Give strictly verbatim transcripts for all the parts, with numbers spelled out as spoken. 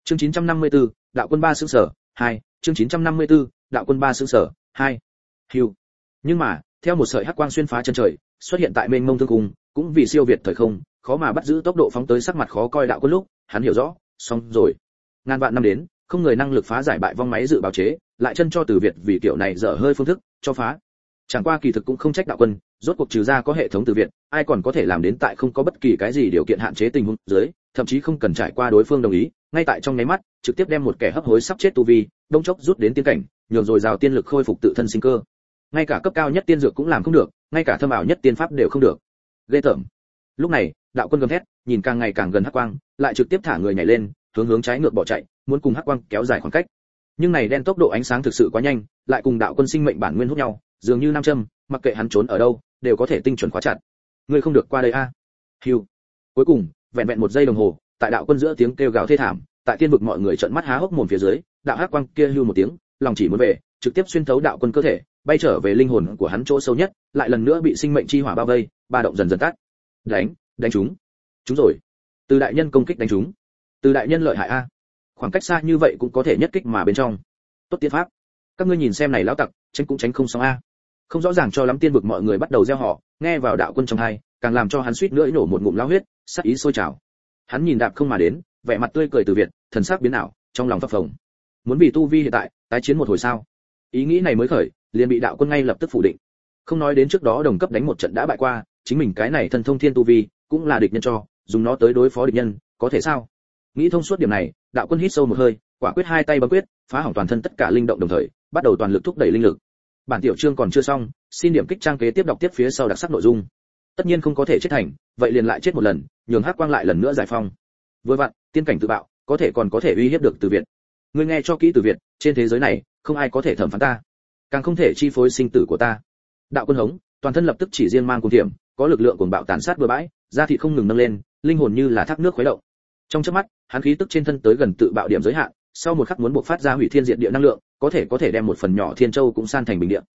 Chương chín trăm năm mươi tư, đạo quân ba xương sở, hai, chương chín trăm năm mươi tư, đạo quân ba xương sở, hai. Hưu. Nhưng mà, theo một sợi hắc quang xuyên phá chân trời, xuất hiện tại mênh mông thương cung, cũng vì siêu việt thời không, khó mà bắt giữ tốc độ phóng tới sắc mặt khó coi đạo quân lúc, hắn hiểu rõ, xong rồi. Ngàn vạn năm đến, không người năng lực phá giải bại vong máy dự báo chế, lại chân cho từ Việt vì kiểu này dở hơi phương thức, cho phá. Chẳng qua kỳ thực cũng không trách đạo quân, rốt cuộc trừ ra có hệ thống từ Việt, ai còn có thể làm đến tại không có bất kỳ cái gì điều kiện hạn chế tình huống dưới, thậm chí không cần trải qua đối phương đồng ý, ngay tại trong nháy mắt, trực tiếp đem một kẻ hấp hối sắp chết tu vi, đông chốc rút đến tiên cảnh, nhường rồi rào tiên lực khôi phục tự thân sinh cơ. Ngay cả cấp cao nhất tiên dược cũng làm không được, ngay cả thâm ảo nhất tiên pháp đều không được. Ghê tởm. Lúc này, đạo quân gầm thét, nhìn càng ngày càng gần hắc quang, lại trực tiếp thả người nhảy lên, hướng hướng trái ngược bỏ chạy, muốn cùng hắc quang kéo dài khoảng cách. Nhưng này đen tốc độ ánh sáng thực sự quá nhanh, lại cùng đạo quân sinh mệnh bản nguyên hút nhau, dường như nam châm, mặc kệ hắn trốn ở đâu, đều có thể tinh chuẩn khóa chặt. Ngươi không được qua đây a. À. Hưu. Cuối cùng, vẹn vẹn một giây đồng hồ, tại đạo quân giữa tiếng kêu gào thê thảm, tại tiên vực mọi người trợn mắt há hốc mồm phía dưới, đạo hắc quang kia hưu một tiếng, lòng chỉ muốn về, trực tiếp xuyên thấu đạo quân cơ thể, bay trở về linh hồn của hắn chỗ sâu nhất, lại lần nữa bị sinh mệnh chi hỏa bao vây, ba động dần dần tắt. Đánh, đánh chúng. Chúng rồi. Từ đại nhân công kích đánh chúng. Từ đại nhân lợi hại a. Khoảng cách xa như vậy cũng có thể nhất kích mà bên trong. Tốt tiên pháp. Các ngươi nhìn xem này lão tặc, tránh cũng tránh không xong a. Không rõ ràng cho lắm tiên vực mọi người bắt đầu reo hò, nghe vào đạo quân trong hai, càng làm cho hắn suýt nữa nổ một ngụm lao huyết, sát ý sôi trào. Hắn nhìn đạp không mà đến, vẻ mặt tươi cười từ Việt, thần sắc biến ảo, trong lòng phập phồng. Muốn vì tu vi hiện tại, tái chiến một hồi sao? Ý nghĩ này mới khởi, liền bị đạo quân ngay lập tức phủ định. Không nói đến trước đó đồng cấp đánh một trận đã bại qua, chính mình cái này thần thông thiên tu vi, cũng là địch nhân cho, dùng nó tới đối phó địch nhân, có thể sao? Nghĩ thông suốt điểm này, đạo quân hít sâu một hơi, quả quyết hai tay bấm quyết, phá hỏng toàn thân tất cả linh động đồng thời, bắt đầu toàn lực thúc đẩy linh lực. Bản tiểu chương còn chưa xong, xin điểm kích trang kế tiếp đọc tiếp phía sau đặc sắc nội dung. Tất nhiên không có thể chết thành, vậy liền lại chết một lần, nhường hắc quang lại lần nữa giải phong. Vừa vặn, tiên cảnh tự bạo, có thể còn có thể uy hiếp được Từ Việt. Ngươi nghe cho kỹ Từ Việt, trên thế giới này, không ai có thể thẩm phán ta, càng không thể chi phối sinh tử của ta. Đạo quân hống, toàn thân lập tức chỉ riêng mang cuồng thiểm, có lực lượng cuồng bạo tàn sát bừa bãi, da thịt không ngừng nâng lên, linh hồn như là thác nước khuấy động. Trong chớp mắt, hắn khí tức trên thân tới gần tự bạo điểm giới hạn, sau một khắc muốn buộc phát ra hủy thiên diệt địa năng lượng, có thể có thể đem một phần nhỏ thiên châu cũng san thành bình địa.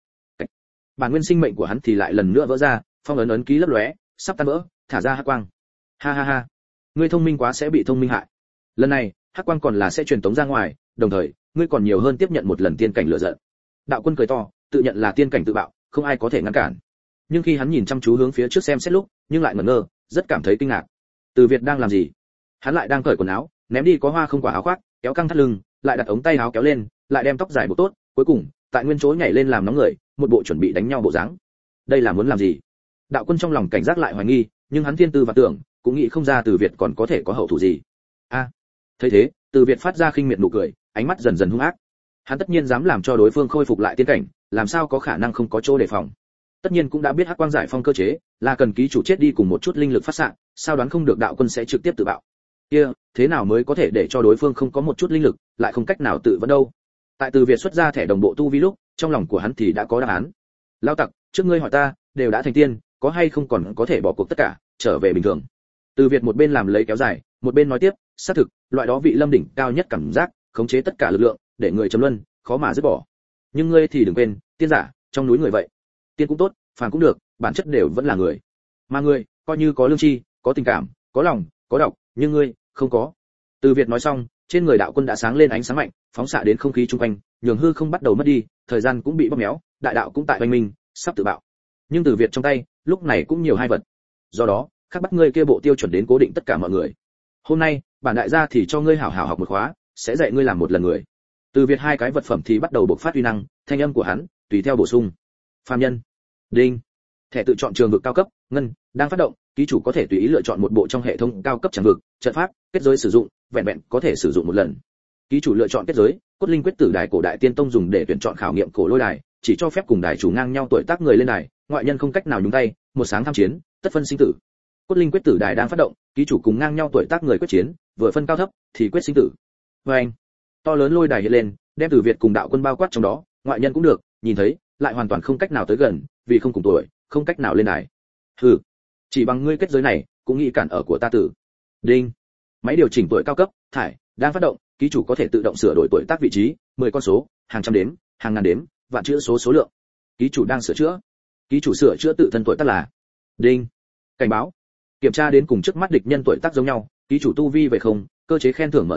Bản nguyên sinh mệnh của hắn thì lại lần nữa vỡ ra, phong ấn ấn ký lấp lóe, sắp tan vỡ, thả ra hắc quang. Ha ha ha, ngươi thông minh quá sẽ bị thông minh hại. Lần này, hắc quang còn là sẽ truyền tống ra ngoài, đồng thời, ngươi còn nhiều hơn tiếp nhận một lần tiên cảnh lửa giận. Đạo quân cười to, tự nhận là tiên cảnh tự bạo, không ai có thể ngăn cản. Nhưng khi hắn nhìn chăm chú hướng phía trước xem xét lúc, nhưng lại ngẩn ngơ, rất cảm thấy kinh ngạc. Từ Việt đang làm gì? Hắn lại đang cởi quần áo, ném đi có hoa không quả áo khoác, kéo căng thắt lưng, lại đặt ống tay áo kéo lên, lại đem tóc dài buộc tốt, cuối cùng, tại nguyên chỗ nhảy lên làm nóng người, một bộ chuẩn bị đánh nhau bộ dáng. Đây là muốn làm gì? Đạo quân trong lòng cảnh giác lại hoài nghi, nhưng hắn thiên tư và tưởng, cũng nghĩ không ra Từ Việt còn có thể có hậu thủ gì. A, à, thấy thế, Từ Việt phát ra khinh miệt nụ cười, ánh mắt dần dần hung ác. Hắn tất nhiên dám làm cho đối phương khôi phục lại tiên cảnh, làm sao có khả năng không có chỗ đề phòng. Tất nhiên cũng đã biết hắc quang giải phong cơ chế, là cần ký chủ chết đi cùng một chút linh lực phát xạ, sao đoán không được đạo quân sẽ trực tiếp tự bạo. Kia, thế nào mới có thể để cho đối phương không có một chút linh lực, lại không cách nào tự vẫn đâu. Tại Từ Việt xuất ra thẻ đồng bộ tu vi lúc, trong lòng của hắn thì đã có đáp án. Lao tặc, trước ngươi hỏi ta, đều đã thành tiên, có hay không còn có thể bỏ cuộc tất cả, trở về bình thường. Từ Việt một bên làm lấy kéo dài, một bên nói tiếp, xác thực, loại đó vị lâm đỉnh cao nhất cảm giác, khống chế tất cả lực lượng, để người chấm luân, khó mà dứt bỏ. Nhưng ngươi thì đừng quên, tiên giả, trong núi người vậy. Tiên cũng tốt, phàm cũng được, bản chất đều vẫn là người. Mà ngươi, coi như có lương tri, có tình cảm, có lòng, có độc, nhưng ngươi, không có. Từ Việt nói xong, trên người đạo quân đã sáng lên ánh sáng mạnh, phóng xạ đến không khí chung quanh, nhường hư không bắt đầu mất đi, thời gian cũng bị bóp méo, đại đạo cũng tại oanh minh, sắp tự bạo. Nhưng Từ Việt trong tay, lúc này cũng nhiều hai vật. Do đó, khác bắt ngươi kia bộ tiêu chuẩn đến cố định tất cả mọi người. Hôm nay, bản đại gia thì cho ngươi hảo hảo học một khóa, sẽ dạy ngươi làm một lần người. Từ Việt hai cái vật phẩm thì bắt đầu bộc phát uy năng, thanh âm của hắn tùy theo bổ sung. Phàm nhân. Đinh. Thẻ tự chọn trường vực cao cấp, ngân, đang phát động, ký chủ có thể tùy ý lựa chọn một bộ trong hệ thống cao cấp tràng vực, trận pháp, kết giới sử dụng, vẹn vẹn có thể sử dụng một lần. Ký chủ lựa chọn kết giới, cốt linh quyết tử đài cổ đại tiên tông dùng để tuyển chọn khảo nghiệm cổ lôi đài, chỉ cho phép cùng đài chủ ngang nhau tuổi tác người lên đài, ngoại nhân không cách nào nhúng tay, một sáng tham chiến, tất phân sinh tử. Cốt linh quyết tử đài đang phát động, ký chủ cùng ngang nhau tuổi tác người quyết chiến, vừa phân cao thấp thì quyết sinh tử. Và anh, to lớn lôi đài hiện lên, đem Từ Việt cùng đạo quân bao quát trong đó, ngoại nhân cũng được, nhìn thấy, lại hoàn toàn không cách nào tới gần, vì không cùng tuổi, không cách nào lên đài. Hừ, chỉ bằng ngươi kết giới này, cũng nghĩ cản ở của ta tử. Đinh. Máy điều chỉnh tuổi cao cấp, thải, đang phát động, ký chủ có thể tự động sửa đổi tuổi tác vị trí, mười con số, hàng trăm đếm, hàng ngàn đếm, vạn chữ số số lượng. Ký chủ đang sửa chữa. Ký chủ sửa chữa tự thân tuổi tác là. Đinh. Cảnh báo. Kiểm tra đến cùng trước mắt địch nhân tuổi tác giống nhau, ký chủ tu vi về không, cơ chế khen thưởng mở ra,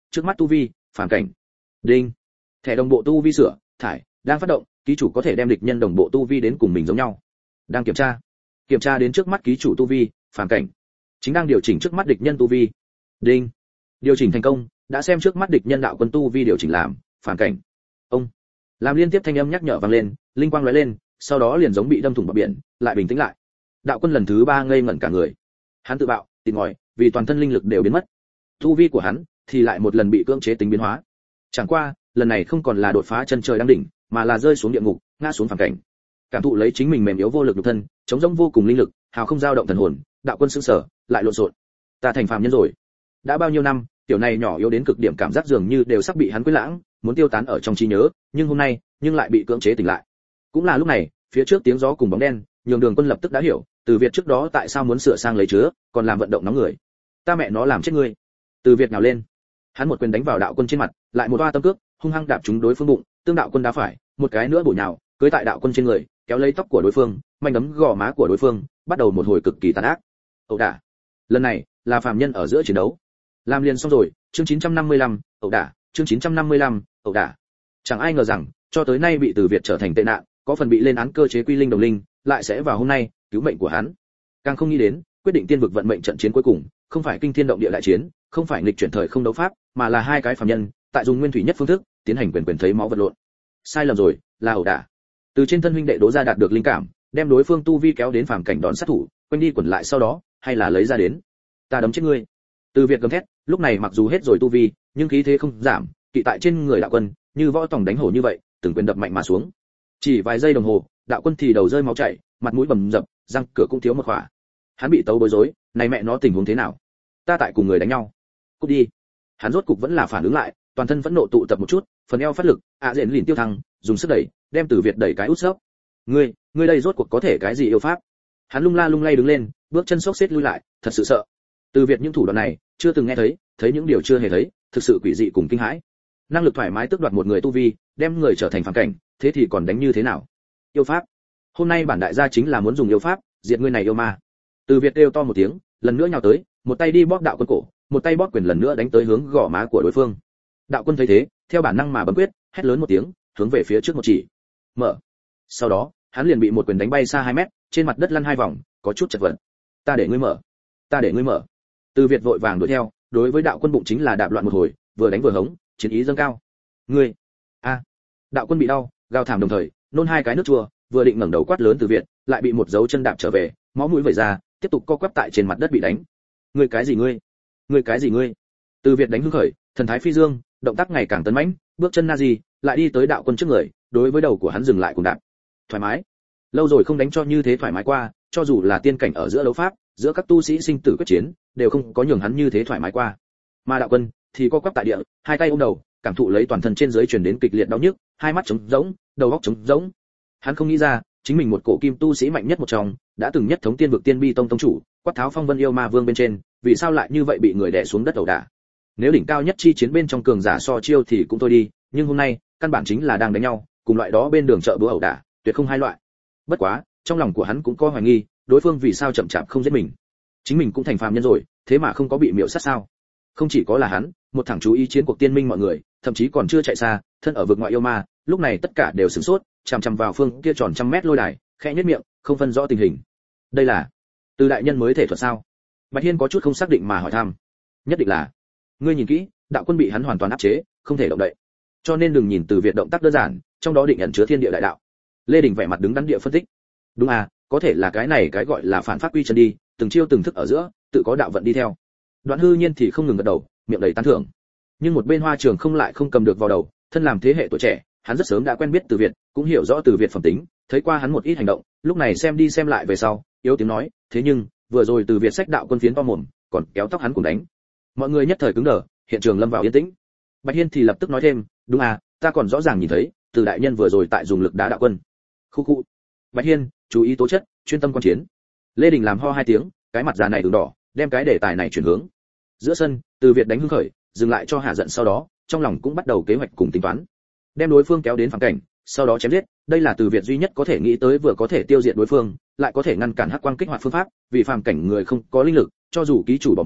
trước mắt tu vi phàm cảnh. Đinh. Thẻ đồng bộ tu vi sửa thải đang phát động, ký chủ có thể đem địch nhân đồng bộ tu vi đến cùng mình giống nhau. Đang kiểm tra. Kiểm tra đến trước mắt ký chủ tu vi phàm cảnh. Chính đang điều chỉnh trước mắt địch nhân tu vi. Đinh. Điều chỉnh thành công, đã xem trước mắt địch nhân đạo quân tu vi điều chỉnh làm phàm cảnh. Ông. Làm liên tiếp thanh âm nhắc nhở vang lên, linh quang lóe lên, sau đó liền giống bị đâm thủng bờ biển, lại bình tĩnh lại. Đạo quân lần thứ ba ngây ngẩn cả người. Hắn tự bạo, tịt ngòi, vì toàn thân linh lực đều biến mất. Tu vi của hắn thì lại một lần bị cưỡng chế tính biến hóa. Chẳng qua, lần này không còn là đột phá chân trời đang đỉnh, mà là rơi xuống địa ngục, ngã xuống phàm cảnh. Cảm thụ lấy chính mình mềm yếu vô lực nhục thân, chống rỗng vô cùng linh lực, hào không dao động thần hồn, đạo quân sững sờ, lại lộn xộn. Ta thành phàm nhân rồi. Đã bao nhiêu năm, tiểu này nhỏ yếu đến cực điểm cảm giác dường như đều sắp bị hắn quên lãng, muốn tiêu tán ở trong trí nhớ, nhưng hôm nay, nhưng lại bị cưỡng chế tỉnh lại. Cũng là lúc này, phía trước tiếng gió cùng bóng đen, nhường Đường Quân lập tức đã hiểu, Từ Việt trước đó tại sao muốn sửa sang lấy chứa, còn làm vận động nóng người. Ta mẹ nó làm chết ngươi. Từ Việt nhào lên. Hắn một quyền đánh vào đạo quân trên mặt, lại một oa tâm cước, hung hăng đạp trúng đối phương bụng, tương đạo quân đá phải, một cái nữa bổ nhào, cưỡi tại đạo quân trên người, kéo lấy tóc của đối phương, mạnh đấm gò má của đối phương, bắt đầu một hồi cực kỳ tàn ác. Ẩu đả. Lần này, là phàm nhân ở giữa chiến đấu. Làm liền xong rồi, chương chín trăm năm mươi lăm, ẩu đả, chương chín trăm năm mươi lăm, ẩu đả. Chẳng ai ngờ rằng, cho tới nay bị Từ Việt trở thành tệ nạn, có phần bị lên án cơ chế quy linh đồng linh, lại sẽ vào hôm nay cứu mệnh của hắn. Càng không nghĩ đến, quyết định tiên vực vận mệnh trận chiến cuối cùng, không phải kinh thiên động địa đại chiến, không phải nghịch chuyển thời không đấu pháp, mà là hai cái phàm nhân, tại dùng nguyên thủy nhất phương thức, tiến hành quyền quyền thấy máu vật lộn. Sai lầm rồi, là ẩu đả. Từ trên thân huynh đệ Đỗ gia đạt được linh cảm, đem đối phương tu vi kéo đến phàm cảnh đón sát thủ, quanh đi quẩn lại sau đó, hay là lấy ra đến. Ta đấm chết ngươi. Từ Việt gầm thét, lúc này mặc dù hết rồi tu vi, nhưng khí thế không giảm, kỵ tại trên người đạo quân, như võ tòng đánh hổ như vậy, từng quyền đập mạnh mà xuống. Chỉ vài giây đồng hồ, đạo quân thì đầu rơi máu chảy, mặt mũi bầm dập, răng cửa cũng thiếu một khỏa. Hắn bị tấu bối rối, này mẹ nó tình huống thế nào? Ta tại cùng người đánh nhau. Cút đi. Hắn rốt cục vẫn là phản ứng lại, toàn thân vẫn nộ tụ tập một chút, phần eo phát lực, ạ à diện lìn tiêu thăng, dùng sức đẩy, đem Từ Việt đẩy cái út sấp. Ngươi, ngươi đây rốt cuộc có thể cái gì yêu pháp? Hắn lung la lung lay đứng lên, bước chân xốc xếch lui lại, thật sự sợ. Từ Việt những thủ đoạn này, chưa từng nghe thấy, thấy những điều chưa hề thấy, thực sự quỷ dị cùng kinh hãi. Năng lực thoải mái tước đoạt một người tu vi, đem người trở thành phàm cảnh, thế thì còn đánh như thế nào? Yêu pháp. Hôm nay bản đại gia chính là muốn dùng yêu pháp, diệt ngươi này yêu ma. Từ Việt kêu to một tiếng, lần nữa nhào tới, một tay đi bóp đạo quân cổ, một tay bóp quyền lần nữa đánh tới hướng gò má của đối phương. Đạo quân thấy thế, theo bản năng mà bấm quyết, hét lớn một tiếng, hướng về phía trước một chỉ. Mở. Sau đó, hắn liền bị một quyền đánh bay xa hai mét, trên mặt đất lăn hai vòng, có chút chật vật. Ta để ngươi mở. Ta để ngươi mở. Từ Việt vội vàng đuổi theo, đối với đạo quân bụng chính là đạp loạn một hồi, vừa đánh vừa hống, chiến ý dâng cao. Ngươi. A. Đạo quân bị đau, gào thảm đồng thời, nôn hai cái nước chua, vừa định ngẩng đầu quát lớn Từ Việt, lại bị một dấu chân đạp trở về, máu mũi vẩy ra, tiếp tục co quắp tại trên mặt đất bị đánh. Ngươi cái gì ngươi? Ngươi cái gì ngươi? Từ Việt đánh hưng khởi, thần thái phi dương, động tác ngày càng tấn mãnh, bước chân na gì, lại đi tới đạo quân trước người, đối với đầu của hắn dừng lại cùng đạp. Thoải mái. Lâu rồi không đánh cho như thế thoải mái qua, cho dù là tiên cảnh ở giữa đấu pháp, giữa các tu sĩ sinh tử quyết chiến, đều không có nhường hắn như thế thoải mái qua. Mà đạo quân thì co quắp tại địa, hai tay ôm đầu, cảm thụ lấy toàn thân trên dưới truyền đến kịch liệt đau nhức, hai mắt trống rỗng, đầu óc trống rỗng. Hắn không nghĩ ra, chính mình một cổ kim tu sĩ mạnh nhất một trong, đã từng nhất thống tiên vực tiên bi tông tông chủ, quát tháo phong vân yêu ma vương bên trên, vì sao lại như vậy bị người đè xuống đất ẩu đả. Nếu đỉnh cao nhất chi chiến bên trong cường giả so chiêu thì cũng thôi đi, nhưng hôm nay, căn bản chính là đang đánh nhau, cùng loại đó bên đường chợ búa ẩu đả, tuyệt không hai loại. Bất quá, trong lòng của hắn cũng có hoài nghi, đối phương vì sao chậm chạp không giết mình. Chính mình cũng thành phàm nhân rồi, thế mà không có bị miểu sát sao? Không chỉ có là hắn, một thằng chú ý chiến cuộc tiên minh mọi người, thậm chí còn chưa chạy xa, thân ở vực ngoại yêu ma, lúc này tất cả đều sửng sốt, chằm chằm vào phương kia tròn trăm mét lôi đài, khẽ nhếch miệng, không phân rõ tình hình. Đây là Từ đại nhân mới thể thuật sao? Bạch Hiên có chút không xác định mà hỏi thăm. Nhất định là. Ngươi nhìn kỹ, đạo quân bị hắn hoàn toàn áp chế, không thể động đậy. Cho nên đừng nhìn Từ Việt động tác đơn giản, trong đó định ẩn chứa thiên địa đại đạo. Lê Đình vẻ mặt đứng đắn địa phân tích. Đúng à, có thể là cái này cái gọi là phản pháp quy chân đi, từng chiêu từng thức ở giữa, tự có đạo vận đi theo. Đoạn Hư Nhiên thì không ngừng gật đầu, miệng đầy tán thưởng. Nhưng một bên Hoa Trường không lại không cầm được vào đầu, thân làm thế hệ tuổi trẻ, hắn rất sớm đã quen biết Từ Việt, cũng hiểu rõ Từ Việt phẩm tính, thấy qua hắn một ít hành động, lúc này xem đi xem lại về sau, yếu tiếng nói, thế nhưng, vừa rồi Từ Việt sách đạo quân phiến to mồm, còn kéo tóc hắn cùng đánh. Mọi người nhất thời cứng đờ, hiện trường lâm vào yên tĩnh. Bạch Hiên thì lập tức nói thêm, đúng à, ta còn rõ ràng nhìn thấy, Từ đại nhân vừa rồi tại dùng lực đá đạo quân. Khu khu. Bạch Hiên, chú ý tố chất, chuyên tâm quan chiến. Lê Đình làm ho hai tiếng, cái mặt già này ửng đỏ, đem cái đề tài này chuyển hướng. Giữa sân, Từ Việt đánh hưng khởi, dừng lại cho hạ giận sau đó, trong lòng cũng bắt đầu kế hoạch cùng tính toán. Đem đối phương kéo đến phàm cảnh, sau đó chém giết, đây là Từ Việt duy nhất có thể nghĩ tới vừa có thể tiêu diệt đối phương, lại có thể ngăn cản hắc quang kích hoạt phương pháp, vì phàm cảnh người không có linh lực, cho dù ký chủ bỏ mình,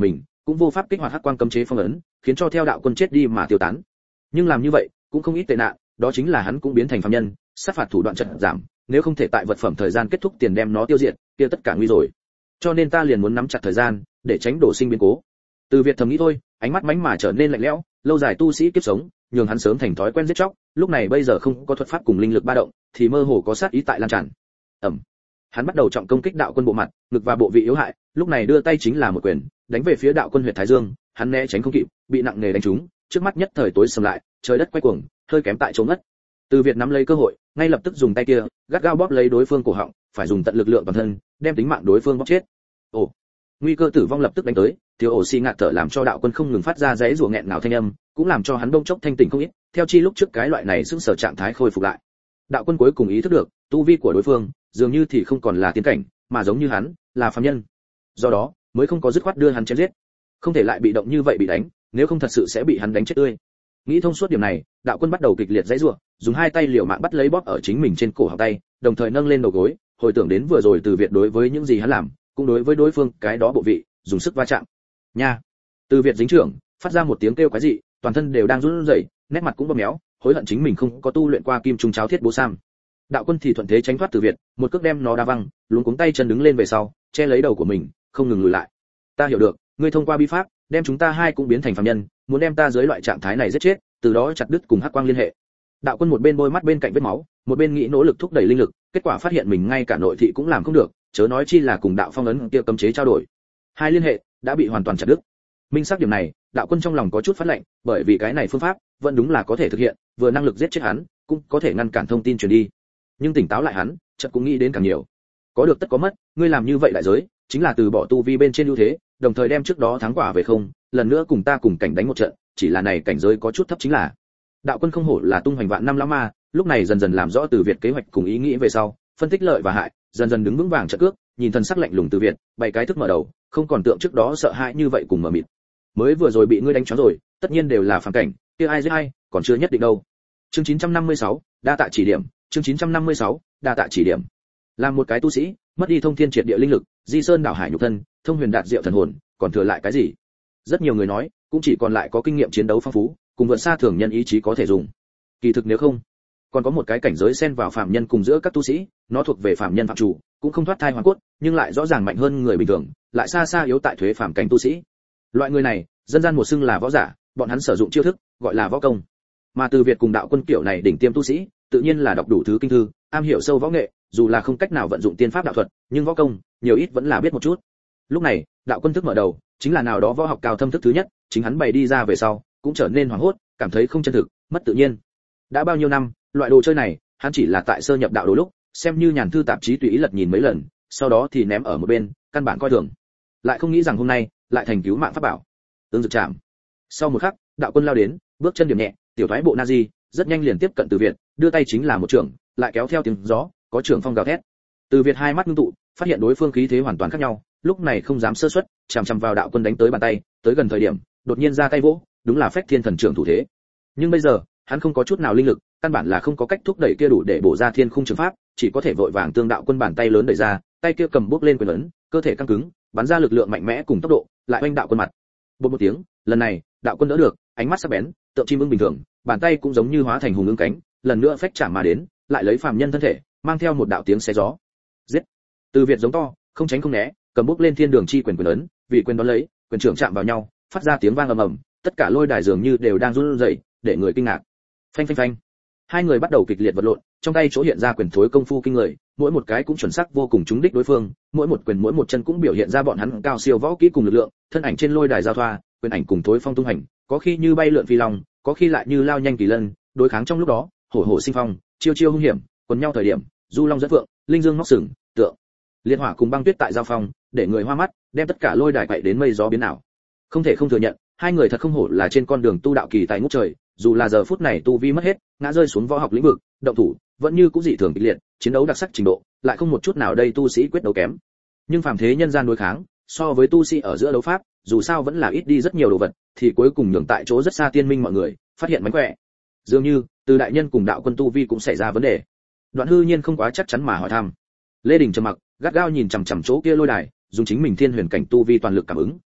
cũng vô pháp kích hoạt hắc quang cấm chế phong ấn, khiến cho theo đạo quân chết đi mà tiêu tán. Nhưng làm như vậy cũng không ít tệ nạn, đó chính là hắn cũng biến thành phàm nhân, sát phạt thủ đoạn chợt giảm, nếu không thể tại vật phẩm thời gian kết thúc tiền đem nó tiêu diệt, kia tất cả nguy rồi. Cho nên ta liền muốn nắm chặt thời gian, để tránh đổ sinh biến cố. Từ Việt thầm nghĩ thôi, ánh mắt mánh mà trở nên lạnh lẽo, lâu dài tu sĩ kiếp sống, nhường hắn sớm thành thói quen giết chóc, lúc này bây giờ không có thuật pháp cùng linh lực ba động, thì mơ hồ có sát ý tại lan tràn. Ầm. Hắn bắt đầu trọng công kích đạo quân bộ mặt, ngực và bộ vị yếu hại, lúc này đưa tay chính là một quyền, đánh về phía đạo quân huyệt thái dương, hắn né tránh không kịp, bị nặng nề đánh trúng, trước mắt nhất thời tối sầm lại, trời đất quay cuồng, hơi kém tại chỗ ngất. Từ Việt nắm lấy cơ hội, ngay lập tức dùng tay kia, gắt gao bóp lấy đối phương cổ họng, phải dùng tận lực lượng toàn thân, đem tính mạng đối phương bóp chết. Ồ, nguy cơ tử vong lập tức đánh tới, thiếu ổ xi ngạt thở làm cho đạo quân không ngừng phát ra giãy rủa nghẹn ngào thanh âm, cũng làm cho hắn bỗng chốc thanh tỉnh không ít, theo chi lúc trước cái loại này sững sờ trạng thái khôi phục lại. Đạo quân cuối cùng ý thức được, tu vi của đối phương dường như thì không còn là tiến cảnh, mà giống như hắn, là phàm nhân. Do đó, mới không có dứt khoát đưa hắn chém giết. Không thể lại bị động như vậy bị đánh, nếu không thật sự sẽ bị hắn đánh chết tươi. Nghĩ thông suốt điểm này, đạo quân bắt đầu kịch liệt giãy giụa, dùng hai tay liều mạng bắt lấy bóp ở chính mình trên cổ họng tay, đồng thời nâng lên đầu gối, hồi tưởng đến vừa rồi Từ Việt đối với những gì hắn làm, cũng đối với đối phương cái đó bộ vị, dùng sức va chạm. Nha. Từ Việt dính trưởng, phát ra một tiếng kêu quái dị, toàn thân đều đang run rẩy, nét mặt cũng bầm méo, hối hận chính mình không có tu luyện qua kim trung cháo thiết bố sam. Đạo quân thì thuận thế tránh thoát Từ Việt, một cước đem nó đá văng, luống cuống tay chân đứng lên về sau, che lấy đầu của mình, không ngừng lùi lại. Ta hiểu được, ngươi thông qua bi pháp, đem chúng ta hai cũng biến thành phàm nhân, muốn đem ta dưới loại trạng thái này giết chết, từ đó chặt đứt cùng hắc quang liên hệ. Đạo quân một bên bôi mắt bên cạnh vết máu, một bên nghĩ nỗ lực thúc đẩy linh lực, kết quả phát hiện mình ngay cả nội thị cũng làm không được, chớ nói chi là cùng đạo phong ấn kia cấm chế trao đổi. Hai liên hệ đã bị hoàn toàn chặt đứt. Minh xác điểm này, đạo quân trong lòng có chút phát lạnh, bởi vì cái này phương pháp vẫn đúng là có thể thực hiện, vừa năng lực giết chết hắn, cũng có thể ngăn cản thông tin truyền đi. Nhưng tỉnh táo lại hắn, chợt cũng nghĩ đến càng nhiều. Có được tất có mất, ngươi làm như vậy đại giới, chính là từ bỏ tu vi bên trên ưu thế, đồng thời đem trước đó thắng quả về không, lần nữa cùng ta cùng cảnh đánh một trận, chỉ là này cảnh giới có chút thấp chính là. Đạo quân không hổ là tung hoành vạn năm lão ma, lúc này dần dần làm rõ Từ Việt kế hoạch cùng ý nghĩ về sau, phân tích lợi và hại, dần dần đứng vững vàng trận cước, nhìn thần sắc lạnh lùng Từ Việt, bày cái thức mở đầu, không còn tượng trước đó sợ hãi như vậy cùng mở mịt. Mới vừa rồi bị ngươi đánh choáng rồi, tất nhiên đều là phản cảnh, kia ai giết ai, còn chưa nhất định đâu. Chương chín trăm năm mươi sáu, đa tạ chỉ điểm, chương chín trăm năm mươi sáu, đa tạ chỉ điểm. Làm một cái tu sĩ, mất đi thông thiên triệt địa linh lực, di sơn đảo hải nhục thân, thông huyền đạt diệu thần hồn, còn thừa lại cái gì? Rất nhiều người nói, cũng chỉ còn lại có kinh nghiệm chiến đấu phong phú, cùng vượt xa thường nhân ý chí có thể dùng. Kỳ thực nếu không, còn có một cái cảnh giới xen vào phàm nhân cùng giữa các tu sĩ, nó thuộc về phàm nhân phạm chủ, cũng không thoát thai hoàn cốt, nhưng lại rõ ràng mạnh hơn người bình thường, lại xa xa yếu tại thuế phàm cảnh tu sĩ. Loại người này, dân gian một xưng là võ giả, bọn hắn sử dụng chiêu thức, gọi là võ công. Mà Từ Việt cùng đạo quân kiểu này đỉnh tiêm tu sĩ, tự nhiên là đọc đủ thứ kinh thư, am hiểu sâu võ nghệ, dù là không cách nào vận dụng tiên pháp đạo thuật, nhưng võ công, nhiều ít vẫn là biết một chút. Lúc này, đạo quân thức mở đầu, chính là nào đó võ học cao thâm thức thứ nhất, chính hắn bày đi ra về sau, cũng trở nên hoảng hốt, cảm thấy không chân thực, mất tự nhiên. Đã bao nhiêu năm, loại đồ chơi này, hắn chỉ là tại sơ nhập đạo đồ lúc, xem như nhàn thư tạp chí tùy ý lật nhìn mấy lần, sau đó thì ném ở một bên, căn bản coi thường. Lại không nghĩ rằng hôm nay, lại thành cứu mạng pháp bảo. Tương dược chạm. Sau một khắc, đạo quân lao đến, bước chân điểm nhẹ, tiểu thoái bộ Nazi, rất nhanh liền tiếp cận Từ Việt, đưa tay chính là một trường, lại kéo theo tiếng gió, có trường phong gào thét. Từ Việt hai mắt ngưng tụ, phát hiện đối phương khí thế hoàn toàn khác nhau, lúc này không dám sơ suất, chằm chằm vào đạo quân đánh tới bàn tay, tới gần thời điểm, đột nhiên ra tay vỗ, đúng là phách thiên thần trưởng thủ thế. Nhưng bây giờ, hắn không có chút nào linh lực, căn bản là không có cách thúc đẩy kia đủ để bổ ra thiên khung trường pháp, chỉ có thể vội vàng tương đạo quân bàn tay lớn đẩy ra, tay kia cầm bước lên quyền ấn, cơ thể căng cứng, bắn ra lực lượng mạnh mẽ cùng tốc độ, lại oanh đạo quân mặt. Bột một tiếng, lần này, đạo quân đỡ được, ánh mắt sắc bén, tượng chim ưng bình thường, bàn tay cũng giống như hóa thành hùng ưng cánh, lần nữa phách chạm mà đến, lại lấy phàm nhân thân thể, mang theo một đạo tiếng xé gió. Giết! Từ Việt giống to, không tránh không né, cầm bước lên thiên đường chi quyền quyền ấn, vì quyền đón lấy, quyền trưởng chạm vào nhau, phát ra tiếng vang ầm ầm, tất cả lôi đài dường như đều đang run rẩy, để người kinh ngạc. Phanh phanh phanh. Hai người bắt đầu kịch liệt vật lộn, trong tay chỗ hiện ra quyền thối công phu kinh người, mỗi một cái cũng chuẩn xác vô cùng trúng đích đối phương, mỗi một quyền mỗi một chân cũng biểu hiện ra bọn hắn cao siêu võ kỹ cùng lực lượng, thân ảnh trên lôi đài giao thoa, quyền ảnh cùng thối phong tung hành, có khi như bay lượn phi long, có khi lại như lao nhanh kỳ lân, đối kháng trong lúc đó, hổ hổ sinh phong, chiêu chiêu hung hiểm, quần nhau thời điểm, du long dẫn vượng, linh dương móc sừng, tượng liệt hỏa cùng băng tuyết tại giao phong, để người hoa mắt, đem tất cả lôi đài quậy đến mây gió biến ảo. Không thể không thừa nhận, hai người thật không hổ là trên con đường tu đạo kỳ tài ngút trời, dù là giờ phút này tu vi mất hết, ngã rơi xuống võ học lĩnh vực, động thủ vẫn như cũng dị thường kịch liệt, chiến đấu đặc sắc trình độ, lại không một chút nào đây tu sĩ quyết đấu kém. Nhưng phàm thế nhân gian đối kháng, so với tu sĩ ở giữa đấu pháp, dù sao vẫn là ít đi rất nhiều đồ vật, thì cuối cùng nhường tại chỗ rất xa tiên minh mọi người phát hiện mánh khỏe. Dường như, từ đại nhân cùng đạo quân tu vi cũng xảy ra vấn đề. Đoạn Hư Nhiên không quá chắc chắn mà hỏi thăm. Lê Đình trầm mặc, gắt gao nhìn chằm chằm chỗ kia lôi đài, dùng chính mình thiên huyền cảnh tu vi toàn lực cảm ứng,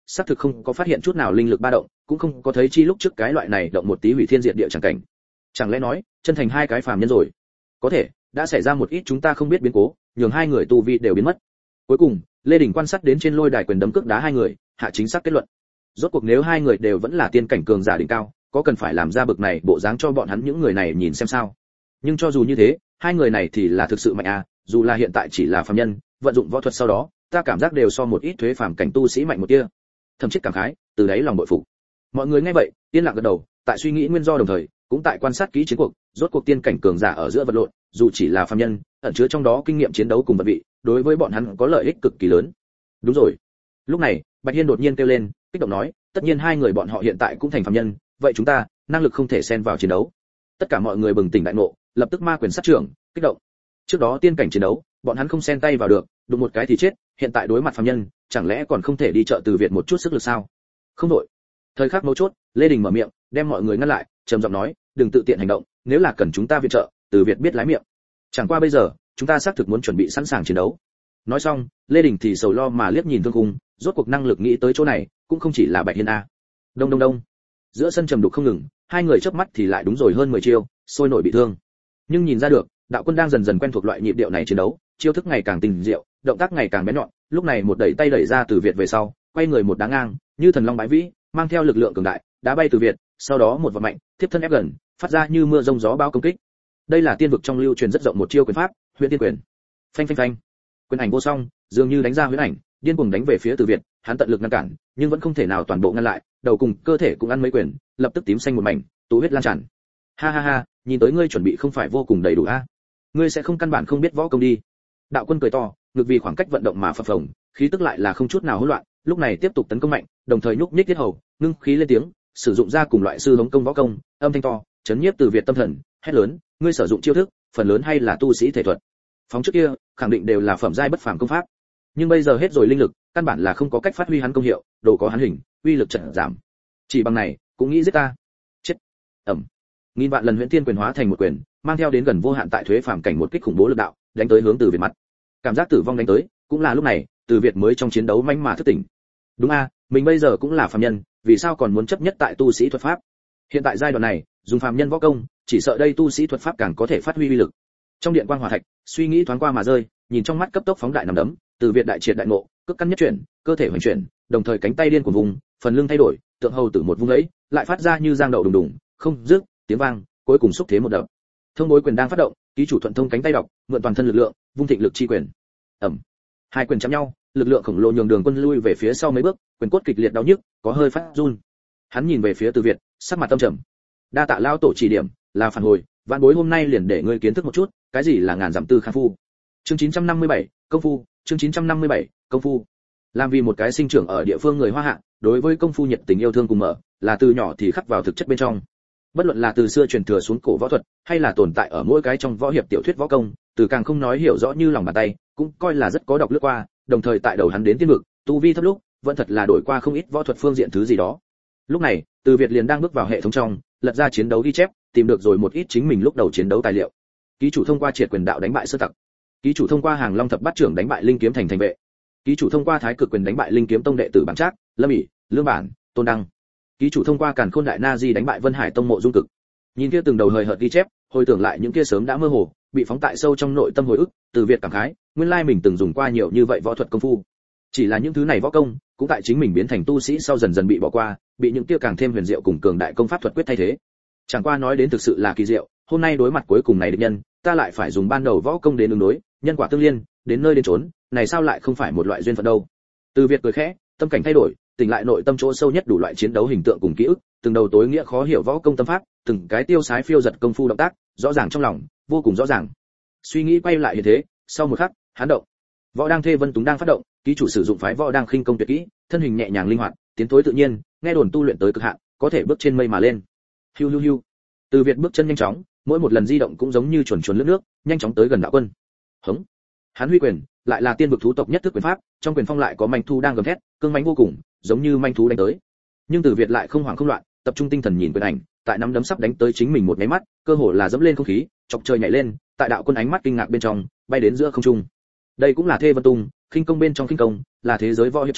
xác thực không có phát hiện chút nào linh lực ba động, cũng không có thấy chi lúc trước cái loại này động một tí hủy thiên diệt địa chẳng cảnh. Chẳng lẽ nói, chân thành hai cái phàm nhân rồi? Có thể, đã xảy ra một ít chúng ta không biết biến cố, nhường hai người tu vi đều biến mất. Cuối cùng, Lê Đình quan sát đến trên lôi đài quyền đấm cước đá hai người, hạ chính xác kết luận. Rốt cuộc nếu hai người đều vẫn là tiên cảnh cường giả đỉnh cao, có cần phải làm ra bực này bộ dáng cho bọn hắn những người này nhìn xem sao? Nhưng cho dù như thế, hai người này thì là thực sự mạnh à, dù là hiện tại chỉ là phàm nhân, vận dụng võ thuật sau đó, ta cảm giác đều so một ít thuế phàm cảnh tu sĩ mạnh một tia. Thậm chí cảm khái, từ đấy lòng bội phục. Mọi người nghe vậy, yên lặng gật đầu, tại suy nghĩ nguyên do đồng thời, cũng tại quan sát kỹ chiến cuộc, rốt cuộc tiên cảnh cường giả ở giữa vật lộn, dù chỉ là phàm nhân, ẩn chứa trong đó kinh nghiệm chiến đấu cùng vận vị, đối với bọn hắn có lợi ích cực kỳ lớn. Đúng rồi. Lúc này, Bạch Hiên đột nhiên kêu lên, kích động nói, tất nhiên hai người bọn họ hiện tại cũng thành phàm nhân, vậy chúng ta, năng lực không thể xen vào chiến đấu. Tất cả mọi người bừng tỉnh đại ngộ, lập tức ma quyền sát trưởng, kích động. Trước đó tiên cảnh chiến đấu, bọn hắn không xen tay vào được, đụng một cái thì chết, hiện tại đối mặt phàm nhân, chẳng lẽ còn không thể đi chợ từ Việt một chút sức lực sao? Không đổi. Thời khắc mấu chốt, Lê Đình mở miệng, đem mọi người ngăn lại, trầm giọng nói, đừng tự tiện hành động, nếu là cần chúng ta viện trợ, từ Việt biết lái miệng. Chẳng qua bây giờ, chúng ta xác thực muốn chuẩn bị sẵn sàng chiến đấu. Nói xong, Lê Đình thì sầu lo mà liếc nhìn Thương Khung, rốt cuộc năng lực nghĩ tới chỗ này, cũng không chỉ là Bạch Hiên a. Đông đông đông. Giữa sân trầm đục không ngừng, hai người chớp mắt thì lại đúng rồi hơn mười chiêu, sôi nổi bị thương. Nhưng nhìn ra được, đạo quân đang dần dần quen thuộc loại nhịp điệu này chiến đấu, chiêu thức ngày càng tinh diệu, động tác ngày càng bén nhọn, lúc này một đẩy tay đẩy ra Từ Việt về sau, quay người một đá ngang, như thần long bãi vĩ, mang theo lực lượng cường đại, đá bay Từ Việt, sau đó một vòng mạnh, tiếp thân ép gần, phát ra như mưa rông gió bão công kích. Đây là tiên vực trong lưu truyền rất rộng một chiêu quyền pháp, Huyền Tiên Quyền. Phanh phanh phanh. Quyền ảnh vô song, dường như đánh ra huyễn ảnh, điên cuồng đánh về phía Từ Việt, hắn tận lực ngăn cản, nhưng vẫn không thể nào toàn bộ ngăn lại, đầu cùng cơ thể cũng ăn mấy quyền, lập tức tím xanh một mảnh, tụ huyết lan tràn. Ha ha ha, nhìn tới ngươi chuẩn bị không phải vô cùng đầy đủ a. Ngươi sẽ không căn bản không biết võ công đi. Đạo Quân cười to, ngược vì khoảng cách vận động mà phập phồng, khí tức lại là không chút nào hỗn loạn, lúc này tiếp tục tấn công mạnh, đồng thời nhúc nhích tiết hầu, ngưng khí lên tiếng, sử dụng ra cùng loại sư hống công võ công, âm thanh to, chấn nhiếp Từ Việt tâm thần, hét lớn, ngươi sử dụng chiêu thức, phần lớn hay là tu sĩ thể thuật. Phóng trước kia, khẳng định đều là phẩm giai bất phàm công pháp. Nhưng bây giờ hết rồi linh lực, căn bản là không có cách phát huy hắn công hiệu, đồ có hắn hình, uy lực chợt giảm. Chỉ bằng này, cũng nghĩ giết ta. Chết. Ầm. Nghìn vạn lần Huyễn Tiên Quyền hóa thành một quyền, mang theo đến gần vô hạn tại thuế phàm cảnh một kích khủng bố lực đạo, đánh tới hướng Từ Việt mặt. Cảm giác tử vong đánh tới, cũng là lúc này, Từ Việt mới trong chiến đấu manh mà thức tỉnh. Đúng a, mình bây giờ cũng là phàm nhân, vì sao còn muốn chấp nhất tại tu sĩ thuật pháp? Hiện tại giai đoạn này, dùng phàm nhân võ công, chỉ sợ đây tu sĩ thuật pháp càng có thể phát huy uy lực. Trong điện quang hỏa thạch, suy nghĩ thoáng qua mà rơi, nhìn trong mắt cấp tốc phóng đại nằm đấm, Từ Việt đại triệt đại ngộ, cước căn nhất chuyển, cơ thể hoành chuyển, đồng thời cánh tay điên cuồng vùng, phần lưng thay đổi, tượng hầu tử một vung ấy, lại phát ra như giang đậu đùng đùng, không dứt, tiếng vang, cuối cùng xúc thế một đập. Thông bối quyền đang phát động, ký chủ thuận thông cánh tay đọc, mượn toàn thân lực lượng, vung thịnh lực chi quyền. Ầm. Hai quyền chạm nhau, lực lượng khổng lồ nhường Đường Quân lui về phía sau mấy bước, quyền cốt kịch liệt đau nhức, có hơi phát run. Hắn nhìn về phía Từ Việt, sắc mặt tâm trầm. Đa tạ lão tổ chỉ điểm, là phản hồi, vạn bối hôm nay liền để ngươi kiến thức một chút, cái gì là ngàn dặm tư khang phu. Chương chín trăm năm mươi bảy, công phu, chương chín trăm năm mươi bảy, công phu. Làm vì một cái sinh trưởng ở địa phương người Hoa Hạ, đối với công phu nhiệt tình yêu thương cùng mở, là từ nhỏ thì khắc vào thực chất bên trong. Bất luận là từ xưa truyền thừa xuống cổ võ thuật, hay là tồn tại ở mỗi cái trong võ hiệp tiểu thuyết võ công, từ càng không nói hiểu rõ như lòng bàn tay, cũng coi là rất có đọc lướt qua, đồng thời tại đầu hắn đến tiên vực, tu vi thấp lúc, vẫn thật là đổi qua không ít võ thuật phương diện thứ gì đó. Lúc này, Từ Việt liền đang bước vào hệ thống trong, lật ra chiến đấu ghi chép, tìm được rồi một ít chính mình lúc đầu chiến đấu tài liệu. Ký chủ thông qua triệt quyền đạo đánh bại sơ tặc. Ký chủ thông qua hàng long thập bát trưởng đánh bại linh kiếm thành thành vệ. Ký chủ thông qua thái cực quyền đánh bại linh kiếm tông đệ tử Bản Trác, Lâm ỉ, Lương Bản, Tôn Đăng. Ký chủ thông qua càn khôn đại na di đánh bại Vân Hải tông Mộ Dung Cực. Nhìn kia từng đầu hời hợt ghi chép, hồi tưởng lại những kia sớm đã mơ hồ, bị phóng tại sâu trong nội tâm hồi ức, Từ Việt cảm khái, nguyên lai mình từng dùng qua nhiều như vậy võ thuật công phu. Chỉ là những thứ này võ công, cũng tại chính mình biến thành tu sĩ sau dần dần bị bỏ qua, bị những kia càng thêm huyền diệu cùng cường đại công pháp thuật quyết thay thế. Chẳng qua nói đến thực sự là kỳ diệu, hôm nay đối mặt cuối cùng này địch nhân, ta lại phải dùng ban đầu võ công đến ứng đối, nhân quả tương liên, đến nơi đến chốn, này sao lại không phải một loại duyên phận đâu. Từ Việt cười khẽ, tâm cảnh thay đổi, tỉnh lại nội tâm chỗ sâu nhất đủ loại chiến đấu hình tượng cùng ký ức, từng đầu tối nghĩa khó hiểu võ công tâm pháp, từng cái tiêu sái phiêu giật công phu động tác, rõ ràng trong lòng, vô cùng rõ ràng. Suy nghĩ quay lại hiện thế, sau một khắc, hắn động. Võ đang thê vân túng đang phát động, ký chủ sử dụng phái võ đang khinh công tuyệt kỹ, thân hình nhẹ nhàng linh hoạt, tiến thối tự nhiên, nghe đồn tu luyện tới cực hạn, có thể bước trên mây mà lên. Hiu hiu hiu. Từ Việt bước chân nhanh chóng, mỗi một lần di động cũng giống như chuồn chuồn lướt nước, nhanh chóng tới gần đạo quân. Hống. Hắn huy quyền, lại là tiên vực thú tộc nhất thức quyền pháp, trong quyền phong lại có manh thu đang gầm thét, cương mãnh vô cùng, giống như manh thú đánh tới. Nhưng Từ Việt lại không hoảng không loạn, tập trung tinh thần nhìn quyền ảnh, tại nắm đấm sắp đánh tới chính mình một cái mắt, cơ hồ là dẫm lên không khí, chọc trời nhảy lên, tại đạo quân ánh mắt kinh ngạc bên trong, bay đến giữa không trung. Đây cũng là thê vân tung, khinh công bên trong khinh công, là thế giới võ hiệp trong,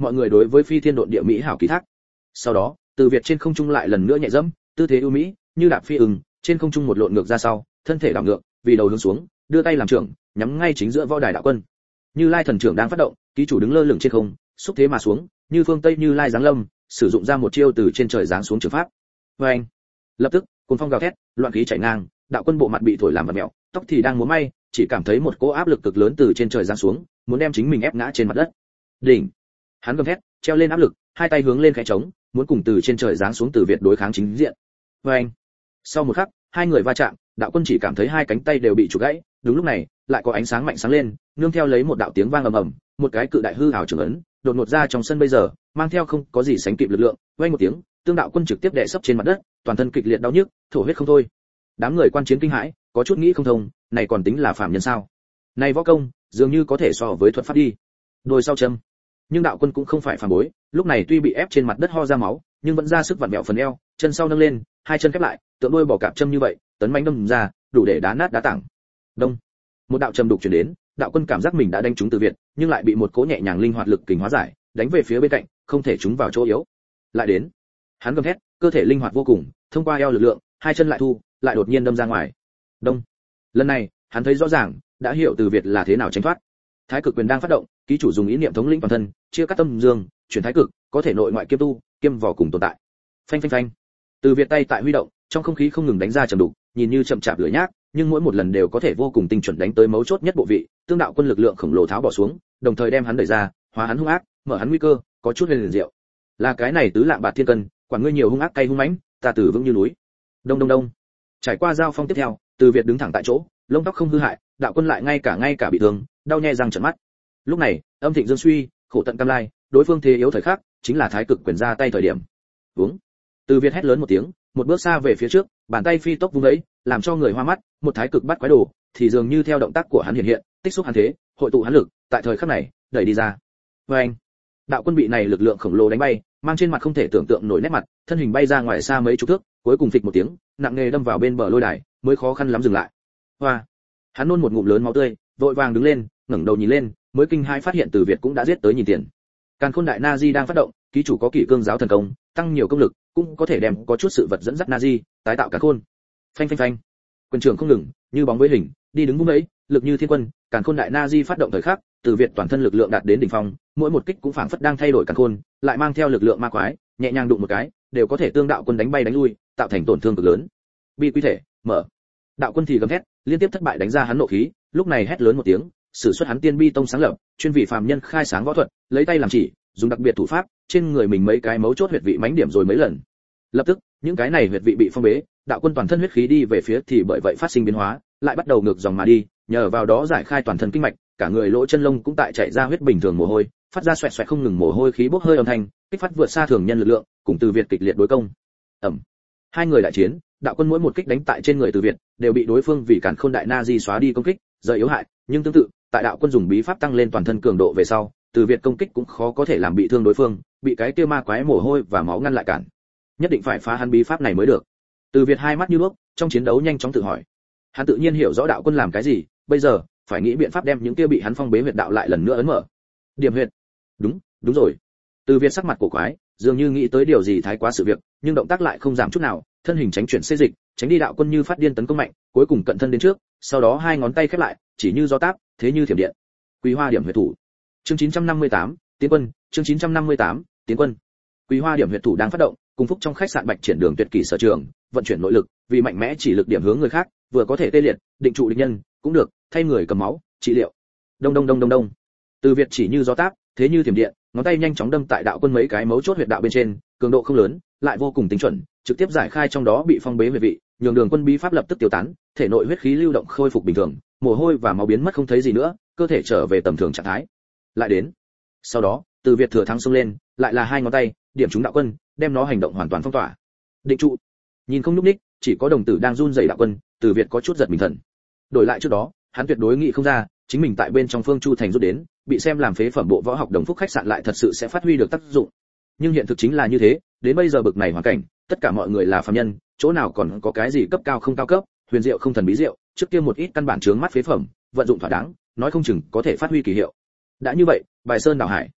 mọi người đối với phi thiên độn địa mỹ hảo ký thác. Sau đó, Từ Việt trên không trung lại lần nữa nhẹ dẫm, tư thế ưu mỹ, như đạp phi ưng, trên không trung một lộn ngược ra sau, thân thể đảo ngược, vì đầu hướng xuống, đưa tay làm trưởng, nhắm ngay chính giữa võ đài đạo quân. Như Lai thần trưởng đang phát động, ký chủ đứng lơ lửng trên không, xúc thế mà xuống, như phương Tây Như Lai giáng lâm, sử dụng ra một chiêu từ trên trời giáng xuống trường pháp. Oeng! Lập tức, cuồng phong gào thét, loạn khí chảy ngang, đạo quân bộ mặt bị thổi làm vặn mèo, tóc thì đang múa may, chỉ cảm thấy một cỗ áp lực cực lớn từ trên trời giáng xuống, muốn đem chính mình ép ngã trên mặt đất. Đỉnh! Hắn gầm thét, treo lên áp lực, hai tay hướng lên khẽ trống, muốn cùng từ trên trời giáng xuống Từ Việt đối kháng chính diện. Oeng! Sau một khắc, hai người va chạm, đạo quân chỉ cảm thấy hai cánh tay đều bị chụp gãy, đúng lúc này, lại có ánh sáng mạnh sáng lên, nương theo lấy một đạo tiếng vang ầm ầm, một cái cự đại hư ảo trường ấn, đột ngột ra trong sân bây giờ, mang theo không có gì sánh kịp lực lượng, oanh một tiếng, tương đạo quân trực tiếp đè sấp trên mặt đất, toàn thân kịch liệt đau nhức, thổ huyết không thôi. Đám người quan chiến kinh hãi, có chút nghĩ không thông, này còn tính là phàm nhân sao? Này võ công, dường như có thể so với thuật pháp đi. Đôi sau châm. Nhưng đạo quân cũng không phải phàm bối, lúc này tuy bị ép trên mặt đất ho ra máu, nhưng vẫn ra sức vặn vẹo phần eo, chân sau nâng lên, hai chân khép lại, tượng đôi bỏ cạp châm như vậy, tấn mãnh đâm ra, đủ để đá nát đá tảng. Đông. Một đạo trầm đục truyền đến, đạo quân cảm giác mình đã đánh trúng Từ Việt, nhưng lại bị một cỗ nhẹ nhàng linh hoạt lực kình hóa giải, đánh về phía bên cạnh, không thể trúng vào chỗ yếu. Lại đến. Hắn gầm thét, cơ thể linh hoạt vô cùng, thông qua eo lực lượng, hai chân lại thu, lại đột nhiên đâm ra ngoài. Đông. Lần này, hắn thấy rõ ràng, đã hiểu Từ Việt là thế nào tránh thoát. Thái cực quyền đang phát động, ký chủ dùng ý niệm thống lĩnh toàn thân, chia cắt tâm dương, chuyển thái cực, có thể nội ngoại kiêm tu, kiêm vỏ cùng tồn tại. Phanh phanh phanh. Từ Việt tay tại huy động, trong không khí không ngừng đánh ra trầm đục, nhìn như chậm chạp lưỡi nhác, nhưng mỗi một lần đều có thể vô cùng tinh chuẩn đánh tới mấu chốt nhất bộ vị, tương đạo quân lực lượng khổng lồ tháo bỏ xuống, đồng thời đem hắn đẩy ra, hóa hắn hung ác, mở hắn nguy cơ, có chút huyền diệu. Là cái này tứ lạng bạc thiên cân, quản ngươi nhiều hung ác cay hung mãnh, ta tử vững như núi. Đông đông đông. Trải qua giao phong tiếp theo, Từ Việt đứng thẳng tại chỗ, lông tóc không hư hại, đạo quân lại ngay cả ngay cả bị thương, đau nhè răng trợn mắt. Lúc này, âm thịnh dương suy, khổ tận cam lai, đối phương thế yếu thời khắc, chính là thái cực quyền ra tay thời điểm. Uống. Từ Việt hét lớn một tiếng, một bước xa về phía trước, bàn tay phi tốc vung ấy, làm cho người hoa mắt, một thái cực bắt quái đồ, thì dường như theo động tác của hắn hiện hiện, tích xúc hắn thế, hội tụ hắn lực, tại thời khắc này, đẩy đi ra. Oeng! Đạo quân bị này lực lượng khổng lồ đánh bay, mang trên mặt không thể tưởng tượng nổi nét mặt, thân hình bay ra ngoài xa mấy chục thước, cuối cùng phịch một tiếng, nặng nề đâm vào bên bờ lôi đài, mới khó khăn lắm dừng lại. Hoa! Hắn nôn một ngụm lớn máu tươi, vội vàng đứng lên, ngẩng đầu nhìn lên, mới kinh hãi phát hiện Từ Việt cũng đã giết tới nhìn tiền. Càn Khôn Đại Na Di đang phát động, ký chủ có kỷ cương giáo thần công, tăng nhiều công lực, cũng có thể đem có chút sự vật dẫn dắt Na Di, tái tạo Càn Khôn. Phanh phanh phanh. Quyền trưởng không ngừng, như bóng với hình, đi đứng vung ấy, lực như thiên quân, Càn Khôn Đại Na Di phát động thời khắc, Từ Việt toàn thân lực lượng đạt đến đỉnh phong, mỗi một kích cũng phảng phất đang thay đổi Càn Khôn, lại mang theo lực lượng ma quái, nhẹ nhàng đụng một cái, đều có thể tương đạo quân đánh bay đánh lui, tạo thành tổn thương cực lớn. Bi quy thể, mở. Đạo quân thì gầm thét, liên tiếp thất bại đánh ra hắn nộ khí, lúc này hét lớn một tiếng, sử xuất hắn Tiên Bi Tông sáng lập, chuyên vị phàm nhân khai sáng võ thuật, lấy tay làm chỉ, dùng đặc biệt thủ pháp, trên người mình mấy cái mấu chốt huyệt vị mãnh điểm rồi mấy lần. Lập tức, những cái này huyệt vị bị phong bế, đạo quân toàn thân huyết khí đi về phía thì bởi vậy phát sinh biến hóa, lại bắt đầu ngược dòng mà đi, nhờ vào đó giải khai toàn thân kinh mạch, cả người lỗ chân lông cũng tại chạy ra huyết bình thường mồ hôi, phát ra xoẹt xoẹt không ngừng mồ hôi khí bốc hơi âm thanh, kích phát vượt xa thường nhân lực lượng, cùng Từ Việt kịch liệt đối công. Ầm. Hai người đại chiến, đạo quân mỗi một kích đánh tại trên người Từ Việt, đều bị đối phương vì Càn Khôn Đại Na Di xóa đi công kích, rời yếu hại, nhưng tương tự, tại đạo quân dùng bí pháp tăng lên toàn thân cường độ về sau, Từ Việt công kích cũng khó có thể làm bị thương đối phương, bị cái kia ma quái mồ hôi và máu ngăn lại cản. Nhất định phải phá hắn bí pháp này mới được. Từ Việt hai mắt như đuốc, trong chiến đấu nhanh chóng tự hỏi. Hắn tự nhiên hiểu rõ đạo quân làm cái gì, bây giờ phải nghĩ biện pháp đem những kia bị hắn phong bế huyệt đạo lại lần nữa ấn mở. Điểm huyệt. Đúng, đúng rồi. Từ Việt sắc mặt cổ quái, dường như nghĩ tới điều gì thái quá sự việc, nhưng động tác lại không giảm chút nào, thân hình tránh chuyển xê dịch, tránh đi đạo quân như phát điên tấn công mạnh, cuối cùng cận thân đến trước, sau đó hai ngón tay khép lại, chỉ như gió táp, thế như thiểm điện. Quý Hoa điểm huyệt thủ. Chương chín trăm năm mươi tám, Tiến quân, chương chín trăm năm mươi tám, Tiến quân. Quý Hoa điểm huyệt thủ đang phát động, cùng phúc trong khách sạn Bạch Triển Đường tuyệt kỹ sở trường, vận chuyển nội lực, vì mạnh mẽ chỉ lực điểm hướng người khác, vừa có thể tê liệt, định trụ địch nhân, cũng được, thay người cầm máu, trị liệu. Đông đông đông đông đông. Từ Việt chỉ như gió táp, thế như thiểm điện, ngón tay nhanh chóng đâm tại đạo quân mấy cái mấu chốt huyệt đạo bên trên, cường độ không lớn, lại vô cùng tinh chuẩn, trực tiếp giải khai trong đó bị phong bế huyệt vị, nhường Đường Quân bí pháp lập tức tiêu tán, thể nội huyết khí lưu động khôi phục bình thường, mồ hôi và máu biến mất không thấy gì nữa, cơ thể trở về tầm thường trạng thái. Lại đến. Sau đó, Từ Việt thừa thắng xông lên, lại là hai ngón tay, điểm trúng đạo quân, đem nó hành động hoàn toàn phong tỏa. Định trụ. Nhìn không nhúc nhích, chỉ có đồng tử đang run rẩy đạo quân, Từ Việt có chút giật mình thần. Đổi lại trước đó, hắn tuyệt đối nghĩ không ra, chính mình tại bên trong Phương Chu thành rút đến, bị xem làm phế phẩm bộ võ học Đồng Phúc khách sạn lại thật sự sẽ phát huy được tác dụng. Nhưng hiện thực chính là như thế, đến bây giờ bực này hoàn cảnh, tất cả mọi người là phàm nhân, chỗ nào còn có cái gì cấp cao không cao cấp, huyền diệu không thần bí diệu, trước kia một ít căn bản chướng mắt phế phẩm, vận dụng thỏa đáng, nói không chừng có thể phát huy kỳ hiệu. Đã như vậy, bài sơn đảo hải.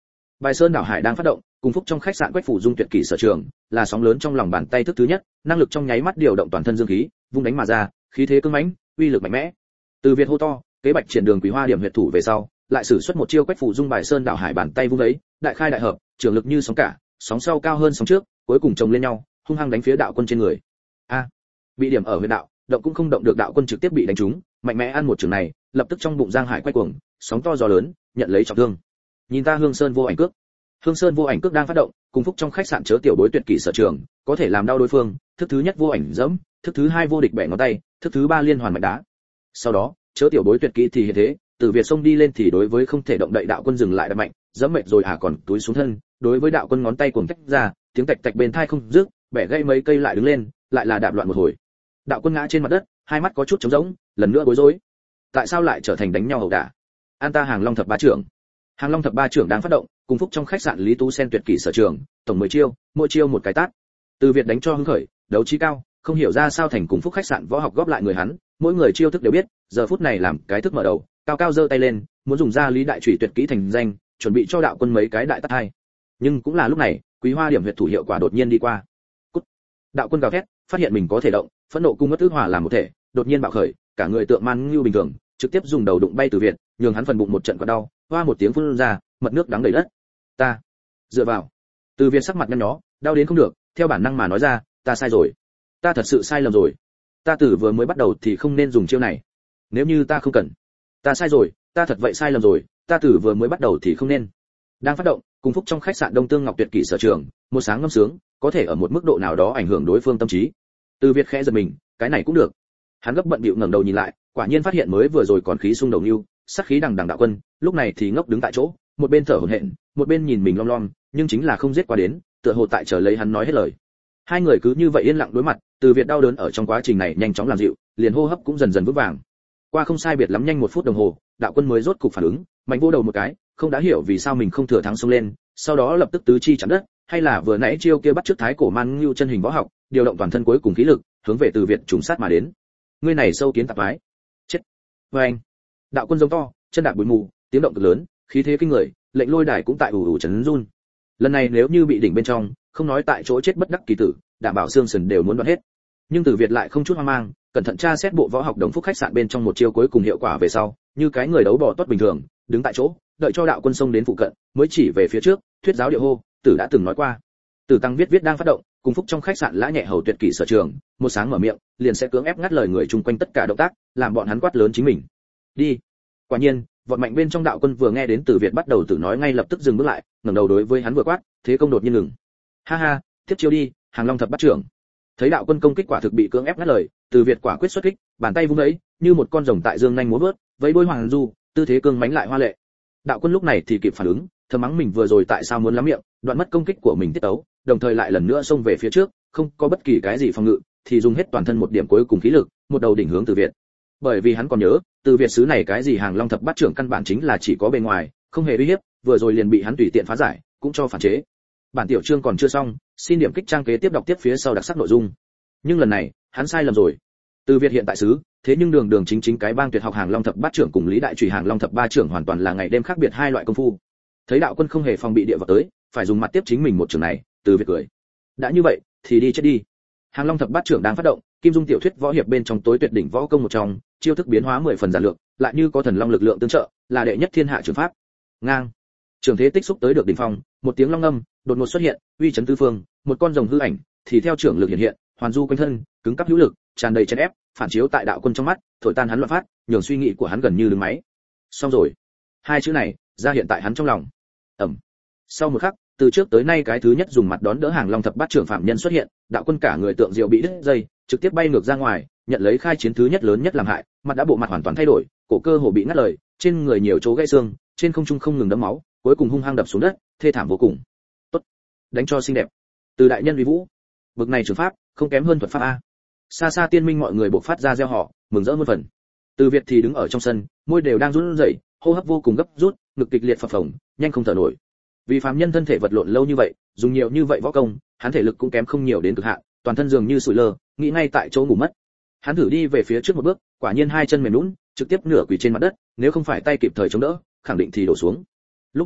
Bài Sơn đảo hải đang phát động, cùng phúc trong khách sạn Quách Phủ Dung tuyệt kỹ sở trường, là sóng lớn trong lòng bàn tay thức thứ nhất, năng lực trong nháy mắt điều động toàn thân dương khí, vung đánh mà ra, khí thế cứng mãnh, uy lực mạnh mẽ. Từ Việt hô to, kế bạch triển đường quý hoa điểm huyệt thủ về sau, lại sử xuất một chiêu Quách Phủ Dung Bài Sơn đảo hải bàn tay vung ấy, đại khai đại hợp, trường lực như sóng cả, sóng sau cao hơn sóng trước, cuối cùng chồng lên nhau, hung hăng đánh phía đạo quân trên người. A, bị điểm ở huyệt đạo, động cũng không động được, đạo quân trực tiếp bị đánh trúng, mạnh mẽ ăn một trường này, lập tức trong bụng giang hải quay cuồng, sóng to gió lớn, nhận lấy trọng thương. Nhìn ta Hương Sơn vô ảnh cước. Hương Sơn vô ảnh cước đang phát động, cùng phúc trong khách sạn chớ tiểu bối tuyệt kỹ sở trường, có thể làm đau đối phương, thức thứ nhất vô ảnh dẫm, thức thứ hai vô địch bẻ ngón tay, thức thứ ba liên hoàn mạnh đá. Sau đó, chớ tiểu bối tuyệt kỹ thì hiện thế, từ Việt sông đi lên thì đối với không thể động đậy đạo quân dừng lại đập mạnh, dẫm mệt rồi à còn túi xuống thân, đối với đạo quân ngón tay cuồng tách ra, tiếng tạch tạch bên tai không dứt, bẻ gãy mấy cây lại đứng lên, lại là đạp loạn một hồi. Đạo quân ngã trên mặt đất, hai mắt có chút trống rỗng, lần nữa bối rối. Tại sao lại trở thành đánh nhau ẩu đả? An ta Hàng Long thập ba trưởng. Hàng Long thập ba trưởng đang phát động, cùng phúc trong khách sạn Lý Tú Sen tuyệt kỹ sở trường, tổng mười chiêu, mỗi chiêu một cái tát. Từ Việt đánh cho hứng khởi, đấu trí cao, không hiểu ra sao thành cùng phúc khách sạn võ học góp lại người hắn, mỗi người chiêu thức đều biết, giờ phút này làm cái thức mở đầu, cao cao giơ tay lên, muốn dùng ra Lý đại chủy tuyệt kỹ thành danh, chuẩn bị cho đạo quân mấy cái đại tát hai. Nhưng cũng là lúc này, quý hoa điểm huyệt thủ hiệu quả đột nhiên đi qua. Cút. Đạo quân gào thét, phát hiện mình có thể động, phẫn nộ cung ngất ức hòa làm một thể, đột nhiên bạo khởi, cả người tượng man như bình thường, trực tiếp dùng đầu đụng bay Từ Việt, nhường hắn phần bụng một trận quặn đau, hoa một tiếng phun ra, mật nước đắng đầy đất. Ta dựa vào. Từ Việt sắc mặt nhăn nhó, đau đến không được, theo bản năng mà nói ra, ta sai rồi, ta thật sự sai lầm rồi, ta từ vừa mới bắt đầu thì không nên dùng chiêu này, nếu như ta không cần, ta sai rồi, ta thật vậy sai lầm rồi, ta từ vừa mới bắt đầu thì không nên. Đang phát động, cùng phúc trong khách sạn Đông Tương Ngọc tuyệt kỹ sở trường, một sáng ngâm sướng, có thể ở một mức độ nào đó ảnh hưởng đối phương tâm trí. Từ Việt khẽ giật mình, cái này cũng được. Hắn gấp bận bịu ngẩng đầu nhìn lại, quả nhiên phát hiện mới vừa rồi còn khí xung đầu nưu, sát khí đằng đằng đạo quân, lúc này thì ngốc đứng tại chỗ, một bên thở hổn hển, một bên nhìn mình lom lom, nhưng chính là không giết qua đến, tựa hồ tại chờ lấy hắn nói hết lời. Hai người cứ như vậy yên lặng đối mặt, Từ Việt đau đớn ở trong quá trình này nhanh chóng làm dịu, liền hô hấp cũng dần dần vững vàng. Qua không sai biệt lắm nhanh một phút đồng hồ, đạo quân mới rốt cục phản ứng, mạnh vô đầu một cái, không đã hiểu vì sao mình không thừa thắng xông lên, sau đó lập tức tứ chi chạm đất, hay là vừa nãy chiêu kia bắt trước thái cổ man ngưu chân hình võ học, điều động toàn thân cuối cùng khí lực, hướng về Từ Việt trùng sát mà đến. Ngươi này sâu kiến tạp ái, chết. Với anh, đạo quân giống to, chân đạp bụi mù, tiếng động cực lớn, khí thế kinh người, lệnh lôi đài cũng tại ủ ủ chấn run. Lần này nếu như bị đỉnh bên trong, không nói tại chỗ chết bất đắc kỳ tử, đảm bảo xương sườn đều muốn đoạn hết. Nhưng Từ Việt lại không chút hoang mang, cẩn thận tra xét bộ võ học Đồng Phúc khách sạn bên trong một chiêu cuối cùng hiệu quả về sau, như cái người đấu bò tốt bình thường, đứng tại chỗ, đợi cho đạo quân xông đến phụ cận, mới chỉ về phía trước, thuyết giáo địa hô, Tử đã từng nói qua. Tử tăng viết viết đang phát động, cùng phúc trong khách sạn Lã Nhẹ Hầu tuyệt kỹ sở trường, một sáng mở miệng, liền sẽ cưỡng ép ngắt lời người chung quanh tất cả động tác, làm bọn hắn quát lớn chính mình. Đi. Quả nhiên, vọt mạnh bên trong đạo quân vừa nghe đến Từ Việt bắt đầu Tử nói ngay lập tức dừng bước lại, ngẩng đầu đối với hắn vừa quát, thế công đột nhiên ngừng. Ha ha, tiếp chiêu đi, Hàng Long thập bát trưởng. Thấy đạo quân công kích quả thực bị cưỡng ép ngắt lời, Từ Việt quả quyết xuất kích, bàn tay vung ấy, như một con rồng tại dương nhanh múa vớt, vẫy đuôi hoàng du, tư thế cương mãnh lại hoa lệ. Đạo quân lúc này thì kịp phản ứng, thầm mắng mình vừa rồi tại sao muốn lắm miệng, đoạn mất công kích của mình tiết tấu, đồng thời lại lần nữa xông về phía trước, không có bất kỳ cái gì phòng ngự, thì dùng hết toàn thân một điểm cuối cùng khí lực, một đầu đỉnh hướng Từ Việt. Bởi vì hắn còn nhớ, Từ Việt sứ này cái gì Hàng Long thập bát trưởng căn bản chính là chỉ có bề ngoài, không hề uy hiếp, vừa rồi liền bị hắn tùy tiện phá giải, cũng cho phản chế. Bản tiểu chương còn chưa xong, xin điểm kích trang kế tiếp đọc tiếp phía sau đặc sắc nội dung. Nhưng lần này, hắn sai lầm rồi. Từ Việt hiện tại sứ, thế nhưng đường đường chính chính cái bang tuyệt học Hàng Long thập bát trưởng cùng Lý đại chủy Hàng Long thập ba trưởng hoàn toàn là ngày đêm khác biệt hai loại công phu. Thấy đạo quân không hề phòng bị địa vào tới, phải dùng mặt tiếp chính mình một trường này, Từ Việt cười. Đã như vậy, thì đi chết đi. Hàng Long thập bát trưởng đang phát động, Kim Dung tiểu thuyết võ hiệp bên trong tối tuyệt đỉnh võ công một trong, chiêu thức biến hóa mười phần giản lược, lại như có thần long lực lượng tương trợ, là đệ nhất thiên hạ trường pháp. Ngang. Trường thế tích xúc tới được đỉnh phong, một tiếng long âm đột ngột xuất hiện, uy chấn tứ phương, một con rồng hư ảnh thì theo trưởng lực hiện hiện, hoàn du quanh thân, cứng cáp hữu lực, tràn đầy chấn ép, phản chiếu tại đạo quân trong mắt, thổi tan hắn loạn phát, nhường suy nghĩ của hắn gần như đứng máy. Xong rồi. Hai chữ này ra hiện tại hắn trong lòng. Ầm. Sau một khắc, từ trước tới nay cái thứ nhất dùng mặt đón đỡ Hàng Long thập bát trưởng phạm nhân xuất hiện, đạo quân cả người tượng diệu bị đứt dây, trực tiếp bay ngược ra ngoài, nhận lấy khai chiến thứ nhất lớn nhất làm hại, mặt đã bộ mặt hoàn toàn thay đổi, cổ cơ hồ bị ngắt lời, trên người nhiều chỗ gãy xương, trên không trung không ngừng đẫm máu, cuối cùng hung hăng đập xuống đất, thê thảm vô cùng. Tốt, đánh cho xinh đẹp. Từ đại nhân uy vũ, bực này trường pháp, không kém hơn thuật pháp a. Xa xa tiên minh mọi người bộc phát ra reo hò, mừng rỡ muôn phần. Từ Việt thì đứng ở trong sân, môi đều đang run rẩy, hô hấp vô cùng gấp rút, ngực kịch liệt phập phồng, nhanh không thở nổi. Vì phàm nhân thân thể vật lộn lâu như vậy, dùng nhiều như vậy võ công, hắn thể lực cũng kém không nhiều đến cực hạn, toàn thân dường như sủi lơ, nghĩ ngay tại chỗ ngủ mất. Hắn thử đi về phía trước một bước, quả nhiên hai chân mềm nhũn, trực tiếp nửa quỳ trên mặt đất, nếu không phải tay kịp thời chống đỡ, khẳng định thì đổ xuống. Lúc này,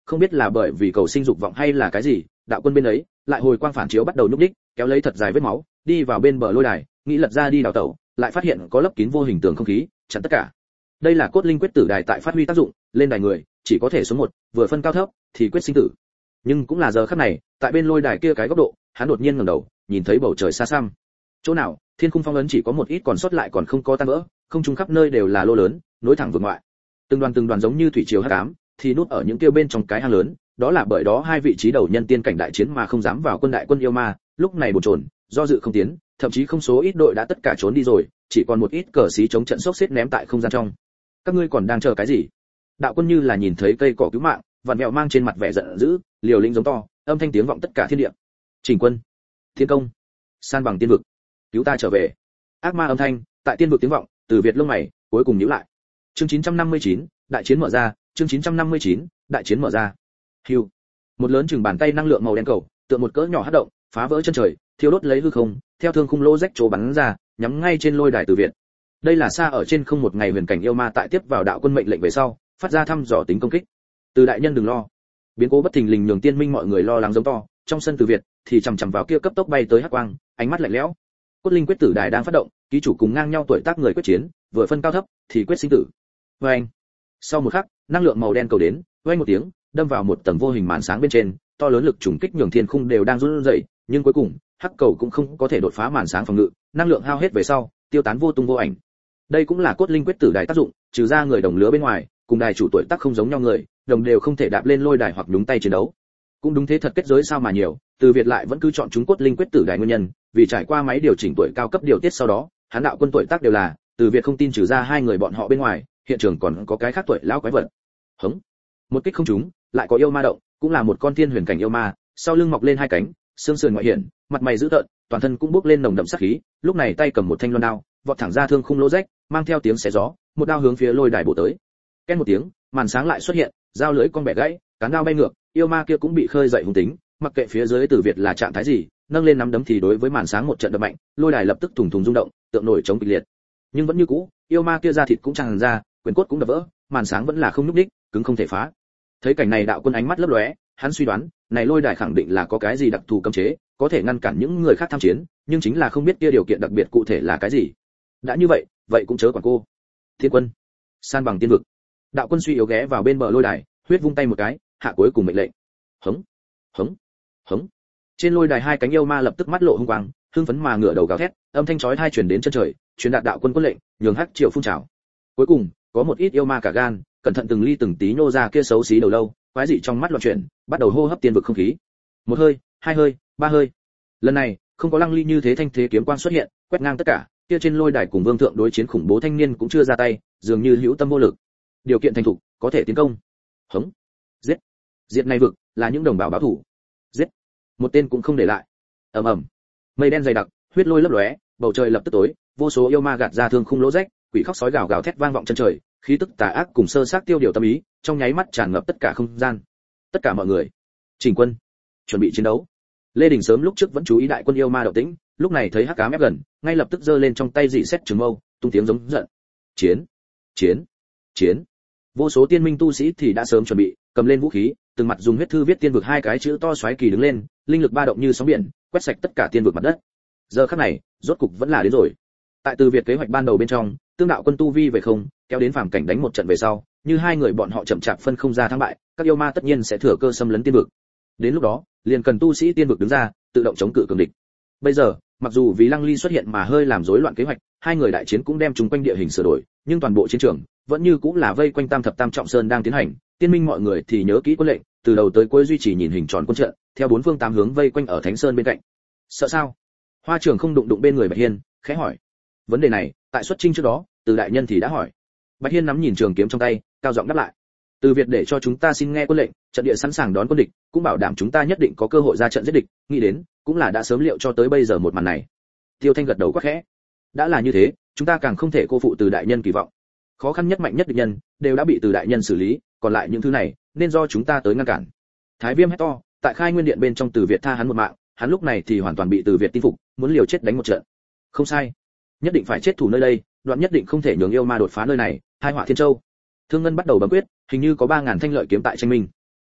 không biết là bởi vì cầu sinh dục vọng hay là cái gì, đạo quân bên ấy lại hồi quang phản chiếu bắt đầu nhúc đích, kéo lấy thật dài vết máu, đi vào bên bờ lôi đài, nghĩ lật ra đi đào tẩu, lại phát hiện có lấp kín vô hình tường không khí, chặn tất cả. Đây là cốt linh quyết tử đài tại phát huy tác dụng, lên đài người chỉ có thể số một, vừa phân cao thấp thì quyết sinh tử. Nhưng cũng là giờ khắc này, tại bên lôi đài kia cái góc độ, hắn đột nhiên ngẩng đầu, nhìn thấy bầu trời xa xăm. Chỗ nào, thiên khung phong ấn chỉ có một ít còn sót lại còn không có tan vỡ, không trung khắp nơi đều là lô lớn, nối thẳng vực ngoại. Từng đoàn từng đoàn giống như thủy triều hắc ám, thì nút ở những kia bên trong cái hang lớn, đó là bởi đó hai vị trí đầu nhân tiên cảnh đại chiến mà không dám vào quân đại quân yêu ma, lúc này bồn chồn, do dự không tiến, thậm chí không số ít đội đã tất cả trốn đi rồi, chỉ còn một ít cờ xí chống trận sốc xếp ném tại không gian trong. Các ngươi còn đang chờ cái gì? Đạo quân như là nhìn thấy cây cỏ cứu mạng, vặn mèo mang trên mặt vẻ giận dữ, liều lĩnh giống to, âm thanh tiếng vọng tất cả thiên địa. Chỉnh quân, thiên công, san bằng tiên vực, cứu ta trở về. Ác ma âm thanh tại tiên vực tiếng vọng, từ Việt lông mày cuối cùng nhíu lại. Chương chín trăm năm mươi chín, đại chiến mở ra, chương chín trăm năm mươi chín, đại chiến mở ra. Hưu. Một lớn chừng bàn tay năng lượng màu đen cầu, tựa một cỡ nhỏ hất động, phá vỡ chân trời, thiêu đốt lấy hư không, theo thương khung lỗ rách chỗ bắn ra, nhắm ngay trên lôi đài Từ Việt. Đây là xa ở trên không một ngày huyền cảnh yêu ma tại tiếp vào đạo quân mệnh lệnh về sau, phát ra thăm dò tính công kích. Từ đại nhân đừng lo. Biến cố bất thình lình nhường tiên minh mọi người lo lắng giống to, trong sân Từ Việt thì chằm chằm vào kia cấp tốc bay tới hắc quang, ánh mắt lạnh lẽo. Cốt linh quyết tử đài đang phát động, ký chủ cùng ngang nhau tuổi tác người quyết chiến, vừa phân cao thấp thì quyết sinh tử. Oeng. Sau một khắc, năng lượng màu đen cầu đến, oeng một tiếng, đâm vào một tầng vô hình màn sáng bên trên, to lớn lực trùng kích nhường thiên khung đều đang run rẩy, nhưng cuối cùng, hắc cầu cũng không có thể đột phá màn sáng phòng ngự, năng lượng hao hết về sau, tiêu tán vô tung vô ảnh. Đây cũng là cốt linh quyết tử đài tác dụng, trừ ra người đồng lứa bên ngoài, cùng đài chủ tuổi tác không giống nhau người, đồng đều không thể đạp lên lôi đài hoặc nhúng tay chiến đấu. Cũng đúng thế thật kết giới sao mà nhiều, Từ Việt lại vẫn cứ chọn chúng cốt linh quyết tử đài nguyên nhân, vì trải qua máy điều chỉnh tuổi cao cấp điều tiết sau đó, hắn đạo quân tuổi tác đều là, Từ Việt không tin trừ ra hai người bọn họ bên ngoài, hiện trường còn có cái khác tuổi lão quái vật. Hống. Một kích không trúng, lại có yêu ma động, cũng là một con thiên huyền cảnh yêu ma, sau lưng mọc lên hai cánh, xương sườn ngoại hiện, mặt mày dữ tợn, toàn thân cũng bốc lên nồng đậm sát khí, lúc này tay cầm một thanh loan đao, vọt thẳng ra thương khung lỗ rách, mang theo tiếng xé gió, một đao hướng phía lôi đài bổ tới. Ken một tiếng, màn sáng lại xuất hiện, dao lưỡi con bẻ gãy, cán đao bay ngược, yêu ma kia cũng bị khơi dậy hung tính, mặc kệ phía dưới Từ Việt là trạng thái gì, nâng lên nắm đấm thì đối với màn sáng một trận đập mạnh, lôi đài lập tức thùng thùng rung động, tượng nổi chống kịch liệt. Nhưng vẫn như cũ, yêu ma kia ra thịt cũng tràn ra, quyền cốt cũng đập vỡ, màn sáng vẫn là không nhúc đích, cứng không thể phá. Thấy cảnh này đạo quân ánh mắt lấp lóe, hắn suy đoán, này lôi đài khẳng định là có cái gì đặc thù cấm chế, có thể ngăn cản những người khác tham chiến, nhưng chính là không biết kia điều kiện đặc biệt cụ thể là cái gì. Đã như vậy, vậy cũng chớ quản cô. Thiên quân, san bằng tiên vực. Đạo quân suy yếu ghé vào bên bờ lôi đài, huyết vung tay một cái, hạ cuối cùng mệnh lệnh. Hống, hống, hống. Trên lôi đài hai cánh yêu ma lập tức mắt lộ hung quang, hưng phấn mà ngửa đầu gào thét, âm thanh chói tai truyền đến chân trời, truyền đạt đạo quân quân lệnh, nhường hắc triều phun trào. Cuối cùng, có một ít yêu ma cả gan, cẩn thận từng ly từng tí nhô ra kia xấu xí đầu lâu, quái dị trong mắt loạn chuyển, bắt đầu hô hấp tiên vực không khí. Một hơi, hai hơi, ba hơi. Lần này, không có Lăng Ly như thế thanh thế kiếm quang xuất hiện, quét ngang tất cả, kia trên lôi đài cùng vương thượng đối chiến khủng bố thanh niên cũng chưa ra tay, dường như hữu tâm vô lực. Điều kiện thành thục, có thể tiến công. Hống, giết. Diệt này vực, là những đồng bào báo thủ. Giết. Một tên cũng không để lại. Ầm ầm. Mây đen dày đặc, huyết lôi lấp lóe, bầu trời lập tức tối, vô số yêu ma gạt ra thương khung lỗ rách, quỷ khóc sói gào gào thét vang vọng chân trời, khí tức tà ác cùng sơ xác tiêu điều tâm ý, trong nháy mắt tràn ngập tất cả không gian. Tất cả mọi người, chỉnh quân, chuẩn bị chiến đấu. Lê Đình sớm lúc trước vẫn chú ý đại quân yêu ma động tĩnh, lúc này thấy hắc ám ép gần, ngay lập tức giơ lên trong tay dị xét trường mâu, tung tiếng giống giận. Chiến, chiến, chiến. Vô số tiên minh tu sĩ thì đã sớm chuẩn bị, cầm lên vũ khí, từng mặt dùng huyết thư viết tiên vực hai cái chữ to xoáy kỳ đứng lên, linh lực ba động như sóng biển, quét sạch tất cả tiên vực mặt đất. Giờ khắc này, rốt cục vẫn là đến rồi. Tại Từ Việt kế hoạch ban đầu bên trong, tương đạo quân tu vi về không, kéo đến phàm cảnh đánh một trận về sau, như hai người bọn họ chậm chạp phân không ra thắng bại, các yêu ma tất nhiên sẽ thừa cơ xâm lấn tiên vực. Đến lúc đó, liền cần tu sĩ tiên vực đứng ra, tự động chống cự cường địch. Bây giờ, mặc dù vì Lăng Ly xuất hiện mà hơi làm rối loạn kế hoạch, hai người đại chiến cũng đem chúng quanh địa hình sửa đổi, nhưng toàn bộ chiến trường vẫn như cũng là vây quanh Tam Thập Tam Trọng Sơn đang tiến hành. Tiên minh mọi người thì nhớ kỹ quân lệnh, từ đầu tới cuối duy trì nhìn hình tròn quân trận, theo bốn phương tám hướng vây quanh ở Thánh Sơn bên cạnh. Sợ sao? Hoa Trường không đụng đụng bên người Bạch Hiên, khẽ hỏi. Vấn đề này, tại xuất chinh trước đó, Từ đại nhân thì đã hỏi. Bạch Hiên nắm nhìn trường kiếm trong tay, cao giọng đáp lại. Từ Việt để cho chúng ta xin nghe quân lệnh, trận địa sẵn sàng đón quân địch, cũng bảo đảm chúng ta nhất định có cơ hội ra trận giết địch, nghĩ đến, cũng là đã sớm liệu cho tới bây giờ một màn này. Tiêu Thanh gật đầu quát khẽ. Đã là như thế, chúng ta càng không thể cô phụ Từ đại nhân kỳ vọng. Khó khăn nhất mạnh nhất địch nhân đều đã bị Từ đại nhân xử lý, còn lại những thứ này nên do chúng ta tới ngăn cản. Thái Viêm hét to, tại Khai Nguyên Điện bên trong Từ Việt tha hắn một mạng, hắn lúc này thì hoàn toàn bị Từ Việt tin phục, muốn liều chết đánh một trận. Không sai, nhất định phải chết thủ nơi đây, đoạn nhất định không thể nhường yêu ma đột phá nơi này, hai họa thiên châu. Thương Ngân bắt đầu bấm quyết, hình như có ba ngàn thanh lợi kiếm tại tranh minh.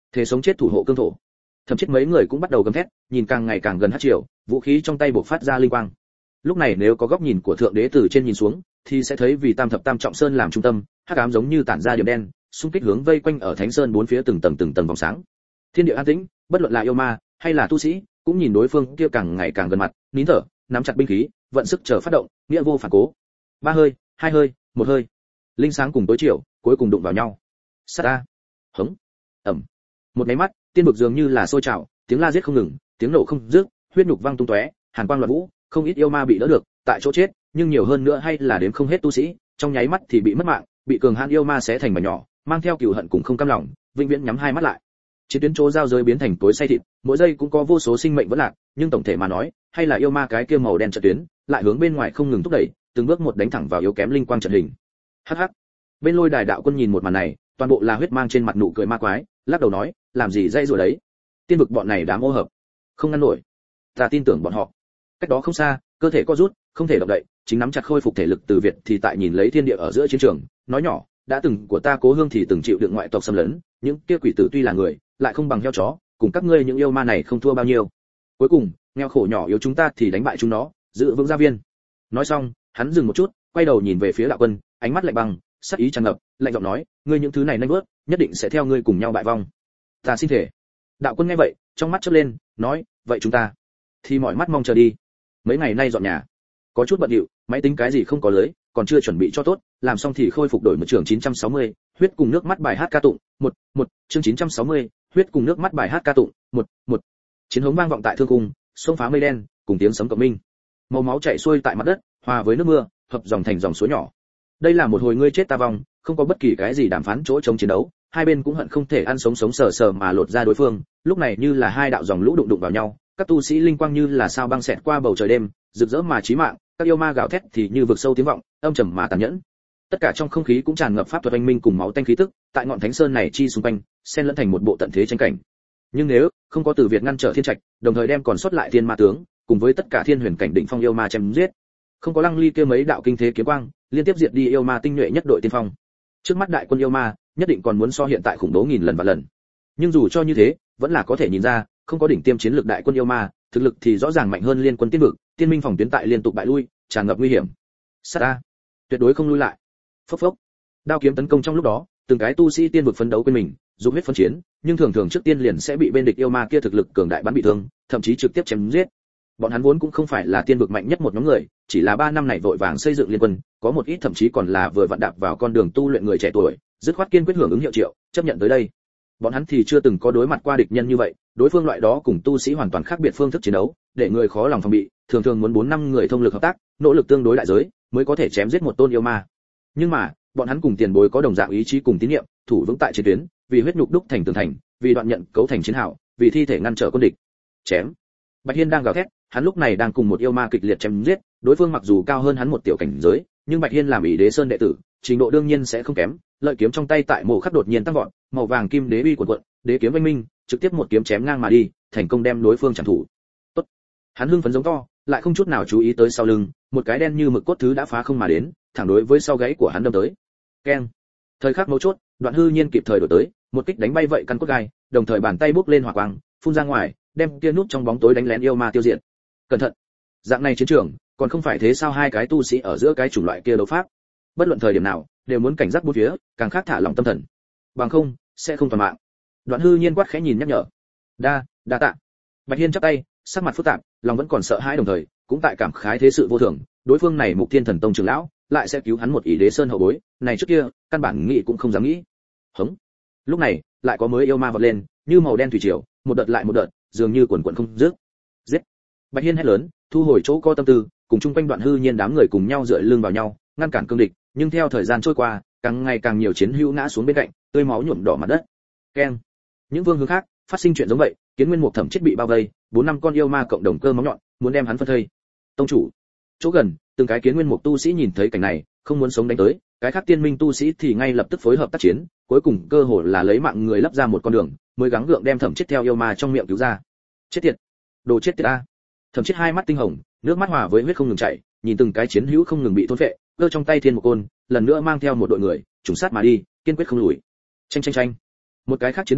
Thế sống chết thủ hộ cương thổ. Thậm chết mấy người cũng bắt đầu gầm thét, nhìn càng ngày càng gần hắc triều, vũ khí trong tay bộc phát ra linh quang. Lúc này nếu có góc nhìn của thượng đế từ trên nhìn xuống, thì sẽ thấy vì Tam thập Tam trọng sơn làm trung tâm, hắc ám giống như tản ra điểm đen, xung kích hướng vây quanh ở Thánh Sơn bốn phía từng tầng từng tầng vòng sáng. Thiên địa an tĩnh, bất luận là yêu ma hay là tu sĩ, cũng nhìn đối phương kia càng ngày càng gần mặt, nín thở, nắm chặt binh khí, vận sức chờ phát động, nghĩa vô phản cố. Ba hơi, hai hơi, một hơi. Linh sáng cùng tối chiều, cuối cùng đụng vào nhau. Sát a. Hống. Ầm. Một cái mắt, tiên vực dường như là sôi trào, tiếng la giết không ngừng, tiếng nổ không dứt, huyết nhục văng tung tóe, hàn quang loạn vũ, không ít yêu ma bị đỡ được, tại chỗ chết, nhưng nhiều hơn nữa hay là đếm không hết tu sĩ, trong nháy mắt thì bị mất mạng, bị cường hãn yêu ma xé thành mảnh nhỏ, mang theo cừu hận cùng không cam lòng, vĩnh viễn nhắm hai mắt lại. Chiến tuyến chỗ giao giới biến thành tối say thịt, mỗi giây cũng có vô số sinh mệnh vẫn lạc, nhưng tổng thể mà nói, hay là yêu ma cái kia màu đen trận tuyến, lại hướng bên ngoài không ngừng thúc đẩy, từng bước một đánh thẳng vào yếu kém linh quang trận hình. Hắc hắc. Bên Lôi Đài đạo quân nhìn một màn này, toàn bộ là huyết mang trên mặt nụ cười ma quái, lắc đầu nói, làm gì dây rồi đấy? Tiên vực bọn này đám ô hợp, không ngăn nổi. Ta tin tưởng bọn họ. Cách đó không xa, cơ thể co rút, không thể động đậy, chính nắm chặt khôi phục thể lực từ Việt thì tại nhìn lấy thiên địa ở giữa chiến trường, nói nhỏ, đã từng của ta Cố Hương thì từng chịu đựng ngoại tộc xâm lấn, những kia quỷ tử tuy là người, lại không bằng heo chó, cùng các ngươi những yêu ma này không thua bao nhiêu. Cuối cùng, nghèo khổ nhỏ yếu chúng ta thì đánh bại chúng nó, giữ vững gia viên. Nói xong, hắn dừng một chút, quay đầu nhìn về phía đạo quân, ánh mắt lạnh băng, sát ý tràn ngập, lạnh giọng nói, ngươi những thứ này nhanh bước, nhất định sẽ theo ngươi cùng nhau bại vong. Ta xin thể. Đạo quân nghe vậy, trong mắt chớp lên, nói, vậy chúng ta thì mỏi mắt mong chờ đi. Mấy ngày nay dọn nhà, có chút bận rộn, máy tính cái gì không có lưới, còn chưa chuẩn bị cho tốt, làm xong thì khôi phục đổi một trường chín trăm sáu mươi, huyết cùng nước mắt bài hát ca tụng, một, một, chương chín trăm sáu mươi, huyết cùng nước mắt bài hát ca tụng, một, một. Chiến hống vang vọng tại thương cung, sông phá mây đen, cùng tiếng sấm cộng minh. Màu máu chảy xuôi tại mặt đất, hòa với nước mưa, hợp dòng thành dòng suối nhỏ. Đây là một hồi ngươi chết ta vong, không có bất kỳ cái gì đàm phán chỗ chống chiến đấu, hai bên cũng hận không thể ăn sống sống sờ sờ mà lột ra đối phương, lúc này như là hai đạo dòng lũ đụng đụng vào nhau, các tu sĩ linh quang như là sao băng xẹt qua bầu trời đêm, rực rỡ mà chí mạng, các yêu ma gào thét thì như vực sâu tiếng vọng, âm trầm mà tàn nhẫn. Tất cả trong không khí cũng tràn ngập pháp thuật oanh minh cùng máu tanh khí tức, tại ngọn thánh sơn này chi xung quanh, xen lẫn thành một bộ tận thế tranh cảnh. Nhưng nếu không có Từ Việt ngăn trở thiên trạch, đồng thời đem còn sót lại thiên ma tướng, cùng với tất cả thiên huyền cảnh đỉnh phong yêu ma chém giết, không có Lăng Ly kia mấy đạo kinh thế kiếm quang, liên tiếp diệt đi yêu ma tinh nhuệ nhất đội tiên phong. Trước mắt đại quân yêu ma, nhất định còn muốn so hiện tại khủng bố nghìn lần và lần. Nhưng dù cho như thế, vẫn là có thể nhìn ra, không có đỉnh tiêm chiến lược đại quân yêu ma, thực lực thì rõ ràng mạnh hơn liên quân tiên vực, tiên minh phòng tuyến tại liên tục bại lui, tràn ngập nguy hiểm. Sát a, tuyệt đối không lui lại. Phốc phốc. Đao kiếm tấn công trong lúc đó, từng cái tu sĩ tiên vực phấn đấu quên mình, dùng huyết phân chiến, nhưng thường thường trước tiên liền sẽ bị bên địch yêu ma kia thực lực cường đại bắn bị thương, thậm chí trực tiếp chém giết. Bọn hắn vốn cũng không phải là tiên vực mạnh nhất một nhóm người, chỉ là ba năm này vội vàng xây dựng liên quân, có một ít thậm chí còn là vừa vặn đạp vào con đường tu luyện người trẻ tuổi, dứt khoát kiên quyết hưởng ứng hiệu triệu, chấp nhận tới đây. Bọn hắn thì chưa từng có đối mặt qua địch nhân như vậy, đối phương loại đó cùng tu sĩ hoàn toàn khác biệt phương thức chiến đấu, để người khó lòng phòng bị, thường thường muốn bốn năm người thông lực hợp tác, nỗ lực tương đối đại giới, mới có thể chém giết một tôn yêu ma. Nhưng mà, bọn hắn cùng tiền bối có đồng dạng ý chí cùng tín niệm, thủ vững tại chiến tuyến, vì huyết nhục đúc thành tường thành, vì đoạn nhận cấu thành chiến hào, vì thi thể ngăn trở quân địch. Chém. Bạch Hiên đang gào thét, hắn lúc này đang cùng một yêu ma kịch liệt chém giết, đối phương mặc dù cao hơn hắn một tiểu cảnh giới, nhưng Bạch Hiên làm Ỷ Đế Sơn đệ tử, trình độ đương nhiên sẽ không kém, lợi kiếm trong tay tại mộ khắc đột nhiên tăng vọt, màu vàng kim đế uy cuộn cuộn, đế kiếm vinh minh, trực tiếp một kiếm chém ngang mà đi, thành công đem đối phương chặn thủ. Tốt. Hắn hưng phấn giống to, lại không chút nào chú ý tới sau lưng, một cái đen như mực cốt thứ đã phá không mà đến, thẳng đối với sau gáy của hắn đâm tới. Keng. Thời khắc mấu chốt, Đoạn Hư Nhiên kịp thời đổi tới, một kích đánh bay vậy căn cốt gai, đồng thời bàn tay bốc lên hỏa quang, phun ra ngoài, đem kia nút trong bóng tối đánh lén yêu ma tiêu diệt. Cẩn thận. Dạng này chiến trường, còn không phải thế sao hai cái tu sĩ ở giữa cái chủng loại kia đấu pháp. Bất luận thời điểm nào, đều muốn cảnh giác bốn phía, càng khác thả lòng tâm thần. Bằng không, sẽ không toàn mạng. Đoạn Hư Nhiên quát khẽ nhìn nhắc nhở. Đa, đa tạ. Bạch Hiên chắp tay, sắc mặt phức tạp, lòng vẫn còn sợ hãi đồng thời, cũng tại cảm khái thế sự vô thường, đối phương này Mục Thiên Thần Tông trưởng lão, lại sẽ cứu hắn một Ỷ Đế Sơn hậu bối, này trước kia, căn bản nghĩ cũng không dám nghĩ. Hống. Lúc này, lại có mới yêu ma vọt lên, như màu đen thủy triều, một đợt lại một đợt, dường như quần quần không dứt. Giết. Bạch Hiên hét lớn, thu hồi chỗ co tâm tư, cùng chung quanh Đoạn Hư Nhiên đám người cùng nhau dựa lưng vào nhau, ngăn cản cương địch, nhưng theo thời gian trôi qua, càng ngày càng nhiều chiến hữu ngã xuống bên cạnh, tươi máu nhuộm đỏ mặt đất. Keng. Những vương hướng khác phát sinh chuyện giống vậy, Kiến Nguyên Mục Thẩm chết bị bao vây, bốn năm con yêu ma cộng đồng cơ móng nhọn, muốn đem hắn phân thây. Tông chủ. Chỗ gần, từng cái Kiến Nguyên Mục tu sĩ nhìn thấy cảnh này, không muốn sống đánh tới, cái khác tiên minh tu sĩ thì ngay lập tức phối hợp tác chiến, cuối cùng cơ hội là lấy mạng người lấp ra một con đường, mới gắng gượng đem Thẩm chết theo yêu ma trong miệng cứu ra. Chết tiệt, đồ chết tiệt a. Thẩm chết hai mắt tinh hồng, nước mắt hòa với huyết không ngừng chảy, nhìn từng cái chiến hữu không ngừng bị thôn phệ, giơ trong tay thiên một côn, lần nữa mang theo một đội người, trùng sát mà đi, kiên quyết không lùi. Chanh chanh chanh. Một cái khác chiến đoàn,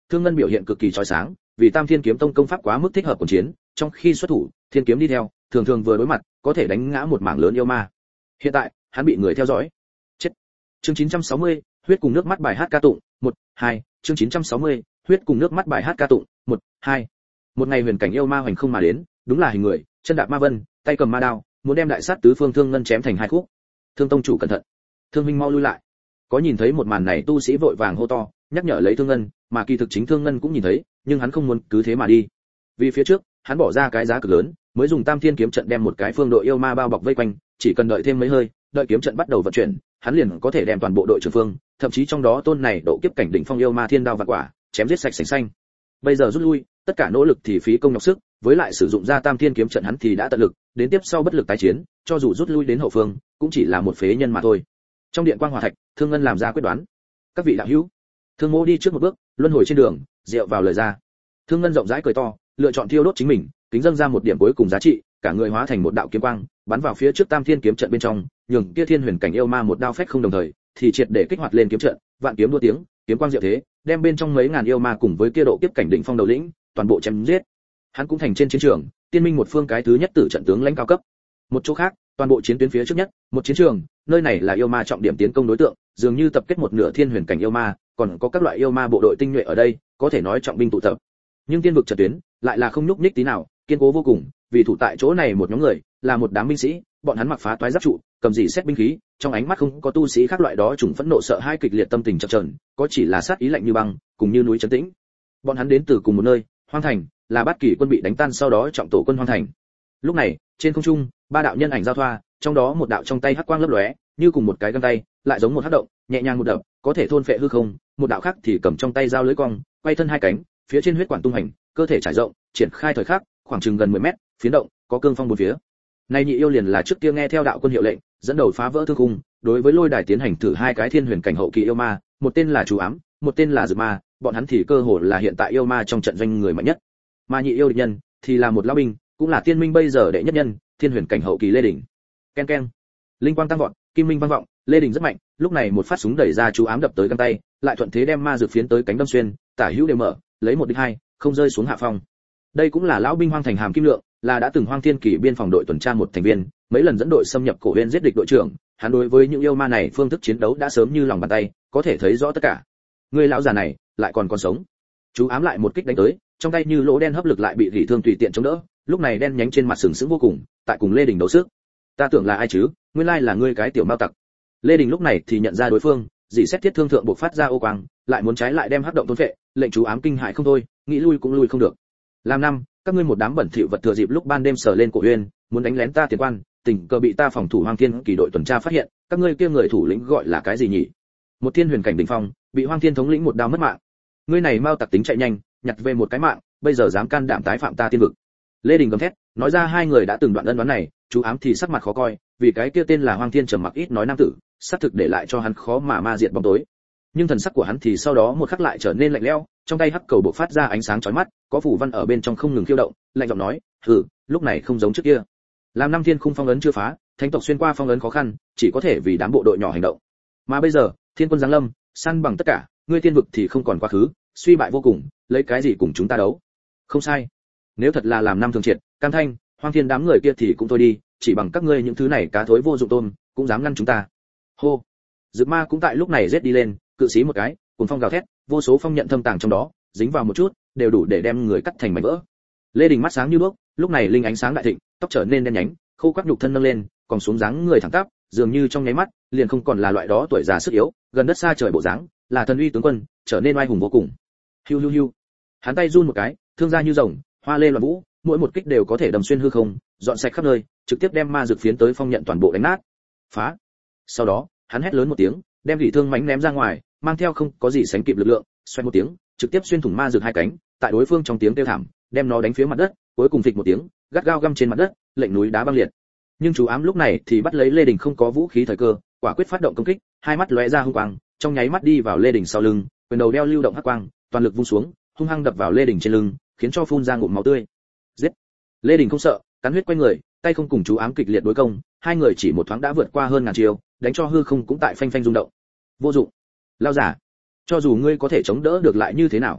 Thương Ngân biểu hiện cực kỳ chói sáng, vì Tam Thiên Kiếm Tông công pháp quá mức thích hợp cuộc chiến, trong khi xuất thủ, thiên kiếm đi theo, thường thường vừa đối mặt, có thể đánh ngã một mảng lớn yêu ma. Hiện tại, hắn bị người theo dõi. Chết. Chương chín trăm sáu mươi, huyết cùng nước mắt bài hát ca tụng, một, hai, chương chín trăm sáu mươi, huyết cùng nước mắt bài hát ca tụng, một, hai. Một ngày huyền cảnh yêu ma hoành không mà đến, đúng là hình người, chân đạp ma vân, tay cầm ma đao, muốn đem đại sát tứ phương Thương Ngân chém thành hai khúc. Thương tông chủ cẩn thận. Thương huynh mau lui lại. Có nhìn thấy một màn này tu sĩ vội vàng hô to, nhắc nhở lấy Thương Ngân, mà kỳ thực chính Thương Ngân cũng nhìn thấy, nhưng hắn không muốn cứ thế mà đi. Vì phía trước, hắn bỏ ra cái giá cực lớn, mới dùng Tam Thiên kiếm trận đem một cái phương đội yêu ma bao bọc vây quanh, chỉ cần đợi thêm mấy hơi, đợi kiếm trận bắt đầu vận chuyển, hắn liền có thể đem toàn bộ đội trưởng phương, thậm chí trong đó tôn này độ kiếp cảnh đỉnh phong yêu ma thiên đao vạn quả, chém giết sạch sành xanh. Bây giờ rút lui, tất cả nỗ lực thì phí công nhọc sức, với lại sử dụng ra Tam Thiên kiếm trận hắn thì đã tận lực, đến tiếp sau bất lực tái chiến, cho dù rút lui đến hậu phương, cũng chỉ là một phế nhân mà thôi. Trong điện quang hỏa thạch, Thương Ngân làm ra quyết đoán. Các vị đạo hữu, Thương Mô đi trước một bước, luân hồi trên đường, rượu vào lời ra. Thương Ngân rộng rãi cười to, lựa chọn thiêu đốt chính mình, kính dâng ra một điểm cuối cùng giá trị, cả người hóa thành một đạo kiếm quang, bắn vào phía trước Tam Thiên kiếm trận bên trong, nhường kia thiên huyền cảnh yêu ma một đao phách không đồng thời, thì triệt để kích hoạt lên kiếm trận, vạn kiếm đua tiếng, kiếm quang diệu thế, đem bên trong mấy ngàn yêu ma cùng với kia độ kiếp cảnh đỉnh phong đầu lĩnh, toàn bộ chém giết. Hắn cũng thành trên chiến trường, tiên minh một phương cái thứ nhất tử trận tướng lãnh cao cấp. Một chỗ khác, toàn bộ chiến tuyến phía trước nhất, một chiến trường, nơi này là yêu ma trọng điểm tiến công đối tượng, dường như tập kết một nửa thiên huyền cảnh yêu ma, còn có các loại yêu ma bộ đội tinh nhuệ ở đây, có thể nói trọng binh tụ tập. Nhưng tiên vực trận tuyến lại là không nhúc nhích tí nào, kiên cố vô cùng, vì thủ tại chỗ này một nhóm người, là một đám binh sĩ, bọn hắn mặc phá toái giáp trụ, cầm dỉ xét binh khí, trong ánh mắt không có tu sĩ khác loại đó trùng phẫn nộ sợ hai kịch liệt tâm tình chập chờn, có chỉ là sát ý lạnh như băng, cùng như núi trấn tĩnh. Bọn hắn đến từ cùng một nơi, Hoang Thành, là Bát Kỳ quân bị đánh tan sau đó trọng tổ quân Hoang Thành. Lúc này, trên không trung, ba đạo nhân ảnh giao thoa, trong đó một đạo trong tay hắc quang lấp lóe, như cùng một cái găng tay, lại giống một hắc động, nhẹ nhàng một đập, có thể thôn phệ hư không, một đạo khác thì cầm trong tay dao lưỡi cong, quay thân hai cánh, phía trên huyết quản tung hành, cơ thể trải rộng, triển khai thời khắc, khoảng chừng gần mười mét, phiến động, có cương phong bốn phía. Này nhị yêu liền là trước kia nghe theo đạo quân hiệu lệnh, dẫn đầu phá vỡ thương khung, đối với lôi đài tiến hành thử hai cái thiên huyền cảnh hậu kỳ yêu ma, một tên là Chú Ám, một tên là Dược Ma, bọn hắn thì cơ hồ là hiện tại yêu ma trong trận doanh người mạnh nhất. Mà nhị yêu địch nhân thì là một lão binh, cũng là tiên minh bây giờ đệ nhất nhân, thiên huyền cảnh hậu kỳ Lê Đình. Ken ken. Linh quang tăng vọt, kim minh vang vọng, Lê Đình rất mạnh, lúc này một phát súng đẩy ra Chú Ám đập tới găng tay, lại thuận thế đem ma dược phiến tới cánh đâm xuyên, tả hữu đều mở, lấy một địch hai, không rơi xuống hạ phong. Đây cũng là lão binh Hoang Thành Hàm Kim Lượng, là đã từng Hoang Thiên Kỳ biên phòng đội tuần tra một thành viên, mấy lần dẫn đội xâm nhập cổ huyên giết địch đội trưởng, hắn đối với những yêu ma này phương thức chiến đấu đã sớm như lòng bàn tay, có thể thấy rõ tất cả. Người lão già này lại còn còn sống. Chú Ám lại một kích đánh tới, trong tay như lỗ đen hấp lực lại bị rỉ thương tùy tiện chống đỡ, lúc này đen nhánh trên mặt sừng sững vô cùng, tại cùng Lê Đình đấu sức. Ta tưởng là ai chứ, nguyên lai là ngươi cái tiểu mao tặc. Lê Đình lúc này thì nhận ra đối phương, dỉ xét thiết thương thượng buộc phát ra ô quang, lại muốn trái lại đem hắc động thôn phệ, lệnh Chú Ám kinh hại không thôi, nghĩ lui cũng lui không được. Làm năm, các ngươi một đám bẩn thỉu vật thừa dịp lúc ban đêm sờ lên cổ huyên, muốn đánh lén ta tiền quan, tình cờ bị ta phòng thủ Hoang Thiên Kỳ đội tuần tra phát hiện, các ngươi kia người thủ lĩnh gọi là cái gì nhỉ? Một thiên huyền cảnh đỉnh phong, bị Hoang Thiên thống lĩnh một đao mất mạng. Ngươi này mao tặc tính chạy nhanh, nhặt về một cái mạng, bây giờ dám can đảm tái phạm ta tiên vực. Lê Đình gầm thét, nói ra hai người đã từng đoạn ân đoán này, Chú Ám thì sắc mặt khó coi, vì cái kia tên là Hoang Thiên trầm mặc ít nói nam tử, xác thực để lại cho hắn khó mà ma diệt bóng tối. Nhưng thần sắc của hắn thì sau đó một khắc lại trở nên lạnh lẽo, trong tay hắc cầu bộc phát ra ánh sáng chói mắt, có phủ văn ở bên trong không ngừng khiêu động, lạnh giọng nói, "Hừ, lúc này không giống trước kia. Làm năm thiên khung phong ấn chưa phá, thánh tộc xuyên qua phong ấn khó khăn, chỉ có thể vì đám bộ đội nhỏ hành động. Mà bây giờ, thiên quân giáng lâm, săn bằng tất cả, ngươi tiên vực thì không còn quá khứ, suy bại vô cùng, lấy cái gì cùng chúng ta đấu?" Không sai. Nếu thật là làm năm thường triệt, Cam Thanh, Hoang Thiên đám người kia thì cũng thôi đi, chỉ bằng các ngươi những thứ này cá thối vô dụng tôm, cũng dám ngăn chúng ta. Hô. Dược Ma cũng tại lúc này giết đi lên, cự sĩ một cái, cuồng phong gào thét, vô số phong nhận thâm tàng trong đó, dính vào một chút, đều đủ để đem người cắt thành mảnh vỡ. Lê Đình mắt sáng như đuốc, lúc này linh ánh sáng đại thịnh, tóc trở nên đen nhánh, khô quắt nhục thân nâng lên, còn xuống dáng người thẳng tắp, dường như trong nháy mắt, liền không còn là loại đó tuổi già sức yếu, gần đất xa trời bộ dáng, là thần uy tướng quân, trở nên oai hùng vô cùng. Hiu hiu hiu. Hắn tay run một cái, thương ra như rồng, hoa lê loạn vũ, mỗi một kích đều có thể đâm xuyên hư không, dọn sạch khắp nơi, trực tiếp đem ma dược phiến tới phong nhận toàn bộ đánh nát. Phá. Sau đó, hắn hét lớn một tiếng, đem rỉ thương mãnh ném ra ngoài, mang theo không có gì sánh kịp lực lượng, xoay một tiếng, trực tiếp xuyên thủng ma dược hai cánh, tại đối phương trong tiếng kêu thảm, đem nó đánh phía mặt đất, cuối cùng phịch một tiếng, gắt gao găm trên mặt đất, lệnh núi đá băng liệt. Nhưng Chú Ám lúc này thì bắt lấy Lê Đình không có vũ khí thời cơ, quả quyết phát động công kích, hai mắt lóe ra hung quang, trong nháy mắt đi vào Lê Đình sau lưng, quyền đầu đeo lưu động hắc quang, toàn lực vung xuống, hung hăng đập vào Lê Đình trên lưng, khiến cho phun ra ngụm máu tươi. Giết! Lê Đình không sợ, cắn huyết quay người, tay không cùng Chú Ám kịch liệt đối công, hai người chỉ một thoáng đã vượt qua hơn ngàn chiêu, đánh cho hư không cũng tại phanh phanh rung động. Vô dụng. Lao giả, cho dù ngươi có thể chống đỡ được lại như thế nào?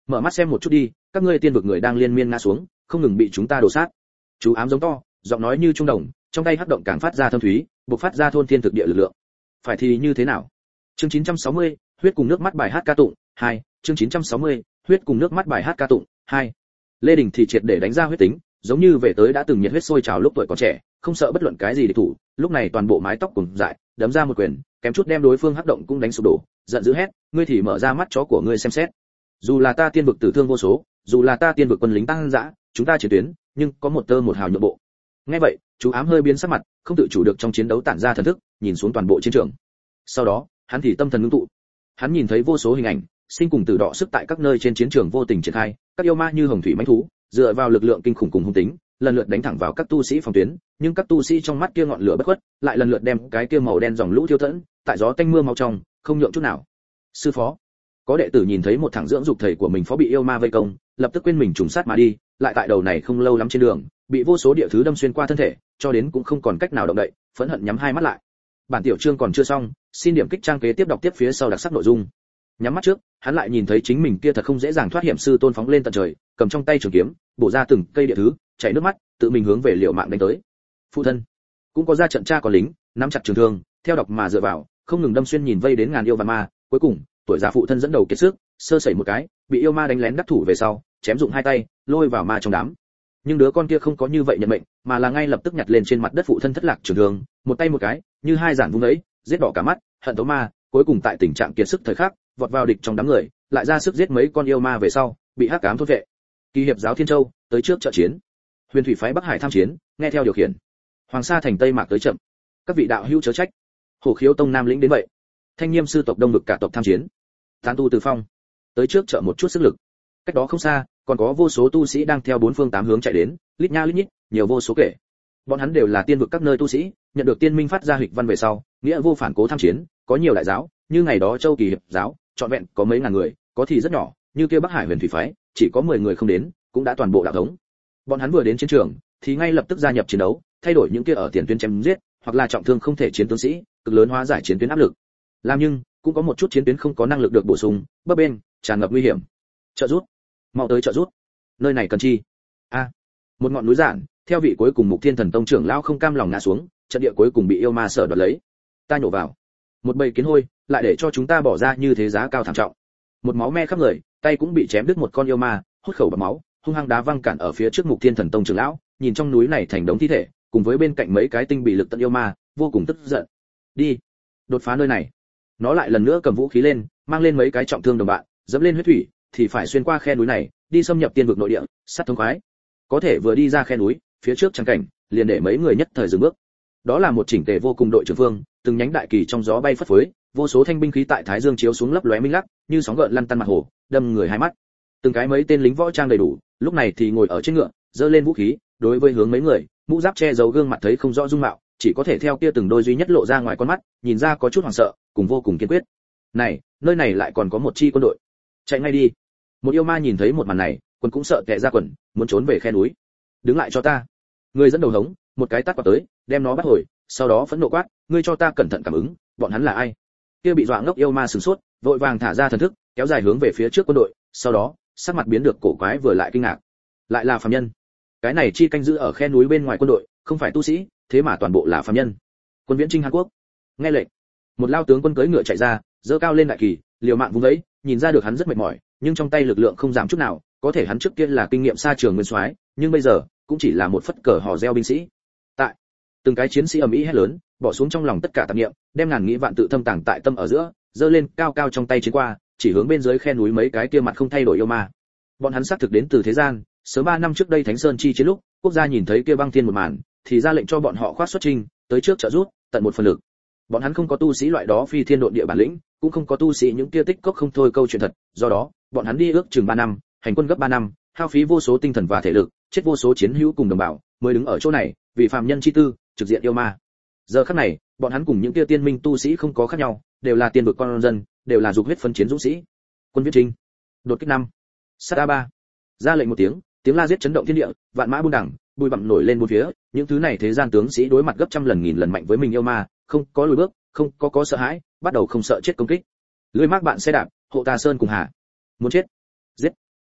Mở mắt xem một chút đi, các ngươi tiên vực người đang liên miên ngã xuống, không ngừng bị chúng ta đổ sát. Chú ám giống to, giọng nói như trung đồng, trong tay hắc động càng phát ra thâm thúy, bộc phát ra thôn thiên thực địa lực lượng. Phải thì như thế nào? Chương chín trăm sáu mươi, huyết cùng nước mắt bài hát ca tụng, hai. Chương chín trăm sáu mươi, huyết cùng nước mắt bài hát ca tụng, hai. Lê Đình thì triệt để đánh ra huyết tính, giống như về tới đã từng nhiệt huyết sôi trào lúc tuổi còn trẻ, không sợ bất luận cái gì địch thủ, lúc này toàn bộ mái tóc cùng dại, đấm ra một quyền, kém chút đem đối phương hắc động cũng đánh sụp đổ, giận dữ hét, ngươi thì mở ra mắt chó của ngươi xem xét. Dù là ta tiên vực tử thương vô số, dù là ta tiên vực quân lính tăng dã, chúng ta chiến tuyến, nhưng có một tơ một hào nhượng bộ. Nghe vậy, chú ám hơi biến sắc mặt, không tự chủ được trong chiến đấu tản ra thần thức, nhìn xuống toàn bộ chiến trường. Sau đó, hắn thì tâm thần ngưng tụ. Hắn nhìn thấy vô số hình ảnh, sinh cùng tử đỏ sức tại các nơi trên chiến trường vô tình triển khai, các yêu ma như hồng thủy mãnh thú, dựa vào lực lượng kinh khủng cùng hung tính, lần lượt đánh thẳng vào các tu sĩ phòng tuyến, nhưng các tu sĩ trong mắt kia ngọn lửa bất khuất, lại lần lượt đem cái kia màu đen dòng lũ thiêu tẫn, tại gió tanh mưa máu trong, không nhượng chút nào. Sư phó, có đệ tử nhìn thấy một thằng dưỡng dục thầy của mình phó bị yêu ma vây công, lập tức quên mình trùng sát mà đi, lại tại đầu này không lâu lắm trên đường, bị vô số địa thứ đâm xuyên qua thân thể, cho đến cũng không còn cách nào động đậy, phẫn hận nhắm hai mắt lại. Bản tiểu chương còn chưa xong, xin điểm kích trang kế tiếp đọc tiếp phía sau đặc sắc nội dung. Nhắm mắt trước, hắn lại nhìn thấy chính mình kia thật không dễ dàng thoát hiểm sư tôn phóng lên tận trời, cầm trong tay trường kiếm, bổ ra từng cây địa thứ, chảy nước mắt, tự mình hướng về liều mạng đánh tới. Phụ thân cũng có ra trận cha có lính, nắm chặt trường thương, theo độc mà dựa vào, không ngừng đâm xuyên nhìn vây đến ngàn yêu và ma, cuối cùng, tuổi già phụ thân dẫn đầu kiệt sức, sơ sẩy một cái, bị yêu ma đánh lén đắc thủ về sau, chém dụng hai tay, lôi vào ma trong đám. Nhưng đứa con kia không có như vậy nhận mệnh, mà là ngay lập tức nhặt lên trên mặt đất phụ thân thất lạc trường thương, một tay một cái, như hai giản vung ấy, giết đỏ cả mắt, hận tấu ma, cuối cùng tại tình trạng kiệt sức thời khắc, vọt vào địch trong đám người, lại ra sức giết mấy con yêu ma về sau, bị hắc ám thôn vệ. Kỳ hiệp giáo Thiên Châu, tới trước trợ chiến. Huyền thủy phái Bắc Hải tham chiến, nghe theo điều khiển. Hoàng Sa thành Tây Mạc tới chậm. Các vị đạo hữu chớ trách. Hổ Khiếu tông Nam lĩnh đến vậy. Thanh Nghiêm sư tộc Đông Vực cả tộc tham chiến. Tán tu Từ Phong, tới trước trợ một chút sức lực. Cách đó không xa, còn có vô số tu sĩ đang theo bốn phương tám hướng chạy đến, lít nha lít nhít, nhiều vô số kể. Bọn hắn đều là tiên vực các nơi tu sĩ, nhận được tiên minh phát ra hịch văn về sau, nghĩa vô phản cố tham chiến, có nhiều đại giáo, như ngày đó Châu Kỳ hiệp giáo, trọn vẹn có mấy ngàn người, có thì rất nhỏ, như kia Bắc Hải Huyền thủy phái, chỉ có mười người không đến, cũng đã toàn bộ đạo thống. Bọn hắn vừa đến chiến trường, thì ngay lập tức gia nhập chiến đấu, thay đổi những kia ở tiền tuyến chém giết, hoặc là trọng thương không thể chiến tướng sĩ, cực lớn hóa giải chiến tuyến áp lực. Làm nhưng, cũng có một chút chiến tuyến không có năng lực được bổ sung, bấp bênh, tràn ngập nguy hiểm. Trợ rút, mau tới trợ rút. Nơi này cần chi? A, một ngọn núi giản, theo vị cuối cùng Mục Thiên Thần Tông trưởng lão không cam lòng ngã xuống, trận địa cuối cùng bị yêu ma sở đoạt lấy. Ta nhổ vào. Một bầy kiến hôi, lại để cho chúng ta bỏ ra như thế giá cao thảm trọng. Một máu me khắp người, tay cũng bị chém đứt một con yêu ma, hút khẩu bọt máu, hung hăng đá văng cản ở phía trước Mục Thiên Thần Tông trưởng lão, nhìn trong núi này thành đống thi thể, cùng với bên cạnh mấy cái tinh bị lực tận yêu ma, vô cùng tức giận. Đi, đột phá nơi này. Nó lại lần nữa cầm vũ khí lên, mang lên mấy cái trọng thương đồng bạn, dẫm lên huyết thủy, thì phải xuyên qua khe núi này, đi xâm nhập tiên vực nội địa, sát thống khoái. Có thể vừa đi ra khe núi, phía trước chẳng cảnh, liền để mấy người nhất thời dừng bước. Đó là một chỉnh tề vô cùng đội trưởng vương, từng nhánh đại kỳ trong gió bay phất phới, vô số thanh binh khí tại thái dương chiếu xuống lấp lóe minh lắc, như sóng gợn lăn tăn mặt hồ, đâm người hai mắt. Từng cái mấy tên lính võ trang đầy đủ, lúc này thì ngồi ở trên ngựa, giơ lên vũ khí, đối với hướng mấy người, mũ giáp che giấu gương mặt thấy không rõ dung mạo, chỉ có thể theo kia từng đôi duy nhất lộ ra ngoài con mắt, nhìn ra có chút hoảng sợ, cùng vô cùng kiên quyết. Này, nơi này lại còn có một chi quân đội. Chạy ngay đi. Một yêu ma nhìn thấy một màn này, quân cũng sợ tè ra quần, muốn trốn về khe núi. Đứng lại cho ta. Người dẫn đầu hống, một cái tát vào tới, đem nó bắt hồi, sau đó phẫn nộ quát, ngươi cho ta cẩn thận cảm ứng, bọn hắn là ai? Kia bị dọa ngốc yêu ma sửng sốt, vội vàng thả ra thần thức, kéo dài hướng về phía trước quân đội, sau đó, sắc mặt biến được cổ quái vừa lại kinh ngạc. Lại là phàm nhân. Cái này chi canh giữ ở khe núi bên ngoài quân đội, không phải tu sĩ, thế mà toàn bộ là phàm nhân. Quân viễn chinh Hàn Quốc. Nghe lệnh. Một lao tướng quân cưỡi ngựa chạy ra, giơ cao lên đại kỳ, liều mạng vung ấy, nhìn ra được hắn rất mệt mỏi, nhưng trong tay lực lượng không giảm chút nào, có thể hắn trước kia là kinh nghiệm xa trường nguyên soái, nhưng bây giờ cũng chỉ là một phất cờ hò reo binh sĩ. Tại từng cái chiến sĩ ầm ĩ hét lớn, bỏ xuống trong lòng tất cả tạp niệm, đem ngàn nghĩ vạn tự thâm tàng tại tâm ở giữa, giơ lên cao cao trong tay chiến qua, chỉ hướng bên dưới khe núi mấy cái kia mặt không thay đổi yêu ma. Bọn hắn xác thực đến từ thế gian, sớm ba năm trước đây Thánh Sơn chi chiến lúc, quốc gia nhìn thấy kia băng thiên một màn, thì ra lệnh cho bọn họ khoát xuất trình, tới trước trợ giúp, tận một phần lực. Bọn hắn không có tu sĩ loại đó phi thiên độn địa bản lĩnh, cũng không có tu sĩ những kia tích cốc không thôi câu chuyện thật, do đó, bọn hắn đi ước chừng ba năm, hành quân gấp ba năm, hao phí vô số tinh thần và thể lực, chết vô số chiến hữu cùng đồng bào, mới đứng ở chỗ này, vì phàm nhân chi tư, trực diện yêu ma. Giờ khắc này, bọn hắn cùng những kia tiên minh tu sĩ không có khác nhau, đều là tiên vực con dân, đều là dục huyết phân chiến dũng sĩ. Quân viễn trinh, đột kích năm, sát a ba, ra lệnh một tiếng, tiếng la giết chấn động thiên địa, vạn mã buôn đẳng, bụi bặm nổi lên bốn phía, những thứ này thế gian tướng sĩ đối mặt gấp trăm lần nghìn lần mạnh với mình yêu ma, không có lùi bước, không có có sợ hãi, bắt đầu không sợ chết công kích. Lưỡi mác bạn xe đạp, hộ tà sơn cùng hạ. Muốn chết, giết.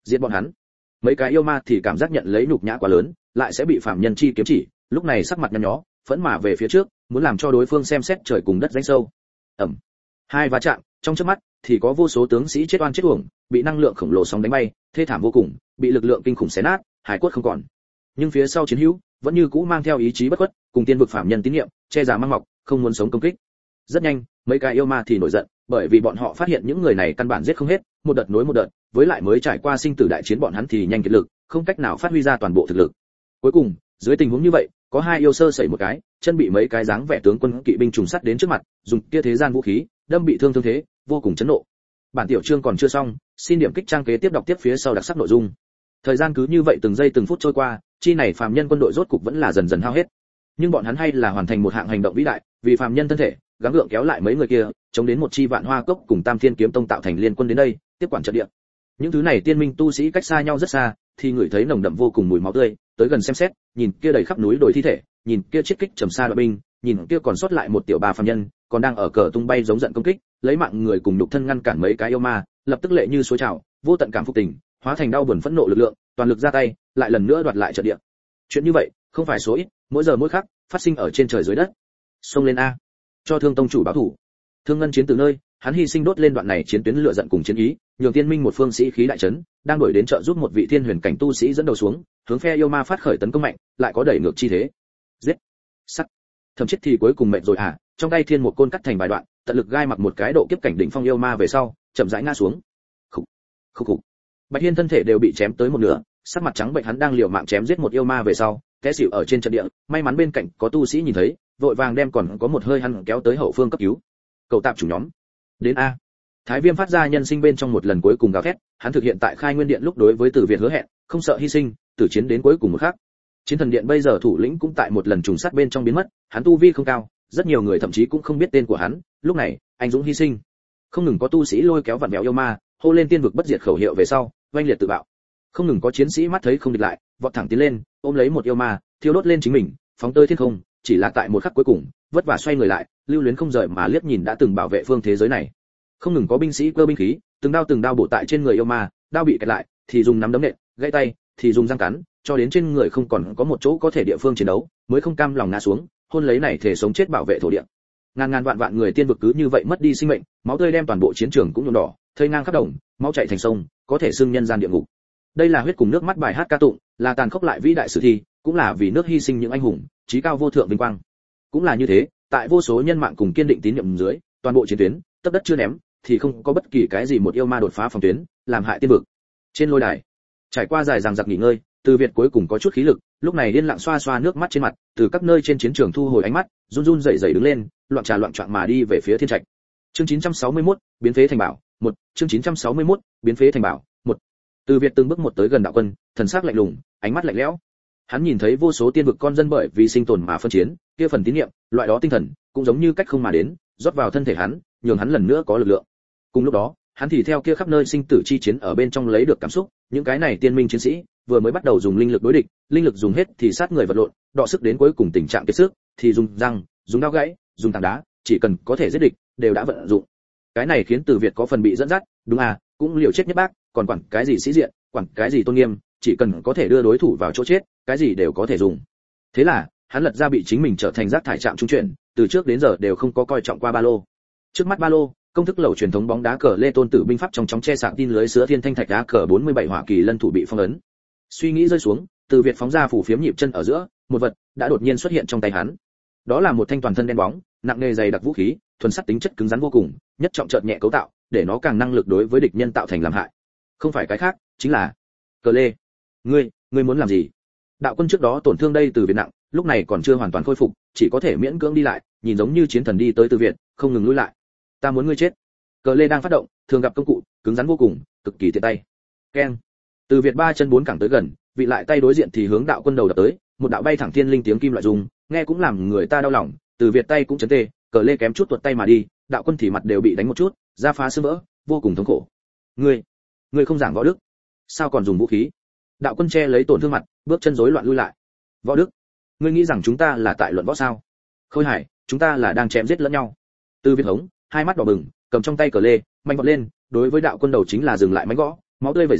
Giết bọn hắn. Mấy cái yêu ma thì cảm giác nhận lấy nhục nhã quá lớn, lại sẽ bị phạm nhân chi kiếm chỉ, lúc này sắc mặt nhăn nhó, phẫn mà về phía trước, muốn làm cho đối phương xem xét trời cùng đất rãnh sâu. Ầm. Hai va chạm, trong chớp mắt thì có vô số tướng sĩ chết oan chết uổng, bị năng lượng khổng lồ sóng đánh bay, thê thảm vô cùng, bị lực lượng kinh khủng xé nát, hải cốt không còn. Nhưng phía sau chiến hữu vẫn như cũ mang theo ý chí bất khuất, cùng tiên vực phạm nhân tín niệm, che giả mang mọc, không muốn sống công kích. Rất nhanh, mấy cái yêu ma thì nổi giận, bởi vì bọn họ phát hiện những người này căn bản giết không hết, một đợt nối một đợt, với lại mới trải qua sinh tử đại chiến bọn hắn thì nhanh kiệt lực, không cách nào phát huy ra toàn bộ thực lực. Cuối cùng, dưới tình huống như vậy, có hai yêu sơ sẩy một cái, chân bị mấy cái dáng vẻ tướng quân kỵ binh trùng sắt đến trước mặt, dùng kia thế gian vũ khí, đâm bị thương thương thế, vô cùng chấn nộ. Bản tiểu chương còn chưa xong, xin điểm kích trang kế tiếp đọc tiếp phía sau đặc sắc nội dung. Thời gian cứ như vậy từng giây từng phút trôi qua, chi này phàm nhân quân đội rốt cục vẫn là dần dần hao hết. Nhưng bọn hắn hay là hoàn thành một hạng hành động vĩ đại, vì phàm nhân thân thể, gắng gượng kéo lại mấy người kia, chống đến một chi vạn hoa cốc cùng Tam Thiên kiếm tông tạo thành liên quân đến đây, tiếp quản trận địa. Những thứ này tiên minh tu sĩ cách xa nhau rất xa, thì ngửi thấy nồng đậm vô cùng mùi máu tươi, tới gần xem xét, nhìn kia đầy khắp núi đồi thi thể, nhìn kia chiết kích trầm xa đội binh, nhìn kia còn sót lại một tiểu ba phàm nhân, còn đang ở cờ tung bay giống giận công kích, lấy mạng người cùng nhục thân ngăn cản mấy cái yêu ma, lập tức lệ như suối trào, vô tận cảm phục tình, hóa thành đau buồn phẫn nộ lực lượng, toàn lực ra tay, lại lần nữa đoạt lại trận địa. Chuyện như vậy, không phải số ít, mỗi giờ mỗi khắc, phát sinh ở trên trời dưới đất. Xông lên a, cho Thương tông chủ báo thủ. Thương ngân chiến từ nơi, hắn hy sinh đốt lên đoạn này chiến tuyến lửa giận cùng chiến ý, nhường tiên minh một phương sĩ khí đại chấn, đang đuổi đến trợ giúp một vị thiên huyền cảnh tu sĩ dẫn đầu xuống, hướng phe yêu ma phát khởi tấn công mạnh, lại có đẩy ngược chi thế. Giết, sắt. Thậm chết thì cuối cùng mệt rồi à, trong tay thiên một côn cắt thành vài đoạn, tận lực gai mặc một cái độ kiếp cảnh đỉnh phong yêu ma về sau, chậm rãi ngã xuống. Khục, khục khục. Bạch Hiên thân thể đều bị chém tới một nửa, sắc mặt trắng bệch hắn đang liều mạng chém giết một yêu ma về sau, té xỉu ở trên trận địa, may mắn bên cạnh có tu sĩ nhìn thấy, vội vàng đem còn có một hơi hắn kéo tới hậu phương cấp cứu. Cậu tạp chủ nhóm, đến a. Thái Viêm phát ra nhân sinh bên trong một lần cuối cùng gào thét, hắn thực hiện tại Khai Nguyên Điện lúc đối với Tử Việt hứa hẹn, không sợ hy sinh, tử chiến đến cuối cùng một khắc. Chiến thần điện bây giờ thủ lĩnh cũng tại một lần trùng sát bên trong biến mất, hắn tu vi không cao, rất nhiều người thậm chí cũng không biết tên của hắn, lúc này, anh dũng hy sinh. Không ngừng có tu sĩ lôi kéo vặn vẹo yêu ma, hô lên tiên vực bất diệt khẩu hiệu về sau, oanh liệt tự bạo. Không ngừng có chiến sĩ mắt thấy không địch lại, vọt thẳng tiến lên, ôm lấy một yêu ma, thiêu đốt lên chính mình, phóng tới thiên không, chỉ là tại một khắc cuối cùng, vất vả xoay người lại, lưu luyến không rời mà liếc nhìn đã từng bảo vệ phương thế giới này. Không ngừng có binh sĩ cơ binh khí, từng đao từng đao bổ tại trên người yêu ma, đao bị kẹt lại, thì dùng nắm đấm nện, gãy tay, thì dùng răng cắn, cho đến trên người không còn có một chỗ có thể địa phương chiến đấu, mới không cam lòng ngã xuống, hôn lấy này thể sống chết bảo vệ thổ địa. Ngàn ngàn vạn vạn người tiên vực cứ như vậy mất đi sinh mệnh, máu tươi đem toàn bộ chiến trường cũng nhuộm đỏ, thây ngang khắp đồng, máu chảy thành sông, có thể xưng nhân gian địa ngục. Đây là huyết cùng nước mắt bài hát ca tụng, là tàn khốc lại vĩ đại sử thi, cũng là vì nước hy sinh những anh hùng, chí cao vô thượng vinh quang. Cũng là như thế, tại vô số nhân mạng cùng kiên định tín nhiệm dưới, toàn bộ chiến tuyến, tấp đất chưa ném, thì không có bất kỳ cái gì một yêu ma đột phá phòng tuyến, làm hại tiên vực. Trên lôi đài, trải qua dài dằng dặc nghỉ ngơi, Từ Việt cuối cùng có chút khí lực, lúc này yên lặng xoa xoa nước mắt trên mặt, từ các nơi trên chiến trường thu hồi ánh mắt, run run rẩy rẩy đứng lên, loạn trà loạn choạng mà đi về phía thiên trạch. Chương chín trăm sáu mươi mốt, biến phế thành bảo, một, chương chín trăm sáu mươi mốt, biến phế thành bảo, một. Từ Việt từng bước một tới gần đạo quân, thần sắc lạnh lùng, ánh mắt lạnh lẽo. Hắn nhìn thấy vô số tiên vực con dân bởi vì sinh tồn mà phân chiến, kia phần tín niệm, loại đó tinh thần, cũng giống như cách không mà đến, rót vào thân thể hắn, nhường hắn lần nữa có lực lượng. Cùng lúc đó, hắn thì theo kia khắp nơi sinh tử chi chiến ở bên trong lấy được cảm xúc, những cái này tiên minh chiến sĩ vừa mới bắt đầu dùng linh lực đối địch, linh lực dùng hết thì sát người vật lộn, đọ sức đến cuối cùng tình trạng kiệt sức, thì dùng răng, dùng dao gãy, dùng tảng đá, chỉ cần có thể giết địch, đều đã vận dụng. Cái này khiến Từ Việt có phần bị dẫn dắt, đúng à, cũng liều chết nhất bác, còn quản cái gì sĩ diện, quản cái gì tôn nghiêm, chỉ cần có thể đưa đối thủ vào chỗ chết, cái gì đều có thể dùng. Thế là, hắn lật ra bị chính mình trở thành rác thải trạm trung chuyển, từ trước đến giờ đều không có coi trọng qua ba lô. Trước mắt ba lô, công thức lẩu truyền thống bóng đá cờ lê tôn tử binh pháp trong chóng che sạc tin lưới sữa thiên thanh thạch đá cờ bốn mươi bảy hỏa kỳ lân thủ bị phong ấn. Suy nghĩ rơi xuống, Từ Việt phóng ra phủ phiếm nhịp chân ở giữa, một vật đã đột nhiên xuất hiện trong tay hắn. Đó là một thanh toàn thân đen bóng, nặng nề dày đặc vũ khí, thuần sắt tính chất cứng rắn vô cùng, nhất trọng chợt nhẹ cấu tạo, để nó càng năng lực đối với địch nhân tạo thành làm hại. Không phải cái khác, chính là cờ lê. Ngươi, ngươi muốn làm gì? Đạo quân trước đó tổn thương đây Từ Việt nặng, lúc này còn chưa hoàn toàn khôi phục, chỉ có thể miễn cưỡng đi lại, nhìn giống như chiến thần đi tới Từ Việt, không ngừng lùi lại. Ta muốn ngươi chết. Cờ lê đang phát động, thường gặp công cụ, cứng rắn vô cùng, cực kỳ tiện tay. Keng. Từ Việt ba chân bốn cẳng tới gần, vị lại tay đối diện thì hướng đạo quân đầu đập tới, một đạo bay thẳng thiên linh tiếng kim loại rung, nghe cũng làm người ta đau lòng, Từ Việt tay cũng chấn tê, cờ lê kém chút tuột tay mà đi, đạo quân thì mặt đều bị đánh một chút, da phá xương vỡ, vô cùng thống khổ. Ngươi, ngươi không giảng võ đức, sao còn dùng vũ khí? Đạo quân che lấy tổn thương mặt, bước chân rối loạn lui lại. Võ đức? Ngươi nghĩ rằng chúng ta là tại luận võ sao? Khôi Hải, chúng ta là đang chém giết lẫn nhau. Từ Việt hống, hai mắt đỏ bừng, cầm trong tay cờ lê, mạnh vọt lên, đối với đạo quân đầu chính là dừng lại mánh gõ, máu tươi vẩy ra,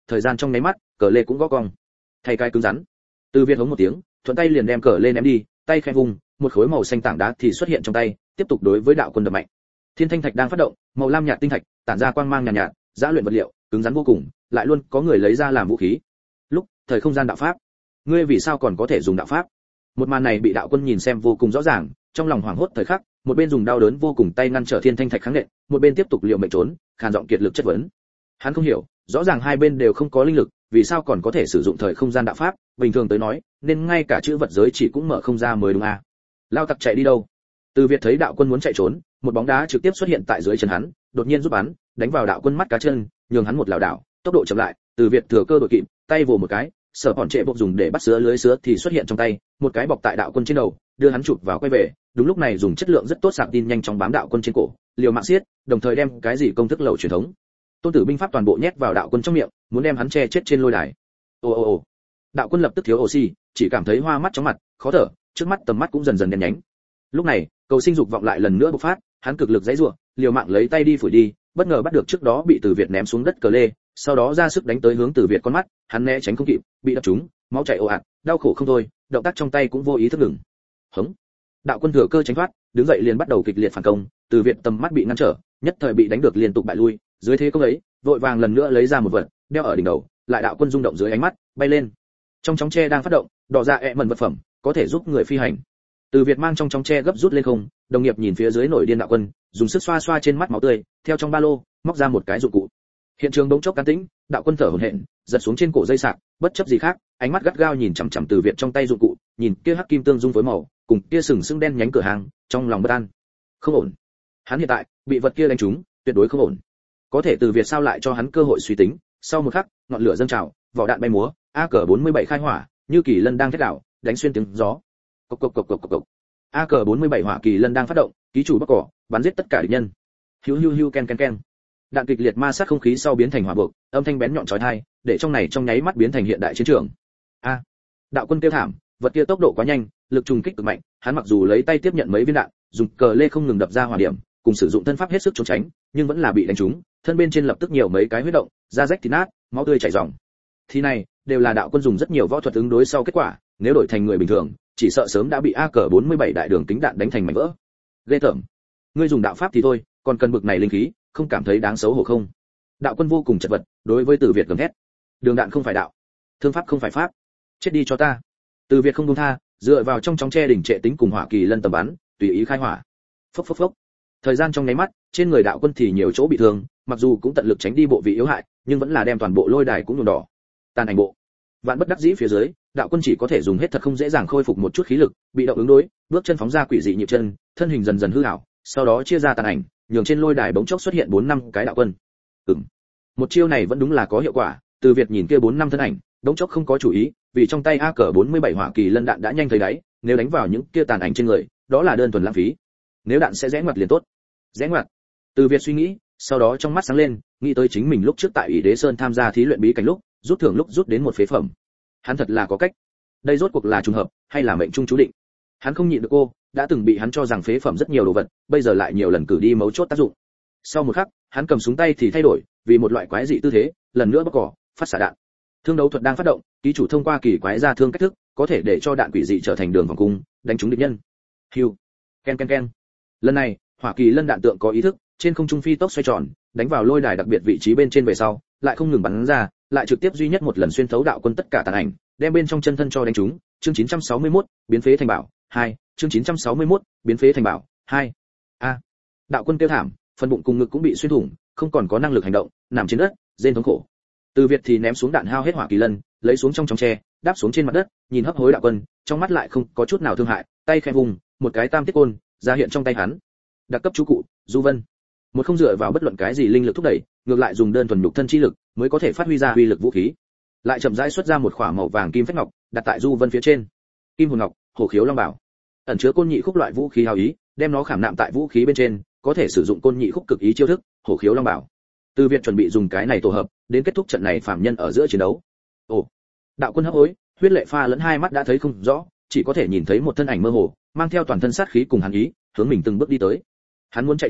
thời gian trong nháy mắt cờ lê cũng gõ cong thay cái cứng rắn. Từ Việt hống một tiếng, thuận tay liền đem cờ lê ném đi, tay khẽ vùng, một khối màu xanh tảng đá thì xuất hiện trong tay, tiếp tục đối với đạo quân đập mạnh. Thiên thanh thạch đang phát động, màu lam nhạt tinh thạch tản ra quang mang nhàn nhạt, nhạt, giã luyện vật liệu, cứng rắn vô cùng, lại luôn có người lấy ra làm vũ khí. Lúc thời không gian đạo pháp, ngươi vì sao còn có thể dùng đạo pháp? Một màn này bị đạo quân nhìn xem vô cùng rõ ràng, trong lòng hoảng hốt thời khắc, một bên dùng đau đớn vô cùng tay ngăn trở thiên thanh thạch kháng nện, một bên tiếp tục liều mệnh trốn, khàn giọng kiệt lực chất vấn. Hắn không hiểu, rõ ràng hai bên đều không có linh lực, vì sao còn có thể sử dụng thời không gian đạo pháp? Bình thường tới nói, nên ngay cả chữ vật giới chỉ cũng mở không ra mới đúng à? Lao tặc chạy đi đâu? Từ Việt thấy đạo quân muốn chạy trốn, một bóng đá trực tiếp xuất hiện tại dưới chân hắn, đột nhiên giúp bắn, đánh vào đạo quân mắt cá chân, nhường hắn một lảo đảo, tốc độ chậm lại. Từ Việt thừa cơ đội kịp, tay vồ một cái, sở bọn trệ bộc dùng để bắt sứa lưới sứa thì xuất hiện trong tay, một cái bọc tại đạo quân trên đầu, đưa hắn chụp vào quay về. Đúng lúc này dùng chất lượng rất tốt sạc tin nhanh chóng bám đạo quân trên cổ, liều mạng xiết, đồng thời đem cái gì công thức lầu truyền thống, tôn tử binh pháp toàn bộ nhét vào đạo quân trong miệng, muốn đem hắn che chết trên lôi đài. Ồ ồ ồ. Đạo quân lập tức thiếu oxy, chỉ cảm thấy hoa mắt chóng mặt, khó thở, trước mắt tầm mắt cũng dần dần đen nhánh. Lúc này, cầu sinh dục vọng lại lần nữa bộc phát, hắn cực lực giãy giụa, liều mạng lấy tay đi phủi đi, bất ngờ bắt được trước đó bị Từ Việt ném xuống đất cờ lê, sau đó ra sức đánh tới hướng Từ Việt con mắt, hắn né tránh không kịp, bị đập trúng, máu chảy ồ ạt, đau khổ không thôi, động tác trong tay cũng vô ý thức ngừng. Hống. Đạo quân thừa cơ tránh thoát, đứng dậy liền bắt đầu kịch liệt phản công, Từ Việt tầm mắt bị ngăn trở, nhất thời bị đánh được liên tục bại lui, dưới thế công ấy, vội vàng lần nữa lấy ra một vật, đeo ở đỉnh đầu, lại đạo quân rung động dưới ánh mắt, bay lên. Trong chóng tre đang phát động, đỏ ra ẹ mẩn vật phẩm, có thể giúp người phi hành. Từ Việt mang trong chóng tre gấp rút lên không, đồng nghiệp nhìn phía dưới nổi điên đạo quân, dùng sức xoa xoa trên mắt máu tươi, theo trong ba lô, móc ra một cái dụng cụ. Hiện trường bỗng chốc can tĩnh, đạo quân thở hổn hển, giật xuống trên cổ dây sạc, bất chấp gì khác, ánh mắt gắt gao nhìn chằm chằm Từ Việt trong tay dụng cụ, nhìn kia hắc kim tương dung với màu, cùng kia sừng sững đen nhánh cửa hàng, trong lòng bất an. Không ổn. Hắn hiện tại bị vật kia đánh trúng, tuyệt đối không ổn. Có thể Từ Việt sao lại cho hắn cơ hội suy tính, sau một khắc, ngọn lửa dâng trào, vỏ đạn bay múa, a cờ bốn mươi bảy khai hỏa, như kỳ lân đang thét đảo, đánh xuyên tiếng gió. Cộc cộc cộc cộc cộc cộc. a cờ bốn mươi bảy hỏa kỳ lân đang phát động, ký chủ bắc cỏ, bắn giết tất cả địch nhân. Hiu hiu hiu ken ken ken. Đạn kịch liệt ma sát không khí sau biến thành hỏa buộc, âm thanh bén nhọn chói tai, để trong này trong nháy mắt biến thành hiện đại chiến trường. A. Đạo quân kêu thảm, vật kia tốc độ quá nhanh, lực trùng kích cực mạnh, hắn mặc dù lấy tay tiếp nhận mấy viên đạn, dùng cờ lê không ngừng đập ra hỏa điểm, cùng sử dụng thân pháp hết sức trốn tránh, nhưng vẫn là bị đánh trúng, thân bên trên lập tức nhiều mấy cái huyết động, da rách thịt nát, máu tươi chảy ròng. Thì này, đều là đạo quân dùng rất nhiều võ thuật ứng đối sau kết quả, nếu đổi thành người bình thường, chỉ sợ sớm đã bị a cờ bốn mươi bảy đại đường kính đạn đánh thành mảnh vỡ. Ghê tởm. Ngươi dùng đạo pháp thì thôi, còn cần bực này linh khí, không cảm thấy đáng xấu hổ không? Đạo quân vô cùng chật vật, đối với Từ Việt gầm thét. Đường đạn không phải đạo, thương pháp không phải pháp, chết đi cho ta. Từ Việt không buông tha, dựa vào trong chóng che đỉnh trệ tính cùng hỏa kỳ lân tầm bắn, tùy ý khai hỏa. Phốc phốc phốc. Thời gian trong nháy mắt, trên người đạo quân thì nhiều chỗ bị thương, mặc dù cũng tận lực tránh đi bộ vị yếu hại, nhưng vẫn là đem toàn bộ lôi đài cũng nhuộm đỏ. Tàn ảnh bộ. Vạn bất đắc dĩ phía dưới, đạo quân chỉ có thể dùng hết thật không dễ dàng khôi phục một chút khí lực, bị động ứng đối, bước chân phóng ra quỷ dị nhịp chân, thân hình dần dần hư ảo, sau đó chia ra tàn ảnh, nhường trên lôi đài bỗng chốc xuất hiện bốn năm cái đạo quân. Ừm. Một chiêu này vẫn đúng là có hiệu quả, Từ Việt nhìn kia bốn năm thân ảnh, bỗng chốc không có chủ ý, vì trong tay a cờ bốn mươi bảy hỏa kỳ lân đạn đã nhanh thấy đáy, nếu đánh vào những kia tàn ảnh trên người, đó là đơn thuần lãng phí. Nếu đạn sẽ rẽ ngoặt liền tốt. Rẽ ngoặt. Từ Việt suy nghĩ, sau đó trong mắt sáng lên, nghĩ tới chính mình lúc trước tại Ủy Đế Sơn tham gia thí luyện bí cảnh lúc, rút thưởng lúc rút đến một phế phẩm. Hắn thật là có cách. Đây rốt cuộc là trùng hợp, hay là mệnh trung chú định? Hắn không nhịn được cô, đã từng bị hắn cho rằng phế phẩm rất nhiều đồ vật, bây giờ lại nhiều lần cử đi mấu chốt tác dụng. Sau một khắc, hắn cầm súng tay thì thay đổi, vì một loại quái dị tư thế, lần nữa bóc cỏ, phát xạ đạn. Thương đấu thuật đang phát động, ký chủ thông qua kỳ quái ra thương cách thức, có thể để cho đạn quỷ dị trở thành đường vòng cung, đánh trúng địch nhân. Hiu. Ken ken ken. Lần này, hỏa kỳ lân đạn tượng có ý thức, trên không trung phi tốc xoay tròn, đánh vào lôi đài đặc biệt vị trí bên trên về sau, lại không ngừng bắn ra, lại trực tiếp duy nhất một lần xuyên thấu đạo quân tất cả tàn ảnh, đem bên trong chân thân cho đánh trúng. Chương chín trăm sáu mươi mốt, biến phế thành bảo, hai. Chương chín trăm sáu mươi mốt, biến phế thành bảo, hai. A. Đạo quân kêu thảm, phần bụng cùng ngực cũng bị xuyên thủng, không còn có năng lực hành động, nằm trên đất, rên thống khổ. Từ Việt thì ném xuống đạn hao hết hỏa kỳ lân, lấy xuống trong chóng tre, đáp xuống trên mặt đất, nhìn hấp hối đạo quân, trong mắt lại không có chút nào thương hại, tay khẽ vùng, một cái tam tiết côn ra hiện trong tay hắn. Đặc cấp chú cụ, Du Vân. Một không dựa vào bất luận cái gì linh lực thúc đẩy, ngược lại dùng đơn thuần nhục thân chi lực, mới có thể phát huy ra uy lực vũ khí. Lại chậm rãi xuất ra một khỏa màu vàng kim phách ngọc, đặt tại Du Vân phía trên. Kim hồn ngọc, hổ khiếu long bảo. Ẩn chứa côn nhị khúc loại vũ khí hào ý, đem nó khảm nạm tại vũ khí bên trên, có thể sử dụng côn nhị khúc cực ý chiêu thức, hổ khiếu long bảo. Từ Việt chuẩn bị dùng cái này tổ hợp, đến kết thúc trận này phàm nhân ở giữa chiến đấu. Ồ, đạo quân hấp hối, huyết lệ pha lẫn hai mắt đã thấy không rõ, chỉ có thể nhìn thấy một thân ảnh mơ hồ, mang theo toàn thân sát khí cùng hàn ý, hướng mình từng bước đi tới. Hắn muốn chạy trốn,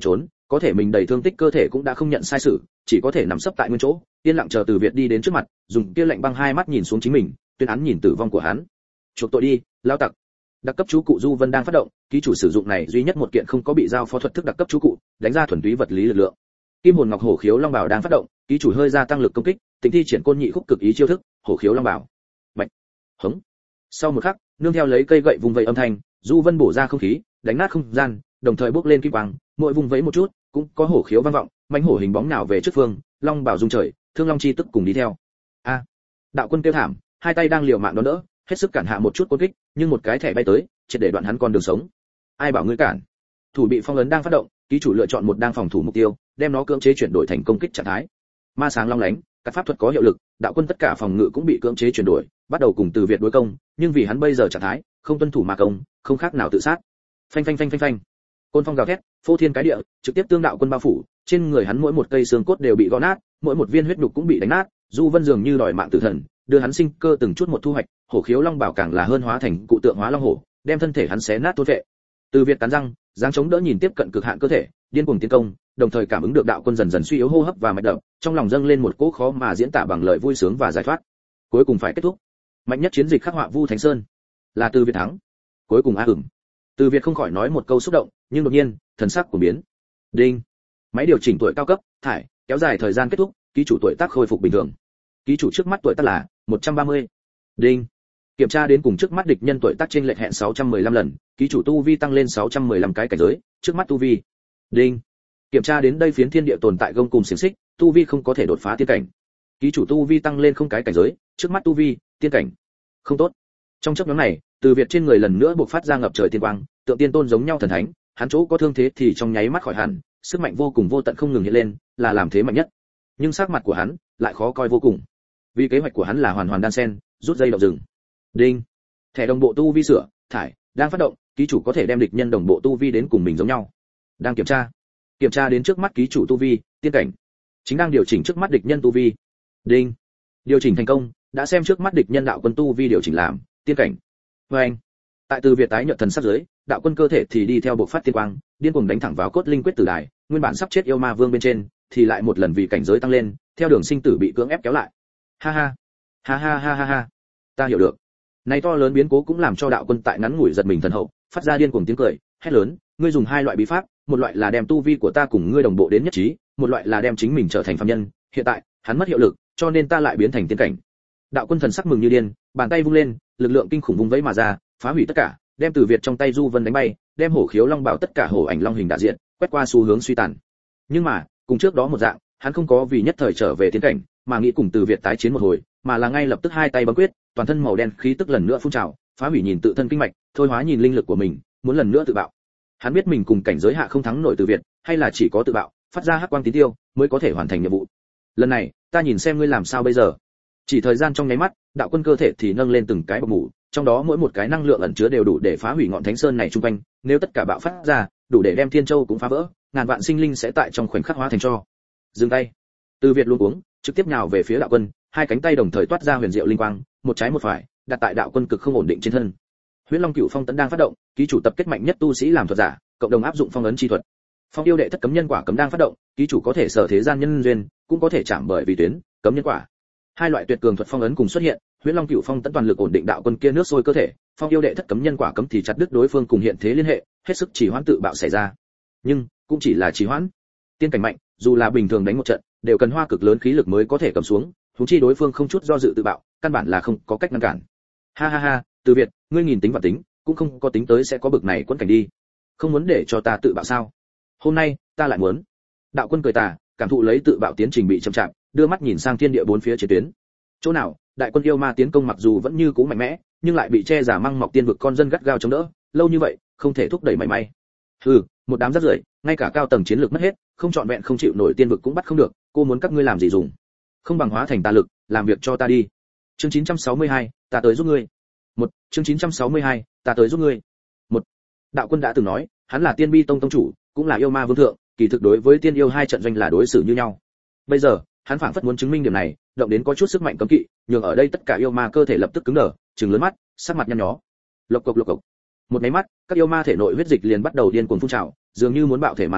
có thể mình đầy thương tích cơ thể cũng đã không nhận sai sự, chỉ có thể nằm sấp tại nguyên chỗ, yên lặng chờ Từ Việt đi đến trước mặt, dùng kia lạnh băng hai mắt nhìn xuống chính mình, tuyên án nhìn tử vong của hắn. Chuộc tội đi, lao tặc. Đặc cấp chú cụ Du Vân đang phát động, ký chủ sử dụng này duy nhất một kiện không có bị giao phó thuật thức đặc cấp chú cụ, đánh ra thuần túy vật lý lực lượng. Kim hồn ngọc hổ khiếu long bảo đang phát động, ký chủ hơi gia tăng lực công kích, tịnh thi triển côn nhị khúc cực ý chiêu thức, hổ khiếu long bảo. Bạch. Hống. Sau một khắc, nương theo lấy cây gậy vùng vẫy âm thanh, Du Vân bổ ra không khí, đánh nát không gian, đồng thời bước lên kim quang, mỗi vùng vẫy một chút, cũng có hổ khiếu vang vọng, mãnh hổ hình bóng nào về trước phương, long bảo rung trời, thương long chi tức cùng đi theo. A. Đạo Quân kêu thảm, hai tay đang liều mạng đón đỡ, hết sức cản hạ một chút côn kích, nhưng một cái thẻ bay tới, triệt để đoạn hắn con đường sống. Ai bảo ngươi cản? Thủ bị phong ấn đang phát động, ký chủ lựa chọn một đang phòng thủ mục tiêu, đem nó cưỡng chế chuyển đổi thành công kích trạng thái. Ma sáng long lánh, các pháp thuật có hiệu lực, Đạo Quân tất cả phòng ngự cũng bị cưỡng chế chuyển đổi, bắt đầu cùng Từ Việt đối công, nhưng vì hắn bây giờ trạng thái, không tuân thủ mà công, không khác nào tự sát. Phanh phanh phanh phanh phanh. Côn phong gào thét, phô thiên cái địa, trực tiếp tương Đạo Quân bao phủ, trên người hắn mỗi một cây xương cốt đều bị gõ nát, mỗi một viên huyết nhục cũng bị đánh nát, Du Vân dường như đòi mạng tử thần, đưa hắn sinh cơ từng chút một thu hoạch, hổ khiếu long bảo càng là hơn hóa thành cụ tượng hóa long hổ, đem thân thể hắn xé nát thôn vệ. Từ Việt cắn răng, giáng chống đỡ nhìn tiếp cận cực hạn cơ thể, điên cuồng tiến công, đồng thời cảm ứng được Đạo Quân dần dần suy yếu hô hấp và mạch đập, trong lòng dâng lên một cỗ khó mà diễn tả bằng lời vui sướng và giải thoát. Cuối cùng phải kết thúc. Mạnh nhất chiến dịch khắc họa Vu Thánh Sơn, là Từ Việt thắng. Cuối cùng a ửng. Từ Việt không khỏi nói một câu xúc động, nhưng đột nhiên, thần sắc của biến. Đinh. Máy điều chỉnh tuổi cao cấp, thải, kéo dài thời gian kết thúc, ký chủ tuổi tác khôi phục bình thường. Ký chủ trước mắt tuổi tác là một trăm ba mươi. Đinh. Kiểm tra đến cùng trước mắt địch nhân tuổi tác chênh lệch hẹn sáu trăm mười lăm lần, ký chủ tu vi tăng lên sáu trăm mười lăm cái cảnh giới, trước mắt tu vi. Đinh. Kiểm tra đến đây phiến thiên địa tồn tại gông cùng xiển xích, tu vi không có thể đột phá tiên cảnh. Ký chủ tu vi tăng lên không cái cảnh giới, trước mắt tu vi, tiên cảnh. Không tốt. Trong chốc ngắn này, Từ Việt trên người lần nữa bộc phát ra ngập trời tiên quang, tượng tiên tôn giống nhau thần thánh, hắn chỗ có thương thế thì trong nháy mắt khỏi hẳn, sức mạnh vô cùng vô tận không ngừng hiện lên, là làm thế mạnh nhất. Nhưng sắc mặt của hắn lại khó coi vô cùng. Vì kế hoạch của hắn là hoàn hoàn đan sen, rút dây động rừng. Đinh. Thẻ đồng bộ tu vi sửa, thải, đang phát động, ký chủ có thể đem địch nhân đồng bộ tu vi đến cùng mình giống nhau. Đang kiểm tra. Kiểm tra đến trước mắt ký chủ tu vi, tiên cảnh. Chính đang điều chỉnh trước mắt địch nhân tu vi. Đinh. Điều chỉnh thành công, đã xem trước mắt địch nhân Đạo Quân tu vi điều chỉnh làm tiên cảnh. Và anh. Tại Từ Việt tái nhợt thần sắc dưới, Đạo Quân cơ thể thì đi theo bộc phát tiên quang, điên cuồng đánh thẳng vào cốt linh quyết tử đài, nguyên bản sắp chết yêu ma vương bên trên, thì lại một lần vì cảnh giới tăng lên, theo đường sinh tử bị cưỡng ép kéo lại. Ha ha. Ha ha ha ha ha. Ta hiểu được. Này to lớn biến cố cũng làm cho Đạo Quân tại ngắn ngủi giật mình thần hậu, phát ra điên cuồng tiếng cười, hét lớn, ngươi dùng hai loại bí pháp, một loại là đem tu vi của ta cùng ngươi đồng bộ đến nhất trí, một loại là đem chính mình trở thành phàm nhân, hiện tại, hắn mất hiệu lực, cho nên ta lại biến thành tiên cảnh. Đạo Quân thần sắc mừng như điên, bàn tay vung lên, lực lượng kinh khủng vung vẫy mà ra, phá hủy tất cả, đem Từ Việt trong tay Du Vân đánh bay, đem hổ khiếu long bảo tất cả hổ ảnh long hình đại diện, quét qua xu hướng suy tàn. Nhưng mà, cùng trước đó một dạng, hắn không có vì nhất thời trở về tiên cảnh, mà nghĩ cùng Từ Việt tái chiến một hồi, mà là ngay lập tức hai tay bấm quyết, toàn thân màu đen khí tức lần nữa phun trào, phá hủy nhìn tự thân kinh mạch, thôi hóa nhìn linh lực của mình, muốn lần nữa tự bạo. Hắn biết mình cùng cảnh giới hạ không thắng nổi Từ Việt, hay là chỉ có tự bạo, phát ra hắc quang tín tiêu, mới có thể hoàn thành nhiệm vụ. Lần này, ta nhìn xem ngươi làm sao bây giờ. Chỉ thời gian trong nháy mắt, Đạo Quân cơ thể thì nâng lên từng cái bọc mủ, trong đó mỗi một cái năng lượng ẩn chứa đều đủ để phá hủy ngọn thánh sơn này xung quanh, nếu tất cả bạo phát ra, đủ để đem Thiên Châu cũng phá vỡ, ngàn vạn sinh linh sẽ tại trong khoảnh khắc hóa thành tro. Dừng tay. Từ Việt luống cuống, trực tiếp nhào về phía Đạo Quân, hai cánh tay đồng thời toát ra huyền diệu linh quang, một trái một phải, đặt tại Đạo Quân cực không ổn định trên thân. Huyễn Long Cửu Phong tấn đang phát động, ký chủ tập kết mạnh nhất tu sĩ làm thuật giả, cộng đồng áp dụng phong ấn chi thuật. Phong yêu đệ thất cấm nhân quả cấm đang phát động, ký chủ có thể sở thế gian nhân duyên, cũng có thể chạm bởi vì tuyến, cấm nhân quả. Hai loại tuyệt cường thuật phong ấn cùng xuất hiện, Huyễn Long Cửu Phong tấn toàn lực ổn định Đạo Quân kia nước sôi cơ thể, Phong yêu đệ thất cấm nhân quả cấm thì chặt đứt đối phương cùng hiện thế liên hệ, hết sức chỉ hoãn tự bạo xảy ra. Nhưng, cũng chỉ là chỉ hoãn. Tiên cảnh mạnh, dù là bình thường đánh một trận, đều cần hoa cực lớn khí lực mới có thể cầm xuống, huống chi đối phương không chút do dự tự bạo, căn bản là không có cách ngăn cản. Ha ha ha, Từ Việt, ngươi nhìn tính và tính, cũng không có tính tới sẽ có bực này quẫn cảnh đi. Không muốn để cho ta tự bạo sao? Hôm nay, ta lại muốn. Đạo Quân cười tà, cảm thụ lấy tự bạo tiến trình bị chậm chạp, đưa mắt nhìn sang thiên địa bốn phía chiến tuyến. Chỗ nào, đại quân yêu ma tiến công mặc dù vẫn như cũ mạnh mẽ, nhưng lại bị che giả măng mọc tiên vực con dân gắt gao chống đỡ, lâu như vậy, không thể thúc đẩy mảy may. Hừ, một đám rác rưởi, ngay cả cao tầng chiến lược mất hết, không chọn vẹn không chịu nổi tiên vực cũng bắt không được, cô muốn các ngươi làm gì dùng? Không bằng hóa thành tà lực, làm việc cho ta đi. Chương chín trăm sáu mươi hai, ta tới giúp ngươi. Một, chương chín trăm sáu mươi hai, ta tới giúp ngươi. Một. Đạo Quân đã từng nói, hắn là Tiên Bi Tông tông chủ, cũng là yêu ma vương thượng, kỳ thực đối với tiên yêu hai trận doanh là đối xử như nhau. Bây giờ, hắn phảng phất muốn chứng minh điểm này, động đến có chút sức mạnh cấm kỵ, nhường ở đây tất cả yêu ma cơ thể lập tức cứng đờ, trừng lớn mắt, sắc mặt nhăn nhó. Lộc cộc lộc cộc. Một cái mắt, các yêu ma thể nội huyết dịch liền bắt đầu điên cuồng phun trào, dường như muốn bạo thể mà ra,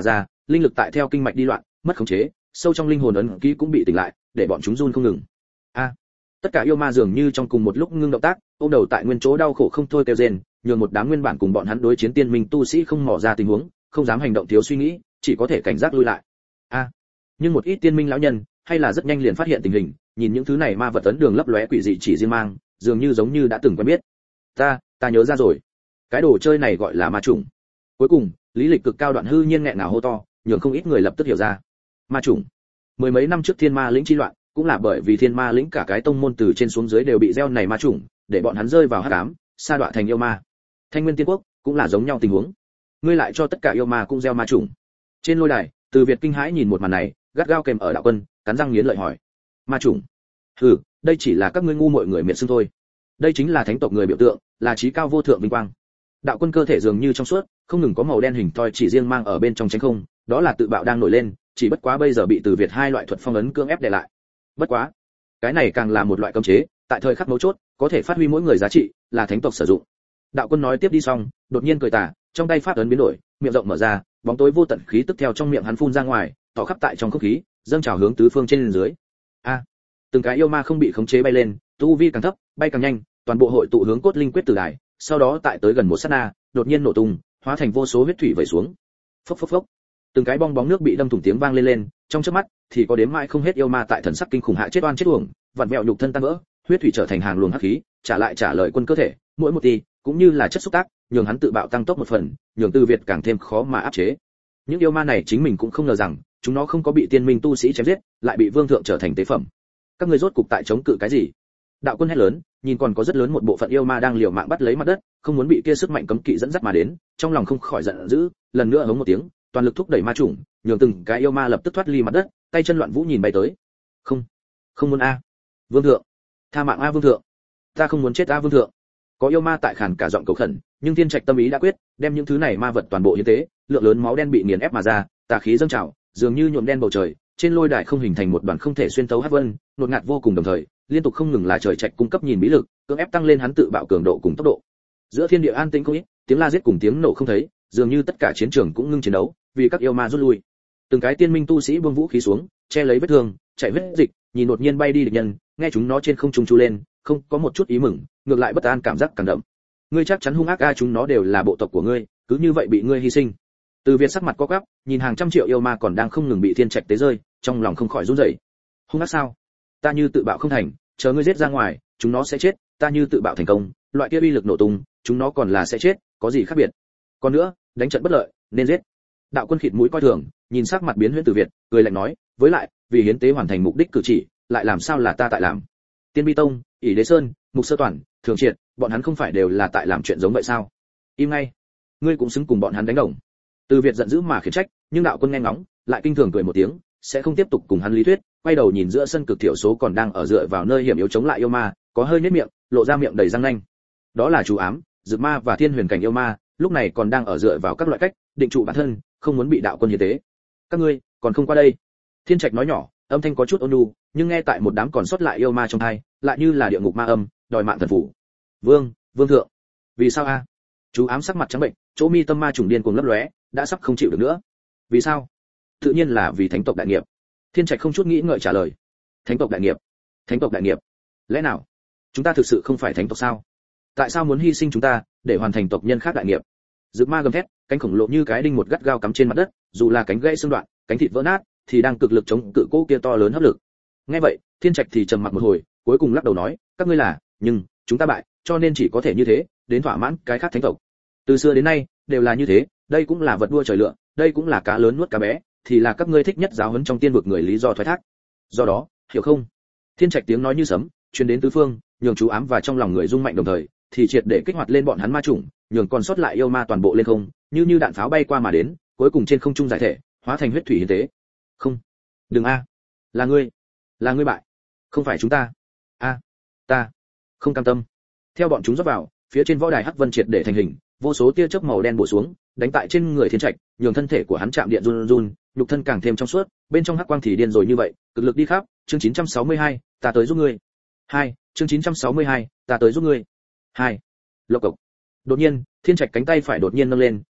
linh lực tại theo kinh mạch đi loạn, mất khống chế, sâu trong linh hồn ấn ký cũng bị tỉnh lại, để bọn chúng run không ngừng. A! Tất cả yêu ma dường như trong cùng một lúc ngưng động tác, ôm đầu tại nguyên chỗ đau khổ không thôi kêu rên, nhường một đám nguyên bản cùng bọn hắn đối chiến tiên minh tu sĩ không mò ra tình huống, không dám hành động thiếu suy nghĩ, chỉ có thể cảnh giác lui lại. A! Nhưng một ít tiên minh lão nhân, hay là rất nhanh liền phát hiện tình hình, nhìn những thứ này ma vật ấn đường lấp lóe quỷ dị chỉ riêng mang, dường như giống như đã từng quen biết. Ta, ta nhớ ra rồi. Cái đồ chơi này gọi là ma trùng. Cuối cùng, lý lịch cực cao đoạn hư nhiên nghẹn ngào hô to, nhường không ít người lập tức hiểu ra. Ma trùng. Mười mấy năm trước Thiên Ma lĩnh chi loạn, cũng là bởi vì Thiên Ma lĩnh cả cái tông môn từ trên xuống dưới đều bị gieo này ma trùng, để bọn hắn rơi vào hắc ám, sa đọa thành yêu ma. Thanh Nguyên Tiên Quốc cũng là giống nhau tình huống. Ngươi lại cho tất cả yêu ma cũng gieo ma trùng. Trên lôi đài, Từ Việt kinh hãi nhìn một màn này, gắt gao kèm ở đạo quân, cắn răng nghiến lợi hỏi: Ma trùng? Hừ, đây chỉ là các ngươi ngu muội người miệt xưng thôi. Đây chính là thánh tộc người biểu tượng, là trí cao vô thượng vinh quang. Đạo quân cơ thể dường như trong suốt, không ngừng có màu đen hình thoi chỉ riêng mang ở bên trong tránh không, đó là tự bạo đang nổi lên, chỉ bất quá bây giờ bị Từ Việt hai loại thuật phong ấn cưỡng ép đè lại. Bất quá, cái này càng là một loại cấm chế, tại thời khắc mấu chốt, có thể phát huy mỗi người giá trị, là thánh tộc sử dụng. Đạo quân nói tiếp đi xong, đột nhiên cười tà, trong tay pháp ấn biến đổi, miệng rộng mở ra, bóng tối vô tận khí tức theo trong miệng hắn phun ra ngoài, tỏ khắp tại trong không khí, dâng trào hướng tứ phương trên dưới. A! Từng cái yêu ma không bị khống chế bay lên, tu vi càng thấp, bay càng nhanh, toàn bộ hội tụ hướng cốt linh quyết tử đài, sau đó tại tới gần một sát na, đột nhiên nổ tung, hóa thành vô số huyết thủy vẩy xuống. Phốc phốc phốc. Từng cái bong bóng nước bị đâm thủng tiếng vang lên lên, trong chớp mắt thì có đếm mãi không hết yêu ma tại thần sắc kinh khủng hạ chết oan chết uổng, vặn vẹo nhục thân tan vỡ, huyết thủy trở thành hàng luồng hắc khí, trả lại trả lời quân cơ thể, mỗi một tí cũng như là chất xúc tác, nhường hắn tự bạo tăng tốc một phần, nhường Từ Việt càng thêm khó mà áp chế. Những yêu ma này chính mình cũng không ngờ rằng, chúng nó không có bị tiên minh tu sĩ chém giết, lại bị vương thượng trở thành tế phẩm. Các ngươi rốt cục tại chống cự cái gì? Đạo quân hét lớn, nhìn còn có rất lớn một bộ phận yêu ma đang liều mạng bắt lấy mặt đất, không muốn bị kia sức mạnh cấm kỵ dẫn dắt mà đến, trong lòng không khỏi giận dữ, lần nữa hống một tiếng, toàn lực thúc đẩy ma trùng, nhường từng cái yêu ma lập tức thoát ly mặt đất, tay chân loạn vũ nhìn bay tới. Không, không muốn a, vương thượng, tha mạng a vương thượng, ta không muốn chết a vương thượng. Có yêu ma tại khàn cả giọng cầu khẩn, nhưng Thiên Trạch tâm ý đã quyết, đem những thứ này ma vật toàn bộ hiến tế, lượng lớn máu đen bị nghiền ép mà ra, tà khí dâng trào, dường như nhuộm đen bầu trời, trên lôi đài không hình thành một đoàn không thể xuyên tấu hắc vân, nột ngạt vô cùng đồng thời, liên tục không ngừng là trời trạch cung cấp nhìn mỹ lực, cưỡng ép tăng lên hắn tự bạo cường độ cùng tốc độ. Giữa thiên địa an tĩnh không ít, tiếng la giết cùng tiếng nổ không thấy, dường như tất cả chiến trường cũng ngưng chiến đấu, vì các yêu ma rút lui. Từng cái tiên minh tu sĩ buông vũ khí xuống, che lấy vết thương, chạy huyết dịch, nhìn đột nhiên bay đi địch nhân, nghe chúng nó trên không trung chu lên, không có một chút ý mừng, ngược lại bất an cảm giác càng đậm. Ngươi chắc chắn hung ác a, chúng nó đều là bộ tộc của ngươi, cứ như vậy bị ngươi hy sinh. Từ Việt sắc mặt co quắp, nhìn hàng trăm triệu yêu ma còn đang không ngừng bị Thiên Trạch tế rơi, trong lòng không khỏi run rẩy. Hung ác sao? Ta như tự bạo không thành, chờ ngươi giết ra ngoài, chúng nó sẽ chết, ta như tự bạo thành công, loại kia uy lực nổ tung, chúng nó còn là sẽ chết, có gì khác biệt? Còn nữa, đánh trận bất lợi, nên giết. Đạo quân khịt mũi coi thường, nhìn sắc mặt biến huyễn Từ Việt, cười lạnh nói, với lại, vì hiến tế hoàn thành mục đích cử chỉ, lại làm sao là ta tại làm? Tiên Bi Tông, ỷ Đế Sơn, Mục Sơ Toàn, Thường Triệt, bọn hắn không phải đều là tại làm chuyện giống vậy sao? Im ngay, ngươi cũng xứng cùng bọn hắn đánh đồng. Từ Việt giận dữ mà khiển trách, nhưng đạo quân nghe ngóng, lại kinh thường cười một tiếng, sẽ không tiếp tục cùng hắn lý thuyết, quay đầu nhìn giữa sân cực thiểu số còn đang ở dựa vào nơi hiểm yếu chống lại yêu ma, có hơi nhếch miệng, lộ ra miệng đầy răng nanh. Đó là chú ám, dược ma và thiên huyền cảnh yêu ma, lúc này còn đang ở dựa vào các loại cách, định trụ bản thân, không muốn bị đạo quân hiến tế. Các ngươi, còn không qua đây. Thiên Trạch nói nhỏ, âm thanh có chút ôn nhu, nhưng nghe tại một đám còn sót lại yêu ma trong tai, lại như là địa ngục ma âm, đòi mạng thần phủ. Vương, vương thượng. Vì sao a? Chú ám sắc mặt trắng bệnh, chỗ mi tâm ma trùng điên cuồng lấp lóe, đã sắp không chịu được nữa. Vì sao? Tự nhiên là vì thánh tộc đại nghiệp. Thiên Trạch không chút nghĩ ngợi trả lời. Thánh tộc đại nghiệp? Thánh tộc đại nghiệp? Lẽ nào chúng ta thực sự không phải thánh tộc sao? Tại sao muốn hy sinh chúng ta để hoàn thành tộc nhân khác đại nghiệp? Dược ma gầm thét, cánh khổng lồ như cái đinh một gắt gao cắm trên mặt đất, dù là cánh gãy xương đoạn, cánh thịt vỡ nát, thì đang cực lực chống cự cố kia to lớn hấp lực. Nghe vậy, Thiên Trạch thì trầm mặc một hồi, cuối cùng lắc đầu nói, các ngươi là, nhưng chúng ta bại, cho nên chỉ có thể như thế, đến thỏa mãn cái khác thánh tộc. Từ xưa đến nay đều là như thế, đây cũng là vật đua trời lựa, đây cũng là cá lớn nuốt cá bé, thì là các ngươi thích nhất giáo huấn trong tiên vực người lý do thoái thác. Do đó, hiểu không? Thiên Trạch tiếng nói như sấm, truyền đến tứ phương, nhường chú ám và trong lòng người rung mạnh đồng thời, thì triệt để kích hoạt lên bọn hắn ma chủng, nhường còn sót lại yêu ma toàn bộ lên không, như như đạn pháo bay qua mà đến, cuối cùng trên không trung giải thể, hóa thành huyết thủy hiến tế. Không, đừng a, là ngươi, là ngươi bại, không phải chúng ta. A, ta không cam tâm. Theo bọn chúng rót vào, phía trên võ đài hắc vân triệt để thành hình, vô số tia chớp màu đen bổ xuống, đánh tại trên người Thiên Trạch, nhường thân thể của hắn chạm điện run run, nhục thân càng thêm trong suốt, bên trong hắc quang thì điên rồi như vậy, cực lực đi khắp. Chương chín trăm sáu mươi hai, ta tới giúp ngươi. Hai, chương chín trăm sáu mươi hai, ta tới giúp ngươi. Hai. Lộc cộc. Đột nhiên, Thiên Trạch cánh tay phải đột nhiên nâng lên,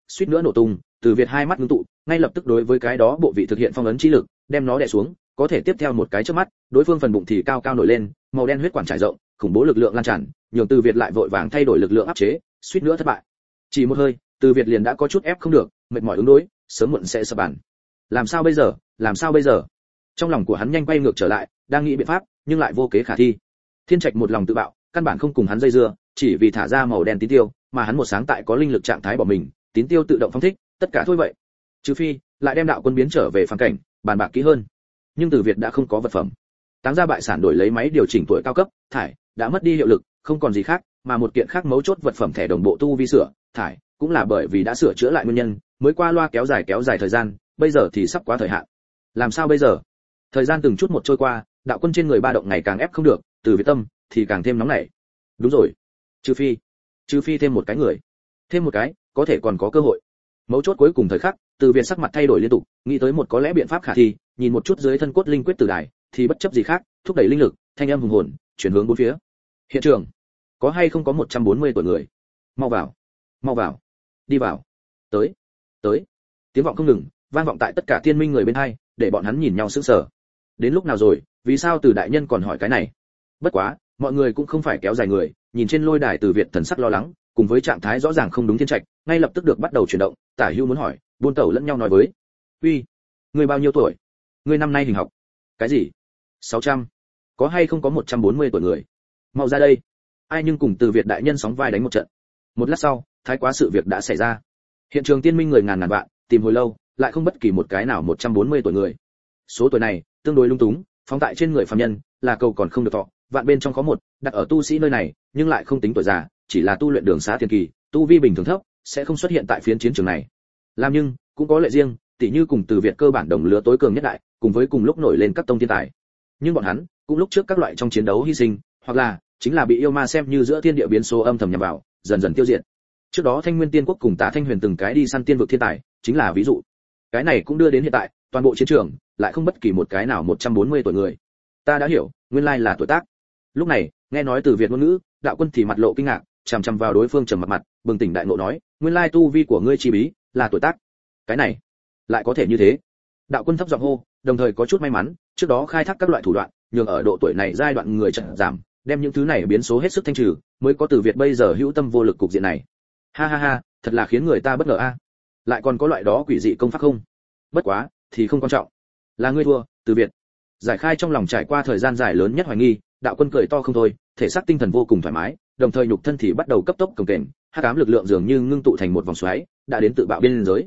suýt nữa nổ tung. Từ Việt hai mắt ngưng tụ, ngay lập tức đối với cái đó bộ vị thực hiện phong ấn chi lực, đem nó đè xuống, có thể tiếp theo một cái chớp mắt, đối phương phần bụng thì cao cao nổi lên, màu đen huyết quản trải rộng, khủng bố lực lượng lan tràn, nhường Từ Việt lại vội vàng thay đổi lực lượng áp chế, suýt nữa thất bại. Chỉ một hơi, Từ Việt liền đã có chút ép không được, mệt mỏi ứng đối, sớm muộn sẽ sập bàn. Làm sao bây giờ? Làm sao bây giờ? Trong lòng của hắn nhanh quay ngược trở lại, đang nghĩ biện pháp, nhưng lại vô kế khả thi. Thiên Trạch một lòng tự bạo, căn bản không cùng hắn dây dưa, chỉ vì thả ra màu đen tín tiêu, mà hắn một sáng tại có linh lực trạng thái bỏ mình, tín tiêu tự động phóng thích, tất cả thôi vậy. Trừ phi lại đem đạo quân biến trở về phàm cảnh, bàn bạc kỹ hơn. Nhưng Từ Việt đã không có vật phẩm. Táng ra bại sản đổi lấy máy điều chỉnh tuổi cao cấp, thải, đã mất đi hiệu lực, không còn gì khác, mà một kiện khác mấu chốt vật phẩm thẻ đồng bộ tu vi sửa, thải, cũng là bởi vì đã sửa chữa lại nguyên nhân, mới qua loa kéo dài kéo dài thời gian, bây giờ thì sắp quá thời hạn. Làm sao bây giờ? Thời gian từng chút một trôi qua, đạo quân trên người ba động ngày càng ép không được, Từ Việt tâm thì càng thêm nóng nảy. Đúng rồi, trừ phi, trừ phi thêm một cái người, thêm một cái, có thể còn có cơ hội. Mấu chốt cuối cùng thời khắc, Từ Việt sắc mặt thay đổi liên tục, nghĩ tới một có lẽ biện pháp khả thi, nhìn một chút dưới thân cốt linh quyết tử đài, thì bất chấp gì khác, thúc đẩy linh lực, thanh âm hùng hồn, chuyển hướng bốn phía. Hiện trường, có hay không có một trăm bốn mươi tuổi người? Mau vào, mau vào, đi vào, tới, tới. Tiếng vọng không ngừng, vang vọng tại tất cả tiên minh người bên hai, để bọn hắn nhìn nhau sững sờ. Đến lúc nào rồi, vì sao Từ đại nhân còn hỏi cái này? Bất quá, mọi người cũng không phải kéo dài người, nhìn trên lôi đài Từ Việt thần sắc lo lắng, cùng với trạng thái rõ ràng không đúng Thiên Trạch, ngay lập tức được bắt đầu chuyển động, Tả Hữu muốn hỏi, buôn tẩu lẫn nhau nói với. Uy, ngươi bao nhiêu tuổi? Ngươi năm nay hình học? Cái gì? sáu trăm. Có hay không có một trăm bốn mươi tuổi người? Mau ra đây. Ai nhưng cùng Từ Việt đại nhân sóng vai đánh một trận. Một lát sau, thái quá sự việc đã xảy ra. Hiện trường tiên minh người ngàn ngàn vạn, tìm hồi lâu, lại không bất kỳ một cái nào một trăm bốn mươi tuổi người. Số tuổi này tương đối lung túng, phóng tại trên người phàm nhân, là cầu còn không được thọ, vạn bên trong có một, đặt ở tu sĩ nơi này, nhưng lại không tính tuổi già, chỉ là tu luyện đường xá tiền kỳ, tu vi bình thường thấp, sẽ không xuất hiện tại phiến chiến trường này. Làm nhưng cũng có lệ riêng, tỷ như cùng Từ Việt cơ bản đồng lứa tối cường nhất đại, cùng với cùng lúc nổi lên các tông thiên tài. Nhưng bọn hắn cũng lúc trước các loại trong chiến đấu hy sinh, hoặc là chính là bị yêu ma xem như giữa thiên địa biến số âm thầm nhằm vào, dần dần tiêu diệt. Trước đó Thanh Nguyên Tiên Quốc cùng Tả Thanh Huyền từng cái đi săn tiên vực thiên tài, chính là ví dụ. Cái này cũng đưa đến hiện tại, toàn bộ chiến trường lại không bất kỳ một cái nào một trăm bốn mươi tuổi người. Ta đã hiểu, nguyên lai là tuổi tác. Lúc này, nghe nói Từ Việt ngôn ngữ, đạo quân thì mặt lộ kinh ngạc, chằm chằm vào đối phương trầm mặt mặt, bừng tỉnh đại ngộ nói, nguyên lai tu vi của ngươi chi bí là tuổi tác. Cái này, lại có thể như thế. Đạo quân thấp giọng hô, đồng thời có chút may mắn, trước đó khai thác các loại thủ đoạn, nhường ở độ tuổi này giai đoạn người chậm giảm, đem những thứ này biến số hết sức thanh trừ, mới có Từ Việt bây giờ hữu tâm vô lực cục diện này. Ha ha ha, thật là khiến người ta bất ngờ a. Lại còn có loại đó quỷ dị công pháp không? Bất quá, thì không quan trọng. Là ngươi thua, Từ Việt. Giải khai trong lòng trải qua thời gian dài lớn nhất hoài nghi, đạo quân cười to không thôi, thể xác tinh thần vô cùng thoải mái, đồng thời nhục thân thì bắt đầu cấp tốc cồng kềnh, hắc ám lực lượng dường như ngưng tụ thành một vòng xoáy, đã đến tự bạo biên giới.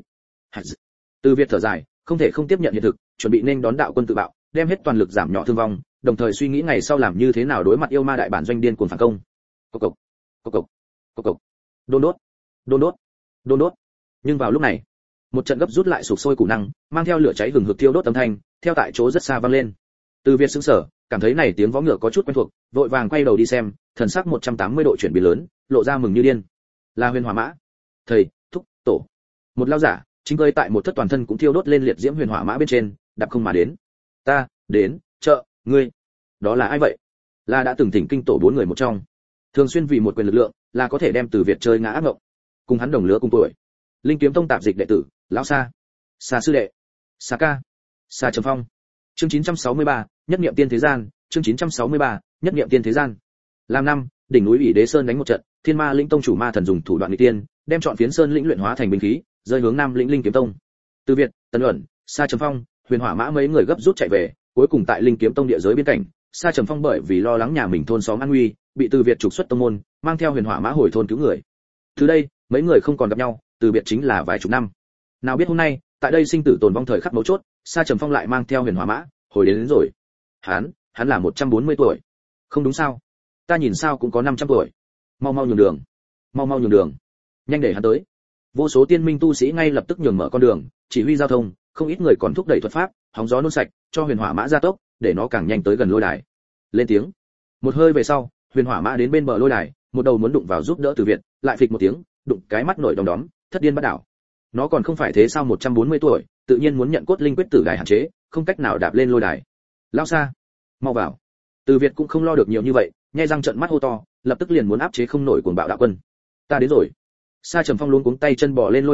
Từ Việt thở dài, không thể không tiếp nhận hiện thực, chuẩn bị nên đón đạo quân tự bạo, đem hết toàn lực giảm nhỏ thương vong, đồng thời suy nghĩ ngày sau làm như thế nào đối mặt yêu ma đại bản doanh điên cuồng phản công. Cộc cộc, cộc cộc, cộc cộc. Đôn đốt, đôn đốt, đôn đốt. Nhưng vào lúc này, một trận gấp rút lại sụp sôi củ năng, mang theo lửa cháy hừng hực thiêu đốt âm thanh, theo tại chỗ rất xa vang lên. Từ Việt sững sờ, cảm thấy này tiếng vó ngựa có chút quen thuộc, vội vàng quay đầu đi xem, thần sắc một trăm tám mươi độ chuyển biến lớn, lộ ra mừng như điên. Là Huyền Hỏa Mã. Thầy, thúc, tổ. Một lao giả, chính cơi tại một thất toàn thân cũng thiêu đốt lên liệt diễm Huyền Hỏa Mã bên trên, đạp không mà đến. Ta, đến, trợ, ngươi. Đó là ai vậy? Là đã từng thỉnh kinh tổ bốn người một trong. Thường xuyên vì một quyền lực lượng, là có thể đem Từ Việt chơi ngã ác ngộng. Cùng hắn đồng lứa cùng tuổi. Linh Kiếm Tông tạp dịch đệ tử, lão Sa. Sa sư đệ. Sa ca. Sa Trầm Phong. Chương chín trăm sáu mươi ba, nhất niệm tiên thế gian, chương chín trăm sáu mươi ba, nhất niệm tiên thế gian. Làm năm, đỉnh núi ủy đế sơn đánh một trận, Thiên Ma Linh Tông chủ ma thần dùng thủ đoạn nghịch tiên, đem chọn phiến sơn lĩnh luyện hóa thành binh khí, rơi hướng Nam Lĩnh Linh Kiếm Tông. Từ Việt, Tần Uẩn, Sa Trầm Phong, Huyền Hỏa Mã mấy người gấp rút chạy về, cuối cùng tại Linh Kiếm Tông địa giới biên cảnh, Sa Trầm Phong bởi vì lo lắng nhà mình thôn xóm an nguy, bị Từ Việt trục xuất tông môn, mang theo Huyền Hỏa Mã hồi thôn cứu người. Từ đây, mấy người không còn gặp nhau, Từ Biệt chính là vài chục năm. Nào biết hôm nay, tại đây sinh tử tồn vong thời khắc mấu chốt, Sa Trầm Phong lại mang theo Huyền Hỏa Mã, hồi đến, đến rồi. Hắn, hắn là một trăm bốn mươi tuổi. Không đúng sao? Ta nhìn sao cũng có năm trăm tuổi. Mau mau nhường đường, mau mau nhường đường. Nhanh để hắn tới. Vô số tiên minh tu sĩ ngay lập tức nhường mở con đường, chỉ huy giao thông, không ít người còn thúc đẩy thuật pháp, hóng gió nôn sạch, cho Huyền Hỏa Mã gia tốc, để nó càng nhanh tới gần lôi đài. Lên tiếng. Một hơi về sau, Huyền Hỏa Mã đến bên bờ lôi đài, một đầu muốn đụng vào giúp đỡ Từ Việt, lại phịch một tiếng, đụng cái mắt nổi đom đóm, thất điên bắt đảo. Nó còn không phải thế sao một trăm bốn mươi tuổi, tự nhiên muốn nhận cốt linh quyết tử đài hạn chế, không cách nào đạp lên lôi đài. Lao Sa, mau vào. Từ Việt cũng không lo được nhiều như vậy, nhe răng trợn mắt hô to, lập tức liền muốn áp chế không nổi cuồng bạo đạo quân. Ta đến rồi. Sa Trầm Phong luống cuống tay chân bò lên lôi đài,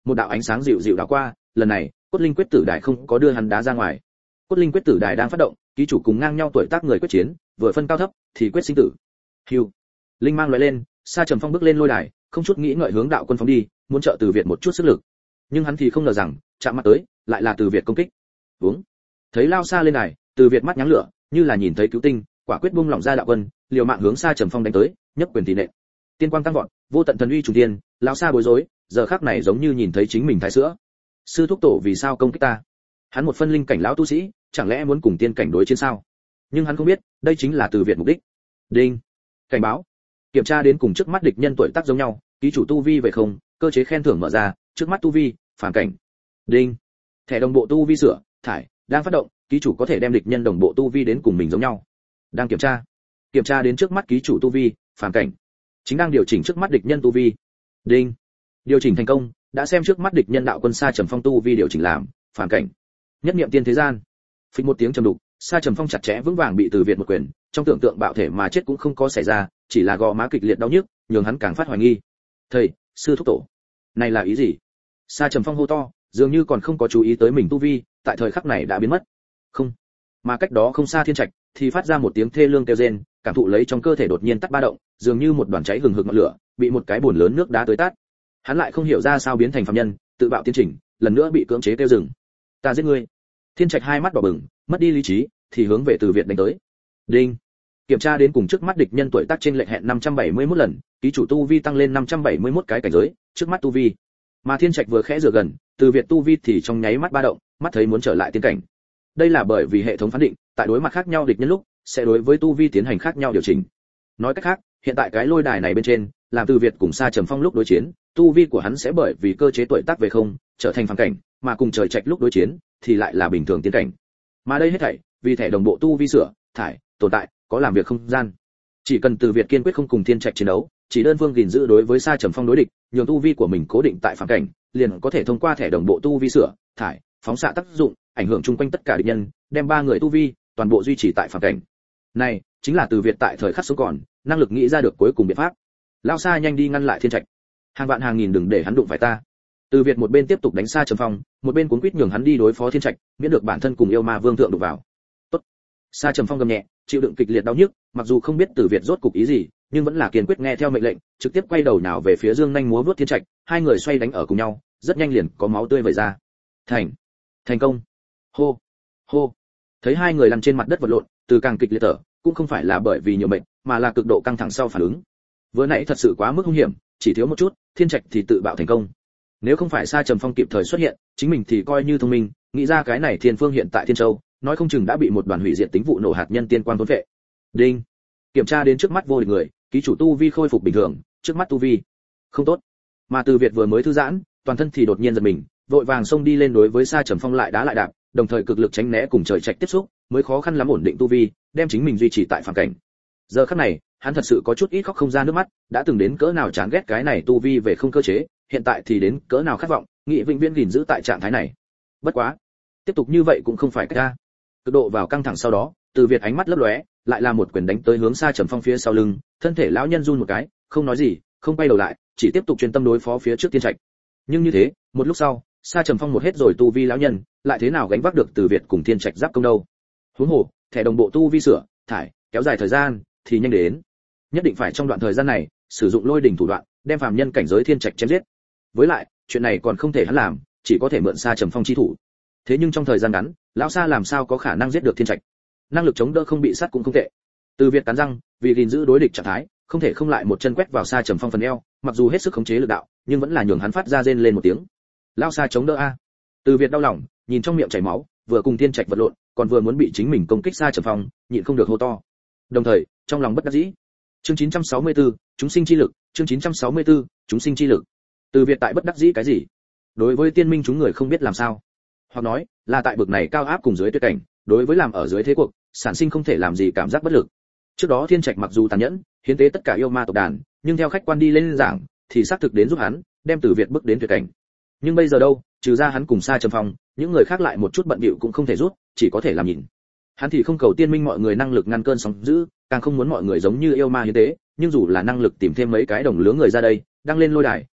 một đạo ánh sáng dịu dịu đảo qua, lần này cốt linh quyết tử đài không có đưa hắn đá ra ngoài. Cốt linh quyết tử đài đang phát động, ký chủ cùng ngang nhau tuổi tác người quyết chiến, vừa phân cao thấp thì quyết sinh tử. Hưu, linh mang lóe lên, Sa Trầm Phong bước lên lôi đài, không chút nghĩ ngợi hướng đạo quân phóng đi, muốn trợ Từ Việt một chút sức lực. Nhưng hắn thì không ngờ rằng, chạm mặt tới, lại là Từ Việt công kích. Uống. Thấy lao xa lên đài, Từ Việt mắt nháng lửa, như là nhìn thấy cứu tinh, quả quyết buông lỏng ra đạo quân, liều mạng hướng Sa Trầm Phong đánh tới, nhấc quyền tỷ nệ. Tiên quang tăng vọt, vô tận thần uy trùng thiên, lão xa bối rối, giờ khắc này giống như nhìn thấy chính mình thái sữa. Sư thúc tổ vì sao công kích ta? Hắn một phân linh cảnh lão tu sĩ, chẳng lẽ muốn cùng tiên cảnh đối chiến sao? Nhưng hắn không biết, đây chính là Từ Việt mục đích. Đinh. Cảnh báo. Kiểm tra đến cùng trước mắt địch nhân tuổi tác giống nhau, ký chủ tu vi về không, cơ chế khen thưởng mở ra, trước mắt tu vi, phản cảnh. Đinh. Thẻ đồng bộ tu vi sửa, thải, đang phát động, ký chủ có thể đem địch nhân đồng bộ tu vi đến cùng mình giống nhau. Đang kiểm tra. Kiểm tra đến trước mắt ký chủ tu vi, phản cảnh. Chính đang điều chỉnh trước mắt địch nhân tu vi. Đinh. Điều chỉnh thành công, đã xem trước mắt địch nhân đạo quân Sa Trầm Phong tu vi điều chỉnh làm, phản cảnh. Nhất niệm tiên thế gian. Phịch một tiếng trầm đục, Sa Trầm Phong chặt chẽ vững vàng bị Từ Việt một quyền, trong tưởng tượng bạo thể mà chết cũng không có xảy ra, chỉ là gò má kịch liệt đau nhức, nhường hắn càng phát hoài nghi. Thầy, sư thúc tổ, này là ý gì? Sa Trầm Phong hô to, dường như còn không có chú ý tới mình tu vi, tại thời khắc này đã biến mất. Không, mà cách đó không xa Thiên Trạch thì phát ra một tiếng thê lương kêu rên, cảm thụ lấy trong cơ thể đột nhiên tắt ba động, dường như một đoàn cháy hừng hực ngọn lửa, bị một cái bồn lớn nước đá tới tát. Hắn lại không hiểu ra sao biến thành phàm nhân, tự bạo tiến trình, lần nữa bị cưỡng chế kêu dừng. Ta giết ngươi. Thiên Trạch hai mắt đỏ bừng, mất đi lý trí, thì hướng về Từ Việt đánh tới. Đinh. Kiểm tra đến cùng trước mắt địch nhân tuổi tác trên lệch hẹn năm trăm bảy mươi mốt lần, ký chủ tu vi tăng lên năm trăm bảy mươi mốt cái cảnh giới, trước mắt tu vi. Mà Thiên Trạch vừa khẽ dựa gần, Từ Việt tu vi thì trong nháy mắt ba động, mắt thấy muốn trở lại tiên cảnh. Đây là bởi vì hệ thống phán định, tại đối mặt khác nhau địch nhân lúc, sẽ đối với tu vi tiến hành khác nhau điều chỉnh. Nói cách khác, hiện tại cái lôi đài này bên trên, làm Từ Việt cùng Sa Trầm Phong lúc đối chiến, tu vi của hắn sẽ bởi vì cơ chế tuổi tác về không, trở thành phàm cảnh, mà cùng trời trạch lúc đối chiến, thì lại là bình thường tiến cảnh. Mà đây hết thảy, vì thẻ đồng bộ tu vi sửa, thải, tồn tại, có làm việc không gian. Chỉ cần Từ Việt kiên quyết không cùng Thiên Trạch chiến đấu, chỉ đơn phương gìn giữ đối với Sa Trầm Phong đối địch, nhường tu vi của mình cố định tại phàm cảnh, liền có thể thông qua thẻ đồng bộ tu vi sửa, thải, phóng xạ tác dụng, ảnh hưởng chung quanh tất cả địch nhân, đem ba người tu vi toàn bộ duy trì tại phàm cảnh. Này, chính là Từ Việt tại thời khắc sống còn, năng lực nghĩ ra được cuối cùng biện pháp. Lao Sa nhanh đi ngăn lại Thiên Trạch. Hàng vạn hàng nghìn đừng để hắn đụng phải ta. Từ Việt một bên tiếp tục đánh Sa Trầm Phong, một bên cuống quýt nhường hắn đi đối phó Thiên Trạch, miễn được bản thân cùng yêu ma vương thượng đụng vào. Tốt. Sa Trầm Phong gầm nhẹ, chịu đựng kịch liệt đau nhức, mặc dù không biết Từ Việt rốt cục ý gì, nhưng vẫn là kiên quyết nghe theo mệnh lệnh, trực tiếp quay đầu nào về phía Dương nhanh múa vuốt Thiên Trạch, hai người xoay đánh ở cùng nhau, rất nhanh liền có máu tươi vẩy ra. Thành, thành công. Hô, hô. Thấy hai người lăn trên mặt đất vật lộn, Từ càng kịch liệt thở, cũng không phải là bởi vì nhiều mệnh, mà là cực độ căng thẳng sau phản ứng. Vừa nãy thật sự quá mức hung hiểm, chỉ thiếu một chút, Thiên Trạch thì tự bạo thành công. Nếu không phải Sa Trầm Phong kịp thời xuất hiện, chính mình thì coi như thông minh, nghĩ ra cái này Thiên Phương hiện tại Thiên Châu, nói không chừng đã bị một đoàn hủy diệt tính vụ nổ hạt nhân tiên quan thôn phệ. Đinh. Kiểm tra đến trước mắt vô địch người, ký chủ tu vi khôi phục bình thường, trước mắt tu vi không tốt. Mà Từ Việt vừa mới thư giãn, toàn thân thì đột nhiên giật mình, vội vàng xông đi lên đối với Sa Trầm Phong lại đá lại đạp, đồng thời cực lực tránh né cùng trời trạch tiếp xúc, mới khó khăn lắm ổn định tu vi, đem chính mình duy trì tại phàm cảnh. Giờ khắc này, hắn thật sự có chút ít khóc không ra nước mắt, đã từng đến cỡ nào chán ghét cái này tu vi về không cơ chế, hiện tại thì đến cỡ nào khát vọng, nghị vĩnh viễn gìn giữ tại trạng thái này. Bất quá, tiếp tục như vậy cũng không phải cách ra. Cực độ vào căng thẳng sau đó, Từ Việt ánh mắt lấp lóe, lại là một quyền đánh tới hướng Sa Trầm Phong phía sau lưng, thân thể lão nhân run một cái, không nói gì, không quay đầu lại, chỉ tiếp tục chuyên tâm đối phó phía trước Thiên Trạch. Nhưng như thế, một lúc sau, Sa Trầm Phong một hết rồi tu vi lão nhân, lại thế nào gánh vác được Từ Việt cùng Thiên Trạch giáp công đâu? Huống hồ, thẻ đồng bộ tu vi sửa, thải, kéo dài thời gian thì nhanh đến. Nhất định phải trong đoạn thời gian này, sử dụng lôi đỉnh thủ đoạn, đem phàm nhân cảnh giới Thiên Trạch chém giết. Với lại, chuyện này còn không thể hắn làm, chỉ có thể mượn Sa Trầm Phong chi thủ. Thế nhưng trong thời gian ngắn, lão Sa làm sao có khả năng giết được Thiên Trạch? Năng lực chống đỡ không bị sát cũng không tệ. Từ Việt cắn răng, vì gìn giữ đối địch trạng thái, không thể không lại một chân quét vào Sa Trầm Phong phần eo, mặc dù hết sức khống chế lực đạo, nhưng vẫn là nhường hắn phát ra rên lên một tiếng. Lão Sa chống đỡ a. Từ Việt đau lòng, nhìn trong miệng chảy máu, vừa cùng Thiên Trạch vật lộn, còn vừa muốn bị chính mình công kích Sa Trầm Phong, nhịn không được hô to. Đồng thời, trong lòng bất đắc dĩ. Chương chín trăm sáu mươi tư, chúng sinh chi lực, chương chín trăm sáu mươi tư, chúng sinh chi lực. Từ Việt tại bất đắc dĩ cái gì? Đối với tiên minh chúng người không biết làm sao, hoặc nói, là tại bực này cao áp cùng dưới tuyệt cảnh, đối với làm ở dưới thế cuộc, sản sinh không thể làm gì cảm giác bất lực. Trước đó Thiên Trạch mặc dù tàn nhẫn, hiến tế tất cả yêu ma tộc đàn, nhưng theo khách quan đi lên giảng, thì xác thực đến giúp hắn, đem Từ Việt bước đến tuyệt cảnh. Nhưng bây giờ đâu, trừ ra hắn cùng Sa Trầm Phong, những người khác lại một chút bận bịu cũng không thể rút, chỉ có thể làm nhìn. Hắn thì không cầu tiên minh mọi người năng lực ngăn cơn sóng dữ, càng không muốn mọi người giống như yêu ma hiến tế, nhưng dù là năng lực tìm thêm mấy cái đồng lứa người ra đây, đăng lên lôi đài,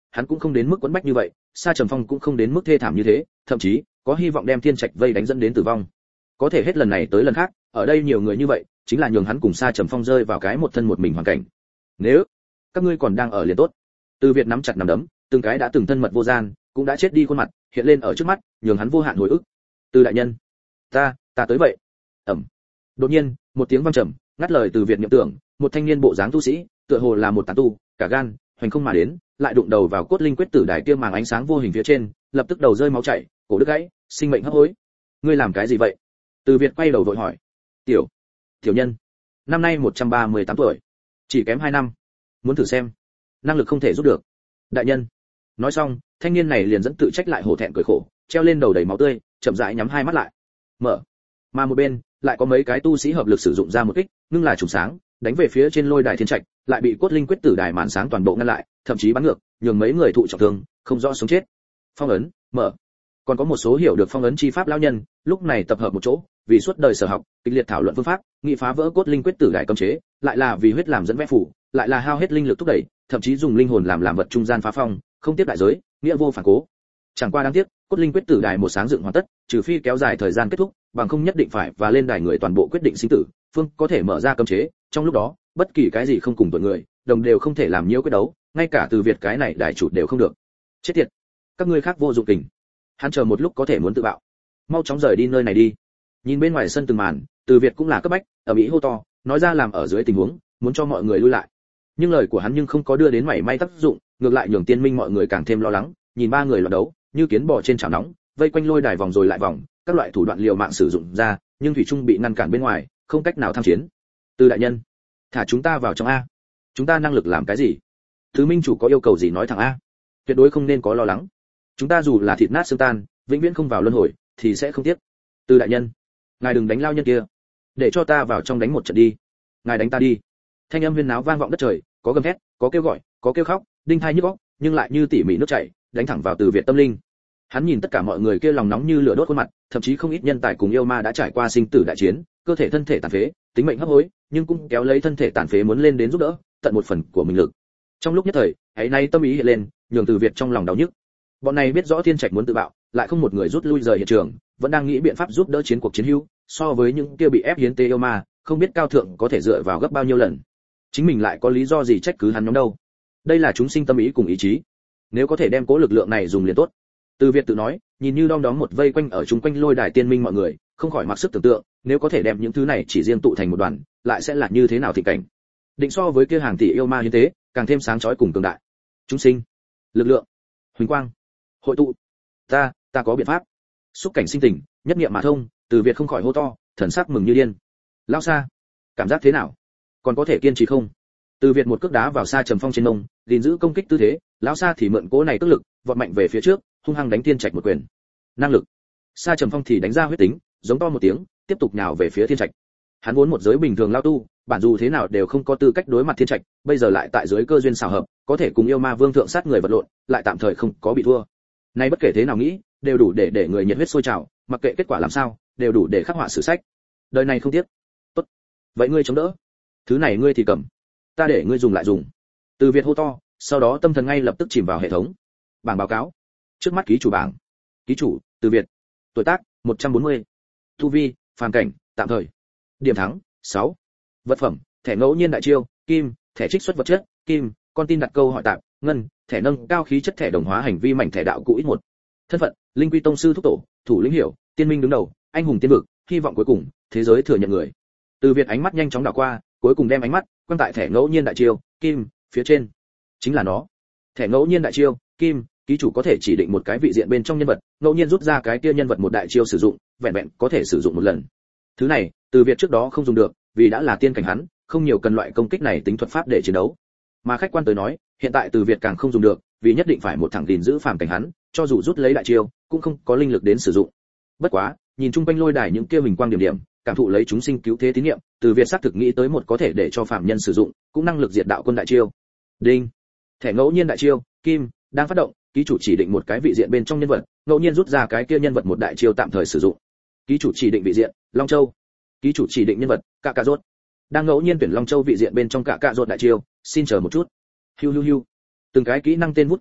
hắn cũng không đến mức quẫn bách như vậy, Sa Trầm Phong cũng không đến mức thê thảm như thế, thậm chí có hy vọng đem Thiên Trạch vây đánh dẫn đến tử vong. Có thể hết lần này tới lần khác, ở đây nhiều người như vậy, chính là nhường hắn cùng Sa Trầm Phong rơi vào cái một thân một mình hoàn cảnh. Nếu các ngươi còn đang ở liền tốt. Từ Việt nắm chặt nắm đấm, từng cái đã từng thân mật vô gian, cũng đã chết đi khuôn mặt, hiện lên ở trước mắt, nhường hắn vô hạn hồi ức. Từ đại nhân, ta, ta tới vậy. Ẩm. Đột nhiên, một tiếng vang trầm, ngắt lời Từ Việt niệm tưởng, một thanh niên bộ dáng tu sĩ, tựa hồ là một tán tu, cả gan, hoành không mà đến, lại đụng đầu vào cốt linh quyết tử đài kia màng ánh sáng vô hình phía trên, lập tức đầu rơi máu chảy, cổ đứt gãy, sinh mệnh hấp hối. Ngươi làm cái gì vậy? Từ Việt quay đầu vội hỏi. Tiểu, tiểu nhân, năm nay một trăm ba mươi tám tuổi, chỉ kém hai năm, muốn thử xem, năng lực không thể giúp được. Đại nhân. Nói xong, thanh niên này liền dẫn tự trách lại hổ thẹn cười khổ, treo lên đầu đầy máu tươi, chậm rãi nhắm hai mắt lại. Mở. Mà một bên, lại có mấy cái tu sĩ hợp lực sử dụng ra một kích, ngưng là trùng sáng, đánh về phía trên lôi đài thiên trạch, lại bị cốt linh quyết tử đài màn sáng toàn bộ ngăn lại, thậm chí bắn ngược, nhường mấy người thụ trọng thương, không rõ sống chết. Phong ấn, mở. Còn có một số hiểu được phong ấn chi pháp lão nhân, lúc này tập hợp một chỗ, vì suốt đời sở học, kịch liệt thảo luận phương pháp, nghị phá vỡ cốt linh quyết tử đài cấm chế, lại là vì huyết làm dẫn vẽ phủ, lại là hao hết linh lực thúc đẩy, thậm chí dùng linh hồn làm làm vật trung gian phá phong, không tiếp đại giới, nghĩa vô phản cố. Chẳng qua đáng tiếc, cốt linh quyết tử đài một sáng dựng hoàn tất, trừ phi kéo dài thời gian kết thúc, bằng không nhất định phải và lên đài người toàn bộ quyết định sinh tử, phương có thể mở ra cấm chế, trong lúc đó, bất kỳ cái gì không cùng tuổi người, đồng đều không thể làm nhiễu quyết đấu, ngay cả Từ Việt cái này đại chủ đều không được. Chết tiệt, các ngươi khác vô dụng kình. Hắn chờ một lúc có thể muốn tự bạo, mau chóng rời đi nơi này đi. Nhìn bên ngoài sân từng màn, Từ Việt cũng là cấp bách, ở mỹ hô to, nói ra làm ở dưới tình huống, muốn cho mọi người lui lại. Nhưng lời của hắn nhưng không có đưa đến mảy may tác dụng, ngược lại nhường Tiên Minh mọi người càng thêm lo lắng, nhìn ba người loạn đấu, như kiến bò trên chảo nóng, vây quanh lôi đài vòng rồi lại vòng, các loại thủ đoạn liều mạng sử dụng ra, nhưng thủy trung bị ngăn cản bên ngoài, không cách nào tham chiến. Từ đại nhân, thả chúng ta vào trong a. Chúng ta năng lực làm cái gì? Thứ minh chủ có yêu cầu gì nói thẳng a. Tuyệt đối không nên có lo lắng. Chúng ta dù là thịt nát xương tan, vĩnh viễn không vào luân hồi, thì sẽ không tiếc. Từ đại nhân, ngài đừng đánh lao nhân kia, để cho ta vào trong đánh một trận đi. Ngài đánh ta đi. Thanh âm huyên náo vang vọng đất trời, có gầm thét, có kêu gọi, có kêu khóc, đinh thai nhức óc, nhưng lại như tỉ mỉ nước chảy, đánh thẳng vào Từ Việt tâm linh. Hắn nhìn tất cả mọi người kia lòng nóng như lửa đốt khuôn mặt, thậm chí không ít nhân tài cùng yêu ma đã trải qua sinh tử đại chiến, cơ thể thân thể tàn phế, tính mệnh hấp hối, nhưng cũng kéo lấy thân thể tàn phế muốn lên đến giúp đỡ, tận một phần của mình lực. Trong lúc nhất thời, ấy nay tâm ý hiện lên, nhường Từ Việt trong lòng đau nhức. Bọn này biết rõ Thiên Trạch muốn tự bạo, lại không một người rút lui rời hiện trường, vẫn đang nghĩ biện pháp giúp đỡ chiến cuộc chiến hữu, so với những kia bị ép hiến tế yêu ma, không biết cao thượng có thể dựa vào gấp bao nhiêu lần. Chính mình lại có lý do gì trách cứ hắn nhóm đâu? Đây là chúng sinh tâm ý cùng ý chí. Nếu có thể đem cố lực lượng này dùng liền tốt. Từ Việt tự nói, nhìn như đom đóm một vây quanh ở chung quanh lôi đài tiên minh mọi người, không khỏi mặc sức tưởng tượng, nếu có thể đem những thứ này chỉ riêng tụ thành một đoàn, lại sẽ là như thế nào thị cảnh. Định so với kia hàng tỷ yêu ma hiến tế, càng thêm sáng chói cùng cường đại. Chúng sinh, lực lượng, huỳnh quang, hội tụ. Ta, ta có biện pháp. Xúc cảnh sinh tình, nhất niệm mà thông, Từ Việt không khỏi hô to, thần sắc mừng như điên. Lão Sa, cảm giác thế nào? Còn có thể kiên trì không? Từ Việt một cước đá vào Sa Trầm Phong trên mông, liền giữ công kích tư thế, lão Sa thì mượn cỗ này tức lực, vọt mạnh về phía trước, hung hăng đánh Thiên Trạch một quyền. Năng lực. Sa Trầm Phong thì đánh ra huyết tính, giống to một tiếng, tiếp tục nhào về phía Thiên Trạch. Hắn vốn một giới bình thường lao tu, bản dù thế nào đều không có tư cách đối mặt Thiên Trạch, bây giờ lại tại dưới cơ duyên xào hợp, có thể cùng yêu ma vương thượng sát người vật lộn, lại tạm thời không có bị thua. Nay bất kể thế nào nghĩ, đều đủ để để người nhiệt huyết sôi trào, mặc kệ kết quả làm sao, đều đủ để khắc họa sử sách. Đời này không tiếc. Tốt. Vậy ngươi chống đỡ. Thứ này ngươi thì cầm. Ta để ngươi dùng lại dùng. Từ Việt hô to, sau đó tâm thần ngay lập tức chìm vào hệ thống. Bảng báo cáo. Trước mắt ký chủ bảng. Ký chủ, Từ Việt. Tuổi tác, một trăm bốn mươi. Tu vi, phàm cảnh, tạm thời. Điểm thắng, sáu. Vật phẩm, thẻ ngẫu nhiên đại chiêu, kim, thẻ trích xuất vật chất, kim, con tin đặt câu hỏi tạm, ngân, thẻ nâng cao khí chất thẻ đồng hóa hành vi mảnh thẻ đạo cụ ít một. Thân phận, linh quy tông sư thúc tổ, thủ lĩnh hiểu, tiên minh đứng đầu, anh hùng tiên vực, hy vọng cuối cùng, thế giới thừa nhận người. Từ Việt ánh mắt nhanh chóng đảo qua, cuối cùng đem ánh mắt quăng tại thẻ ngẫu nhiên đại chiêu, kim, phía trên. Chính là nó. Thẻ ngẫu nhiên đại chiêu, kim, ký chủ có thể chỉ định một cái vị diện bên trong nhân vật, ngẫu nhiên rút ra cái kia nhân vật một đại chiêu sử dụng, vẹn vẹn có thể sử dụng một lần. Thứ này, Từ Việt trước đó không dùng được, vì đã là tiên cảnh hắn, không nhiều cần loại công kích này tính thuật pháp để chiến đấu. Mà khách quan tới nói, hiện tại Từ Việt càng không dùng được, vì nhất định phải một thẳng gìn giữ phàm cảnh hắn, cho dù rút lấy đại chiêu, cũng không có linh lực đến sử dụng. Bất quá, nhìn chung quanh lôi đài những kia hình quang điểm điểm, cảm thụ lấy chúng sinh cứu thế tín niệm, Từ Việt xác thực nghĩ tới một có thể để cho phàm nhân sử dụng, cũng năng lực diệt đạo quân đại chiêu. Đinh. Thẻ ngẫu nhiên đại chiêu, kim, đang phát động, ký chủ chỉ định một cái vị diện bên trong nhân vật, ngẫu nhiên rút ra cái kia nhân vật một đại chiêu tạm thời sử dụng. Ký chủ chỉ định vị diện, Long Châu. Ký chủ chỉ định nhân vật, Cạ Cạ Rốt. Đang ngẫu nhiên tuyển Long Châu vị diện bên trong Cạ Cạ Rốt đại chiêu, xin chờ một chút. Hiu hiu hiu. Từng cái kỹ năng tên vút qua đi,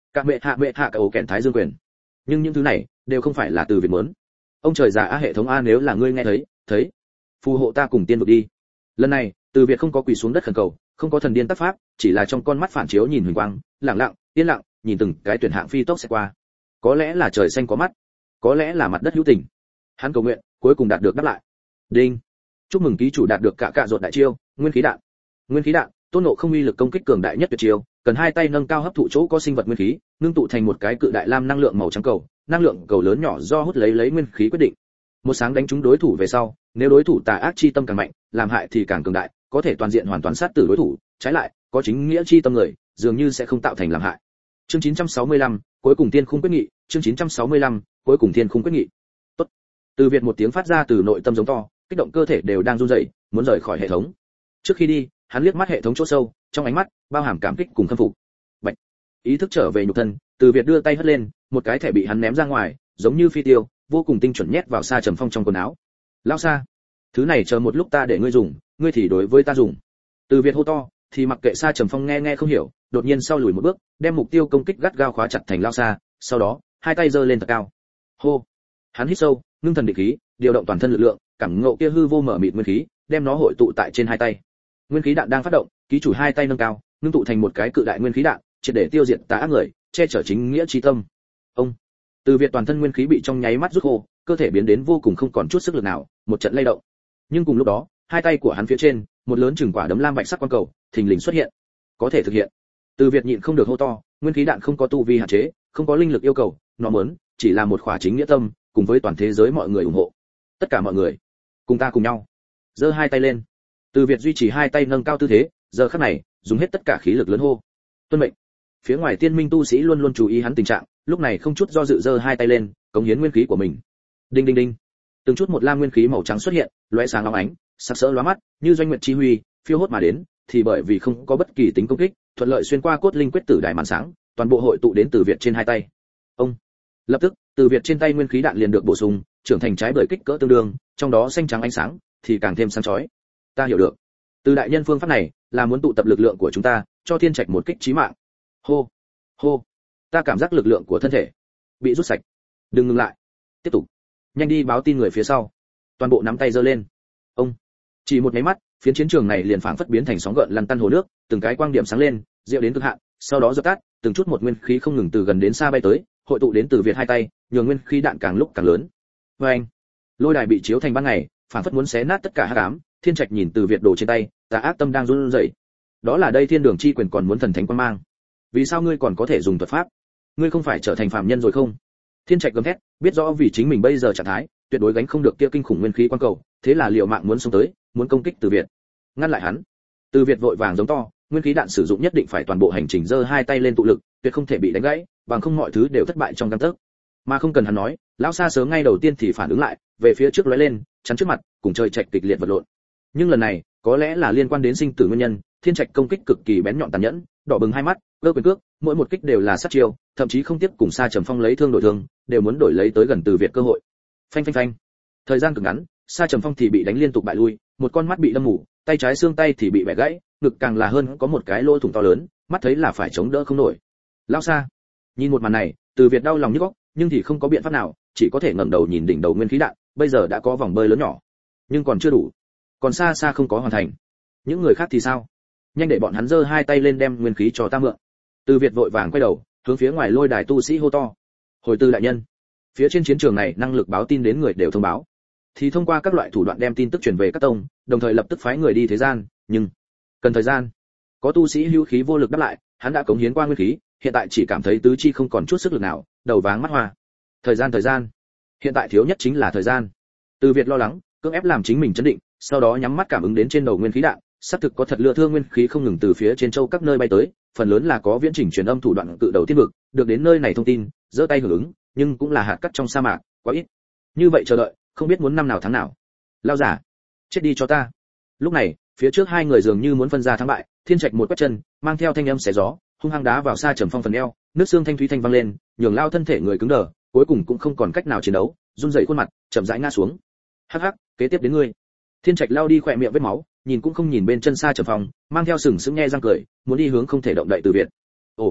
Cả mẹ hạ mẹ hạ cả ổ kèn thái dương quyền. Nhưng những thứ này đều không phải là từ Việt muốn. Ông trời già a hệ thống a, nếu là ngươi nghe thấy, thấy, phù hộ ta cùng tiên vực đi. Lần này, từ Việt không có quỳ xuống đất khẩn cầu, không có thần điên tác pháp, chỉ là trong con mắt phản chiếu nhìn huỳnh quang, lặng lặng, yên lặng, nhìn từng cái tuyển hạng phi tốc sẽ qua. Có lẽ là trời xanh có mắt, có lẽ là mặt đất hữu tình. Hắn cầu nguyện, cuối cùng đạt được đáp lại. Đinh. Chúc mừng ký chủ đạt được cả cạ ruột đại chiêu, nguyên khí đạn. Nguyên khí đạn, tôn nộ không uy lực công kích cường đại nhất tuyệt chiêu, cần hai tay nâng cao hấp thụ chỗ có sinh vật nguyên khí, ngưng tụ thành một cái cự đại lam năng lượng màu trắng cầu, năng lượng cầu lớn nhỏ do hút lấy lấy nguyên khí quyết định. Một sáng đánh trúng đối thủ về sau, nếu đối thủ tà ác chi tâm càng mạnh, làm hại thì càng cường đại, có thể toàn diện hoàn toàn sát tử đối thủ, trái lại, có chính nghĩa chi tâm người, dường như sẽ không tạo thành làm hại. Chương chín trăm sáu mươi lăm, cuối cùng tiên khung quyết nghị, chương chín trăm sáu mươi lăm, cuối cùng tiên khung quyết nghị. Tốt. Từ Việt một tiếng phát ra từ nội tâm giống to, kích động cơ thể đều đang run rẩy, muốn rời khỏi hệ thống. Trước khi đi, hắn liếc mắt hệ thống chỗ sâu, trong ánh mắt bao hàm cảm kích cùng khâm phục. Bạch. Ý thức trở về nhục thân, Từ Việt đưa tay hất lên, một cái thẻ bị hắn ném ra ngoài, giống như phi tiêu, vô cùng tinh chuẩn nhét vào Sa Trầm Phong trong quần áo. Lão Sa, thứ này chờ một lúc ta để ngươi dùng, ngươi thì đối với ta dùng. Từ Việt hô to, thì mặc kệ Sa Trầm Phong nghe nghe không hiểu, đột nhiên sau lùi một bước, đem mục tiêu công kích gắt gao khóa chặt thành Lão Sa, sau đó, hai tay giơ lên thật cao. Hô. Hắn hít sâu, ngưng thần định khí, điều động toàn thân lực lượng, cảm ngộ kia hư vô mở mịt nguyên khí, đem nó hội tụ tại trên hai tay. Nguyên khí đạn đang phát động, ký chủ hai tay nâng cao, ngưng tụ thành một cái cự đại nguyên khí đạn, triệt để tiêu diệt tà ác người, che chở chính nghĩa chí tâm. Ông. Từ Việt toàn thân nguyên khí bị trong nháy mắt rút khô, cơ thể biến đến vô cùng không còn chút sức lực nào, một trận lay động. Nhưng cùng lúc đó, hai tay của hắn phía trên, một lớn chừng quả đấm lam bạch sắc quang cầu, thình lình xuất hiện. Có thể thực hiện. Từ Việt nhịn không được hô to, nguyên khí đạn không có tu vi hạn chế, không có linh lực yêu cầu, nó muốn chỉ là một khỏa chính nghĩa tâm, cùng với toàn thế giới mọi người ủng hộ. Tất cả mọi người, cùng ta cùng nhau. Giơ hai tay lên. Từ Việt duy trì hai tay nâng cao tư thế, giờ khắc này, dùng hết tất cả khí lực lớn hô. Tuân mệnh. Phía ngoài tiên minh tu sĩ luôn luôn chú ý hắn tình trạng, lúc này không chút do dự giơ hai tay lên, cống hiến nguyên khí của mình. Đinh đinh đinh. Từng chút một lam nguyên khí màu trắng xuất hiện, lóe sáng óng ánh, sắc sỡ lóa mắt, như doanh nguyệt chi huy, phiêu hốt mà đến, thì bởi vì không có bất kỳ tính công kích, thuận lợi xuyên qua cốt linh quyết tử đại màn sáng, toàn bộ hội tụ đến Từ Việt trên hai tay. Ông. Lập tức, Từ Việt trên tay nguyên khí đạn liền được bổ sung, trưởng thành trái bưởi kích cỡ tương đương, trong đó xanh trắng ánh sáng thì càng thêm sáng chói. Ta hiểu được. Từ đại nhân phương pháp này là muốn tụ tập lực lượng của chúng ta, cho thiên trạch một kích chí mạng. Hô, hô. Ta cảm giác lực lượng của thân thể bị rút sạch. Đừng ngừng lại. Tiếp tục. Nhanh đi báo tin người phía sau. Toàn bộ nắm tay giơ lên. Ông. Chỉ một cái mắt, phiến chiến trường này liền phảng phất biến thành sóng gợn lăn tăn hồ nước, từng cái quang điểm sáng lên, diệu đến cực hạn, sau đó dập tắt, từng chút một nguyên khí không ngừng từ gần đến xa bay tới, hội tụ đến Từ Việt hai tay, nhường nguyên khí đạn càng lúc càng lớn. Oeng. Lôi đài bị chiếu thành ban ngày, phảng phất muốn xé nát tất cả hắc ám, thiên trạch nhìn Từ Việt đồ trên tay, tà ác tâm đang run rẩy. Đó là đây thiên đường chi quyền còn muốn thần thánh quan mang. Vì sao ngươi còn có thể dùng thuật pháp? Ngươi không phải trở thành phàm nhân rồi không? Thiên trạch gầm thét, biết rõ vì chính mình bây giờ trạng thái, tuyệt đối gánh không được kia kinh khủng nguyên khí quan cầu, thế là liều mạng muốn xông tới, muốn công kích Từ Việt. Ngăn lại hắn. Từ Việt vội vàng giống to, nguyên khí đạn sử dụng nhất định phải toàn bộ hành trình giơ hai tay lên tụ lực, tuyệt không thể bị đánh gãy, bằng không mọi thứ đều thất bại trong gang tấc. Mà không cần hắn nói, lão Sa sớm ngay đầu tiên thì phản ứng lại, về phía trước lóe lên, chắn trước mặt, cùng trời trạch kịch liệt vật lộn. Nhưng lần này, có lẽ là liên quan đến sinh tử nguyên nhân, thiên trạch công kích cực kỳ bén nhọn tàn nhẫn, đỏ bừng hai mắt, cơ quyền cước, mỗi một kích đều là sát chiêu, thậm chí không tiếp cùng Sa Trầm Phong lấy thương đổi thương, đều muốn đổi lấy tới gần Từ Việt cơ hội. Phanh phanh phanh. Thời gian cực ngắn, Sa Trầm Phong thì bị đánh liên tục bại lui, một con mắt bị đâm mù, tay trái xương tay thì bị bẻ gãy, ngực càng là hơn có một cái lỗ thủng to lớn, mắt thấy là phải chống đỡ không nổi. Lão Sa, nhìn một màn này, Từ Việt đau lòng nhức óc, nhưng thì không có biện pháp nào, chỉ có thể ngẩng đầu nhìn đỉnh đầu nguyên khí đạn, bây giờ đã có vòng bơi lớn nhỏ, nhưng còn chưa đủ, còn xa xa không có hoàn thành. Những người khác thì sao? Nhanh để bọn hắn giơ hai tay lên đem nguyên khí cho ta mượn. Từ Việt vội vàng quay đầu, hướng phía ngoài lôi đài tu sĩ hô to. Hồi Từ đại nhân, phía trên chiến trường này năng lực báo tin đến người đều thông báo, thì thông qua các loại thủ đoạn đem tin tức truyền về các tông, đồng thời lập tức phái người đi thế gian, nhưng cần thời gian. Có tu sĩ hữu khí vô lực đáp lại, hắn đã cống hiến qua nguyên khí, hiện tại chỉ cảm thấy tứ chi không còn chút sức lực nào, đầu váng mắt hoa. Thời gian thời gian, hiện tại thiếu nhất chính là thời gian. Từ Việt lo lắng, cưỡng ép làm chính mình chấn định, sau đó nhắm mắt cảm ứng đến trên đầu nguyên khí đạn, xác thực có thật lựa thương nguyên khí không ngừng từ phía trên châu các nơi bay tới, phần lớn là có viễn trình truyền âm thủ đoạn tự đầu tiên vực, được đến nơi này thông tin, giơ tay hưởng ứng, nhưng cũng là hạt cát trong sa mạc, quá ít. Như vậy chờ đợi, không biết muốn năm nào tháng nào. Lao giả, chết đi cho ta. Lúc này, phía trước hai người dường như muốn phân ra thắng bại, thiên trạch một quét chân, mang theo thanh âm xé gió, hung hăng đá vào Sa Trầm Phong phần eo, nước xương thanh thúy thanh vang lên, nhường lao thân thể người cứng đờ, cuối cùng cũng không còn cách nào chiến đấu, run rẩy khuôn mặt, chậm rãi ngã xuống. Hắc hắc, kế tiếp đến ngươi. Thiên trạch lao đi khỏe miệng vết máu, nhìn cũng không nhìn bên chân Sa Trầm Phong, mang theo sừng sững nhe răng cười, muốn đi hướng không thể động đậy Từ Việt. Ồ,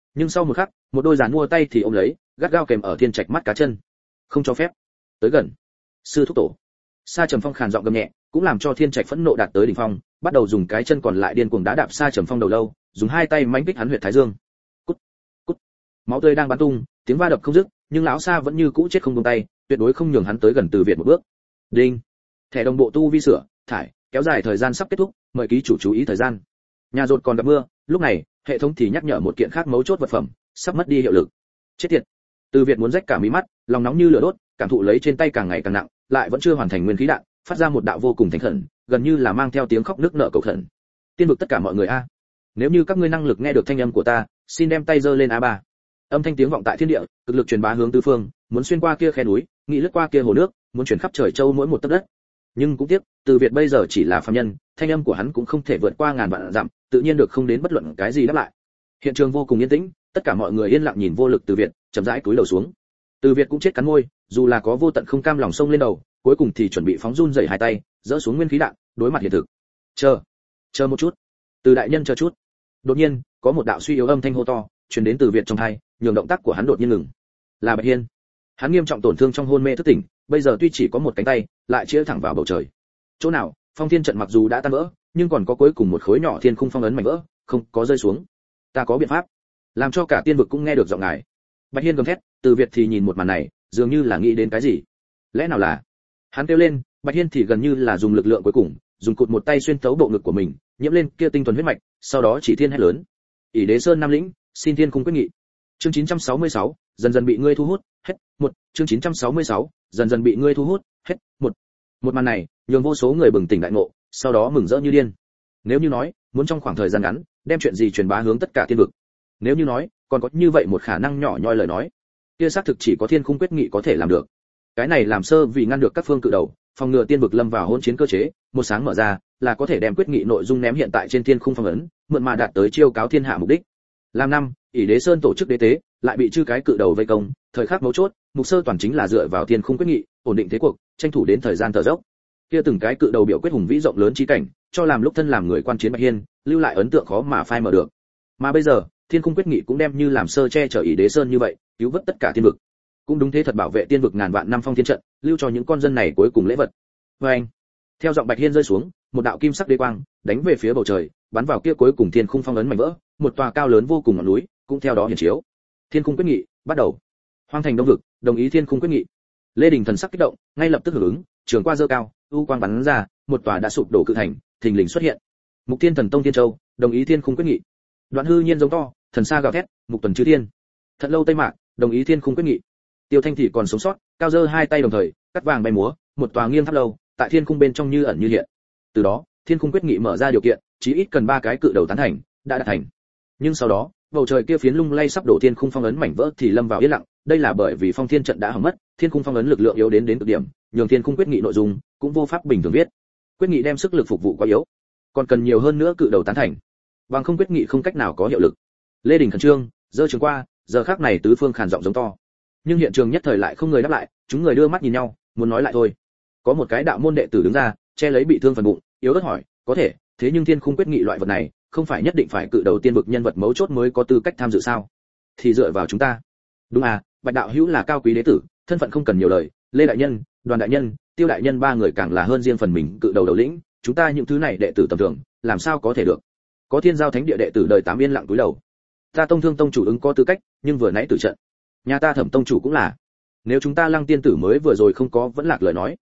Nhưng sau một khắc, một đôi giàn mua tay thì ôm lấy, gắt gao kèm ở thiên trạch mắt cá chân. Không cho phép. Tới gần. Sư thúc tổ. Sa Trầm Phong khàn giọng gầm nhẹ, cũng làm cho thiên trạch phẫn nộ đạt tới đỉnh phong, bắt đầu dùng cái chân còn lại điên cuồng đá đạp Sa Trầm Phong đầu lâu, dùng hai tay mãnh kích hắn huyệt thái dương. Cút. Cút. Máu tươi đang bắn tung, tiếng va đập không dứt, nhưng lão Sa vẫn như cũ chết không buông tay, tuyệt đối không nhường hắn tới gần Từ Việt một bước. Đinh. Thẻ đồng bộ tu vi sửa, thải, kéo dài thời gian sắp kết thúc, mời ký chủ chú ý thời gian. Nhà rột còn gặp mưa, lúc này, hệ thống thì nhắc nhở một kiện khác mấu chốt vật phẩm, sắp mất đi hiệu lực. Chết tiệt. Từ Việt muốn rách cả mí mắt, lòng nóng như lửa đốt, cảm thụ lấy trên tay càng ngày càng nặng, lại vẫn chưa hoàn thành nguyên khí đạn, phát ra một đạo vô cùng thành khẩn, gần như là mang theo tiếng khóc nức nở cầu khẩn. Tiên vực tất cả mọi người a, nếu như các ngươi năng lực nghe được thanh âm của ta, xin đem tay giơ lên a ba. Âm thanh tiếng vọng tại thiên địa, cực lực truyền bá hướng tứ phương, muốn xuyên qua kia khe núi, nghĩ lướt qua kia hồ nước, muốn chuyển khắp trời châu mỗi một tấc đất. Nhưng cũng tiếc, Từ Việt bây giờ chỉ là phàm nhân, thanh âm của hắn cũng không thể vượt qua ngàn vạn dặm, tự nhiên được không đến bất luận cái gì đáp lại. Hiện trường vô cùng yên tĩnh, tất cả mọi người yên lặng nhìn vô lực Từ Việt, chậm rãi cúi đầu xuống. Từ Việt cũng chết cắn môi, dù là có vô tận không cam lòng sông lên đầu, cuối cùng thì chuẩn bị phóng run rẩy hai tay, dỡ xuống nguyên khí đạn, đối mặt hiện thực. Chờ, chờ một chút. Từ đại nhân chờ chút. Đột nhiên, có một đạo suy yếu âm thanh hô to, truyền đến Từ Việt trong tai, nhường động tác của hắn đột nhiên ngừng. Là Bạch Hiên. Hắn nghiêm trọng tổn thương trong hôn mê thức tỉnh, bây giờ tuy chỉ có một cánh tay, lại chĩa thẳng vào bầu trời. Chỗ nào, phong thiên trận mặc dù đã tan vỡ, nhưng còn có cuối cùng một khối nhỏ thiên khung phong ấn mảnh vỡ, không có rơi xuống. Ta có biện pháp, làm cho cả tiên vực cũng nghe được giọng ngài. Bạch Hiên gầm thét, Từ Việt thì nhìn một màn này, dường như là nghĩ đến cái gì. Lẽ nào là? Hắn kêu lên, Bạch Hiên thì gần như là dùng lực lượng cuối cùng, dùng cụt một tay xuyên thấu bộ ngực của mình, nhiễm lên kia tinh thuần huyết mạch, sau đó chỉ thiên hét lớn. ỷ Đế Sơn Nam lĩnh, xin thiên khung quyết nghị. Chương chín trăm sáu mươi sáu, dần dần bị ngươi thu hút, hết, một, chương chín trăm sáu mươi sáu, dần dần bị ngươi thu hút, hết, một. Một màn này, nhường vô số người bừng tỉnh đại ngộ, sau đó mừng rỡ như điên. Nếu như nói, muốn trong khoảng thời gian ngắn, đem chuyện gì truyền bá hướng tất cả tiên vực. Nếu như nói, còn có như vậy một khả năng nhỏ nhoi lời nói, kia xác thực chỉ có thiên khung quyết nghị có thể làm được. Cái này làm sơ vì ngăn được các phương cự đầu, phòng ngừa tiên vực lâm vào hỗn chiến cơ chế, một sáng mở ra, là có thể đem quyết nghị nội dung ném hiện tại trên thiên khung phong ấn, mượn mà đạt tới chiêu cáo thiên hạ mục đích. Làm năm, ỷ Đế Sơn tổ chức đế tế, lại bị chư cái cự đầu vây công, thời khắc mấu chốt, mục sơ toàn chính là dựa vào thiên khung quyết nghị, ổn định thế cuộc, tranh thủ đến thời gian thở dốc. Kia từng cái cự đầu biểu quyết hùng vĩ rộng lớn trí cảnh, cho làm lúc thân làm người quan chiến Bạch Hiên, lưu lại ấn tượng khó mà phai mờ được. Mà bây giờ, thiên khung quyết nghị cũng đem như làm sơ che chở ỷ Đế Sơn như vậy, cứu vớt tất cả tiên vực. Cũng đúng thế thật bảo vệ tiên vực ngàn vạn năm phong thiên trận, lưu cho những con dân này cuối cùng lễ vật. Và anh, theo giọng Bạch Hiên rơi xuống, một đạo kim sắc đế quang đánh về phía bầu trời, bắn vào kia cuối cùng thiên khung phong ấn mảnh vỡ, một tòa cao lớn vô cùng ngọn núi cũng theo đó hiển chiếu. Thiên khung quyết nghị bắt đầu. Hoang thành đông vực đồng ý thiên khung quyết nghị. Lê Đình thần sắc kích động, ngay lập tức hưởng ứng, trường qua dơ cao, u quang bắn ra, một tòa đã sụp đổ cự thành, thình lình xuất hiện. Mục Thiên Thần Tông Thiên Châu đồng ý thiên khung quyết nghị. Đoạn Hư Nhiên giống to, thần sa gào thét, mục tuần chư thiên. Thật lâu Tây Mạc đồng ý thiên khung quyết nghị. Tiêu Thanh thì còn sống sót, cao dơ hai tay đồng thời, cắt vàng bay múa, một tòa nghiêng tháp lâu, tại thiên khung bên trong như ẩn như hiện. Từ đó, thiên khung quyết nghị mở ra điều kiện, chí ít cần ba cái cự đầu tán thành, đã đạt thành. Nhưng sau đó, bầu trời kia phiến lung lay sắp đổ thiên khung phong ấn mảnh vỡ thì lâm vào yên lặng, đây là bởi vì phong thiên trận đã hỏng mất, thiên khung phong ấn lực lượng yếu đến đến cực điểm, nhường thiên khung quyết nghị nội dung cũng vô pháp bình thường viết. Quyết nghị đem sức lực phục vụ quá yếu, còn cần nhiều hơn nữa cự đầu tán thành. Bằng không quyết nghị không cách nào có hiệu lực. Lê Đình khẩn trương, giơ trường qua, giờ khắc này tứ phương khàn giọng giống to. Nhưng hiện trường nhất thời lại không người đáp lại, chúng người đưa mắt nhìn nhau, muốn nói lại thôi. Có một cái đạo môn đệ tử đứng ra, che lấy bị thương phần bụng, yếu ớt hỏi, có thể, thế nhưng thiên khung quyết nghị loại vật này, không phải nhất định phải cự đầu tiên vực nhân vật mấu chốt mới có tư cách tham dự sao? Thì dựa vào chúng ta. Đúng à, Bạch đạo hữu là cao quý đế tử, thân phận không cần nhiều lời, Lê đại nhân, Đoàn đại nhân, Tiêu đại nhân ba người càng là hơn riêng phần mình cự đầu đầu lĩnh, chúng ta những thứ này đệ tử tầm thường, làm sao có thể được? Có Thiên Giao Thánh địa đệ tử đời tám yên lặng cúi đầu. Ta Tông Thương tông chủ ứng có tư cách, nhưng vừa nãy tử trận, nhà ta Thẩm tông chủ cũng là. Nếu chúng ta Lăng tiên tử mới vừa rồi không có vẫn lạc lời nói.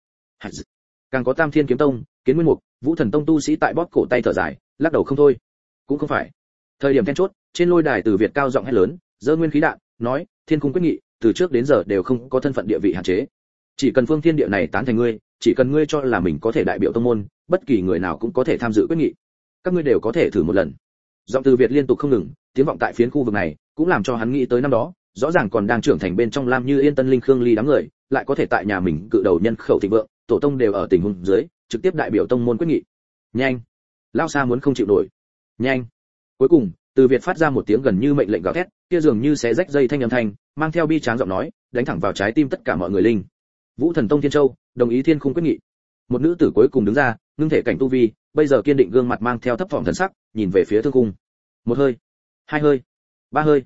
Càng có Tam Thiên kiếm tông, Kiến Nguyên mục, Vũ Thần tông tu sĩ tại bóp cổ tay thở dài, lắc đầu không thôi. Cũng không phải. Thời điểm then chốt, trên lôi đài Từ Việt cao giọng hét lớn, giơ nguyên khí đạn, nói, thiên khung quyết nghị, từ trước đến giờ đều không có thân phận địa vị hạn chế. Chỉ cần phương thiên địa này tán thành ngươi, chỉ cần ngươi cho là mình có thể đại biểu tông môn, bất kỳ người nào cũng có thể tham dự quyết nghị. Các ngươi đều có thể thử một lần. Giọng Từ Việt liên tục không ngừng, tiếng vọng tại phiến khu vực này, cũng làm cho hắn nghĩ tới năm đó, rõ ràng còn đang trưởng thành bên trong Lam Như Yên Tân Linh Khương Ly đám người, lại có thể tại nhà mình cự đầu nhân khẩu thịnh vượng, tổ tông đều ở tình huống dưới, trực tiếp đại biểu tông môn quyết nghị. Nhanh, Lão Sa muốn không chịu nổi. Nhanh. Cuối cùng, Từ Việt phát ra một tiếng gần như mệnh lệnh gào thét, kia dường như xé rách dây thanh âm thanh, mang theo bi tráng giọng nói, đánh thẳng vào trái tim tất cả mọi người linh. Vũ Thần tông Thiên Châu đồng ý thiên khung quyết nghị. Một nữ tử cuối cùng đứng ra, ngưng thể cảnh tu vi, bây giờ kiên định gương mặt mang theo thấp thỏm thần sắc, nhìn về phía thương cung. Một hơi, hai hơi, ba hơi.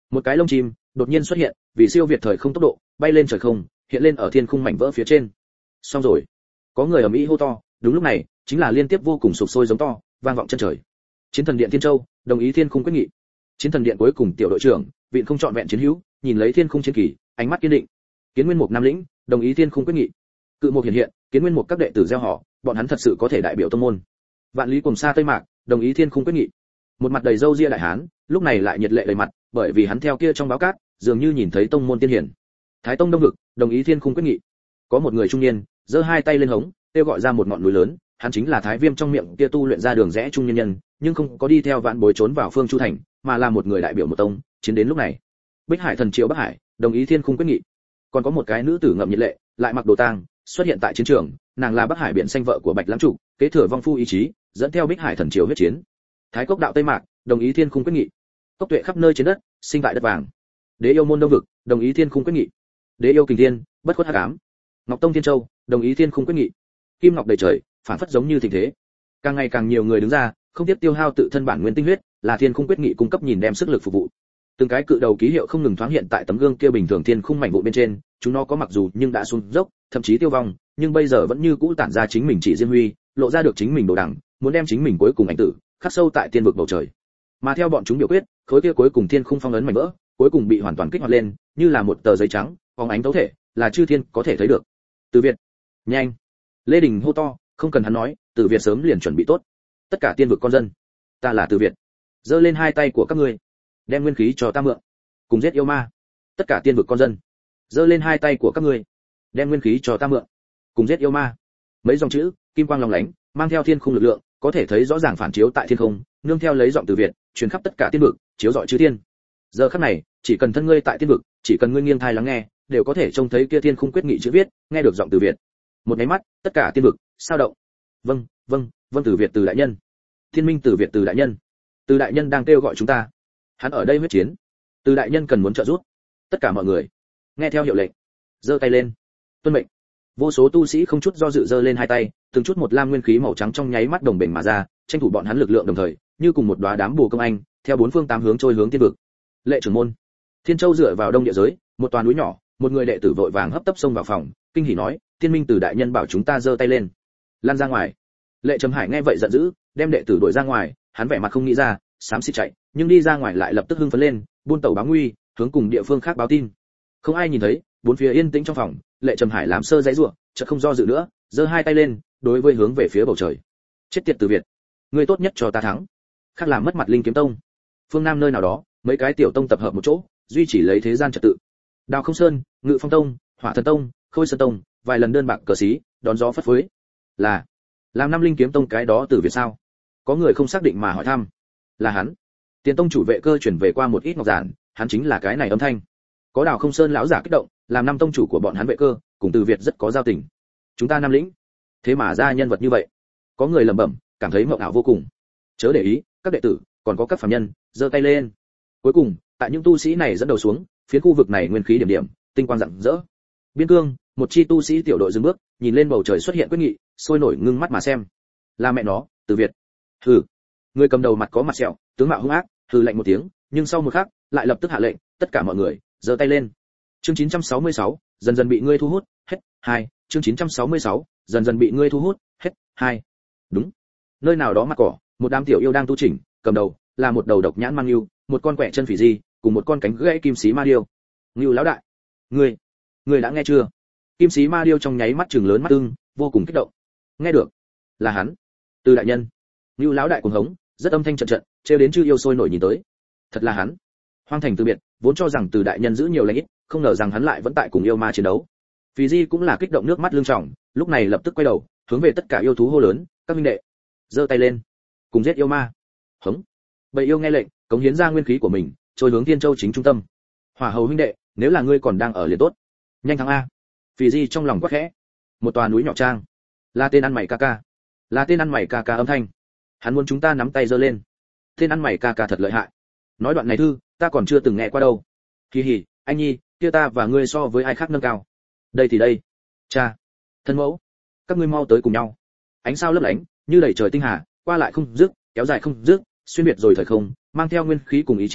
Một cái lông chim đột nhiên xuất hiện, vì siêu việt thời không tốc độ, bay lên trời không, hiện lên ở thiên khung mảnh vỡ phía trên. Xong rồi. Có người ầm ĩ hô to, đúng lúc này, chính là liên tiếp vô cùng sục sôi giống to, vang vọng chân trời. Chiến thần điện Thiên Châu, đồng ý thiên khung quyết nghị. Chiến thần điện cuối cùng tiểu đội trưởng, viện không chọn vẹn chiến hữu, nhìn lấy thiên khung chiến kỳ, ánh mắt kiên định. Kiến Nguyên Mục Nam lĩnh, đồng ý thiên khung quyết nghị. Cự Mục hiện hiện, Kiến Nguyên Mục các đệ tử gieo họ, bọn hắn thật sự có thể đại biểu tông môn. Vạn Lý cùng xa Tây Mạc, đồng ý thiên khung quyết nghị. Một mặt đầy râu ria đại hán, lúc này lại nhiệt lệ đầy mặt, bởi vì hắn theo kia trong báo cát, dường như nhìn thấy tông môn tiên hiển. Thái Tông Đông Vực, đồng ý thiên khung quyết nghị. Có một người trung niên, giơ hai tay lên hống, kêu gọi ra một ngọn núi lớn, hắn chính là Thái Viêm trong miệng kia tu luyện ra đường rẽ trung nhân nhân, nhưng không có đi theo vạn bối trốn vào Phương Chu thành, mà là một người đại biểu một tông, chiến đến lúc này. Bích Hải thần triệu Bắc Hải, đồng ý thiên khung quyết nghị. Còn có một cái nữ tử ngậm nhiệt lệ, lại mặc đồ tang, xuất hiện tại chiến trường, nàng là Bắc Hải biển xanh vợ của Bạch Lãng Trụ, kế thừa vong phu ý chí, dẫn theo Bích Hải thần triều huyết chiến. Thái Cốc đạo Tây Mạc, đồng ý thiên khung quyết nghị. Cốc tuệ khắp nơi trên đất, sinh tại đất vàng. Đế yêu môn Đông Vực, đồng ý thiên khung quyết nghị. Đế yêu kình thiên, bất khuất hắc ám. Ngọc Tông Thiên Châu, đồng ý thiên khung quyết nghị. Kim ngọc đầy trời, phản phất giống như thịnh thế. Càng ngày càng nhiều người đứng ra, không tiếc tiêu hao tự thân bản nguyên tinh huyết, là thiên khung quyết nghị cung cấp nhìn đem sức lực phục vụ. Từng cái cự đầu ký hiệu không ngừng thoáng hiện tại tấm gương kia bình thường thiên khung mảnh vụ bên trên, chúng nó có mặc dù nhưng đã xuống dốc, thậm chí tiêu vong, nhưng bây giờ vẫn như cũ tản ra chính mình chỉ riêng huy, lộ ra được chính mình đồ đẳng, muốn đem chính mình cuối cùng ảnh tử khắc sâu tại tiên vực bầu trời. Mà theo bọn chúng biểu quyết, khối kia cuối cùng thiên khung phong ấn mảnh vỡ, cuối cùng bị hoàn toàn kích hoạt lên, như là một tờ giấy trắng, phóng ánh thấu thể, là chư thiên có thể thấy được. Từ Việt, nhanh! Lê Đình hô to, không cần hắn nói, Từ Việt sớm liền chuẩn bị tốt. Tất cả tiên vực con dân, ta là Từ Việt. Giơ lên hai tay của các ngươi, đem nguyên khí cho ta mượn, cùng giết yêu ma. Tất cả tiên vực con dân, giơ lên hai tay của các ngươi, đem nguyên khí cho ta mượn, cùng giết yêu ma. Mấy dòng chữ, kim quang lóng lánh, mang theo thiên khung lực lượng, có thể thấy rõ ràng phản chiếu tại thiên không, nương theo lấy giọng Từ Việt, truyền khắp tất cả tiên vực, chiếu rọi chư thiên. Giờ khắc này, chỉ cần thân ngươi tại tiên vực, chỉ cần ngươi nghiêng tai lắng nghe, đều có thể trông thấy kia thiên khung quyết nghị chữ viết, nghe được giọng Từ Việt. Một cái mắt, tất cả tiên vực sao động. Vâng, vâng, vâng Từ Việt Từ đại nhân. Thiên minh Từ Việt Từ đại nhân. Từ đại nhân đang kêu gọi chúng ta. Hắn ở đây huyết chiến. Từ đại nhân cần muốn trợ giúp. Tất cả mọi người, nghe theo hiệu lệnh, giơ tay lên. Tuân mệnh. Vô số tu sĩ không chút do dự giơ lên hai tay, từng chút một lam nguyên khí màu trắng trong nháy mắt đồng bền mà ra, tranh thủ bọn hắn lực lượng đồng thời, như cùng một đóa đám bồ công anh, theo bốn phương tám hướng trôi hướng tiên vực. Lệ trưởng môn, Thiên Châu dựa vào đông địa giới, một toàn núi nhỏ, một người đệ tử vội vàng hấp tấp xông vào phòng, kinh hỉ nói, Thiên Minh Từ đại nhân bảo chúng ta giơ tay lên. Lan ra ngoài. Lệ Trầm Hải nghe vậy giận dữ, đem đệ tử đuổi ra ngoài, hắn vẻ mặt không nghĩ ra, xám xịt chạy, nhưng đi ra ngoài lại lập tức hưng phấn lên, buôn tẩu báo nguy, hướng cùng địa phương khác báo tin. Không ai nhìn thấy, bốn phía yên tĩnh trong phòng, Lệ Trầm Hải làm sơ dãy rủa, chợt không do dự nữa, giơ hai tay lên, đối với hướng về phía bầu trời. Chết tiệt Từ Việt, ngươi tốt nhất cho ta thắng, khác làm mất mặt Linh Kiếm Tông. Phương Nam nơi nào đó, mấy cái tiểu tông tập hợp một chỗ, duy trì lấy thế gian trật tự. Đào Không Sơn, Ngự Phong Tông, Hỏa Thần Tông, Khôi Sơn Tông, vài lần đơn bạc cờ xí, đón gió phất phới. Là, làm năm Linh Kiếm Tông cái đó Từ Việt sao? Có người không xác định mà hỏi thăm. Là hắn. Tiền tông chủ vệ cơ chuyển về qua một ít ngọc giản, hắn chính là cái này âm thanh. Có Đào Không Sơn lão giả kích động, làm năm tông chủ của bọn hắn vệ cơ, cùng Từ Việt rất có giao tình. Chúng ta Nam lĩnh, thế mà ra nhân vật như vậy. Có người lẩm bẩm, cảm thấy mộng ảo vô cùng. Chớ để ý, các đệ tử, còn có các phàm nhân, giơ tay lên. Cuối cùng, tại những tu sĩ này dẫn đầu xuống, phía khu vực này nguyên khí điểm điểm, tinh quang rạng rỡ. Biên Cương, một chi tu sĩ tiểu đội dừng bước, nhìn lên bầu trời xuất hiện quyết nghị, sôi nổi ngưng mắt mà xem. Là mẹ nó, Từ Việt. Hừ. Người cầm đầu mặt có mặt sẹo, tướng mạo hung ác, hừ lạnh một tiếng, nhưng sau một khắc, lại lập tức hạ lệnh, tất cả mọi người, giơ tay lên. Chương chín trăm sáu mươi sáu, dần dần bị ngươi thu hút, hết, hai. Chương chín trăm sáu mươi sáu, dần dần bị ngươi thu hút, hết, hai. Đúng. Nơi nào đó mặt cỏ, một đám tiểu yêu đang tu chỉnh, cầm đầu là một đầu độc nhãn mang yêu, một con quẻ chân phỉ di, cùng một con cánh gãy kim xí ma điêu. Ngưu lão đại, ngươi, ngươi đã nghe chưa? Kim xí ma điêu trong nháy mắt trừng lớn mắt ưng, vô cùng kích động. Nghe được, là hắn, Từ đại nhân. Ngưu lão đại cuồng hống, rất âm thanh trận trận, trêu đến chư yêu sôi nổi nhìn tới. Thật là hắn. Hoang thành Từ Biệt, vốn cho rằng Từ đại nhân giữ nhiều lãnh ít, không ngờ rằng hắn lại vẫn tại cùng yêu ma chiến đấu. Phỉ di cũng là kích động nước mắt lưng tròng, lúc này lập tức quay đầu, hướng về tất cả yêu thú hô lớn, các minh đệ, giơ tay lên, cùng giết yêu ma. Hống. Bầy yêu nghe lệnh, cống hiến ra nguyên khí của mình, trôi hướng Thiên Châu chính trung tâm. Hỏa Hầu huynh đệ, nếu là ngươi còn đang ở liền tốt, nhanh thắng a. Phỉ di trong lòng quát khẽ. Một tòa núi nhỏ trang, là tên ăn mày ca ca, là tên ăn mày ca ca âm thanh. Hắn muốn chúng ta nắm tay giơ lên. Tên ăn mày ca ca thật lợi hại. Nói đoạn này thư, ta còn chưa từng nghe qua đâu. Kỳ hỉ, anh nhi, kia ta và ngươi so với ai khác nâng cao. Đây thì đây. Cha, thân mẫu, các ngươi mau tới cùng nhau. Ánh sao lấp lánh, như đầy trời tinh hà, qua lại không dứt, kéo dài không dứt, xuyên biệt rồi thời không, mang theo nguyên khí cùng ý chí,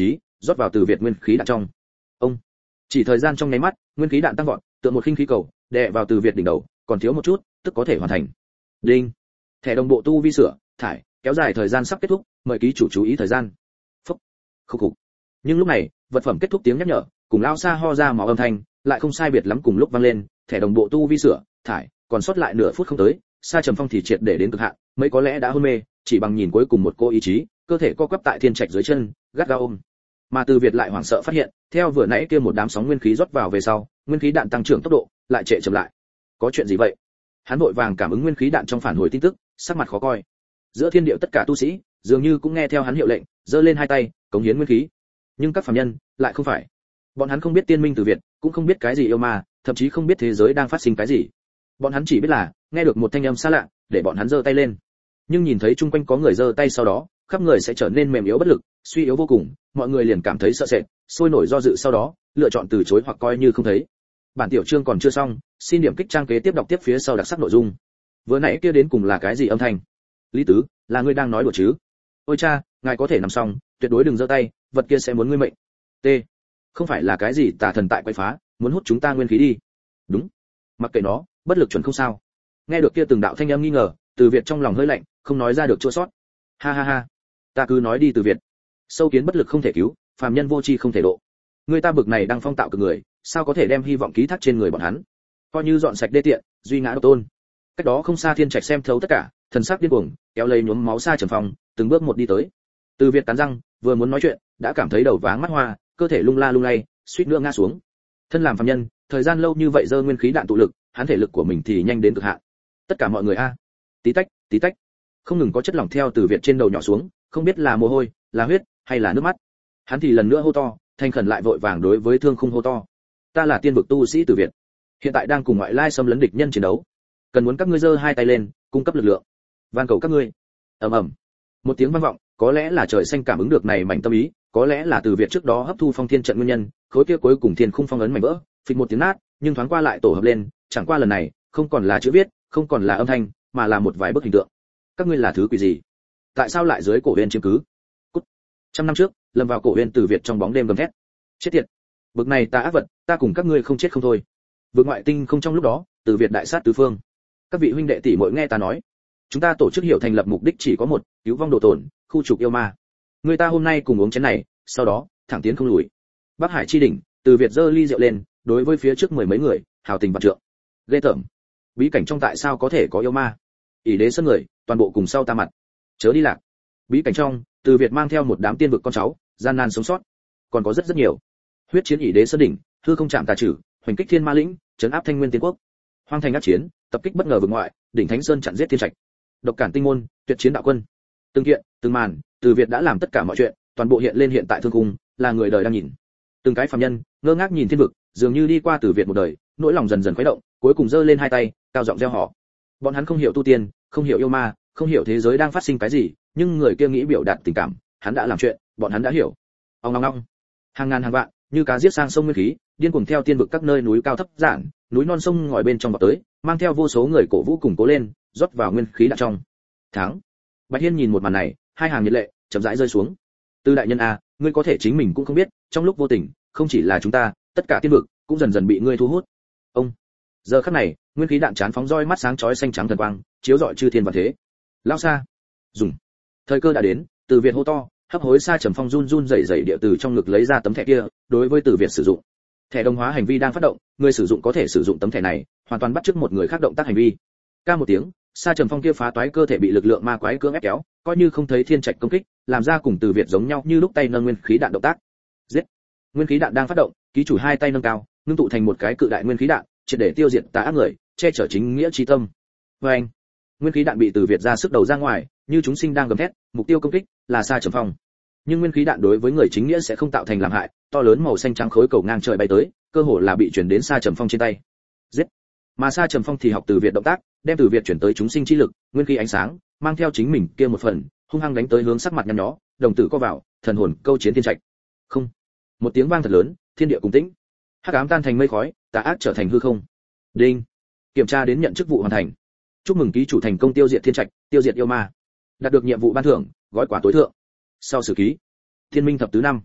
rót vào từ việt nguyên khí đạn trong. Ông chỉ thời gian trong nháy mắt, nguyên khí đạn tăng vọt, tựa một khinh khí cầu, đè vào từ việt đỉnh đầu, còn thiếu một chút, tức có thể hoàn thành. Đinh. Thẻ đồng bộ tu vi sửa, thải, kéo dài thời gian sắp kết thúc, mời ký chủ chú ý thời gian. Phốc. Khục khục. Nhưng lúc này, vật phẩm kết thúc tiếng nhắc nhở, cùng lao xa ho ra máu âm thanh, lại không sai biệt lắm cùng lúc vang lên, thẻ đồng bộ tu vi sửa, thải, còn sót lại nửa phút không tới, Sa Trầm Phong thì triệt để đến cực hạn, mấy có lẽ đã hôn mê, chỉ bằng nhìn cuối cùng một cô ý chí, cơ thể co quắp tại thiên trạch dưới chân, gắt gao ôm. Mà Từ Việt lại hoảng sợ phát hiện, theo vừa nãy kia một đám sóng nguyên khí rót vào về sau, nguyên khí đạn tăng trưởng tốc độ lại trệ chậm lại. Có chuyện gì vậy? Hắn vội vàng cảm ứng nguyên khí đạn trong phản hồi tin tức, sắc mặt khó coi. Giữa thiên địa tất cả tu sĩ, dường như cũng nghe theo hắn hiệu lệnh, giơ lên hai tay, cống hiến nguyên khí. Nhưng các phàm nhân lại không phải. Bọn hắn không biết tiên minh Từ Việt, cũng không biết cái gì yêu ma, thậm chí không biết thế giới đang phát sinh cái gì. Bọn hắn chỉ biết là nghe được một thanh âm xa lạ, để bọn hắn giơ tay lên. Nhưng nhìn thấy chung quanh có người giơ tay sau đó, khắp người sẽ trở nên mềm yếu bất lực, suy yếu vô cùng, mọi người liền cảm thấy sợ sệt, sôi nổi do dự sau đó, lựa chọn từ chối hoặc coi như không thấy. Bản tiểu chương còn chưa xong, xin điểm kích trang kế tiếp đọc tiếp phía sau đặc sắc nội dung. Vừa nãy kia đến cùng là cái gì âm thanh? Lý Tứ, là ngươi đang nói đùa chứ? Ôi cha, ngài có thể nằm xong, tuyệt đối đừng giơ tay, vật kia sẽ muốn ngươi mệnh. T. Không phải là cái gì tà thần tại quấy phá, muốn hút chúng ta nguyên khí đi. Đúng. Mặc kệ nó, bất lực chuẩn không sao. Nghe được kia từng đạo thanh âm nghi ngờ, Từ Việt trong lòng hơi lạnh, không nói ra được chua sót. Ha ha ha, ta cứ nói đi Từ Việt. Sâu kiến bất lực không thể cứu, phàm nhân vô tri không thể độ. Người ta bực này đang phong tạo cực người, sao có thể đem hy vọng ký thác trên người bọn hắn? Coi như dọn sạch đê tiện, duy ngã độc tôn. Cách đó không xa thiên trạch xem thấu tất cả, thần sắc điên cuồng, kéo lấy nhuốm máu Sa Trầm Phong, từng bước một đi tới. Từ Việt cắn răng, vừa muốn nói chuyện, đã cảm thấy đầu váng mắt hoa, cơ thể lung la lung lay, suýt nữa ngã xuống. Thân làm phàm nhân, thời gian lâu như vậy dơ nguyên khí đạn tụ lực, hắn thể lực của mình thì nhanh đến cực hạn. Tất cả mọi người a, tí tách, tí tách, không ngừng có chất lỏng theo Từ Việt trên đầu nhỏ xuống, không biết là mồ hôi, là huyết, hay là nước mắt. Hắn thì lần nữa hô to, thanh khẩn lại vội vàng đối với Thương Khung hô to. Ta là tiên vực tu sĩ Từ Việt, hiện tại đang cùng ngoại lai xâm lấn địch nhân chiến đấu, cần muốn các ngươi giơ hai tay lên, cung cấp lực lượng. Van cầu các ngươi. Ầm ầm. Một tiếng vang vọng, có lẽ là trời xanh cảm ứng được này mảnh tâm ý, có lẽ là Từ Việt trước đó hấp thu phong thiên trận nguyên nhân, khối kia cuối cùng thiên khung phong ấn mảnh vỡ, phịch một tiếng nát, nhưng thoáng qua lại tổ hợp lên, chẳng qua lần này, không còn là chữ viết, không còn là âm thanh, mà là một vài bức hình tượng. Các ngươi là thứ quỷ gì? Tại sao lại dưới cổ huyền chiếm cứ? Cút. Trăm năm trước, lâm vào cổ huyền Từ Việt trong bóng đêm gầm thét. Chết tiệt. Bực này ta ác vật, ta cùng các ngươi không chết không thôi. Vượt ngoại tinh không trong lúc đó, Từ Việt đại sát tứ phương. Các vị huynh đệ tỷ muội nghe ta nói, chúng ta tổ chức hiểu thành lập mục đích chỉ có một, cứu vong độ tổn, khu trục yêu ma. Người ta hôm nay cùng uống chén này, sau đó thẳng tiến không lùi. Bắc Hải chi đỉnh, Từ Việt giơ ly rượu lên, đối với phía trước mười mấy người, hào tình vạn trượng. Ghê tởm. Bí cảnh trong tại sao có thể có yêu ma? ỷ đế sân người, toàn bộ cùng sau ta mặt. Chớ đi lạc. Bí cảnh trong, Từ Việt mang theo một đám tiên vực con cháu, gian nan sống sót. Còn có rất rất nhiều. Huyết chiến ỷ đế sơn đỉnh, hư không chạm tà trừ, hoành kích thiên ma lĩnh, trấn áp thanh nguyên tiên quốc. Hoang thành ác chiến, tập kích bất ngờ vực ngoại, đỉnh thánh sơn chặn giết thiên trạch. Độc cản tinh môn, tuyệt chiến đạo quân. Từng kiện, từng màn, Từ Việt đã làm tất cả mọi chuyện, toàn bộ hiện lên hiện tại Thương Cung, là người đời đang nhìn. Từng cái phàm nhân, ngơ ngác nhìn thiên vực, dường như đi qua Từ Việt một đời, nỗi lòng dần dần khuấy động, cuối cùng giơ lên hai tay, cao giọng reo hò. Bọn hắn không hiểu tu tiên, không hiểu yêu ma, không hiểu thế giới đang phát sinh cái gì, nhưng người kia nghĩ biểu đạt tình cảm, hắn đã làm chuyện, bọn hắn đã hiểu. Ong ong ong. Hàng ngàn hàng vạn, như cá giết sang sông nguyên khí, điên cuồng theo tiên vực các nơi núi cao thấp giản, núi non sông ngòi bên trong vào tới, mang theo vô số người cổ vũ cùng cố lên, rót vào nguyên khí đạn trong. Thắng. Bạch Hiên nhìn một màn này, hai hàng nhiệt lệ chậm rãi rơi xuống. Tư đại nhân a, ngươi có thể chính mình cũng không biết, trong lúc vô tình, không chỉ là chúng ta, tất cả tiên vực cũng dần dần bị ngươi thu hút. Ông. Giờ khắc này, nguyên khí đạn chán phóng roi mắt sáng chói xanh trắng thần quang, chiếu rọi chư thiên và thế. Lao xa. Dùng. Thời cơ đã đến, Từ Việt hô to, hấp hối Sa Trầm Phong run run rẩy rẩy địa từ trong ngực lấy ra tấm thẻ kia, đối với Từ Việt sử dụng. Thẻ đồng hóa hành vi đang phát động, người sử dụng có thể sử dụng tấm thẻ này, hoàn toàn bắt chước một người khác động tác hành vi. Ca một tiếng, Sa Trầm Phong kia phá toái cơ thể bị lực lượng ma quái cưỡng ép kéo, coi như không thấy thiên trạch công kích, làm ra cùng Từ Việt giống nhau như lúc tay nâng nguyên khí đạn động tác. Giết. Nguyên khí đạn đang phát động, ký chủ hai tay nâng cao, ngưng tụ thành một cái cự đại nguyên khí đạn, triệt để tiêu diệt tà ác người, che chở chính nghĩa chí tâm. Oeng. Nguyên khí đạn bị Từ Việt ra sức đầu ra ngoài, như chúng sinh đang gầm thét, mục tiêu công kích là Sa Trầm Phong. Nhưng nguyên khí đạn đối với người chính nghĩa sẽ không tạo thành làm hại, to lớn màu xanh trắng khối cầu ngang trời bay tới, cơ hồ là bị chuyển đến Sa Trầm Phong trên tay. Giết. Mà Sa Trầm Phong thì học Từ Việt động tác, đem Từ Việt chuyển tới chúng sinh chi lực, nguyên khí ánh sáng, mang theo chính mình kia một phần, hung hăng đánh tới hướng sắc mặt nhăn nhó, đồng tử co vào, thần hồn câu chiến thiên trạch. Không. Một tiếng vang thật lớn, thiên địa cùng tĩnh. Hắc ám tan thành mây khói, tà ác trở thành hư không. Đinh. Kiểm tra đến nhận chức vụ hoàn thành. Chúc mừng ký chủ thành công tiêu diệt thiên trạch, tiêu diệt yêu ma. Đạt được nhiệm vụ ban thưởng, gói quả tối thượng. Sau sử ký. Thiên minh thập tứ năm.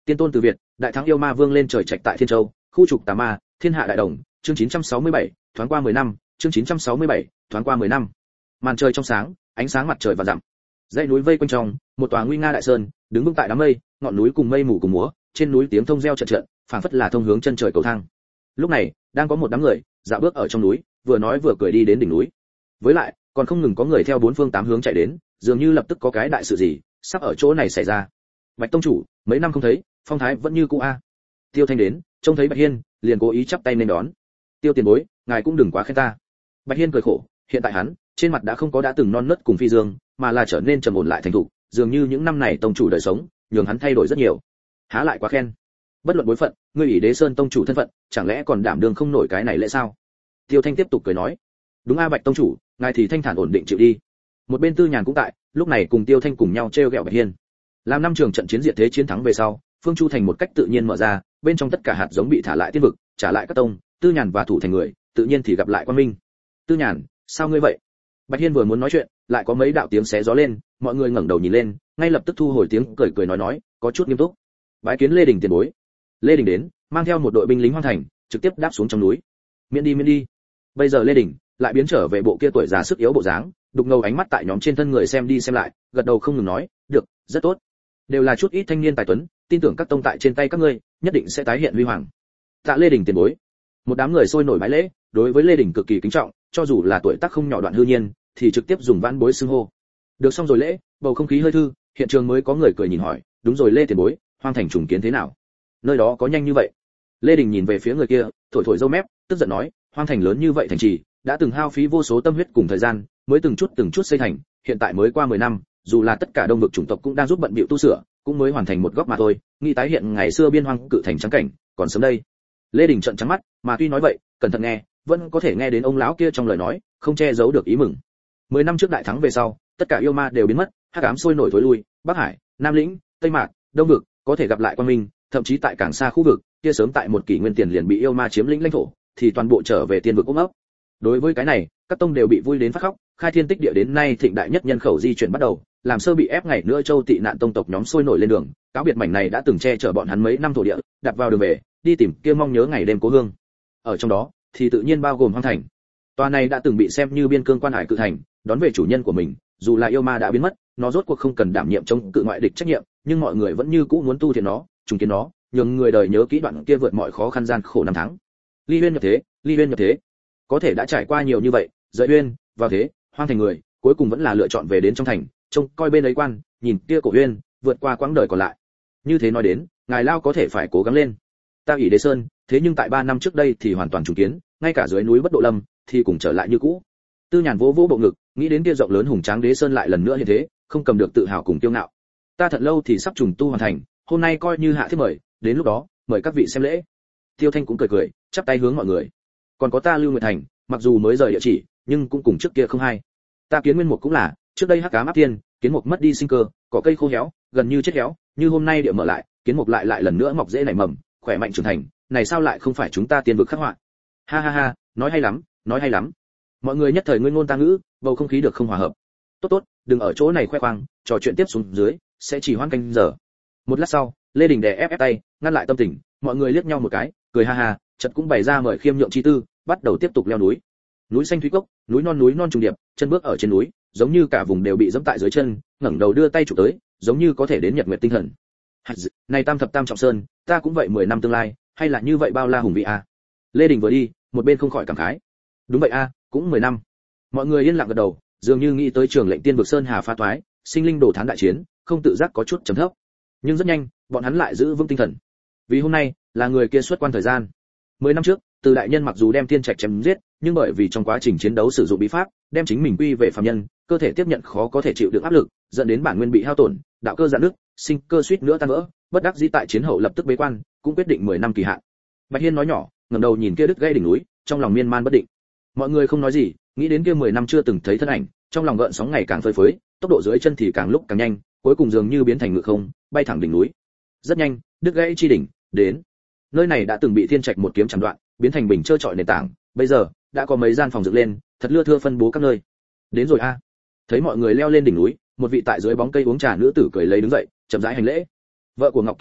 Tiên tôn từ Việt, đại thắng yêu ma vương lên trời trạch tại Thiên Châu, khu trục tà ma, thiên hạ đại đồng, chương chín trăm sáu mươi bảy, thoáng qua mười năm, chương chín trăm sáu mươi bảy, thoáng qua mười năm. Màn trời trong sáng, ánh sáng mặt trời và dặm. Dãy núi vây quanh trong, một tòa nguy nga đại sơn, đứng vững tại đám mây, ngọn núi cùng mây mù cùng múa, trên núi tiếng thông reo trận trận, phảng phất là thông hướng chân trời cầu thang. Lúc này, đang có một đám người dạo bước ở trong núi, vừa nói vừa cười đi đến đỉnh núi. Với lại, còn không ngừng có người theo bốn phương tám hướng chạy đến, dường như lập tức có cái đại sự gì sắp ở chỗ này xảy ra. Bạch tông chủ, mấy năm không thấy, phong thái vẫn như cũ a. Tiêu Thanh đến, trông thấy Bạch Hiên, liền cố ý chắp tay nên đón. Tiêu tiền bối, ngài cũng đừng quá khen ta. Bạch Hiên cười khổ, hiện tại hắn, trên mặt đã không có đã từng non nớt cùng phi dương, mà là trở nên trầm ổn lại thành thục, dường như những năm này tông chủ đời sống, nhường hắn thay đổi rất nhiều. Há lại quá khen. Bất luận bối phận, ngươi ỷ Đế Sơn tông chủ thân phận, chẳng lẽ còn đảm đương không nổi cái này lẽ sao? Tiêu Thanh tiếp tục cười nói, đúng a Bạch tông chủ, ngài thì thanh thản ổn định chịu đi. Một bên Tư Nhàn cũng tại, lúc này cùng Tiêu Thanh cùng nhau treo gẹo Bạch Hiên. Làm năm trường trận chiến diệt thế chiến thắng về sau, Phương Chu thành một cách tự nhiên mở ra, bên trong tất cả hạt giống bị thả lại tiên vực, trả lại các tông, Tư Nhàn và thủ thành người, tự nhiên thì gặp lại Quan Minh. Tư Nhàn, sao ngươi vậy? Bạch Hiên vừa muốn nói chuyện, lại có mấy đạo tiếng xé gió lên, mọi người ngẩng đầu nhìn lên, ngay lập tức thu hồi tiếng cười cười nói nói, có chút nghiêm túc. Bái kiến Lê Đình tiền bối. Lê Đình đến, mang theo một đội binh lính hoang thành, trực tiếp đáp xuống trong núi. Miễn đi miễn đi. Bây giờ Lê Đình lại biến trở về bộ kia tuổi già sức yếu bộ dáng, đục ngầu ánh mắt tại nhóm trên thân người xem đi xem lại, gật đầu không ngừng nói, được, rất tốt. Đều là chút ít thanh niên tài tuấn, tin tưởng các tông tại trên tay các ngươi, nhất định sẽ tái hiện huy hoàng. Tạ Lê Đình tiền bối. Một đám người sôi nổi bái lễ, đối với Lê Đình cực kỳ kính trọng, cho dù là tuổi tác không nhỏ Đoạn Hư Nhiên, thì trực tiếp dùng vãn bối xưng hô. Được xong rồi lễ, bầu không khí hơi thư, hiện trường mới có người cười nhìn hỏi, đúng rồi Lê tiền bối, hoang thành trùng kiến thế nào? Nơi đó có nhanh như vậy? Lê Đình nhìn về phía người kia, thổi thổi râu mép, tức giận nói, hoang thành lớn như vậy thành trì, đã từng hao phí vô số tâm huyết cùng thời gian, mới từng chút từng chút xây thành, hiện tại mới qua mười năm, dù là tất cả đông vực chủng tộc cũng đang giúp bận bịu tu sửa, cũng mới hoàn thành một góc mà thôi, nghĩ tái hiện ngày xưa biên hoang cự thành trắng cảnh, còn sớm đây. Lê Đình trợn trắng mắt, mà tuy nói vậy, cẩn thận nghe, vẫn có thể nghe đến ông lão kia trong lời nói, không che giấu được ý mừng. Mười năm trước đại thắng về sau, tất cả yêu ma đều biến mất, hắc ám sôi nổi thối lui, Bắc Hải, Nam Lĩnh, Tây Mạc, Đông vực, có thể gặp lại Quan Minh, thậm chí tại càng xa khu vực, kia sớm tại một kỷ nguyên tiền liền bị yêu ma chiếm lĩnh lãnh thổ, thì toàn bộ trở về tiên vực ôm ấp. Đối với cái này, các tông đều bị vui đến phát khóc, khai thiên tích địa đến nay thịnh đại nhất nhân khẩu di chuyển bắt đầu, làm sơ bị ép ngày nữa châu tị nạn tông tộc nhóm sôi nổi lên đường, cáo biệt mảnh này đã từng che chở bọn hắn mấy năm thổ địa, đặt vào đường về, đi tìm kia mong nhớ ngày đêm cố hương. Ở trong đó, thì tự nhiên bao gồm hoang thành. Tòa này đã từng bị xem như biên cương quan hải cự thành, đón về chủ nhân của mình, dù là yêu ma đã biến mất, nó rốt cuộc không cần đảm nhiệm chống cự ngoại địch trách nhiệm, nhưng mọi người vẫn như cũ muốn tu thiện nó, trùng kiến nó, nhường người đời nhớ kỹ đoạn kia vượt mọi khó khăn gian khổ năm tháng. Ly Uyên nhập thế, Ly Uyên nhập thế. Có thể đã trải qua nhiều như vậy, rời Uyên, vào thế, hoang thành người, cuối cùng vẫn là lựa chọn về đến trong thành, trông coi bên ấy quan, nhìn kia cổ Uyên, vượt qua quãng đời còn lại. Như thế nói đến, ngài lao có thể phải cố gắng lên. Ta ỷ Đế Sơn, thế nhưng tại ba năm trước đây thì hoàn toàn trùng kiến, ngay cả dưới núi Bất Độ Lâm thì cùng trở lại như cũ. Tư Nhàn vỗ vỗ bộ ngực, nghĩ đến kia rộng lớn hùng tráng Đế Sơn lại lần nữa như thế, không cầm được tự hào cùng kiêu ngạo. Ta thật lâu thì sắp trùng tu hoàn thành, hôm nay coi như hạ thiết mời, đến lúc đó, mời các vị xem lễ. Tiêu Thanh cũng cười cười, chắp tay hướng mọi người. Còn có ta Lưu Nguyệt Thành, mặc dù mới rời địa chỉ, nhưng cũng cùng trước kia không hay. Ta Kiến Nguyên Mục cũng là, trước đây hắc ám áp tiên, kiến mục mất đi sinh cơ, cỏ cây khô héo, gần như chết héo, như hôm nay địa mở lại, kiến mục lại lại lần nữa mọc rễ nảy mầm, khỏe mạnh trưởng thành, này sao lại không phải chúng ta tiên vực khắc họa? Ha ha ha, nói hay lắm, nói hay lắm. Mọi người nhất thời ngươi ngôn ta ngữ, bầu không khí được không hòa hợp. Tốt tốt, đừng ở chỗ này khoe khoang, trò chuyện tiếp xuống dưới, sẽ chỉ hoãn canh giờ. Một lát sau, Lê Đình đè ép ép tay, ngăn lại tâm tình, mọi người liếc nhau một cái, cười ha ha, chợt cũng bày ra mời khiêm nhượng chi tư, bắt đầu tiếp tục leo núi. Núi xanh thúy cốc, núi non núi non trùng điệp, chân bước ở trên núi, giống như cả vùng đều bị giẫm tại dưới chân, ngẩng đầu đưa tay chụp tới, giống như có thể đến nhật nguyệt tinh thần. Này tam thập tam trọng sơn, ta cũng vậy mười năm tương lai, hay là như vậy bao la hùng vĩ a. Lê Đình vừa đi, một bên không khỏi cảm khái. Đúng vậy a, cũng mười năm. Mọi người yên lặng gật đầu, dường như nghĩ tới trường lệnh tiên vực sơn hà phá toái, sinh linh đổ thán đại chiến, không tự giác có chút trầm thấp. Nhưng rất nhanh, bọn hắn lại giữ vững tinh thần. Vì hôm nay là người kia xuất quan thời gian. Mười năm trước, Từ đại nhân mặc dù đem Thiên Trạch chém giết, nhưng bởi vì trong quá trình chiến đấu sử dụng bí pháp, đem chính mình quy về phàm nhân, cơ thể tiếp nhận khó có thể chịu được áp lực, dẫn đến bản nguyên bị hao tổn, đạo cơ giãn nứt, sinh cơ suýt nữa tan vỡ, bất đắc dĩ tại chiến hậu lập tức bế quan, cũng quyết định mười năm kỳ hạn. Bạch Hiên nói nhỏ, ngẩng đầu nhìn kia đứt gãy đỉnh núi, trong lòng miên man bất định. Mọi người không nói gì, nghĩ đến kia mười năm chưa từng thấy thân ảnh, trong lòng gợn sóng ngày càng phơi phới, tốc độ dưới chân thì càng lúc càng nhanh, cuối cùng dường như biến thành ngự không, bay thẳng đỉnh núi. Rất nhanh, đứt gãy chi đỉnh đến. Nơi này đã từng bị Thiên Trạch một kiếm chặn đoạn, biến thành bình trơ trọi nền tảng, bây giờ đã có mấy gian phòng dựng lên, thật lưa thưa phân bố các nơi. Đến rồi a. Thấy mọi người leo lên đỉnh núi, một vị tại dưới bóng cây uống trà nữ tử cười lấy đứng dậy, chậm rãi hành lễ. Vợ của Ngọc Kỳ Lân,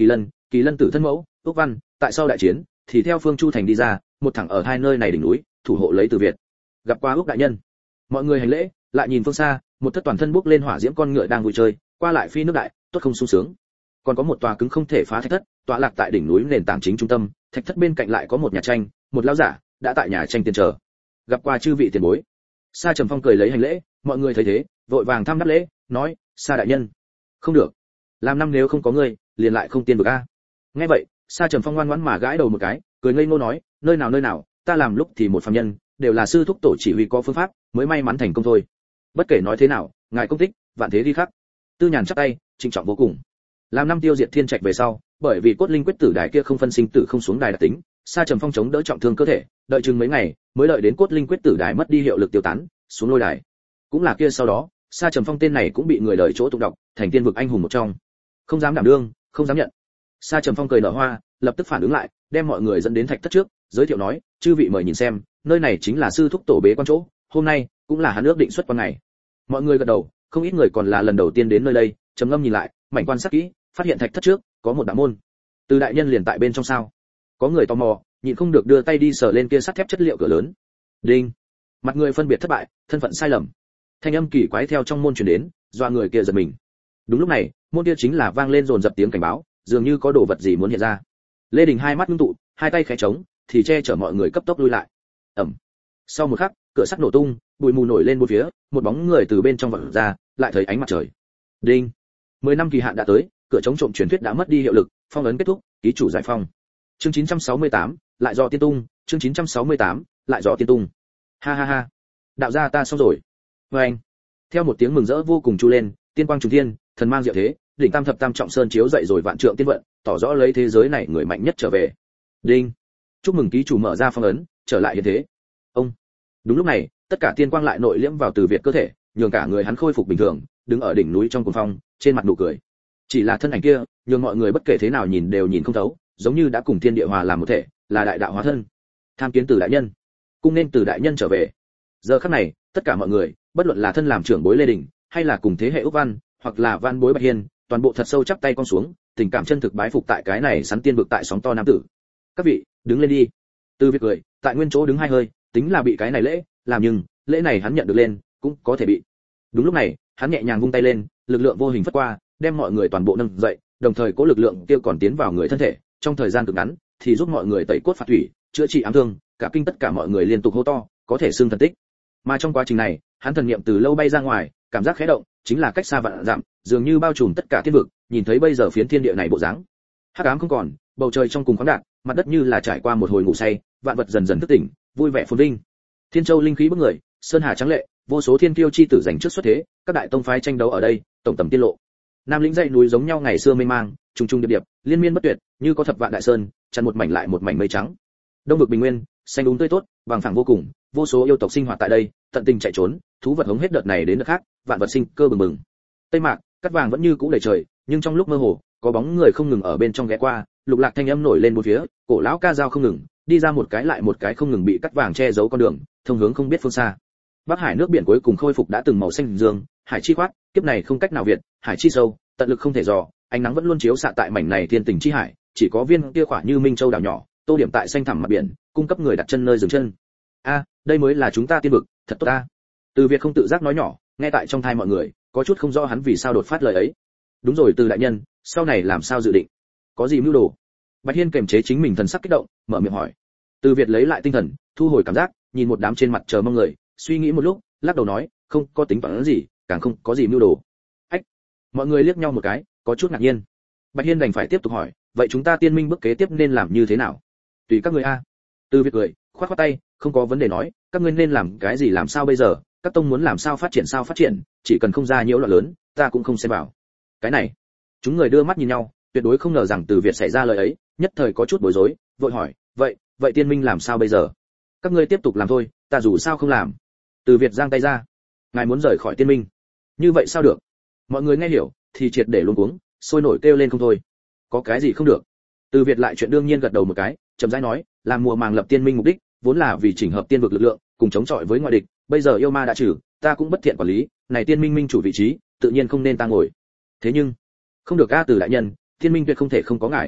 Kỳ Lân Tử thân mẫu, Úc Văn, tại sau đại chiến thì theo Phương Chu thành đi ra, một thẳng ở hai nơi này đỉnh núi, thủ hộ lấy Từ Việt. Gặp qua Úc đại nhân. Mọi người hành lễ, lại nhìn phương xa, một thất toàn thân bốc lên hỏa diễm con ngựa đang vui chơi, qua lại phi nước đại, tốt không sung sướng. Còn có một tòa cứng không thể phá thạch thất, tọa lạc tại đỉnh núi nền tảng chính trung tâm, thạch thất bên cạnh lại có một nhà tranh, một lão giả đã tại nhà tranh tiền chờ. Gặp qua chư vị tiền bối. Sa Trầm Phong cười lấy hành lễ, mọi người thấy thế, vội vàng thăm đáp lễ, nói: "Sa đại nhân, không được, làm năm nếu không có ngươi, liền lại không tiên vực a." Nghe vậy, Sa Trầm Phong ngoan ngoãn mà gãi đầu một cái, cười ngây ngô nói: "Nơi nào nơi nào, ta làm lúc thì một phàm nhân, đều là sư thúc tổ chỉ huy có phương pháp, mới may mắn thành công thôi. Bất kể nói thế nào, ngài công tích, vạn thế ghi khắc." Tư Nhàn chắp tay, trịnh trọng vô cùng. Làm năm tiêu diệt thiên trạch về sau, bởi vì cốt linh quyết tử đài kia không phân sinh tử không xuống đài đặc tính, Sa Trầm Phong chống đỡ trọng thương cơ thể, đợi chừng mấy ngày, mới đợi đến cốt linh quyết tử đài mất đi hiệu lực tiêu tán, xuống lôi đài. Cũng là kia sau đó, Sa Trầm Phong tên này cũng bị người đời chỗ tụng đọc, thành tiên vực anh hùng một trong. Không dám đảm đương, không dám nhận. Sa Trầm Phong cười nở hoa, lập tức phản ứng lại, đem mọi người dẫn đến thạch thất trước, giới thiệu nói: "Chư vị mời nhìn xem, nơi này chính là sư thúc tổ bế quan chỗ, hôm nay cũng là hắn ước định xuất quan ngày." Mọi người gật đầu, không ít người còn là lần đầu tiên đến nơi đây, trầm ngâm nhìn lại, mảnh quan sát kỹ, phát hiện thạch thất trước có một đạo môn. Từ đại nhân liền tại bên trong sao? Có người tò mò, nhịn không được đưa tay đi sờ lên kia sắt thép chất liệu cửa lớn. Đinh. Mặt người phân biệt thất bại, thân phận sai lầm. Thanh âm kỳ quái theo trong môn truyền đến, dọa người kia giật mình. Đúng lúc này, môn kia chính là vang lên dồn dập tiếng cảnh báo, dường như có đồ vật gì muốn hiện ra. Lê Đình hai mắt ngưng tụ, hai tay khẽ trống, thì che chở mọi người cấp tốc lui lại. Ầm. Sau một khắc, cửa sắt nổ tung, bụi mù nổi lên bốn phía, một bóng người từ bên trong vọt ra, lại thấy ánh mặt trời. Đinh. Mười năm kỳ hạn đã tới, cửa chống trộm truyền thuyết đã mất đi hiệu lực, phong ấn kết thúc, ký chủ giải phong. Chương chín trăm sáu mươi tám, lại do tiên tung, chương chín trăm sáu mươi tám, lại do tiên tung. Ha ha ha. Đạo gia ta xong rồi. Và anh. Theo một tiếng mừng rỡ vô cùng chu lên, tiên quang trùng thiên, thần mang diệu thế, đỉnh tam thập tam trọng sơn chiếu dậy rồi vạn trượng tiên vận, tỏ rõ lấy thế giới này người mạnh nhất trở về. Đinh. Chúc mừng ký chủ mở ra phong ấn, trở lại hiện thế. Ông. Đúng lúc này, tất cả tiên quang lại nội liễm vào Từ Việt cơ thể, nhường cả người hắn khôi phục bình thường, đứng ở đỉnh núi trong cuồng phong, trên mặt nụ cười. Chỉ là thân ảnh kia, nhường mọi người bất kể thế nào nhìn đều nhìn không thấu, giống như đã cùng thiên địa hòa làm một thể, là đại đạo hóa thân. Tham kiến Từ đại nhân. Cung nên Từ đại nhân trở về. Giờ khắc này, tất cả mọi người, bất luận là thân làm trưởng bối Lê Đình, hay là cùng thế hệ Úc Văn, hoặc là Văn bối Bạch Hiên, toàn bộ thật sâu chắp tay con xuống, tình cảm chân thực bái phục tại cái này sắn tiên vực tại sóng to nam tử. Các vị, đứng lên đi. Từ Việt cười, tại nguyên chỗ đứng hai hơi, tính là bị cái này lễ, làm nhưng, lễ này hắn nhận được lên, cũng có thể bị. Đúng lúc này, hắn nhẹ nhàng vung tay lên, lực lượng vô hình phất qua, đem mọi người toàn bộ nâng dậy, đồng thời cố lực lượng kia còn tiến vào người thân thể, trong thời gian cực ngắn, thì giúp mọi người tẩy cốt phạt thủy, chữa trị ám thương, cả kinh tất cả mọi người liên tục hô to, có thể xưng thần tích. Mà trong quá trình này, hắn thần niệm từ lâu bay ra ngoài, cảm giác khẽ động, chính là cách xa vạn dặm, dường như bao trùm tất cả thiên vực, nhìn thấy bây giờ phiến thiên địa này bộ dáng. Hắc ám không còn, bầu trời trong cùng khoáng đạt, mặt đất như là trải qua một hồi ngủ say, vạn vật dần dần thức tỉnh, vui vẻ phồn vinh. Thiên châu linh khí bức người, sơn hà trắng lệ, vô số thiên kiêu chi tử giành trước xuất thế, các đại tông phái tranh đấu ở đây, tổng tầm tiên lộ. Nam lĩnh dãy núi giống nhau ngày xưa mênh mang, trùng trùng điệp điệp, liên miên bất tuyệt, như có thập vạn đại sơn, chắn một mảnh lại một mảnh mây trắng. Đông vực bình nguyên, xanh đúng tươi tốt, vàng phẳng vô cùng, vô số yêu tộc sinh hoạt tại đây, tận tình chạy trốn, thú vật hống hết đợt này đến đợt khác, vạn vật sinh cơ bừng bừng. Tây Mạc, cát vàng vẫn như cũ đầy trời, nhưng trong lúc mơ hồ, có bóng người không ngừng ở bên trong ghé qua, lục lạc thanh âm nổi lên bốn phía, cổ lão ca dao không ngừng, đi ra một cái lại một cái không ngừng bị cát vàng che giấu con đường, thông hướng không biết phương xa. Bắc Hải nước biển cuối cùng khôi phục đã từng màu xanh dương, hải chi khoát, kiếp này không cách nào việt, hải chi sâu, tận lực không thể dò, ánh nắng vẫn luôn chiếu xạ tại mảnh này thiên tình chi hải, chỉ có viên kia khỏa như minh châu đảo nhỏ, tô điểm tại xanh thẳm mặt biển, cung cấp người đặt chân nơi dừng chân. A, đây mới là chúng ta tiên vực, thật tốt ta. Từ Việt không tự giác nói nhỏ, nghe tại trong tai mọi người, có chút không rõ hắn vì sao đột phát lời ấy. Đúng rồi Từ đại nhân, sau này làm sao dự định? Có gì mưu đồ? Bạch Hiên kềm chế chính mình thần sắc kích động, mở miệng hỏi. Từ Việt lấy lại tinh thần, thu hồi cảm giác, nhìn một đám trên mặt chờ mong người, suy nghĩ một lúc, lắc đầu nói, không có tính toán gì, càng không có gì mưu đồ. Ách. Mọi người liếc nhau một cái, có chút ngạc nhiên. Bạch Hiên đành phải tiếp tục hỏi, vậy chúng ta tiên minh bước kế tiếp nên làm như thế nào? Tùy các ngươi a. Từ Việt cười, khoát khoát tay, không có vấn đề nói, các ngươi nên làm cái gì làm sao bây giờ, các tông muốn làm sao phát triển sao phát triển, chỉ cần không ra nhiễu loạn lớn, ta cũng không xem vào. Cái này, chúng người đưa mắt nhìn nhau, tuyệt đối không ngờ rằng Từ Việt xảy ra lời ấy, nhất thời có chút bối rối, vội hỏi, vậy, vậy tiên minh làm sao bây giờ? Các ngươi tiếp tục làm thôi, ta dù sao không làm. Từ Việt giang tay ra, ngài muốn rời khỏi tiên minh, như vậy sao được? Mọi người nghe hiểu, thì triệt để luống cuống, sôi nổi kêu lên không thôi. Có cái gì không được? Từ Việt lại chuyện đương nhiên gật đầu một cái, chậm rãi nói, làm mùa màng lập tiên minh mục đích, vốn là vì chỉnh hợp tiên vực lực lượng, cùng chống chọi với ngoại địch, bây giờ yêu ma đã trừ, ta cũng bất thiện quản lý, này tiên minh minh chủ vị trí, tự nhiên không nên ta ngồi. Thế nhưng, không được a Từ đại nhân, tiên minh tuyệt không thể không có ngài.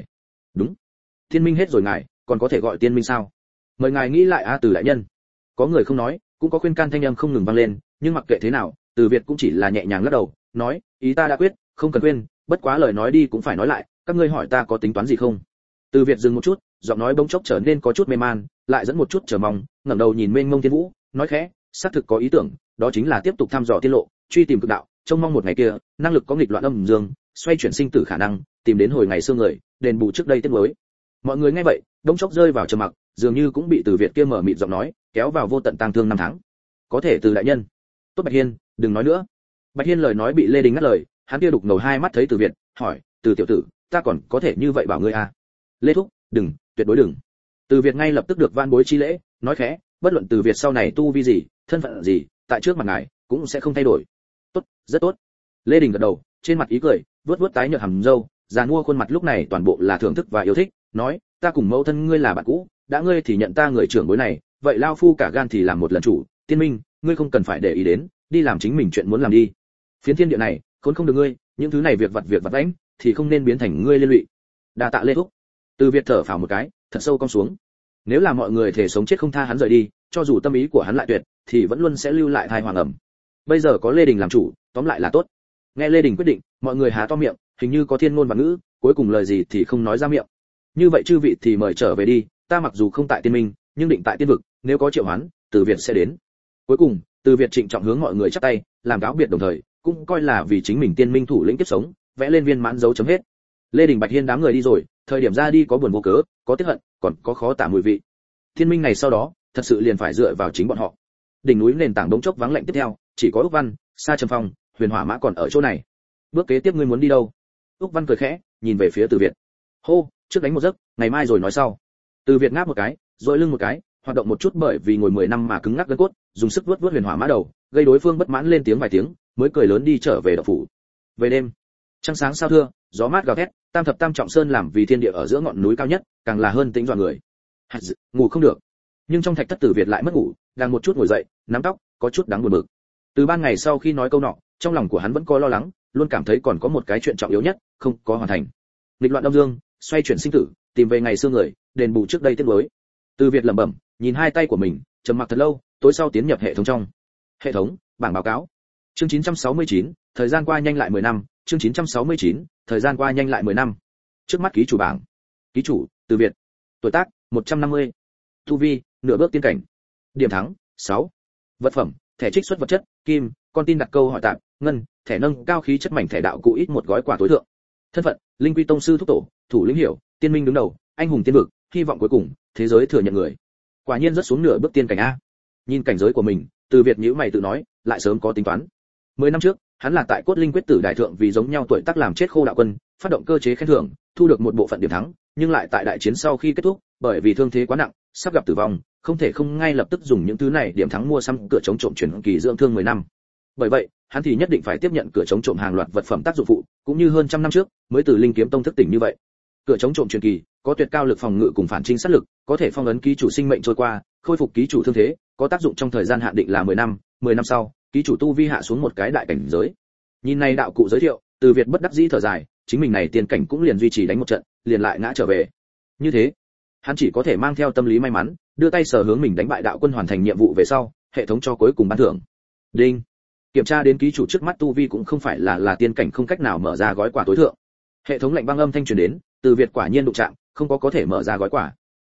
Đúng. Tiên minh hết rồi ngài, còn có thể gọi tiên minh sao? Mời ngài nghĩ lại a Từ đại nhân. Có người không nói, cũng có khuyên can thanh âm không ngừng vang lên, nhưng mặc kệ thế nào, Từ Việt cũng chỉ là nhẹ nhàng lắc đầu, nói, ý ta đã quyết, không cần quên, bất quá lời nói đi cũng phải nói lại, các ngươi hỏi ta có tính toán gì không? Từ Việt dừng một chút, giọng nói bỗng chốc trở nên có chút mê man, lại dẫn một chút chờ mong, ngẩng đầu nhìn mênh mông thiên vũ, nói khẽ, xác thực có ý tưởng, đó chính là tiếp tục thăm dò tiên lộ, truy tìm cực đạo, trông mong một ngày kia, năng lực có nghịch loạn âm dương, xoay chuyển sinh tử khả năng, tìm đến hồi ngày xưa người, đền bù trước đây tiếc nuối. Mọi người nghe vậy, bỗng chốc rơi vào trầm mặc, dường như cũng bị Từ Việt kia mở mịt giọng nói kéo vào vô tận tang thương năm tháng. Có thể Từ đại nhân. Tốt Bạch Hiên, đừng nói nữa. Bạch Hiên lời nói bị Lê Đình ngắt lời, hắn kia đục ngầu hai mắt thấy Từ Việt, hỏi, Từ tiểu tử, ta còn có thể như vậy bảo ngươi à? Lê thúc, đừng, tuyệt đối đừng. Từ Việt ngay lập tức được van bối chi lễ, nói khẽ, bất luận Từ Việt sau này tu vi gì, thân phận gì, tại trước mặt ngài cũng sẽ không thay đổi. Tốt, rất tốt. Lê Đình gật đầu, trên mặt ý cười, vuốt vuốt tái nhợt hàm râu, già mua khuôn mặt lúc này toàn bộ là thưởng thức và yêu thích, nói, ta cùng mẫu thân ngươi là bạn cũ, đã ngươi thì nhận ta người trưởng bối này, vậy lao phu cả gan thì làm một lần chủ, tiên minh, ngươi không cần phải để ý đến, đi làm chính mình chuyện muốn làm đi. Phiến thiên địa này, khốn không được ngươi, những thứ này việc vặt việc vặt vãnh, thì không nên biến thành ngươi liên lụy. Đa tạ Lê thúc. Từ Việt thở phào một cái, thật sâu cong xuống. Nếu là mọi người thể sống chết không tha hắn rời đi, cho dù tâm ý của hắn lại tuyệt, thì vẫn luôn sẽ lưu lại thai hoàng ẩm. Bây giờ có Lê Đình làm chủ, tóm lại là tốt. Nghe Lê Đình quyết định, mọi người há to miệng, hình như có thiên ngôn và ngữ, cuối cùng lời gì thì không nói ra miệng. Như vậy chư vị thì mời trở về đi, ta mặc dù không tại tiên minh, nhưng định tại tiên vực, nếu có triệu hoán, Từ Việt sẽ đến. Cuối cùng, Từ Việt trịnh trọng hướng mọi người chắp tay, làm cáo biệt đồng thời, cũng coi là vì chính mình tiên minh thủ lĩnh tiếp sống, vẽ lên viên mãn dấu chấm hết. Lê Đình Bạch Hiên đám người đi rồi, thời điểm ra đi có buồn vô cớ, có tiếc hận, còn có khó tả mùi vị. Thiên minh này sau đó, thật sự liền phải dựa vào chính bọn họ. Đỉnh núi nền tảng đống chốc vắng lạnh tiếp theo, chỉ có Úc Văn, Sa Trầm Phong, Huyền Hỏa Mã còn ở chỗ này. Bước kế tiếp ngươi muốn đi đâu? Úc Văn cười khẽ, nhìn về phía Từ Việt. Hô, trước đánh một giấc, ngày mai rồi nói sau. Từ Việt ngáp một cái, rồi lưng một cái, hoạt động một chút bởi vì ngồi mười năm mà cứng ngắc gân cốt, dùng sức vuốt vuốt Huyền Hỏa Mã đầu, gây đối phương bất mãn lên tiếng vài tiếng, mới cười lớn đi trở về đậu phủ. Về đêm, trăng sáng sao thưa, gió mát gào thét, tam thập tam trọng sơn làm vì thiên địa ở giữa ngọn núi cao nhất, càng là hơn tính dọa người. Hạt dự, ngủ không được. Nhưng trong thạch thất Từ Việt lại mất ngủ, đang một chút ngồi dậy, nắm tóc, có chút đáng buồn bực. Từ ban ngày sau khi nói câu nọ, trong lòng của hắn vẫn có lo lắng, luôn cảm thấy còn có một cái chuyện trọng yếu nhất không có hoàn thành. Nghịch loạn âm dương, xoay chuyển sinh tử, tìm về ngày xưa người, đền bù trước đây tiếc nuối. Từ Việt lẩm bẩm, nhìn hai tay của mình, trầm mặc thật lâu, tối sau tiến nhập hệ thống trong. Hệ thống, bảng báo cáo. Chương chín trăm sáu mươi chín, thời gian qua nhanh lại mười năm, chương chín trăm sáu mươi chín, thời gian qua nhanh lại mười năm. Trước mắt ký chủ bảng. Ký chủ, Từ Việt. Tuổi tác, một trăm năm mươi. Tu vi, nửa bước tiên cảnh. Điểm thắng, sáu. Vật phẩm, thẻ trích xuất vật chất, kim, con tin đặt câu hỏi tạm, ngân, thẻ nâng cao khí chất mảnh thẻ đạo cụ ít một gói quà tối thượng. Thân phận, linh quy tông sư thúc tổ, thủ lĩnh hiểu, tiên minh đứng đầu, anh hùng tiên vực, hy vọng cuối cùng, thế giới thừa nhận người. Quả nhiên rất xuống nửa bước tiên cảnh a. Nhìn cảnh giới của mình, Từ Việt nhíu mày tự nói, lại sớm có tính toán. Mười năm trước, hắn là tại Cốt Linh quyết tử đại thượng vì giống nhau tuổi tác làm chết Khô đạo quân, phát động cơ chế khen thưởng, thu được một bộ phận điểm thắng, nhưng lại tại đại chiến sau khi kết thúc, bởi vì thương thế quá nặng, sắp gặp tử vong, không thể không ngay lập tức dùng những thứ này điểm thắng mua sắm cửa chống trộm chuyển kỳ dưỡng thương mười năm. Bởi vậy, hắn thì nhất định phải tiếp nhận cửa chống trộm hàng loạt vật phẩm tác dụng phụ, cũng như hơn trăm năm trước, mới từ Linh Kiếm Tông thức tỉnh như vậy. Cửa chống trộm truyền kỳ, có tuyệt cao lực phòng ngự cùng phản trinh sát lực, có thể phong ấn ký chủ sinh mệnh trôi qua, khôi phục ký chủ thương thế, có tác dụng trong thời gian hạn định là mười năm, mười năm sau, ký chủ tu vi hạ xuống một cái đại cảnh giới. Nhìn này đạo cụ giới thiệu, Từ Việt bất đắc dĩ thở dài, chính mình này tiền cảnh cũng liền duy trì đánh một trận, liền lại ngã trở về. Như thế, hắn chỉ có thể mang theo tâm lý may mắn, đưa tay sờ hướng mình đánh bại đạo quân hoàn thành nhiệm vụ về sau, hệ thống cho cuối cùng ban thưởng. Đinh. Kiểm tra đến ký chủ trước mắt tu vi cũng không phải là là tiên cảnh không cách nào mở ra gói quà tối thượng. Hệ thống lệnh băng âm thanh truyền đến, Từ Việt quả nhiên đụng chạm, không có có thể mở ra gói quà.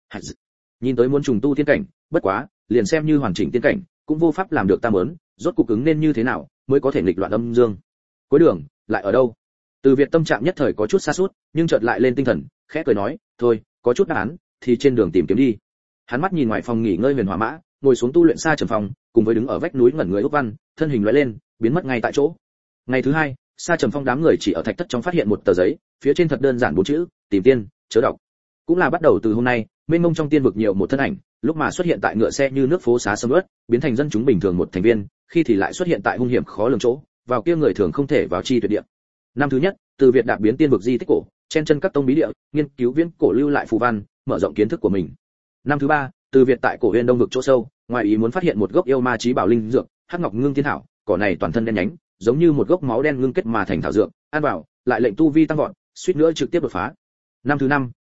Nhìn tới muốn trùng tu tiên cảnh, bất quá, liền xem như hoàn chỉnh tiên cảnh, cũng vô pháp làm được ta muốn, rốt cuộc ứng nên như thế nào mới có thể nghịch loạn âm dương. Cuối đường, lại ở đâu? Từ Việt tâm trạng nhất thời có chút sa sút, nhưng chợt lại lên tinh thần, khẽ cười nói, thôi, có chút đáp án, thì trên đường tìm kiếm đi. Hắn mắt nhìn ngoài phòng nghỉ ngơi Huyền Hỏa Mã, ngồi xuống tu luyện Sa Trầm Phong, cùng với đứng ở vách núi ngẩn người Úc Văn, thân hình lóe lên, biến mất ngay tại chỗ. Ngày thứ hai, Sa Trầm Phong đám người chỉ ở thạch thất trong phát hiện một tờ giấy, phía trên thật đơn giản bốn chữ, tìm tiên, chớ đọc. Cũng là bắt đầu từ hôm nay, mênh mông trong tiên vực nhiều một thân ảnh, lúc mà xuất hiện tại ngựa xe như nước phố xá sầm uất, biến thành dân chúng bình thường một thành viên, khi thì lại xuất hiện tại hung hiểm khó lường chỗ, vào kia người thường không thể vào chi tuyệt địa. Năm thứ nhất, Từ Việt đạp biến tiên vực di tích cổ, chen chân các tông bí địa, nghiên cứu viễn cổ lưu lại phù văn, mở rộng kiến thức của mình. Năm thứ ba, Từ Việt tại cổ huyền đông vực chỗ sâu, ngoài ý muốn phát hiện một gốc yêu ma chí bảo linh dược, hắc ngọc ngưng tiên thảo, cỏ này toàn thân đen nhánh, giống như một gốc máu đen ngưng kết mà thành thảo dược, ăn vào, lại lệnh tu vi tăng vọt, suýt nữa trực tiếp đột phá. Năm thứ năm,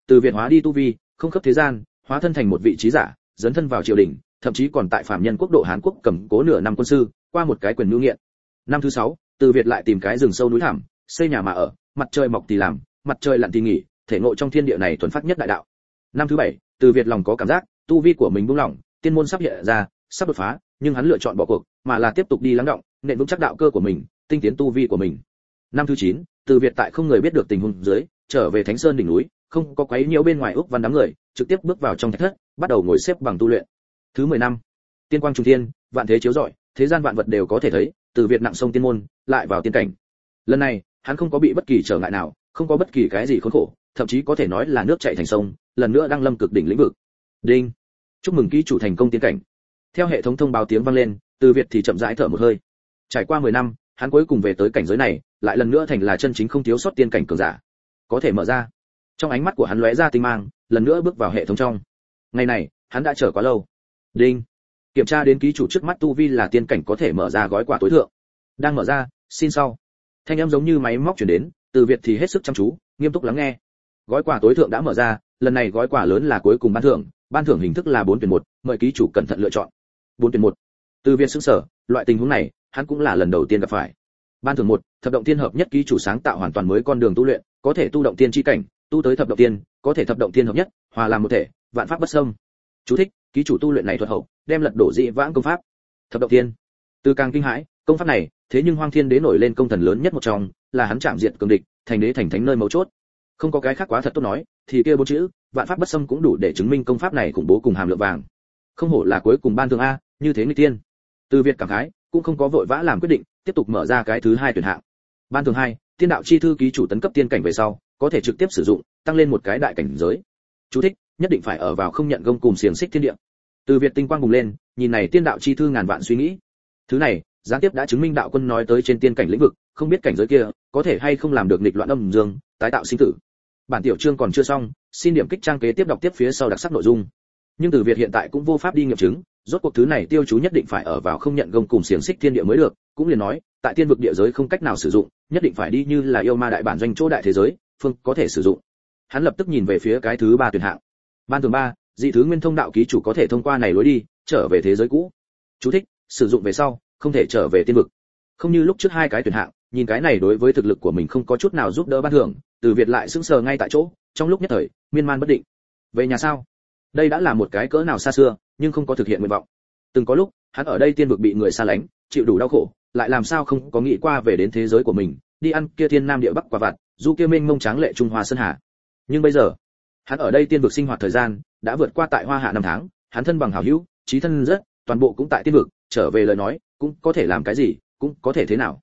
Từ Việt hóa đi tu vi, không khắp thế gian, hóa thân thành một vị trí giả, dấn thân vào triều đình, thậm chí còn tại phạm nhân quốc độ Hán Quốc cầm cố nửa năm quân sư, qua một cái quyền nhu nghiện. Năm thứ sáu, Từ Việt lại tìm cái rừng sâu núi thẳm, xây nhà mà ở, mặt trời mọc thì làm, mặt trời lặn thì nghỉ, thể ngộ trong thiên địa này thuần phát nhất đại đạo. Năm thứ bảy, Từ Việt lòng có cảm giác, tu vi của mình buông lỏng, tiên môn sắp hiện ra, sắp đột phá, nhưng hắn lựa chọn bỏ cuộc, mà là tiếp tục đi lắng động, nền vững chắc đạo cơ của mình, tinh tiến tu vi của mình. Năm thứ chín, Từ Việt tại không người biết được tình huống dưới, trở về Thánh Sơn đỉnh núi, không có quấy nhiễu bên ngoài Úc Văn đám người, trực tiếp bước vào trong thạch thất, bắt đầu ngồi xếp bằng tu luyện. Thứ mười năm, tiên quang trùng thiên, vạn thế chiếu rọi, thế gian vạn vật đều có thể thấy, Từ Việt nặng sông tiên môn, lại vào tiên cảnh. Lần này, hắn không có bị bất kỳ trở ngại nào, không có bất kỳ cái gì khốn khổ, thậm chí có thể nói là nước chảy thành sông, lần nữa đang lâm cực đỉnh lĩnh vực. Đinh, chúc mừng ký chủ thành công tiên cảnh. Theo hệ thống thông báo tiếng vang lên, Từ Việt thì chậm rãi thở một hơi. Trải qua mười năm, hắn cuối cùng về tới cảnh giới này, lại lần nữa thành là chân chính không thiếu sót tiên cảnh cường giả. Có thể mở ra. Trong ánh mắt của hắn lóe ra tinh mang, lần nữa bước vào hệ thống trong. Ngày này, hắn đã chờ quá lâu. Đinh, kiểm tra đến ký chủ trước mắt tu vi là tiên cảnh, có thể mở ra gói quà tối thượng. Đang mở ra, xin sau. Thanh âm giống như máy móc truyền đến, Từ Việt thì hết sức chăm chú, nghiêm túc lắng nghe. Gói quà tối thượng đã mở ra, lần này gói quà lớn là cuối cùng ban thưởng, ban thưởng hình thức là bốn tuyển một, mời ký chủ cẩn thận lựa chọn. bốn tuyển một. Từ Việt sững sờ, loại tình huống này, hắn cũng là lần đầu tiên gặp phải. Ban thưởng một, thập động tiên hợp nhất, ký chủ sáng tạo hoàn toàn mới con đường tu luyện, có thể tu động tiên chi cảnh, tu tới thập động tiên, có thể thập động tiên hợp nhất, hòa làm một thể, vạn pháp bất xâm. Chú thích, ký chủ tu luyện này thuật hậu, đem lật đổ dị vãng công pháp. Thập động tiên. Từ càng kinh hãi, công pháp này, thế nhưng Hoang Thiên Đế nổi lên công thần lớn nhất một trong, là hắn chạm diệt cường địch, thành đế thành thánh nơi mấu chốt. Không có cái khác quá thật tốt nói, thì kia bốn chữ, vạn pháp bất xâm cũng đủ để chứng minh công pháp này khủng bố cùng hàm lượng vàng. Không hổ là cuối cùng ban thưởng a, như thế nghịch tiên. Từ Việt cảm khái, cũng không có vội vã làm quyết định, tiếp tục mở ra cái thứ hai tuyển hạng. Ban thưởng hai, tiên đạo chi thư, ký chủ tấn cấp tiên cảnh về sau, có thể trực tiếp sử dụng, tăng lên một cái đại cảnh giới. Chú thích, nhất định phải ở vào không nhận gông cùng xiềng xích thiên địa. Từ Việt tinh quang bùng lên, nhìn này tiên đạo chi thư ngàn vạn suy nghĩ. Thứ này, gián tiếp đã chứng minh đạo quân nói tới trên tiên cảnh lĩnh vực, không biết cảnh giới kia có thể hay không làm được nghịch loạn âm dương, tái tạo sinh tử. Bản tiểu chương còn chưa xong, xin điểm kích trang kế tiếp đọc tiếp phía sau đặc sắc nội dung. Nhưng Từ Việt hiện tại cũng vô pháp đi nghiệm chứng, rốt cuộc thứ này tiêu chú nhất định phải ở vào không nhận gông cùng xiềng xích thiên địa mới được, cũng liền nói, tại tiên vực địa giới không cách nào sử dụng, nhất định phải đi như là yêu ma đại bản doanh chỗ đại thế giới, phương có thể sử dụng. Hắn lập tức nhìn về phía cái thứ ba tuyển hạng. Ban thưởng ba, dị thứ nguyên thông đạo, ký chủ có thể thông qua này lối đi, trở về thế giới cũ. Chú thích, sử dụng về sau, không thể trở về tiên vực. Không như lúc trước hai cái tuyển hạng, nhìn cái này đối với thực lực của mình không có chút nào giúp đỡ ban thưởng, Từ Việt lại sững sờ ngay tại chỗ, trong lúc nhất thời, miên man bất định. Về nhà sao? Đây đã là một cái cỡ nào xa xưa, nhưng không có thực hiện nguyện vọng. Từng có lúc, hắn ở đây tiên vực bị người xa lánh, chịu đủ đau khổ, lại làm sao không có nghĩ qua về đến thế giới của mình, đi ăn kia thiên nam địa bắc quả vặt, du kia mênh mông tráng lệ trung hoa sơn hà. Nhưng bây giờ, hắn ở đây tiên vực sinh hoạt thời gian đã vượt qua tại Hoa Hạ năm tháng, hắn thân bằng hảo hữu, chí thân rất, toàn bộ cũng tại tiên vực, trở về lời nói, cũng có thể làm cái gì, cũng có thể thế nào.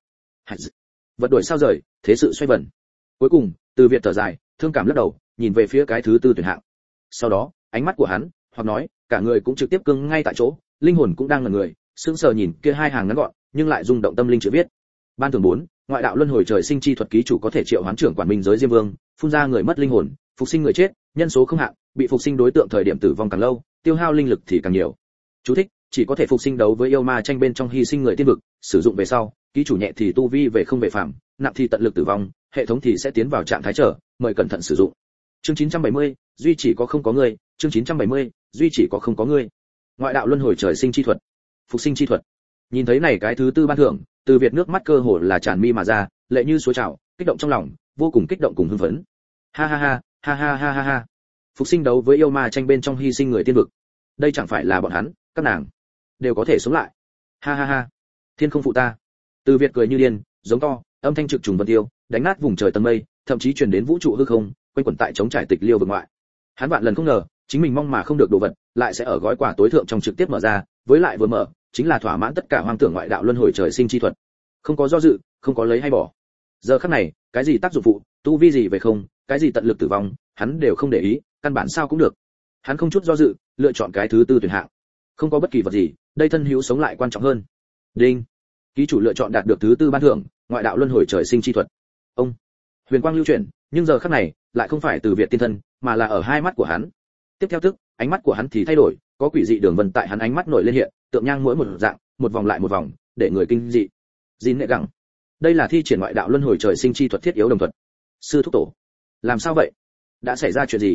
Vật đổi sao rời, thế sự xoay vần. Cuối cùng, Từ Việt thở dài, thương cảm lắc đầu, nhìn về phía cái thứ tư tuyển hạng. Sau đó, ánh mắt của hắn, hoặc nói, cả người cũng trực tiếp cứng ngay tại chỗ, linh hồn cũng đang ngẩn người, sững sờ nhìn kia hai hàng ngắn gọn, nhưng lại rung động tâm linh chữ viết. Ban thưởng bốn, ngoại đạo luân hồi trời sinh chi thuật, ký chủ có thể triệu hoán trưởng quản minh giới Diêm Vương, phun ra người mất linh hồn, phục sinh người chết, nhân số không hạn, bị phục sinh đối tượng thời điểm tử vong càng lâu, tiêu hao linh lực thì càng nhiều. Chú thích, chỉ có thể phục sinh đấu với yêu ma tranh bên trong hy sinh người tiên vực, sử dụng về sau, ký chủ nhẹ thì tu vi về không về phàm, nặng thì tận lực tử vong, hệ thống thì sẽ tiến vào trạng thái trở, mời cẩn thận sử dụng. Chương chín trăm bảy mươi, duy chỉ có không có người, chương chín trăm bảy mươi, duy chỉ có không có người. Ngoại đạo luân hồi trời sinh chi thuật, phục sinh chi thuật. Nhìn thấy này cái thứ tư ban thưởng, Từ Việt nước mắt cơ hồ là tràn mi mà ra, lệ như suối trào, kích động trong lòng, vô cùng kích động cùng hưng phấn. Ha ha ha, ha ha ha ha ha. Phục sinh đấu với yêu ma tranh bên trong hy sinh người tiên vực. Đây chẳng phải là bọn hắn, các nàng đều có thể sống lại. Ha ha ha. Thiên không phụ ta. Từ Việt cười như điên, giống to, âm thanh trực trùng vân tiêu, đánh nát vùng trời tầng mây, thậm chí truyền đến vũ trụ hư không, quanh quẩn tại chống trải tịch liêu vực ngoại. Hắn vạn lần không ngờ, chính mình mong mà không được đồ vật, lại sẽ ở gói quà tối thượng trong trực tiếp mở ra, với lại vừa mở, chính là thỏa mãn tất cả hoang tưởng ngoại đạo luân hồi trời sinh chi thuật. Không có do dự, không có lấy hay bỏ. Giờ khắc này, cái gì tác dụng phụ, tu vi gì về không, cái gì tận lực tử vong, hắn đều không để ý, căn bản sao cũng được. Hắn không chút do dự, lựa chọn cái thứ tư tuyển hạng. Không có bất kỳ vật gì, đây thân hữu sống lại quan trọng hơn. Đinh. Ký chủ lựa chọn đạt được thứ tư ban thưởng, ngoại đạo luân hồi trời sinh chi thuật. Ông. Huyền quang lưu chuyển, nhưng giờ khắc này, lại không phải Từ Việt tiên thân, mà là ở hai mắt của hắn. Tiếp theo tức, ánh mắt của hắn thì thay đổi, có quỷ dị đường vân tại hắn ánh mắt nổi lên hiện, tượng nhang mỗi một dạng, một vòng lại một vòng, để người kinh dị. Dín nệ gẳng. Đây là thi triển ngoại đạo luân hồi trời sinh chi thuật thiết yếu đồng thuật. Sư thúc tổ, làm sao vậy? Đã xảy ra chuyện gì?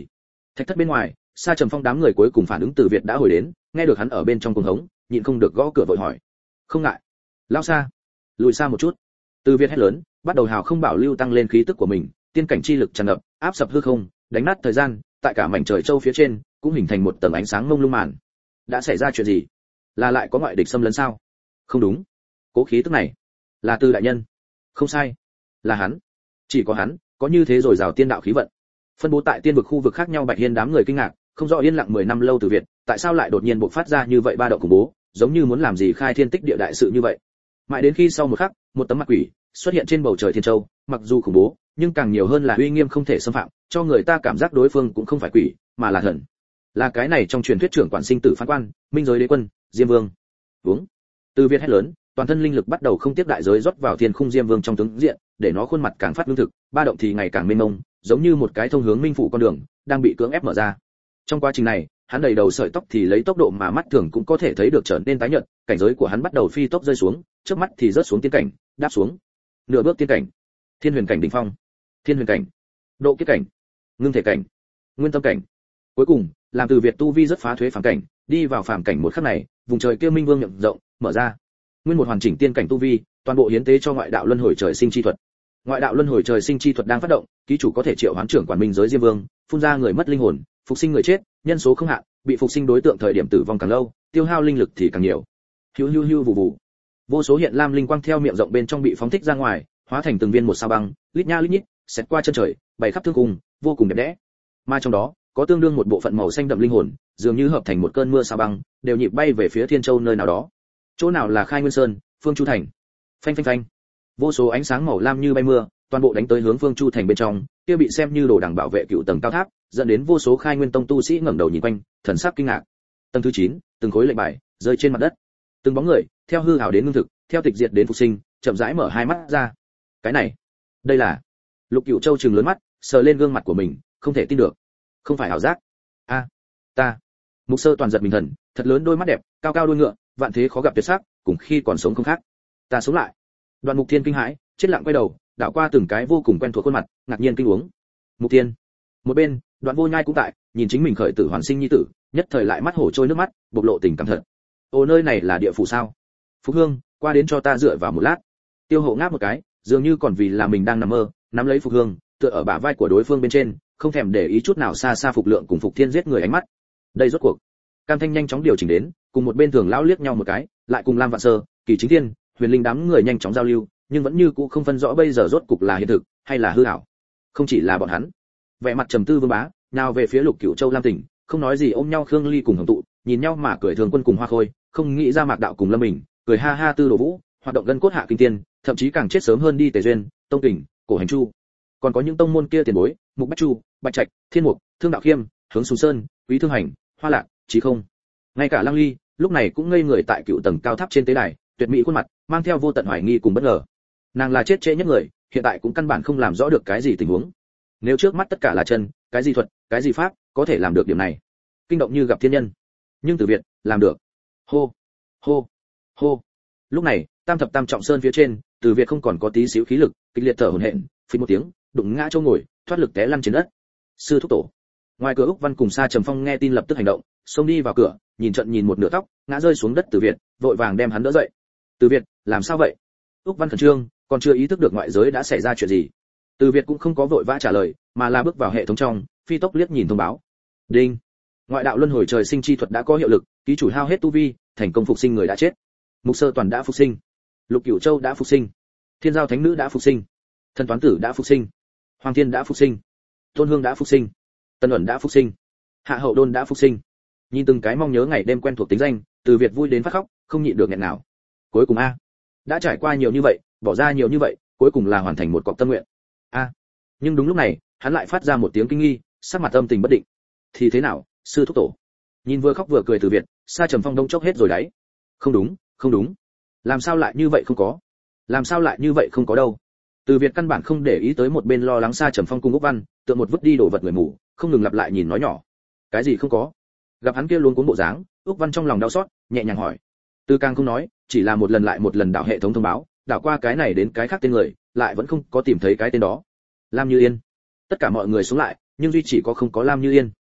Thạch thất bên ngoài, Sa Trầm Phong đám người cuối cùng phản ứng Từ Việt đã hồi đến, nghe được hắn ở bên trong cuồng hống, nhịn không được gõ cửa vội hỏi. Không ngại. Lão Sa, lùi xa một chút. Từ Việt hét lớn, bắt đầu hào không bảo lưu tăng lên khí tức của mình, tiên cảnh chi lực tràn ngập, áp sập hư không, đánh nát thời gian, tại cả mảnh trời châu phía trên, cũng hình thành một tầng ánh sáng mông lung màn. Đã xảy ra chuyện gì? Là lại có ngoại địch xâm lấn sao? Không đúng. Cố khí tức này, là Từ đại nhân. Không sai, là hắn. Chỉ có hắn, có như thế rồi rào tiên đạo khí vận. Phân bố tại tiên vực khu vực khác nhau Bạch Hiên đám người kinh ngạc, không rõ yên lặng mười năm lâu Từ Việt, tại sao lại đột nhiên bộc phát ra như vậy ba động khủng bố, giống như muốn làm gì khai thiên tích địa đại sự như vậy. Mãi đến khi sau một khắc, một tấm mặt quỷ xuất hiện trên bầu trời thiên châu, mặc dù khủng bố, nhưng càng nhiều hơn là uy nghiêm không thể xâm phạm, cho người ta cảm giác đối phương cũng không phải quỷ, mà là thần. Là cái này trong truyền thuyết trưởng quản sinh tử phán quan, minh giới đế quân, Diêm Vương. Uống. Từ Việt hét lớn, toàn thân linh lực bắt đầu không tiếp đại giới rót vào thiên khung Diêm Vương trong tướng diện, để nó khuôn mặt càng phát lương thực, ba động thì ngày càng mênh mông, giống như một cái thông hướng minh phủ con đường đang bị cưỡng ép mở ra. Trong quá trình này, hắn đầy đầu sợi tóc thì lấy tốc độ mà mắt thường cũng có thể thấy được trở nên tái nhợt, cảnh giới của hắn bắt đầu phi tốc rơi xuống, trước mắt thì rớt xuống tiên cảnh, đáp xuống. Nửa bước tiên cảnh, thiên huyền cảnh đỉnh phong, thiên huyền cảnh, độ kiếp cảnh, ngưng thể cảnh, nguyên tâm cảnh. Cuối cùng, làm Từ Việt tu vi rất phá thuế phàm cảnh, đi vào phàm cảnh một khắc này, vùng trời kia minh vương miệng rộng mở ra. Nguyên một hoàn chỉnh tiên cảnh tu vi, toàn bộ hiến tế cho ngoại đạo luân hồi trời sinh chi thuật. Ngoại đạo luân hồi trời sinh chi thuật đang phát động, ký chủ có thể triệu hoán trưởng quản minh giới Diêm Vương, phun ra người mất linh hồn, phục sinh người chết, nhân số không hạn, bị phục sinh đối tượng thời điểm tử vong càng lâu, tiêu hao linh lực thì càng nhiều. Hưu hưu hưu vụ vụ. Vô số hiện lam linh quang theo miệng rộng bên trong bị phóng thích ra ngoài, hóa thành từng viên một sao băng, lít nha lít nhít, xẹt qua chân trời, bay khắp thương cung, vô cùng đẹp đẽ. Mà trong đó, có tương đương một bộ phận màu xanh đậm linh hồn, dường như hợp thành một cơn mưa sao băng, đều nhịp bay về phía Thiên Châu nơi nào đó. Chỗ nào là Khai Nguyên Sơn, Phương Chu Thành. Phanh phanh phanh. Vô số ánh sáng màu lam như bay mưa, toàn bộ đánh tới hướng Phương Chu Thành bên trong, kia bị xem như đồ đằng bảo vệ cựu tầng cao tháp, dẫn đến vô số Khai Nguyên Tông tu sĩ ngẩng đầu nhìn quanh, thần sắc kinh ngạc. Tầng thứ chín, từng khối lệnh bài rơi trên mặt đất. Từng bóng người, theo hư ảo đến ngưng thực, theo tịch diệt đến phục sinh, chậm rãi mở hai mắt ra. Cái này, đây là... Lục Cửu Châu trừng lớn mắt, sờ lên gương mặt của mình, không thể tin được. Không phải ảo giác. A, ta. Mục Sơ toàn giật mình thần, thật lớn đôi mắt đẹp, cao cao đuôi ngựa, vạn thế khó gặp tuyệt sắc, cùng khi còn sống không khác. Ta sống lại. Đoạn Mục Thiên kinh hãi, chết lặng quay đầu, đảo qua từng cái vô cùng quen thuộc khuôn mặt, ngạc nhiên kinh uống. Mục Thiên. Một bên, Đoạn Vô Nhai cũng tại, nhìn chính mình khởi tử hoàn sinh nhi tử, nhất thời lại mắt hổ trôi nước mắt, bộc lộ tình cảm thật. Ồ, nơi này là địa phủ sao? Phúc Hương, qua đến cho ta dựa vào một lát. Tiêu Hậu ngáp một cái, dường như còn vì là mình đang nằm mơ, nắm lấy Phục Hương, tựa ở bả vai của đối phương bên trên, không thèm để ý chút nào xa xa Phục Lượng cùng Phục Thiên giết người ánh mắt. Đây rốt cuộc. Cam Thanh nhanh chóng điều chỉnh đến, cùng một bên Thường lão liếc nhau một cái, lại cùng Lam Vạn Sơ, Kỳ Chính Thiên, Huyền Linh đám người nhanh chóng giao lưu, nhưng vẫn như cũ không phân rõ bây giờ rốt cục là hiện thực hay là hư ảo. Không chỉ là bọn hắn. Vẻ mặt trầm tư Vương Bá, nào về phía Lục Cửu Châu Lam Tỉnh, không nói gì ôm nhau Khương Ly cùng Hồng Tụ, nhìn nhau mà cười Thường Quân cùng Hoa Khôi, không nghĩ ra Mạc Đạo cùng Lâm Bình, cười ha ha Tư Đồ Vũ, hoạt động gân cốt hạ kinh tiên, thậm chí càng chết sớm hơn đi Tề Duyên, Tông Kình, Cổ Hành Chu. Còn có những tông môn kia tiền bối, Mục Bách Chu, Bạch Trạch, Thiên Mục, Thương Đạo Khiêm, Hướng Sùng Sơn, Quý Thương Hành, Hoa Lạc, Chí Không. Ngay cả Lăng Ly, lúc này cũng ngây người tại cựu tầng cao tháp trên tế đài, tuyệt mỹ khuôn mặt, mang theo vô tận hoài nghi cùng bất ngờ. Nàng là chết trễ nhất người, hiện tại cũng căn bản không làm rõ được cái gì tình huống. Nếu trước mắt tất cả là chân, cái gì thuật, cái gì pháp, có thể làm được điểm này. Kinh động như gặp thiên nhân. Nhưng Từ Việt, làm được. Hô, hô, hô. Lúc này, Tam thập tam trọng sơn phía trên, Từ Việt không còn có tí xíu khí lực, kịch liệt thở hổn hển, phình một tiếng, đụng ngã chỗ ngồi, thoát lực té lăn trên đất. Sư thúc tổ. Ngoài cửa Úc Văn cùng Sa Trầm Phong nghe tin lập tức hành động, xông đi vào cửa, nhìn trận nhìn một nửa tóc, ngã rơi xuống đất Từ Việt, vội vàng đem hắn đỡ dậy. Từ Việt, làm sao vậy? Úc Văn khẩn trương, còn chưa ý thức được ngoại giới đã xảy ra chuyện gì. Từ Việt cũng không có vội vã trả lời, mà là bước vào hệ thống trong, phi tốc liếc nhìn thông báo. Đinh. Ngoại đạo luân hồi trời sinh chi thuật đã có hiệu lực, ký chủ hao hết tu vi, thành công phục sinh người đã chết. Mục Sơ toàn đã phục sinh, Lục Cửu Châu đã phục sinh, Thiên Giao Thánh Nữ đã phục sinh, Thần Toán Tử đã phục sinh, Hoàng Thiên đã phục sinh, Tôn Hương đã phục sinh, Tân Uẩn đã phục sinh, Hạ Hậu Đôn đã phục sinh. Nhìn từng cái mong nhớ ngày đêm quen thuộc tính danh, Từ Việt vui đến phát khóc, không nhịn được nghẹn nào. Cuối cùng a, đã trải qua nhiều như vậy, bỏ ra nhiều như vậy, cuối cùng là hoàn thành một cọc tâm nguyện. A. Nhưng đúng lúc này, hắn lại phát ra một tiếng kinh nghi, sắc mặt âm tình bất định. Thì thế nào, sư thúc tổ? Nhìn vừa khóc vừa cười Từ Việt, Sa Trầm Phong đông chốc hết rồi đấy. Không đúng, không đúng. Làm sao lại như vậy không có? Làm sao lại như vậy không có đâu? Từ Việt căn bản không để ý tới một bên lo lắng Sa Trầm Phong cùng Úc Văn, tựa một vứt đi đồ vật người mù, không ngừng lặp lại nhìn nói nhỏ. Cái gì không có? Gặp hắn kia luống cuống bộ dáng, Úc Văn trong lòng đau xót, nhẹ nhàng hỏi. Từ Càng không nói, chỉ là một lần lại một lần đảo hệ thống thông báo, đảo qua cái này đến cái khác tên người, lại vẫn không có tìm thấy cái tên đó. Lam Như Yên. Tất cả mọi người xuống lại, nhưng duy chỉ có không có Lam Như Yên.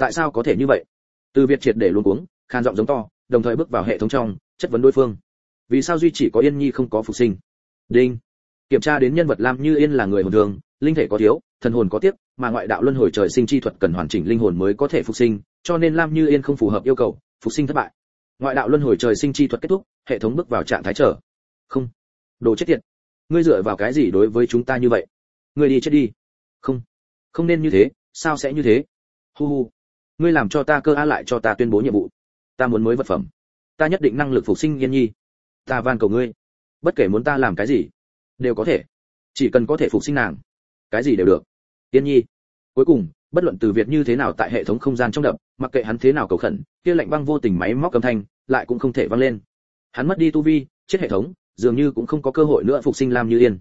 tại sao có thể như vậy? Từ Việt triệt để luống cuống, khan giọng giống to, đồng thời bước vào hệ thống trong, chất vấn đối phương. Vì sao duy chỉ có Yên Nhi không có phục sinh? Đinh. Kiểm tra đến nhân vật Lam Như Yên là người hồn thường, linh thể có thiếu, thần hồn có tiếc, mà ngoại đạo luân hồi trời sinh chi thuật cần hoàn chỉnh linh hồn mới có thể phục sinh, cho nên Lam Như Yên không phù hợp yêu cầu, phục sinh thất bại. Ngoại đạo luân hồi trời sinh chi thuật kết thúc, hệ thống bước vào trạng thái chờ. Không. Đồ chết tiệt. Ngươi dựa vào cái gì đối với chúng ta như vậy? Ngươi đi chết đi. Không. Không nên như thế, sao sẽ như thế? Hu hu. Ngươi làm cho ta cơ a lại cho ta tuyên bố nhiệm vụ. Ta muốn mới vật phẩm. Ta nhất định năng lực phục sinh Yên Nhi. Ta van cầu ngươi. Bất kể muốn ta làm cái gì, đều có thể. Chỉ cần có thể phục sinh nàng, cái gì đều được. Yên Nhi. Cuối cùng, bất luận Từ Việt như thế nào tại hệ thống không gian trong đập, mặc kệ hắn thế nào cầu khẩn, kia lạnh băng vô tình máy móc âm thanh lại cũng không thể vang lên. Hắn mất đi tu vi, chết hệ thống, dường như cũng không có cơ hội nữa phục sinh Lam Như Yên.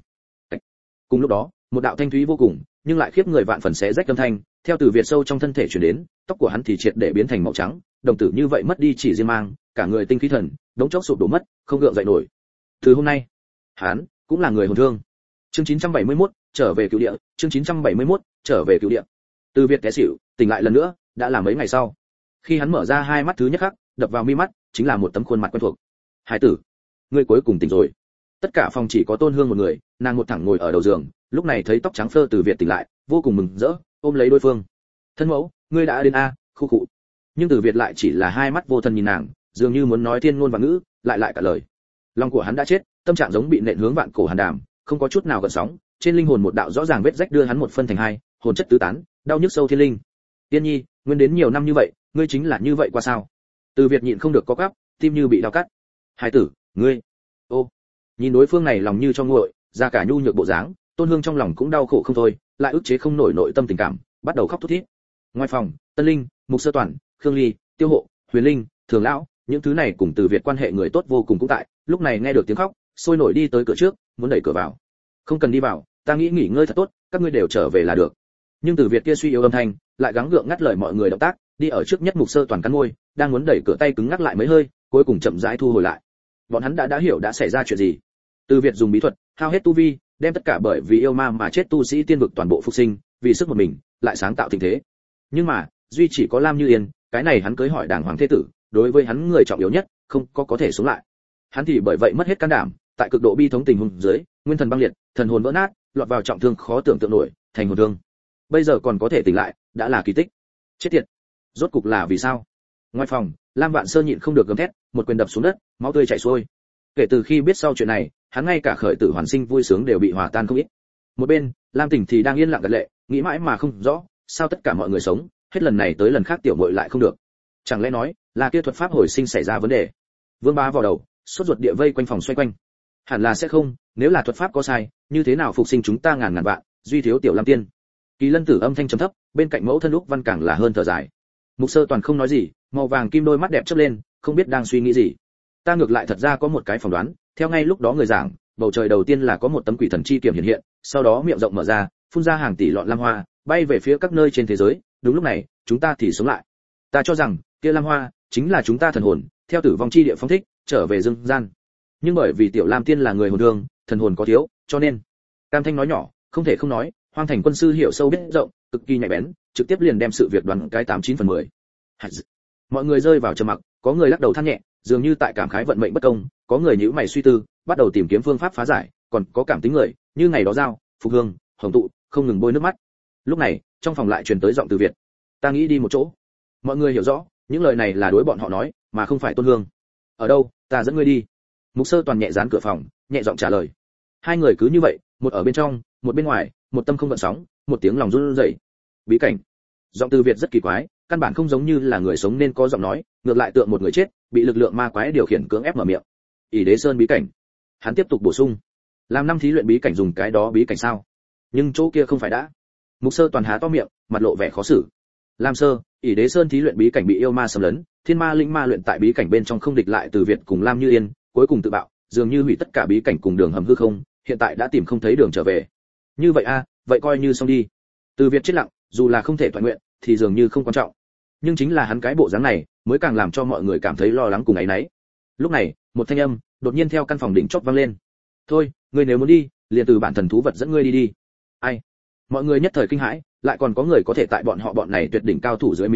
Cùng lúc đó, một đạo thanh thúy vô cùng, nhưng lại khiếp người vạn phần xé rách âm thanh, theo Từ Việt sâu trong thân thể truyền đến, tóc của hắn thì triệt để biến thành màu trắng, đồng tử như vậy mất đi chỉ riêng mang, cả người tinh khí thần đống chốc sụp đổ mất, không gượng dậy nổi. Từ hôm nay, hắn cũng là người hồn thương. Chương chín trăm bảy mươi mốt, trở về cựu địa, chương chín trăm bảy mươi mốt, trở về cựu địa. Từ Việt té xỉu, tỉnh lại lần nữa, đã là mấy ngày sau. Khi hắn mở ra hai mắt thứ nhất khắc, đập vào mi mắt chính là một tấm khuôn mặt quen thuộc. Hải tử, ngươi cuối cùng tỉnh rồi. Tất cả phòng chỉ có Tôn Hương một người, nàng một thẳng ngồi ở đầu giường, lúc này thấy tóc trắng phơ Từ Việt tỉnh lại, vô cùng mừng rỡ, ôm lấy đối phương. Thân mẫu, ngươi đã đến a, khu khụ. Nhưng Từ Việt lại chỉ là hai mắt vô thần nhìn nàng, dường như muốn nói thiên ngôn và ngữ, lại lại cả lời. Lòng của hắn đã chết, tâm trạng giống bị nện hướng vạn cổ hàn đàm, không có chút nào gợn sóng, trên linh hồn một đạo rõ ràng vết rách đưa hắn một phân thành hai, hồn chất tứ tán, đau nhức sâu thiên linh. Tiên Nhi, nguyên đến nhiều năm như vậy, ngươi chính là như vậy qua sao? Từ Việt nhịn không được có quắp, tim như bị đau cắt. Hải tử, ngươi. Ô. Nhìn đối phương này lòng như cho nguội, ra cả nhu nhược bộ dáng, Tôn Hương trong lòng cũng đau khổ không thôi, lại ức chế không nổi nội tâm tình cảm, bắt đầu khóc thút thít. Ngoài phòng, Tân Linh, Mục Sơ Toàn, Khương Ly, Tiêu Hộ, Huyền Linh, Thường lão, những thứ này cùng Từ Việt quan hệ người tốt vô cùng cũng tại, lúc này nghe được tiếng khóc, sôi nổi đi tới cửa trước, muốn đẩy cửa vào. Không cần đi vào, ta nghĩ nghỉ ngơi thật tốt, các ngươi đều trở về là được. Nhưng Từ Việt kia suy yếu âm thanh, lại gắng gượng ngắt lời mọi người động tác, đi ở trước nhất Mục Sơ Toàn cắn môi, đang muốn đẩy cửa tay cứng ngắc lại mấy hơi, cuối cùng chậm rãi thu hồi lại. Bọn hắn đã đã hiểu đã xảy ra chuyện gì. Từ Việt dùng bí thuật, hao hết tu vi, đem tất cả bởi vì yêu ma mà chết tu sĩ tiên vực toàn bộ phục sinh, vì sức một mình, lại sáng tạo tình thế. Nhưng mà, duy chỉ có Lam Như Yên, cái này hắn cưới hỏi đàng hoàng thế tử, đối với hắn người trọng yếu nhất, không có có thể sống lại. Hắn thì bởi vậy mất hết can đảm, tại cực độ bi thống tình huống dưới, nguyên thần băng liệt, thần hồn vỡ nát, lọt vào trọng thương khó tưởng tượng nổi, thành hồn thương. Bây giờ còn có thể tỉnh lại, đã là kỳ tích. Chết tiệt. Rốt cục là vì sao? Ngoài phòng, Lam Vạn Sơ nhịn không được gầm thét, một quyền đập xuống đất, máu tươi chảy xuôi. Kể từ khi biết sau chuyện này, hắn ngay cả khởi tử hoàn sinh vui sướng đều bị hòa tan không ít. Một bên, Lam Tỉnh thì đang yên lặng gật lệ, nghĩ mãi mà không rõ, sao tất cả mọi người sống, hết lần này tới lần khác tiểu muội lại không được. Chẳng lẽ nói, là kia thuật pháp hồi sinh xảy ra vấn đề? Vương Bá vào đầu, sốt ruột địa vây quanh phòng xoay quanh. Hẳn là sẽ không, nếu là thuật pháp có sai, như thế nào phục sinh chúng ta ngàn ngàn vạn, duy thiếu tiểu Lam tiên. Kỳ Lân Tử âm thanh trầm thấp, bên cạnh mẫu thân lúc văn càng là hơn thở dài. Mục Sơ Toàn không nói gì, màu vàng kim đôi mắt đẹp chớp lên, không biết đang suy nghĩ gì. Ta ngược lại thật ra có một cái phỏng đoán, theo ngay lúc đó người giảng, bầu trời đầu tiên là có một tấm quỷ thần chi kiểm hiện hiện, sau đó miệng rộng mở ra, phun ra hàng tỷ lọn lam hoa, bay về phía các nơi trên thế giới, đúng lúc này, chúng ta thì sống lại. Ta cho rằng, kia lam hoa chính là chúng ta thần hồn, theo tử vong chi địa phong thích, trở về dương gian. Nhưng bởi vì tiểu Lam tiên là người hồn thương, thần hồn có thiếu, cho nên Cam Thanh nói nhỏ, không thể không nói, Hoang Thành quân sư hiểu sâu biết rộng, cực kỳ nhạy bén, trực tiếp liền đem sự việc đoán cái tám chín phần mười. Mọi người rơi vào trầm mặc, có người lắc đầu than nhẹ, dường như tại cảm khái vận mệnh bất công, có người nhíu mày suy tư, bắt đầu tìm kiếm phương pháp phá giải, còn có cảm tính người, như ngày đó Giao, Phục Hương, Hồng Tụ, không ngừng bôi nước mắt. Lúc này, trong phòng lại truyền tới giọng Từ Việt. Ta nghĩ đi một chỗ. Mọi người hiểu rõ, những lời này là đối bọn họ nói, mà không phải Tôn Hương. Ở đâu, ta dẫn ngươi đi. Mục Sơ Toàn nhẹ dán cửa phòng, nhẹ giọng trả lời. Hai người cứ như vậy, một ở bên trong, một bên ngoài, một tâm không gợn sóng, một tiếng lòng run rẩy. Bí cảnh. Giọng Từ Việt rất kỳ quái, căn bản không giống như là người sống nên có giọng nói, ngược lại tượng một người chết, bị lực lượng ma quái điều khiển cưỡng ép mở miệng. ỷ Đế Sơn bí cảnh. Hắn tiếp tục bổ sung. Làm năm thí luyện bí cảnh dùng cái đó bí cảnh sao? Nhưng chỗ kia không phải đã. Mục Sơ Toàn há to miệng, mặt lộ vẻ khó xử. Lam sơ, ỷ Đế Sơn thí luyện bí cảnh bị yêu ma xâm lấn, thiên ma linh ma luyện tại bí cảnh bên trong không địch lại Từ Việt cùng Lam Như Yên, cuối cùng tự bạo, dường như hủy tất cả bí cảnh cùng đường hầm hư không, hiện tại đã tìm không thấy đường trở về. Như vậy a, vậy coi như xong đi. Từ Việt chết lặng, dù là không thể toàn nguyện, thì dường như không quan trọng. Nhưng chính là hắn cái bộ dáng này, mới càng làm cho mọi người cảm thấy lo lắng cùng ấy nấy. Lúc này, một thanh âm đột nhiên theo căn phòng đỉnh chót vang lên. Thôi, ngươi nếu muốn đi, liền từ bản thần thú vật dẫn ngươi đi đi. Ai? Mọi người nhất thời kinh hãi, lại còn có người có thể tại bọn họ bọn này tuyệt đỉnh cao thủ dưới mí mắt,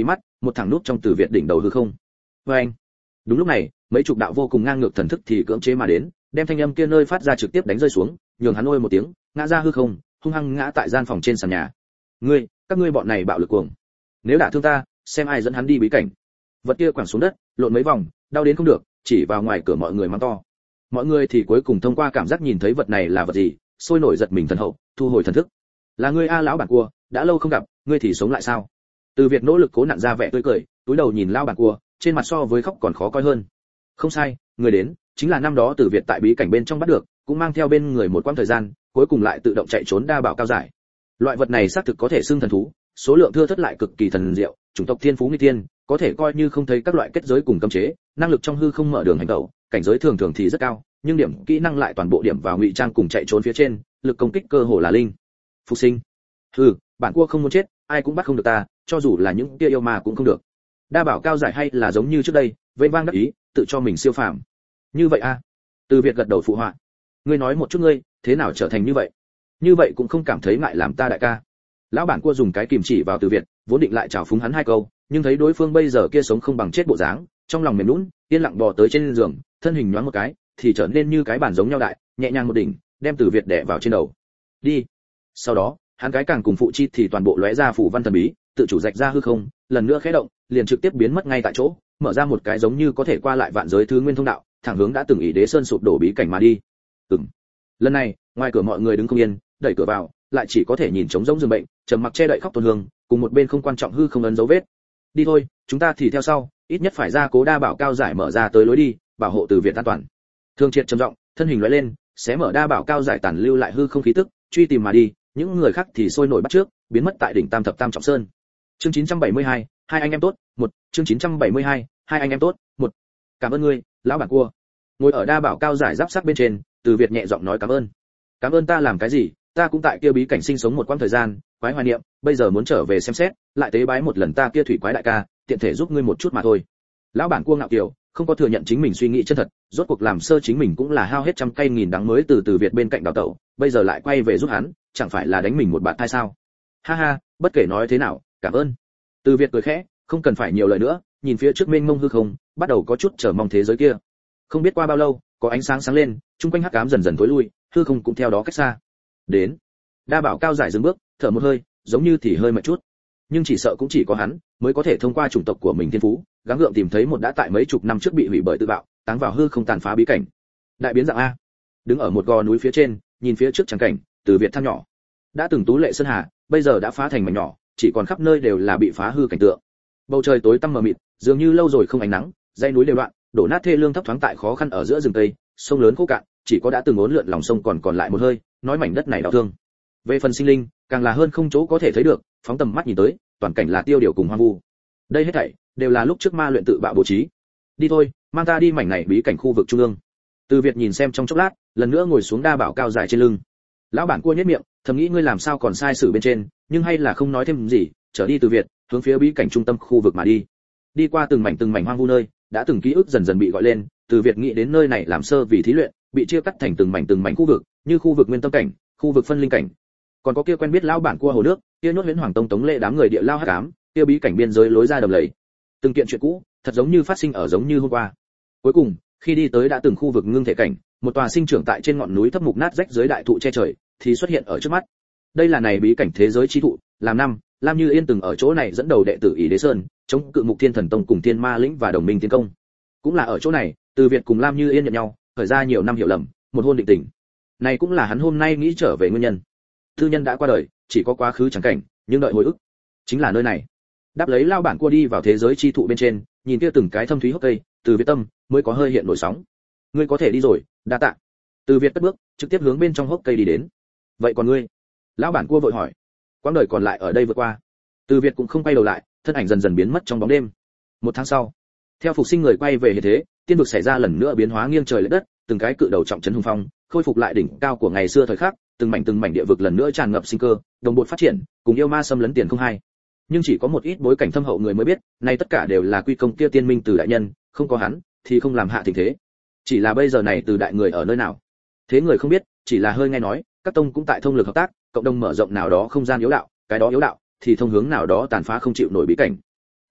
một thẳng nút trong Từ Việt đỉnh đầu hư không. Và anh, đúng lúc này, mấy chục đạo vô cùng ngang ngược thần thức thì cưỡng chế mà đến, đem thanh âm kia nơi phát ra trực tiếp đánh rơi xuống, nhường hắn ôi một tiếng, ngã ra hư không, hung hăng ngã tại gian phòng trên sàn nhà. Ngươi, các ngươi bọn này bạo lực cuồng, nếu đả thương ta, xem ai dẫn hắn đi bí cảnh. Vật kia quẳng xuống đất, lộn mấy vòng, đau đến không được, chỉ vào ngoài cửa mọi người mắng to. Mọi người thì cuối cùng thông qua cảm giác nhìn thấy vật này là vật gì, sôi nổi giật mình thần hậu, thu hồi thần thức. Là ngươi a lão bản cua, đã lâu không gặp, ngươi thì sống lại sao? Từ Việt nỗ lực cố nặn ra vẻ tươi cười, túi đầu nhìn lão bản cua, trên mặt so với khóc còn khó coi hơn. Không sai, người đến chính là năm đó Từ Việt tại bí cảnh bên trong bắt được, cũng mang theo bên người một quãng thời gian, cuối cùng lại tự động chạy trốn đa bảo cao giải. Loại vật này xác thực có thể xưng thần thú, số lượng thưa thớt lại cực kỳ thần diệu, chủng tộc thiên phú nguy thiên, có thể coi như không thấy các loại kết giới cùng cấm chế, năng lực trong hư không mở đường hành tẩu, cảnh giới thường thường thì rất cao, nhưng điểm kỹ năng lại toàn bộ điểm vào ngụy trang cùng chạy trốn phía trên, lực công kích cơ hồ là linh. Phục sinh. Hừ, bản cua không muốn chết, ai cũng bắt không được ta, cho dù là những kia yêu ma cũng không được. Đa bảo cao giải hay là giống như trước đây, vênh vang đắc ý, tự cho mình siêu phàm. Như vậy a? À? Từ Việt gật đầu phụ họa. Ngươi nói một chút ngươi, thế nào trở thành như vậy? Như vậy cũng không cảm thấy ngại làm ta đại ca. Lão bản cua dùng cái kìm chỉ vào Từ Việt, vốn định lại chào phúng hắn hai câu, nhưng thấy đối phương bây giờ kia sống không bằng chết bộ dáng, trong lòng mềm nhũn, yên lặng bò tới trên giường, thân hình nhoáng một cái, thì trở nên như cái bản giống nhau đại, nhẹ nhàng một đỉnh, đem Từ Việt đè vào trên đầu. Đi. Sau đó, hắn cái càng cùng phụ chi thì toàn bộ lóe ra phủ văn thần bí, tự chủ rạch ra hư không, lần nữa khẽ động, liền trực tiếp biến mất ngay tại chỗ, mở ra một cái giống như có thể qua lại vạn giới thứ nguyên thông đạo, thẳng hướng đã từng ý đế sơn sụp đổ bí cảnh mà đi. Ừm. Lần này, ngoài cửa mọi người đứng không yên, đẩy cửa vào, lại chỉ có thể nhìn trống rỗng giường bệnh, trầm mặc che đậy khóc tôn hương, cùng một bên không quan trọng hư không ấn dấu vết. Đi thôi, chúng ta thì theo sau, ít nhất phải ra cố đa bảo cao giải mở ra tới lối đi, bảo hộ Từ Việt an toàn. Thương Triệt trầm giọng, thân hình lóe lên, xé mở đa bảo cao giải tản lưu lại hư không khí tức, truy tìm mà đi, những người khác thì sôi nổi bắt trước, biến mất tại đỉnh Tam thập Tam trọng sơn. Chương chín trăm bảy mươi hai, hai anh em tốt, một, chương chín trăm bảy mươi hai, hai anh em tốt, một. Cảm ơn ngươi, lão bản cua. Ngồi ở đa bảo cao giải giáp sắc bên trên, Từ Việt nhẹ giọng nói cảm ơn. Cảm ơn ta làm cái gì, ta cũng tại kia bí cảnh sinh sống một quãng thời gian, quái hoài niệm, bây giờ muốn trở về xem xét, lại tế bái một lần ta kia thủy quái đại ca, tiện thể giúp ngươi một chút mà thôi. Lão bản cua ngạo kiều, không có thừa nhận chính mình suy nghĩ chân thật, rốt cuộc làm sơ chính mình cũng là hao hết trăm cây nghìn đắng mới từ Từ Việt bên cạnh đào tẩu, bây giờ lại quay về giúp hắn, chẳng phải là đánh mình một bạn hay sao? Ha ha, bất kể nói thế nào, cảm ơn. Từ Việt cười khẽ, không cần phải nhiều lời nữa, nhìn phía trước mênh mông hư không, bắt đầu có chút chờ mong thế giới kia. Không biết qua bao lâu, có ánh sáng sáng lên, chung quanh hắc ám dần dần tối lui, hư không cũng theo đó cách xa. Đến. Đa bảo cao giải dừng bước, thở một hơi, giống như thì hơi mệt chút. Nhưng chỉ sợ cũng chỉ có hắn mới có thể thông qua chủng tộc của mình thiên phú, gắng gượng tìm thấy một đã tại mấy chục năm trước bị hủy bởi tự bạo, táng vào hư không tàn phá bí cảnh. Đại biến dạng a. Đứng ở một gò núi phía trên, nhìn phía trước chẳng cảnh, Từ Việt than nhỏ. Đã từng tú lệ sơn hà, bây giờ đã phá thành mảnh nhỏ, chỉ còn khắp nơi đều là bị phá hư cảnh tượng. Bầu trời tối tăm mờ mịt, dường như lâu rồi không ánh nắng, dãy núi đều đoạn, đổ nát thê lương thấp thoáng tại khó khăn ở giữa rừng tây, sông lớn khô cạn, chỉ có đã từng uốn lượn lòng sông còn còn lại một hơi, nói mảnh đất này đau thương. Về phần sinh linh, càng là hơn không chỗ có thể thấy được, phóng tầm mắt nhìn tới, toàn cảnh là tiêu điều cùng hoang vu. Đây hết thảy đều là lúc trước ma luyện tự bạo bố trí. Đi thôi, mang ta đi mảnh này bí cảnh khu vực trung ương. Từ Việt nhìn xem trong chốc lát, lần nữa ngồi xuống đa bảo cao dài trên lưng. Lão bản cua nhếch miệng, thầm nghĩ ngươi làm sao còn sai sử bên trên, nhưng hay là không nói thêm gì, trở đi Từ Việt, hướng phía bí cảnh trung tâm khu vực mà đi. Đi qua từng mảnh từng mảnh hoang vu nơi, đã từng ký ức dần dần bị gọi lên, Từ Việt nghĩ đến nơi này làm sơ vì thí luyện, bị chia cắt thành từng mảnh từng mảnh khu vực, như khu vực nguyên tâm cảnh, khu vực phân linh cảnh. Còn có kia quen biết lão bản cua hồ nước, kia nhốt huyễn hoàng tông tống lệ đám người địa lao hắc ám, kia bí cảnh biên giới lối ra đầm lầy. Từng kiện chuyện cũ, thật giống như phát sinh ở giống như hôm qua. Cuối cùng, khi đi tới đã từng khu vực ngưng thể cảnh, một tòa sinh trưởng tại trên ngọn núi thấp mục nát rách dưới đại thụ che trời, thì xuất hiện ở trước mắt. Đây là này bí cảnh thế giới chi thụ, làm năm, Lam Như Yên từng ở chỗ này dẫn đầu đệ tử Ý Đế Sơn, chống cự Mục Thiên Thần Tông cùng Thiên Ma Lĩnh và đồng minh tiến công. Cũng là ở chỗ này, Từ Việt cùng Lam Như Yên nhận nhau, thời ra nhiều năm hiểu lầm, một hôn định tình. Này cũng là hắn hôm nay nghĩ trở về nguyên nhân. Thư nhân đã qua đời, chỉ có quá khứ chẳng cảnh, nhưng đợi hồi ức, chính là nơi này. Đáp lấy lao bản cua đi vào thế giới chi thụ bên trên, nhìn kia từng cái thâm thúy hốc cây, Từ Việt tâm mới có hơi hiện nổi sóng. Ngươi có thể đi rồi, đa tạ. Từ Việt cất bước, trực tiếp hướng bên trong hốc cây đi đến. Vậy còn ngươi? Lão bản cua vội hỏi. Quãng đời còn lại ở đây vượt qua. Từ Việt cũng không quay đầu lại, thân ảnh dần dần biến mất trong bóng đêm. Một tháng sau, theo phục sinh người quay về hiện thế, tiên vực xảy ra lần nữa biến hóa nghiêng trời lệch đất, từng cái cự đầu trọng trấn hùng phong, khôi phục lại đỉnh cao của ngày xưa thời khắc, từng mảnh từng mảnh địa vực lần nữa tràn ngập sinh cơ, đồng bộ phát triển, cùng yêu ma xâm lấn tiền không hai. Nhưng chỉ có một ít bối cảnh thâm hậu người mới biết, này tất cả đều là quy công kia tiên minh từ đại nhân, không có hắn thì không làm hạ tình thế. Chỉ là bây giờ này từ đại người ở nơi nào? Thế người không biết, chỉ là hơi nghe nói, các tông cũng tại thông lực hợp tác, cộng đồng mở rộng nào đó không gian yếu đạo, cái đó yếu đạo thì thông hướng nào đó tàn phá không chịu nổi bí cảnh.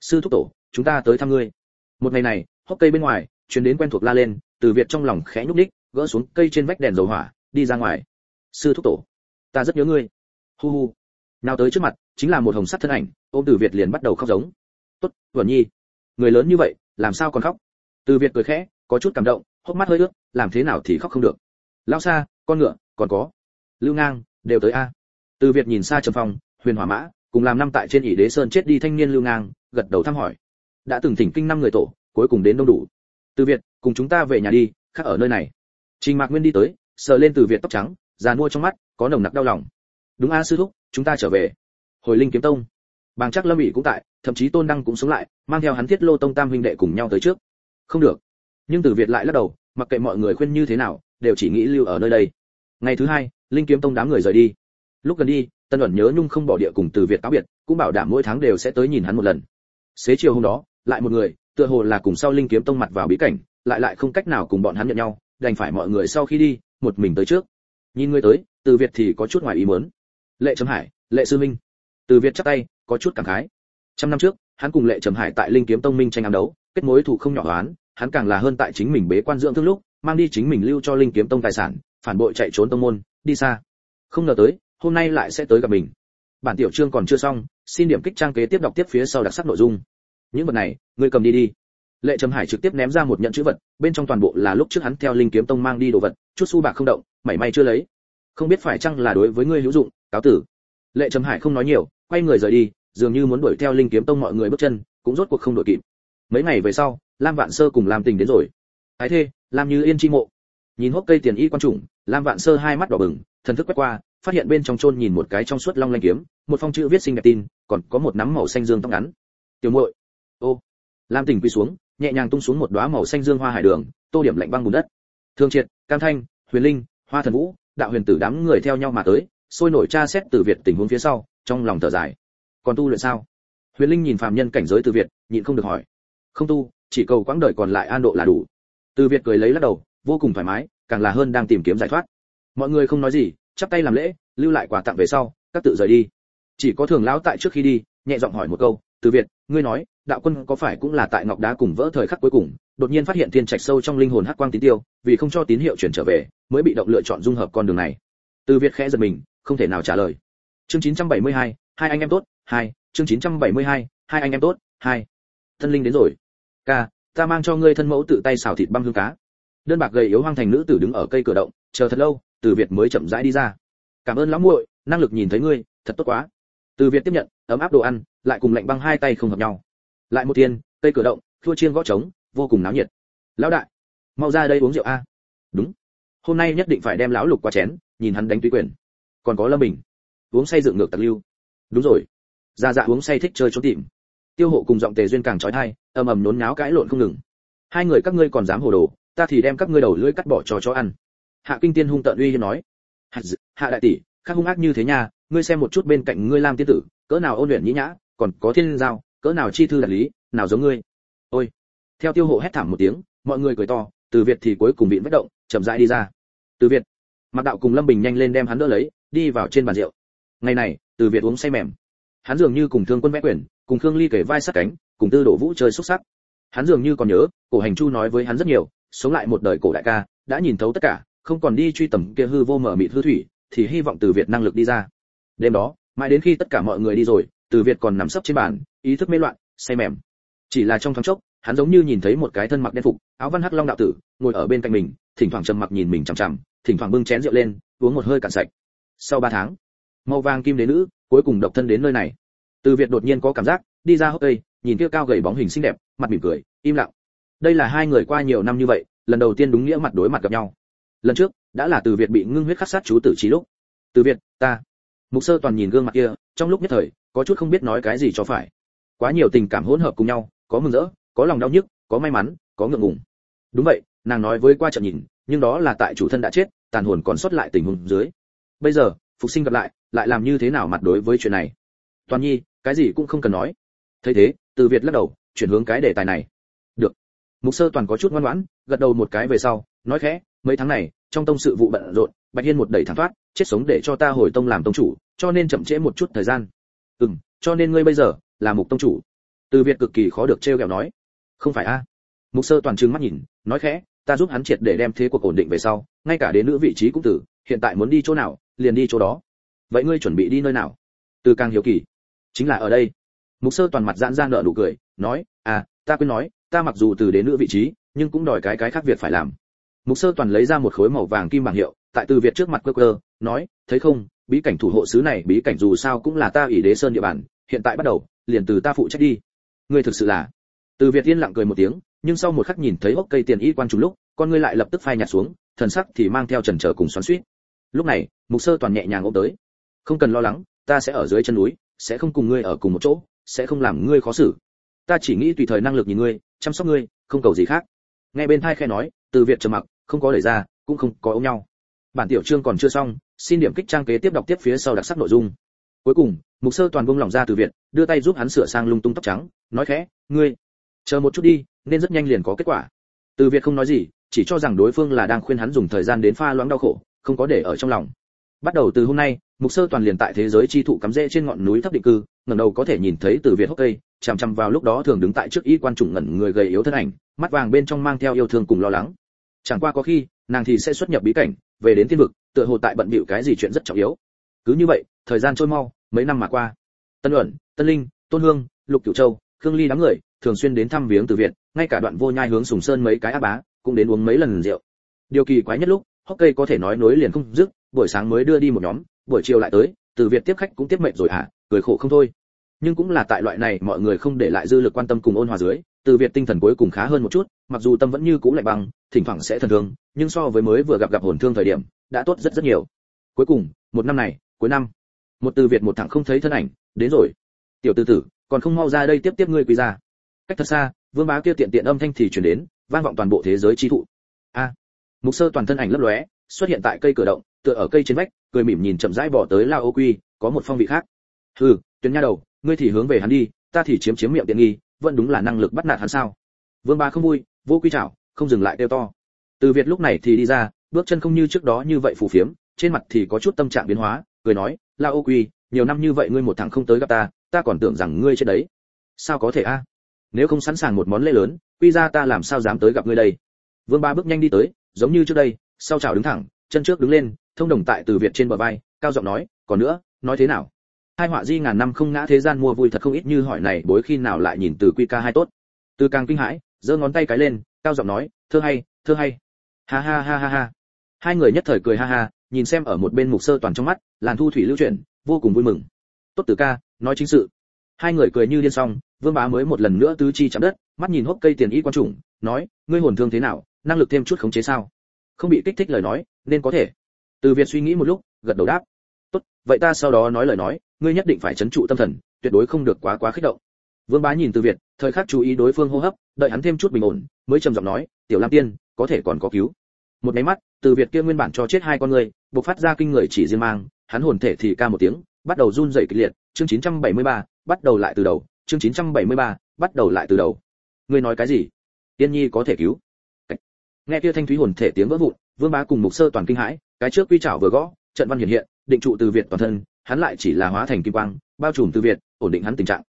sư thúc tổ, chúng ta tới thăm ngươi. Một ngày này, hốc cây bên ngoài truyền đến quen thuộc la lên, Từ Việt trong lòng khẽ nhúc nhích, gỡ xuống cây trên vách đèn dầu hỏa, đi ra ngoài. Sư thúc tổ, ta rất nhớ ngươi. Hu hu. Nào tới trước mặt, chính là một hồng sắc thân ảnh, ôm Từ Việt liền bắt đầu khóc giống. Tốt, Vẩn Nhi, người lớn như vậy, làm sao còn khóc? Từ Việt cười khẽ, có chút cảm động, hốc mắt hơi ướt, làm thế nào thì khóc không được. Lão Sa, con ngựa, còn có Lưu Ngang, đều tới a. Từ Việt nhìn xa Trầm Phong, Huyền Hỏa Mã, cùng làm năm tại trên ỷ đế sơn chết đi thanh niên Lưu Ngang, gật đầu thăm hỏi. Đã từng thỉnh kinh năm người tổ, cuối cùng đến đông đủ. Từ Việt, cùng chúng ta về nhà đi, khác ở nơi này. Trình Mạc Nguyên đi tới, sờ lên Từ Việt tóc trắng, già mua trong mắt có nồng nặc đau lòng. Đúng a sư thúc, chúng ta trở về. Hồi Linh Kiếm Tông, Bàng Trắc Lâm ỷ cũng tại, thậm chí Tôn Đăng cũng sống lại, mang theo hắn Thiết Lô Tông tam huynh đệ cùng nhau tới trước. Không được. Nhưng Từ Việt lại lắc đầu, mặc kệ mọi người khuyên như thế nào, đều chỉ nghĩ lưu ở nơi đây. Ngày thứ hai, Linh Kiếm Tông đám người rời đi. Lúc gần đi, Tân Uẩn nhớ nhung không bỏ địa cùng Từ Việt cáo biệt, cũng bảo đảm mỗi tháng đều sẽ tới nhìn hắn một lần. Xế chiều hôm đó, lại một người, tựa hồ là cùng sau Linh Kiếm Tông mặt vào bí cảnh, lại lại không cách nào cùng bọn hắn nhận nhau, đành phải mọi người sau khi đi, một mình tới trước. Nhìn người tới, Từ Việt thì có chút ngoài ý muốn. Lệ Trầm Hải, Lệ sư minh. Từ Việt chắp tay, có chút cảm khái. Trăm năm trước, hắn cùng Lệ Trầm Hải tại Linh Kiếm Tông minh tranh ám đấu, kết mối thù không nhỏ oán, hắn càng là hơn tại chính mình bế quan dưỡng thương lúc, mang đi chính mình lưu cho Linh Kiếm Tông tài sản, phản bội chạy trốn tông môn, đi xa. Không ngờ tới, hôm nay lại sẽ tới gặp mình. Bản tiểu chương còn chưa xong, xin điểm kích trang kế tiếp đọc tiếp phía sau đặc sắc nội dung. Những vật này, ngươi cầm đi đi. Lệ Trầm Hải trực tiếp ném ra một nhận chữ vật, bên trong toàn bộ là lúc trước hắn theo Linh Kiếm Tông mang đi đồ vật, chút xu bạc không động, mảy may chưa lấy. Không biết phải chăng là đối với ngươi hữu dụng, cáo tử. Lệ Trầm Hải không nói nhiều, quay người rời đi, dường như muốn đuổi theo Linh Kiếm Tông mọi người bước chân, cũng rốt cuộc không đuổi kịp. Mấy ngày về sau, Lam Vạn Sơ cùng Lam Tình đến rồi. Ái thê, Lam Như Yên chi mộ. Nhìn hốc cây tiền y quan trùng, Lam Vạn Sơ hai mắt đỏ bừng, thần thức quét qua, phát hiện bên trong chôn nhìn một cái trong suốt long lanh kiếm, một phong chữ viết xinh đẹp tin, còn có một nắm màu xanh dương tóc ngắn. Tiểu muội. Ô. Lam Tình quỳ xuống, nhẹ nhàng tung xuống một đóa màu xanh dương hoa hải đường, tô điểm lạnh băng bùn đất. Thương Triệt, Cam Thanh, Huyền Linh, Hoa Thần Vũ, Đạo Huyền Tử đám người theo nhau mà tới, sôi nổi tra xét Từ Việt tình huống phía sau, trong lòng thở dài. Còn tu luyện sao? Huyền Linh nhìn phàm nhân cảnh giới Từ Việt, nhịn không được hỏi. Không tu, chỉ cầu quãng đời còn lại an độ là đủ. Từ Việt cười lấy lắc đầu, vô cùng thoải mái, càng là hơn đang tìm kiếm giải thoát. Mọi người không nói gì, chắp tay làm lễ, lưu lại quà tặng về sau, các tự rời đi. Chỉ có Thường lão tại trước khi đi, nhẹ giọng hỏi một câu, Từ Việt, ngươi nói, đạo quân có phải cũng là tại ngọc đá cùng vỡ thời khắc cuối cùng, đột nhiên phát hiện thiên trạch sâu trong linh hồn hắc quang tín tiêu, vì không cho tín hiệu chuyển trở về, mới bị động lựa chọn dung hợp con đường này. Từ Việt khẽ giật mình, không thể nào trả lời. Chương chín trăm bảy mươi hai, hai anh em tốt, hai, chương chín trăm bảy mươi hai, hai anh em tốt, hai. Thân linh đến rồi. Ca, ta mang cho ngươi thân mẫu tự tay xào thịt băm hương cá. Đơn bạc gầy yếu hoang thành nữ tử đứng ở cây cửa động, chờ thật lâu, Từ Việt mới chậm rãi đi ra. Cảm ơn lão muội, năng lực nhìn thấy ngươi, thật tốt quá. Từ Việt tiếp nhận, ấm áp đồ ăn, lại cùng lạnh băng hai tay không hợp nhau. Lại một tiên, cây cửa động, thua chiên gõ trống, vô cùng náo nhiệt. Lão đại, mau ra đây uống rượu a. Đúng. Hôm nay nhất định phải đem lão Lục qua chén, nhìn hắn đánh túy quyền. Còn có Lâm Bình, uống say dựng ngược tật lưu. Đúng rồi. Gia Dạ uống say thích chơi trốn tìm. Tiêu Hộ cùng giọng Tề Duyên càng chói tai, ầm ầm nhốn nháo cãi lộn không ngừng. Hai người các ngươi còn dám hồ đồ, ta thì đem các ngươi đầu lưỡi cắt bỏ cho chó ăn. Hạ Kinh Tiên hung tợn uy hiếp nói. Hạ, Hạ đại tỷ, khác hung ác như thế nha, ngươi xem một chút bên cạnh ngươi Lam tiên tử, cỡ nào ôn luyện nhĩ nhã, còn có Thiên Giao, cỡ nào chi thư đạt lý, nào giống ngươi. Ôi. Theo Tiêu Hộ hét thảm một tiếng, mọi người cười to, Từ Việt thì cuối cùng bị bất động, chậm rãi đi ra. Từ Việt, Mạc Đạo cùng Lâm Bình nhanh lên đem hắn đỡ lấy, đi vào trên bàn rượu. Ngày này, Từ Việt uống say mềm. Hắn dường như cùng Thương Quân vẽ quyển, cùng Khương Ly kể vai sát cánh, cùng Tư Đổ Vũ chơi xúc sắc. Hắn dường như còn nhớ, Cổ Hành Chu nói với hắn rất nhiều, sống lại một đời cổ đại ca, đã nhìn thấu tất cả, không còn đi truy tầm kia hư vô mở mịt hư thủy, thì hy vọng Từ Việt năng lực đi ra. Đêm đó, mãi đến khi tất cả mọi người đi rồi, Từ Việt còn nằm sấp trên bàn, ý thức mê loạn, say mềm. Chỉ là trong thoáng chốc, hắn giống như nhìn thấy một cái thân mặc đen phục, áo văn hắc long đạo tử, ngồi ở bên cạnh mình, thỉnh thoảng trầm mặc nhìn mình chằm chằm, thỉnh thoảng bưng chén rượu lên, uống một hơi cạn sạch. Sau ba tháng, màu vàng kim đế nữ cuối cùng độc thân đến nơi này. Từ Việt đột nhiên có cảm giác, đi ra hốc cây, nhìn kia cao gầy bóng hình xinh đẹp, mặt mỉm cười, im lặng. Đây là hai người qua nhiều năm như vậy, lần đầu tiên đúng nghĩa mặt đối mặt gặp nhau. Lần trước, đã là Từ Việt bị ngưng huyết khắc sát chú tử trí lúc. Từ Việt, ta. Mục Sơ Toàn nhìn gương mặt kia, trong lúc nhất thời, có chút không biết nói cái gì cho phải. Quá nhiều tình cảm hỗn hợp cùng nhau, có mừng rỡ, có lòng đau nhức, có may mắn, có ngượng ngùng. Đúng vậy, nàng nói với qua trận nhìn, nhưng đó là tại chủ thân đã chết, tàn hồn còn sót lại tình huống dưới. Bây giờ, phục sinh gặp lại, lại làm như thế nào mặt đối với chuyện này? Toàn Nhi, cái gì cũng không cần nói. Thấy thế, Từ Việt lắc đầu, chuyển hướng cái đề tài này. Được. Mục Sơ Toàn có chút ngoan ngoãn, gật đầu một cái về sau, nói khẽ, mấy tháng này, trong tông sự vụ bận rộn, Bạch Hiên một đẩy thẳng thoát, chết sống để cho ta hồi tông làm tông chủ, cho nên chậm trễ một chút thời gian. Ừm, cho nên ngươi bây giờ là Mục tông chủ. Từ Việt cực kỳ khó được trêu ghẹo nói. Không phải a? Mục Sơ Toàn trừng mắt nhìn, nói khẽ, ta giúp hắn triệt để đem thế cuộc ổn định về sau, ngay cả đến nữ vị trí cũng tử, hiện tại muốn đi chỗ nào, liền đi chỗ đó. Vậy ngươi chuẩn bị đi nơi nào? Từ Càng hiếu kỳ. Chính là ở đây. Mục Sơ Toàn mặt giãn ra nở nụ cười, nói, à, ta quên nói, ta mặc dù từ đến nữ vị trí, nhưng cũng đòi cái cái khác việc phải làm. Mục Sơ Toàn lấy ra một khối màu vàng kim bảng hiệu, tại Từ Việt trước mặt cơ cơ, nói, thấy không, bí cảnh thủ hộ sứ này bí cảnh dù sao cũng là ta ỷ đế sơn địa bàn, hiện tại bắt đầu, liền từ ta phụ trách đi. Ngươi thực sự là. Từ Việt yên lặng cười một tiếng, nhưng sau một khắc nhìn thấy hốc cây tiền y quan trùng lúc, con ngươi lại lập tức phai nhạt xuống, thần sắc thì mang theo chần chờ cùng xoắn xuýt. Lúc này, Mục Sơ Toàn nhẹ nhàng ôm tới. Không cần lo lắng, ta sẽ ở dưới chân núi, sẽ không cùng ngươi ở cùng một chỗ, sẽ không làm ngươi khó xử. Ta chỉ nghĩ tùy thời năng lực nhìn ngươi, chăm sóc ngươi, không cầu gì khác. Nghe bên tai khẽ nói, Từ Việt trầm mặc, không có đẩy ra, cũng không có ôm nhau. Bản tiểu chương còn chưa xong, xin điểm kích trang kế tiếp đọc tiếp phía sau đặc sắc nội dung. Cuối cùng, Mục Sơ Toàn buông lỏng ra Từ Việt, đưa tay giúp hắn sửa sang lung tung tóc trắng, nói khẽ, ngươi chờ một chút đi, nên rất nhanh liền có kết quả. Từ Việt không nói gì, chỉ cho rằng đối phương là đang khuyên hắn dùng thời gian đến pha loãng đau khổ, không có để ở trong lòng. Bắt đầu từ hôm nay, Mục Sơ Toàn liền tại thế giới chi thụ cắm rễ trên ngọn núi thấp định cư, ngẩng đầu có thể nhìn thấy Từ Việt hốc cây, chằm chằm vào lúc đó thường đứng tại trước y quan trùng ngẩn người gầy yếu thân ảnh, mắt vàng bên trong mang theo yêu thương cùng lo lắng. Chẳng qua có khi, nàng thì sẽ xuất nhập bí cảnh, về đến thiên vực, tựa hồ tại bận bịu cái gì chuyện rất trọng yếu. Cứ như vậy, thời gian trôi mau, mấy năm mà qua. Tân Uẩn, Tân Linh, Tôn Hương, Lục Cửu Châu, Khương Ly đám người thường xuyên đến thăm viếng Từ Việt, ngay cả Đoạn Vô Nhai hướng Sùng Sơn mấy cái á bá cũng đến uống mấy lần rượu. Điều kỳ quái nhất lúc, hốc cây có thể nói nối liền không dứt, buổi sáng mới đưa đi một nhóm, buổi chiều lại tới, Từ Việt tiếp khách cũng tiếp mệt rồi hả, cười khổ không thôi. Nhưng cũng là tại loại này mọi người không để lại dư lực quan tâm cùng ôn hòa dưới, Từ Việt tinh thần cuối cùng khá hơn một chút, mặc dù tâm vẫn như cũ lạnh băng, thỉnh thoảng sẽ thần thương, nhưng so với mới vừa gặp gặp hồn thương thời điểm, đã tốt rất rất nhiều. Cuối cùng, một năm này, cuối năm, một Từ Việt một thằng không thấy thân ảnh, đến rồi. Tiểu Từ tử, còn không mau ra đây tiếp tiếp ngươi quý gia. Cách thật xa, Vương Bá kia tiện tiện âm thanh thì truyền đến, vang vọng toàn bộ thế giới chi thụ. A. Mục Sơ Toàn thân ảnh lấp lóe, xuất hiện tại cây cửa động, tựa ở cây trên vách, cười mỉm nhìn chậm rãi bỏ tới Lao Ô Quy, có một phong vị khác. Hừ, Tuyền nha đầu, ngươi thì hướng về hắn đi, ta thì chiếm chiếm miệng tiện nghi, vẫn đúng là năng lực bắt nạt hắn sao? Vương Bá không vui, vô quy chảo, không dừng lại kêu to. Từ Việt lúc này thì đi ra, bước chân không như trước đó như vậy phù phiếm, trên mặt thì có chút tâm trạng biến hóa, cười nói, Lao Ô Quy, nhiều năm như vậy ngươi một thằng không tới gặp ta, ta còn tưởng rằng ngươi chết đấy. Sao có thể a? Nếu không sẵn sàng một món lễ lớn, quy ra ta làm sao dám tới gặp ngươi đây? Vương Bá bước nhanh đi tới, giống như trước đây, sau chảo đứng thẳng, chân trước đứng lên, thông đồng tại Từ Việt trên bờ vai, cao giọng nói, còn nữa, nói thế nào? Hai họa di ngàn năm không ngã thế gian mua vui thật không ít như hỏi này bối khi nào lại nhìn Từ Quy ca hai tốt. Từ Càng kinh hãi, giơ ngón tay cái lên, cao giọng nói, thơ hay, thơ hay. Ha ha ha ha ha. Hai người nhất thời cười ha ha, nhìn xem ở một bên Mục Sơ Toàn trong mắt, làn thu thủy lưu chuyển, vô cùng vui mừng. Tốt Từ ca, nói chính sự. Hai người cười như điên xong, Vương Bá mới một lần nữa tứ chi chạm đất, mắt nhìn hốc cây tiền y quan trùng, nói, ngươi hồn thương thế nào, năng lực thêm chút khống chế sao? Không bị kích thích lời nói, nên có thể. Từ Việt suy nghĩ một lúc, gật đầu đáp. Tốt, vậy ta sau đó nói lời nói, ngươi nhất định phải trấn trụ tâm thần, tuyệt đối không được quá quá kích động. Vương Bá nhìn Từ Việt, thời khắc chú ý đối phương hô hấp, đợi hắn thêm chút bình ổn, mới trầm giọng nói, Tiểu Lam Tiên, có thể còn có cứu. Một cái mắt, Từ Việt kia nguyên bản cho chết hai con người, bộc phát ra kinh người chỉ riêng mang, hắn hồn thể thì ca một tiếng, bắt đầu run rẩy kịch liệt. Chương chín trăm bảy mươi ba, bắt đầu lại từ đầu. Chương chín trăm bảy mươi ba, bắt đầu lại từ đầu. Ngươi nói cái gì? Tiên Nhi có thể cứu? Nghe kia thanh thúy hồn thể tiếng vỡ vụn, Vương Bá cùng Mục Sơ Toàn kinh hãi, cái trước quy chảo vừa gõ, trận văn hiện hiện, định trụ Từ Việt toàn thân, hắn lại chỉ là hóa thành kim quang, bao trùm Từ Việt, ổn định hắn tình trạng.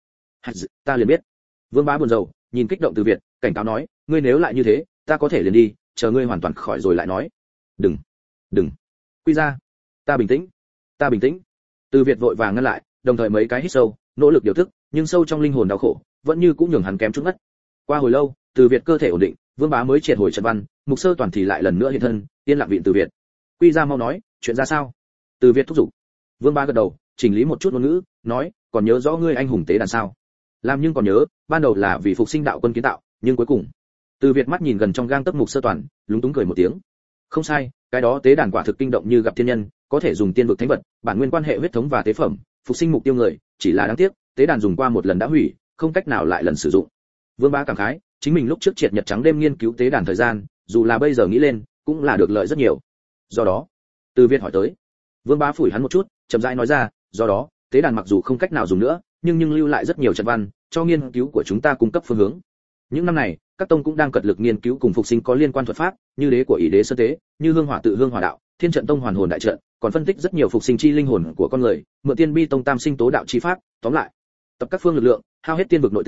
Ta liền biết. Vương Bá buồn rầu, nhìn kích động Từ Việt, cảnh cáo nói, ngươi nếu lại như thế, ta có thể liền đi, chờ ngươi hoàn toàn khỏi rồi lại nói. Đừng, đừng. Quy ra, ta bình tĩnh, ta bình tĩnh. Từ Việt vội vàng ngăn lại, đồng thời mấy cái hít sâu, nỗ lực điều thức, nhưng sâu trong linh hồn đau khổ, vẫn như cũng nhường hắn kém chút ngất. Qua hồi lâu, Từ Việt cơ thể ổn định, Vương Bá mới triệt hồi trận văn, Mục Sơ Toàn thì lại lần nữa hiện thân, yên lặng vịn Từ Việt. Quy ra mau nói, chuyện ra sao? Từ Việt thúc giục. Vương Bá gật đầu, chỉnh lý một chút ngôn ngữ, nói, còn nhớ rõ ngươi anh hùng tế đàn sao? Làm nhưng còn nhớ, ban đầu là vì phục sinh đạo quân kiến tạo, nhưng cuối cùng. Từ Việt mắt nhìn gần trong gang tấc Mục Sơ Toàn, lúng túng cười một tiếng. Không sai, cái đó tế đàn quả thực kinh động như gặp thiên nhân, có thể dùng tiên vực thánh vật, bản nguyên quan hệ huyết thống và tế phẩm, phục sinh mục tiêu người, chỉ là đáng tiếc, tế đàn dùng qua một lần đã hủy, không cách nào lại lần sử dụng. Vương Bá cảm khái, chính mình lúc trước triệt nhật trắng đêm nghiên cứu tế đàn thời gian, dù là bây giờ nghĩ lên, cũng là được lợi rất nhiều. Do đó, Từ Việt hỏi tới. Vương Bá phủi hắn một chút, chậm rãi nói ra, do đó, tế đàn mặc dù không cách nào dùng nữa, nhưng nhưng lưu lại rất nhiều trận văn, cho nghiên cứu của chúng ta cung cấp phương hướng. Những năm này, các tông cũng đang cật lực nghiên cứu cùng phục sinh có liên quan thuật pháp, như đế của ỷ đế sơ tế, như hương hỏa tự hương hỏa đạo, thiên trận tông hoàn hồn đại trận, còn phân tích rất nhiều phục sinh chi linh hồn của con người, mượn tiên bi tông tam sinh tố đạo chi pháp, tóm lại, tập các phương lực lượng, hao hết tiên vực nội tình,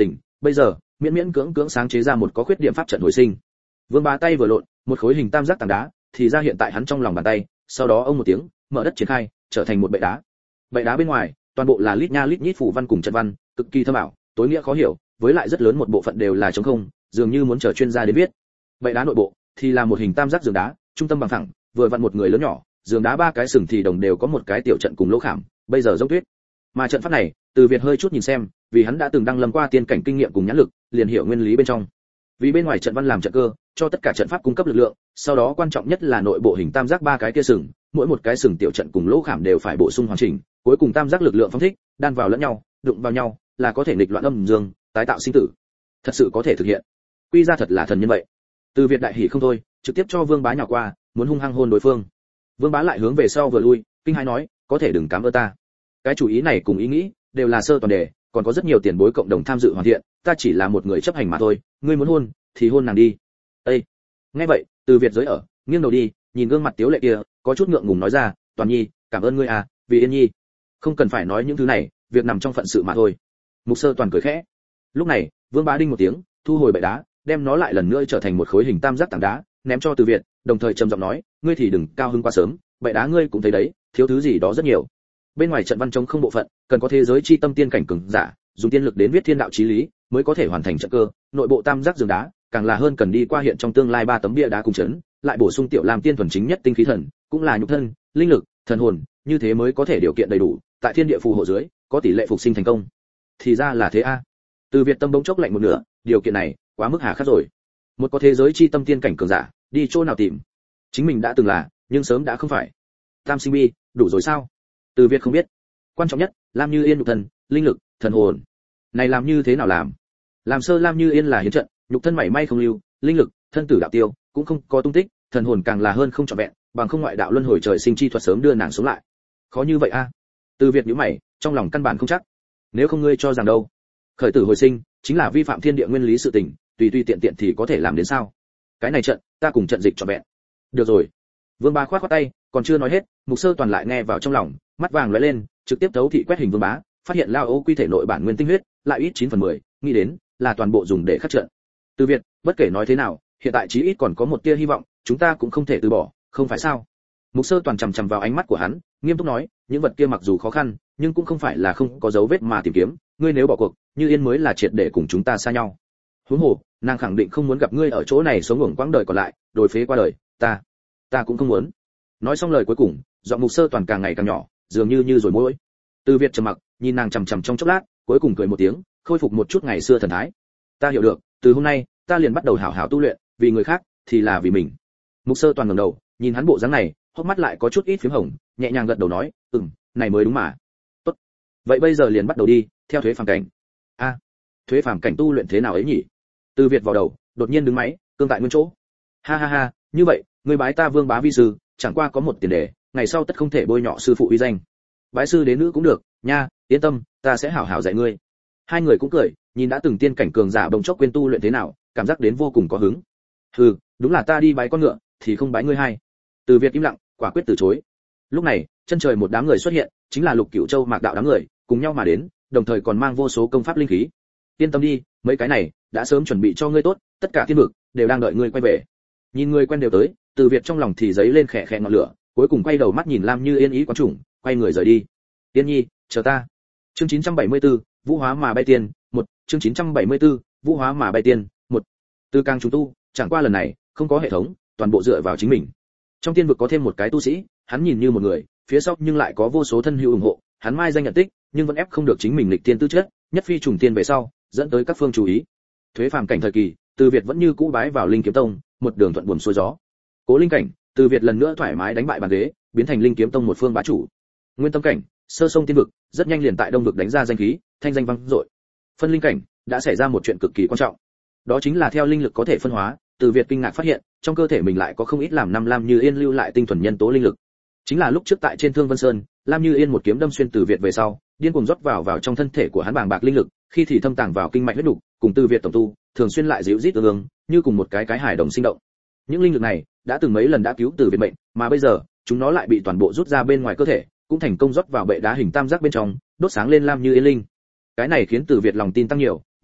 bây giờ miễn miễn cưỡng cưỡng sáng chế ra một có khuyết điểm pháp trận hồi sinh. Vương Bá tay vừa lộn, một khối hình tam giác tảng đá thì ra hiện tại hắn trong lòng bàn tay, sau đó ông một tiếng, mở đất triển khai, trở thành một bệ đá. Bệ đá bên ngoài, toàn bộ là lít nha lít nhít phù văn cùng trận văn, cực kỳ thâm ảo, tối nghĩa khó hiểu, với lại rất lớn một bộ phận đều là trống không, dường như muốn chờ chuyên gia đến viết. Bệ đá nội bộ thì là một hình tam giác giường đá, trung tâm bằng phẳng, vừa vặn một người lớn nhỏ, giường đá ba cái sừng thì đồng đều có một cái tiểu trận cùng lỗ khảm, bây giờ giống tuyết. Mà trận pháp này, Từ Việt hơi chút nhìn xem, vì hắn đã từng đăng lâm qua tiên cảnh kinh nghiệm cùng nhãn lực, liền hiểu nguyên lý bên trong. Vì bên ngoài trận văn làm trận cơ, cho tất cả trận pháp cung cấp lực lượng, sau đó quan trọng nhất là nội bộ hình tam giác ba cái kia sừng, mỗi một cái sừng tiểu trận cùng lỗ khảm đều phải bổ sung hoàn chỉnh, cuối cùng tam giác lực lượng phóng thích, đan vào lẫn nhau, đụng vào nhau, là có thể nghịch loạn âm dương, tái tạo sinh tử. Thật sự có thể thực hiện. Quy ra thật là thần nhân vậy. Từ Việt đại hỉ không thôi, trực tiếp cho Vương Bá nhào qua, muốn hung hăng hôn đối phương. Vương Bá lại hướng về sau vừa lui, kinh hãi nói, có thể đừng cám ơn ta. Cái chủ ý này cùng ý nghĩ đều là sơ toàn đề, còn có rất nhiều tiền bối cộng đồng tham dự hoàn thiện, ta chỉ là một người chấp hành mà thôi, ngươi muốn hôn thì hôn nàng đi. Ê. Nghe vậy, Từ Việt giới ở, nghiêng đầu đi, nhìn gương mặt tiếu lệ kia, có chút ngượng ngùng nói ra, Toàn Nhi, cảm ơn ngươi à, vì Yên Nhi. Không cần phải nói những thứ này, việc nằm trong phận sự mà thôi. Mục Sơ Toàn cười khẽ. Lúc này, Vương Bá đinh một tiếng, thu hồi bệ đá, đem nó lại lần nữa trở thành một khối hình tam giác tảng đá, ném cho Từ Việt, đồng thời trầm giọng nói, ngươi thì đừng cao hứng quá sớm, bệ đá ngươi cũng thấy đấy, thiếu thứ gì đó rất nhiều. Bên ngoài trận văn chống không bộ phận, cần có thế giới chi tâm tiên cảnh cường giả, dùng tiên lực đến viết thiên đạo chí lý, mới có thể hoàn thành trận cơ, nội bộ tam giác giường đá, càng là hơn cần đi qua hiện trong tương lai ba tấm bia đá cùng chấn, lại bổ sung tiểu làm tiên thuần chính nhất tinh khí thần, cũng là nhục thân, linh lực, thần hồn, như thế mới có thể điều kiện đầy đủ, tại thiên địa phù hộ dưới, có tỷ lệ phục sinh thành công. Thì ra là thế a. Từ Việt tâm bỗng chốc lạnh một nửa, điều kiện này quá mức hà khắc rồi. Một có thế giới chi tâm tiên cảnh cường giả, đi chỗ nào tìm? Chính mình đã từng là, nhưng sớm đã không phải. Tam sinh bi, đủ rồi sao? Từ Việt không biết. Quan trọng nhất, Lam Như Yên nhục thân, linh lực, thần hồn. Này làm như thế nào làm? Làm sơ Lam Như Yên là hiến trận, nhục thân mảy may không lưu, linh lực, thân tử đạo tiêu, cũng không có tung tích, thần hồn càng là hơn không trọn vẹn, bằng không ngoại đạo luân hồi trời sinh chi thuật sớm đưa nàng sống lại. Khó như vậy a? Từ Việt nhíu mày, trong lòng căn bản không chắc. Nếu không ngươi cho rằng đâu? Khởi tử hồi sinh chính là vi phạm thiên địa nguyên lý sự tình, tùy tùy tiện tiện thì có thể làm đến sao? Cái này trận, ta cùng trận dịch trọn vẹn. Được rồi. Vương Bá khoát khoát tay, còn chưa nói hết, Mục Sơ Toàn lại nghe vào trong lòng, mắt vàng lóe lên, trực tiếp thấu thị quét hình Vương Bá, phát hiện lao ô quy thể nội bản nguyên tinh huyết, lại ít chín phần mười, nghĩ đến là toàn bộ dùng để khắc trận. Từ Việt, bất kể nói thế nào, hiện tại chí ít còn có một tia hy vọng, chúng ta cũng không thể từ bỏ, không phải sao? Mục Sơ Toàn chằm chằm vào ánh mắt của hắn, nghiêm túc nói, những vật kia mặc dù khó khăn, nhưng cũng không phải là không có dấu vết mà tìm kiếm, ngươi nếu bỏ cuộc, Như Yên mới là triệt để cùng chúng ta xa nhau. Huống hồ, nàng khẳng định không muốn gặp ngươi ở chỗ này sống ngủng quãng đời còn lại, đổi phế qua đời, ta, ta cũng không muốn. Nói xong lời cuối cùng, giọng Mục Sơ Toàn càng ngày càng nhỏ, dường như như rồi môi. Từ Việt trầm mặc, nhìn nàng chằm chằm trong chốc lát, cuối cùng cười một tiếng, khôi phục một chút ngày xưa thần thái. Ta hiểu được, từ hôm nay, ta liền bắt đầu hảo hảo tu luyện, vì người khác thì là vì mình. Mục Sơ Toàn ngẩng đầu, nhìn hắn bộ dáng này, hốc mắt lại có chút ít phím hồng, nhẹ nhàng gật đầu nói, "Ừm, này mới đúng mà." "Tốt. Vậy bây giờ liền bắt đầu đi, theo thuế phàm cảnh." "A, à, thuế phàm cảnh tu luyện thế nào ấy nhỉ?" Từ Việt vào đầu, đột nhiên đứng máy, cương tại nguyên chỗ. "Ha ha ha, như vậy, ngươi bái ta Vương Bá vi sư, chẳng qua có một tiền đề, ngày sau tất không thể bôi nhọ sư phụ uy danh. Bái sư đến nữ cũng được, nha, yên tâm, ta sẽ hảo hảo dạy ngươi." Hai người cũng cười, nhìn đã từng tiên cảnh cường giả bỗng chốc quên tu luyện thế nào, cảm giác đến vô cùng có hứng. "Hừ, đúng là ta đi bái con ngựa, thì không bái ngươi hai." Từ Việt im lặng, quả quyết từ chối. Lúc này, chân trời một đám người xuất hiện, chính là Lục Cửu Châu Mạc đạo đám người, cùng nhau mà đến, đồng thời còn mang vô số công pháp linh khí. "Yên tâm đi, mấy cái này đã sớm chuẩn bị cho ngươi tốt, tất cả thiên vực đều đang đợi ngươi quay về." Nhìn người quen đều tới, Từ Việt trong lòng thì giấy lên khẽ khẽ ngọn lửa, cuối cùng quay đầu mắt nhìn Lam Như Yên ý quán chủng, quay người rời đi. "Yên Nhi, chờ ta." Chương chín trăm bảy mươi tư, Vũ hóa mà bay tiên, một, chương chín trăm bảy mươi tư, Vũ hóa mà bay tiên, một. Từ càng chúng tu, chẳng qua lần này, không có hệ thống, toàn bộ dựa vào chính mình. Trong tiên vực có thêm một cái tu sĩ, hắn nhìn như một người, phía sau nhưng lại có vô số thân hữu ủng hộ, hắn mai danh nhận tích, nhưng vẫn ép không được chính mình lịch tiên tư chất, nhất phi trùng tiên về sau, dẫn tới các phương chú ý. Thuế phàm cảnh thời kỳ, Từ Việt vẫn như cũ bái vào Linh Kiếm Tông, một đường thuận buồm xuôi gió. Cố Linh cảnh, Từ Việt lần nữa thoải mái đánh bại bàn ghế, biến thành Linh Kiếm Tông một phương bá chủ. Nguyên Tâm cảnh, sơ sông tiên vực, rất nhanh liền tại Đông vực đánh ra danh khí, thanh danh vang dội. Phân linh cảnh, đã xảy ra một chuyện cực kỳ quan trọng. Đó chính là theo linh lực có thể phân hóa, Từ Việt kinh ngạc phát hiện, trong cơ thể mình lại có không ít làm năm Lam Như Yên lưu lại tinh thuần nhân tố linh lực. Chính là lúc trước tại trên Thương Vân Sơn, Lam Như Yên một kiếm đâm xuyên Từ Việt về sau, điên cuồng rót vào vào trong thân thể của hắn bàng bạc linh lực, khi thì thâm tàng vào kinh mạch huyết nục, cùng Từ Việt tổng tu, thường xuyên lại dịu rít tương ứng, như cùng một cái cái hài đồng sinh động. Những linh lực này đã từng mấy lần đã cứu Từ Việt mệnh, mà bây giờ, chúng nó lại bị toàn bộ rút ra bên ngoài cơ thể, cũng thành công rót vào bệ đá hình tam giác bên trong, đốt sáng lên Lam Như Yên linh. Cái này khiến Từ Việt lòng tin tăng nhiều,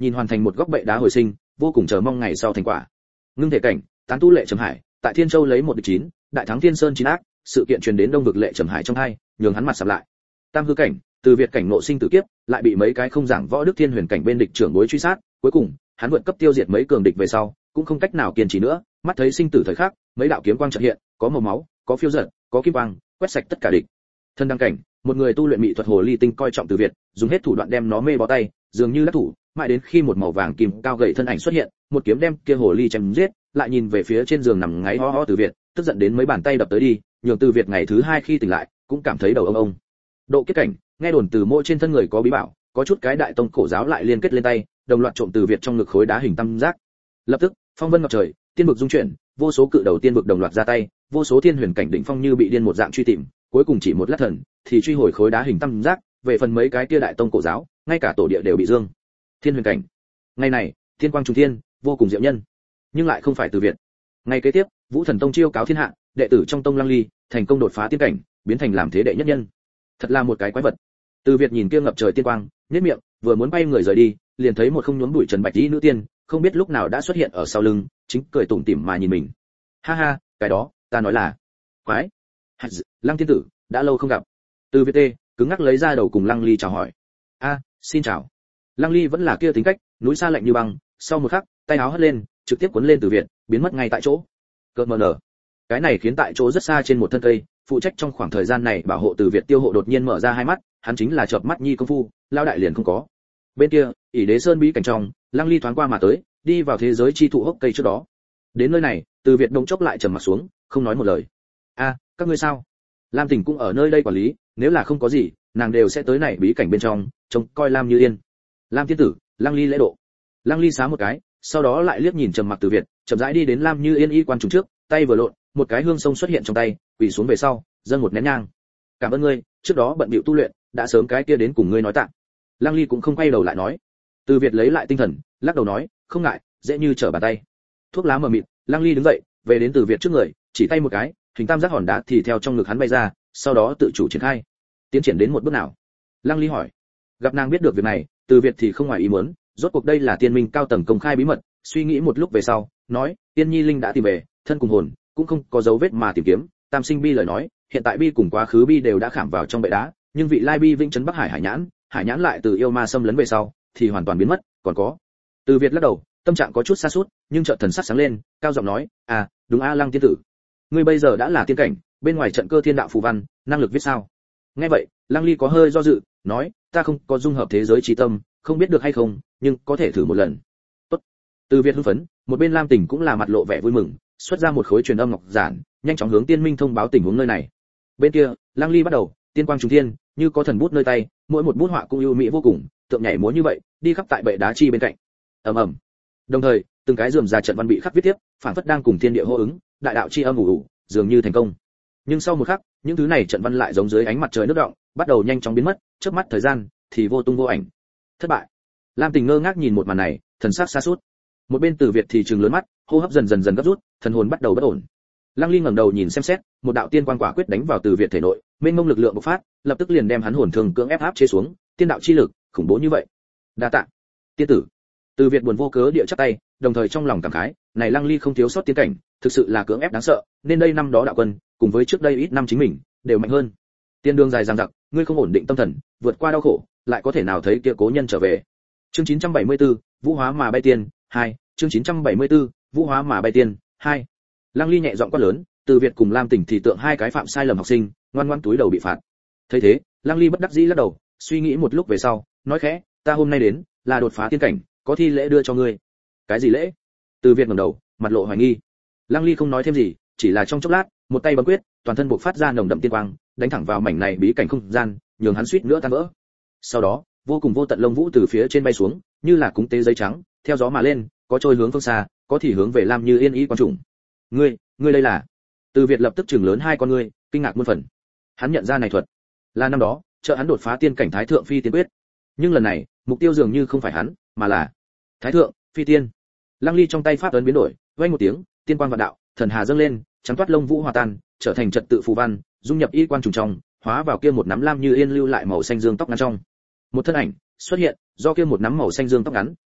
nhìn hoàn thành một góc bệ đá hồi sinh, vô cùng chờ mong ngày sau thành quả. Ngưng thể cảnh, tán tu Lệ Trầm Hải, tại Thiên Châu lấy một địch chín, đại thắng Thiên Sơn chín ác, sự kiện truyền đến Đông vực Lệ Trầm Hải trong hai, nhường hắn mặt sầm lại. Tam hư cảnh, từ Việt cảnh ngộ sinh tử kiếp, lại bị mấy cái không giảng võ đức thiên huyền cảnh bên địch trưởng bối truy sát, cuối cùng, hắn vượt cấp tiêu diệt mấy cường địch về sau, cũng không cách nào kiên trì nữa, mắt thấy sinh tử thời khắc, mấy đạo kiếm quang chợt hiện, có màu máu, có phiêu dật, có kim quang, quét sạch tất cả địch. Thân đăng cảnh, một người tu luyện mỹ thuật hồ ly tinh coi trọng từ Việt, dùng hết thủ đoạn đem nó mê bó tay, dường như đắc thủ, mãi đến khi một màu vàng kim cao gầy thân ảnh xuất hiện, một kiếm đem kia hồ ly chém giết, lại nhìn về phía trên giường nằm ngáy ho ho từ Việt, tức giận đến mấy bàn tay đập tới đi, nhường từ Việt ngày thứ hai khi tỉnh lại, cũng cảm thấy đầu ông ông. Độ kết cảnh, nghe đồn từ mộ trên thân người có bí bảo, có chút cái đại tông cổ giáo lại liên kết lên tay, đồng loạt trộm từ Việt trong ngực khối đá hình tam giác. Lập tức, phong vân ngập trời, tiên vực dung chuyển, vô số cự đầu tiên vực đồng loạt ra tay, vô số thiên huyền cảnh đỉnh phong như bị điên một dạng truy tìm, cuối cùng chỉ một lát thần, thì truy hồi khối đá hình tam giác, về phần mấy cái kia đại tông cổ giáo, ngay cả tổ địa đều bị dương. Thiên huyền cảnh. Ngày này, thiên quang trùng thiên, vô cùng diệu nhân, nhưng lại không phải từ Việt. Ngày kế tiếp, Vũ Thần Tông chiêu cáo thiên hạ, đệ tử trong tông Lăng Ly, thành công đột phá tiên cảnh, biến thành làm thế đệ nhất nhân. Thật là một cái quái vật. Từ Việt nhìn kia ngập trời tiên quang, nhếch miệng, vừa muốn bay người rời đi, liền thấy một không nhốn bụi trần bạch y nữ tiên, không biết lúc nào đã xuất hiện ở sau lưng, chính cười tủm tỉm mà nhìn mình. Ha ha, cái đó, ta nói là quái. Lăng tiên tử, đã lâu không gặp. Từ Việt tê, cứng ngắc lấy ra đầu cùng Lăng Ly chào hỏi. A, xin chào. Lăng Ly vẫn là kia tính cách, núi xa lạnh như băng, sau một khắc, tay áo hất lên, trực tiếp cuốn lên Từ Việt, biến mất ngay tại chỗ. Cợt mờ nở. Cái này khiến tại chỗ rất xa trên một thân cây, phụ trách trong khoảng thời gian này bảo hộ Từ Việt Tiêu Hộ đột nhiên mở ra hai mắt, hắn chính là chợp mắt nhi công phu, lao đại liền không có. Bên kia, ỷ Đế Sơn bí cảnh trong, Lăng Ly thoáng qua mà tới, đi vào thế giới chi thụ hốc cây trước đó. Đến nơi này, Từ Việt đông chốc lại trầm mặt xuống, không nói một lời. A, các ngươi sao? Lam Tỉnh cũng ở nơi đây quản lý, nếu là không có gì, nàng đều sẽ tới này bí cảnh bên trong, trông coi Lam Như Yên. Lam tiên tử, Lăng Ly lễ độ. Lăng Ly xá một cái, sau đó lại liếc nhìn trầm mặc Từ Việt, chậm rãi đi đến Lam Như Yên y quan trùng trước, tay vừa lộn, một cái hương sông xuất hiện trong tay, quỳ xuống về sau, dâng một nén nhang. Cảm ơn ngươi, trước đó bận bịu tu luyện, đã sớm cái kia đến cùng ngươi nói tạ. Lăng Ly cũng không quay đầu lại nói. Từ Việt lấy lại tinh thần, lắc đầu nói, không ngại, dễ như trở bàn tay. Thuốc lá mờ mịt, Lăng Ly đứng dậy, về đến Từ Việt trước người, chỉ tay một cái, hình tam giác hòn đá thì theo trong ngực hắn bay ra, sau đó tự chủ triển khai. Tiến triển đến một bước nào? Lăng Ly hỏi. Gặp nàng biết được việc này, Từ Việt thì không ngoài ý muốn, rốt cuộc đây là tiên minh cao tầng công khai bí mật, suy nghĩ một lúc về sau, nói, Tiên Nhi Linh đã tìm về, thân cùng hồn, cũng không có dấu vết mà tìm kiếm, Tam Sinh Bi lời nói, hiện tại Bi cùng quá khứ Bi đều đã khảm vào trong bệ đá, nhưng vị lai Bi vĩnh trấn Bắc Hải hải nhãn, hải nhãn lại từ yêu ma xâm lấn về sau, thì hoàn toàn biến mất, còn có. Từ Việt lắc đầu, tâm trạng có chút sa sút, nhưng chợt thần sắc sáng lên, cao giọng nói, "À, đúng a Lăng tiên tử, ngươi bây giờ đã là tiên cảnh, bên ngoài trận cơ thiên đạo phù văn, năng lực viết sao?" Nghe vậy, Lăng Ly có hơi do dự, nói, "Ta không có dung hợp thế giới trí tâm, không biết được hay không, nhưng có thể thử một lần." Tốt. Từ Việt hưng phấn, một bên Lam Tỉnh cũng là mặt lộ vẻ vui mừng, xuất ra một khối truyền âm ngọc giản, nhanh chóng hướng Tiên Minh thông báo tình huống nơi này. Bên kia, Lăng Ly bắt đầu, tiên quang trùng thiên, như có thần bút nơi tay, mỗi một bút họa cũng ưu mỹ vô cùng, tượng nhảy múa như vậy, đi khắp tại bệ đá chi bên cạnh. Ầm ầm. Đồng thời, từng cái rườm rà trận văn bị khắc viết tiếp, phản phất đang cùng thiên địa hô ứng, đại đạo chi âm ủ ủ, dường như thành công. Nhưng sau một khắc, những thứ này trận văn lại giống dưới ánh mặt trời nước động, bắt đầu nhanh chóng biến mất, chớp mắt thời gian thì vô tung vô ảnh. Thất bại. Lam Tình ngơ ngác nhìn một màn này, thần sắc sa sút. Một bên Từ Việt thì trừng lớn mắt, hô hấp dần dần dần gấp rút, thần hồn bắt đầu bất ổn. Lăng Ly ngẩng đầu nhìn xem xét, một đạo tiên quang quả quyết đánh vào Từ Việt thể nội, mênh mông lực lượng bộc phát, lập tức liền đem hắn hồn thương cưỡng ép áp chế xuống, tiên đạo chi lực, khủng bố như vậy. Đa tạ, tiên tử. Từ Việt buồn vô cớ địa chắp tay, đồng thời trong lòng cảm khái, này Lăng Ly không thiếu sót tiên cảnh, thực sự là cưỡng ép đáng sợ, nên đây năm đó đạo quân, cùng với trước đây ít năm chính mình, đều mạnh hơn. Tiên đường dài dằng dặc, ngươi không ổn định tâm thần, vượt qua đau khổ, lại có thể nào thấy kia cố nhân trở về. Chương chín trăm bảy mươi tư, Vũ hóa mà bay tiên, hai. Chương chín trăm bảy mươi tư, Vũ hóa mà bay tiên, hai. Lăng Ly nhẹ giọng quát lớn, Từ Việt cùng Lam Tỉnh thì tượng hai cái phạm sai lầm học sinh, ngoan ngoãn túi đầu bị phạt. Thấy thế, Lăng Ly bất đắc dĩ lắc đầu, suy nghĩ một lúc về sau, nói khẽ, ta hôm nay đến, là đột phá tiên cảnh, có thi lễ đưa cho ngươi. Cái gì lễ? Từ Việt ngẩng đầu, mặt lộ hoài nghi. Lăng Ly không nói thêm gì, chỉ là trong chốc lát, một tay bấm quyết, toàn thân bộc phát ra nồng đậm tiên quang, đánh thẳng vào mảnh này bí cảnh không gian, nhường hắn suýt nữa tan vỡ. Sau đó, vô cùng vô tận lông vũ từ phía trên bay xuống, như là cúng tế giấy trắng, theo gió mà lên, có trôi hướng phương xa, có thì hướng về Lam Như Yên ý quan trùng. Ngươi, ngươi đây là? Từ Việt lập tức trừng lớn hai con ngươi, kinh ngạc muôn phần. Hắn nhận ra này thuật, là năm đó, trợ hắn đột phá tiên cảnh Thái Thượng Phi Tiên Quyết. Nhưng lần này, mục tiêu dường như không phải hắn, mà là Thái Thượng Phi Tiên. Lăng Ly trong tay pháp ấn biến đổi, vang một tiếng, tiên quang vạn đạo, thần hà dâng lên, trắng toát lông vũ hòa tan, trở thành trật tự phù văn, dung nhập y quan trùng trong, hóa vào kia một nắm Lam Như Yên lưu lại màu xanh dương tóc ngắn trong. Một thân ảnh xuất hiện, do kia một nắm màu xanh dương tóc ngắn,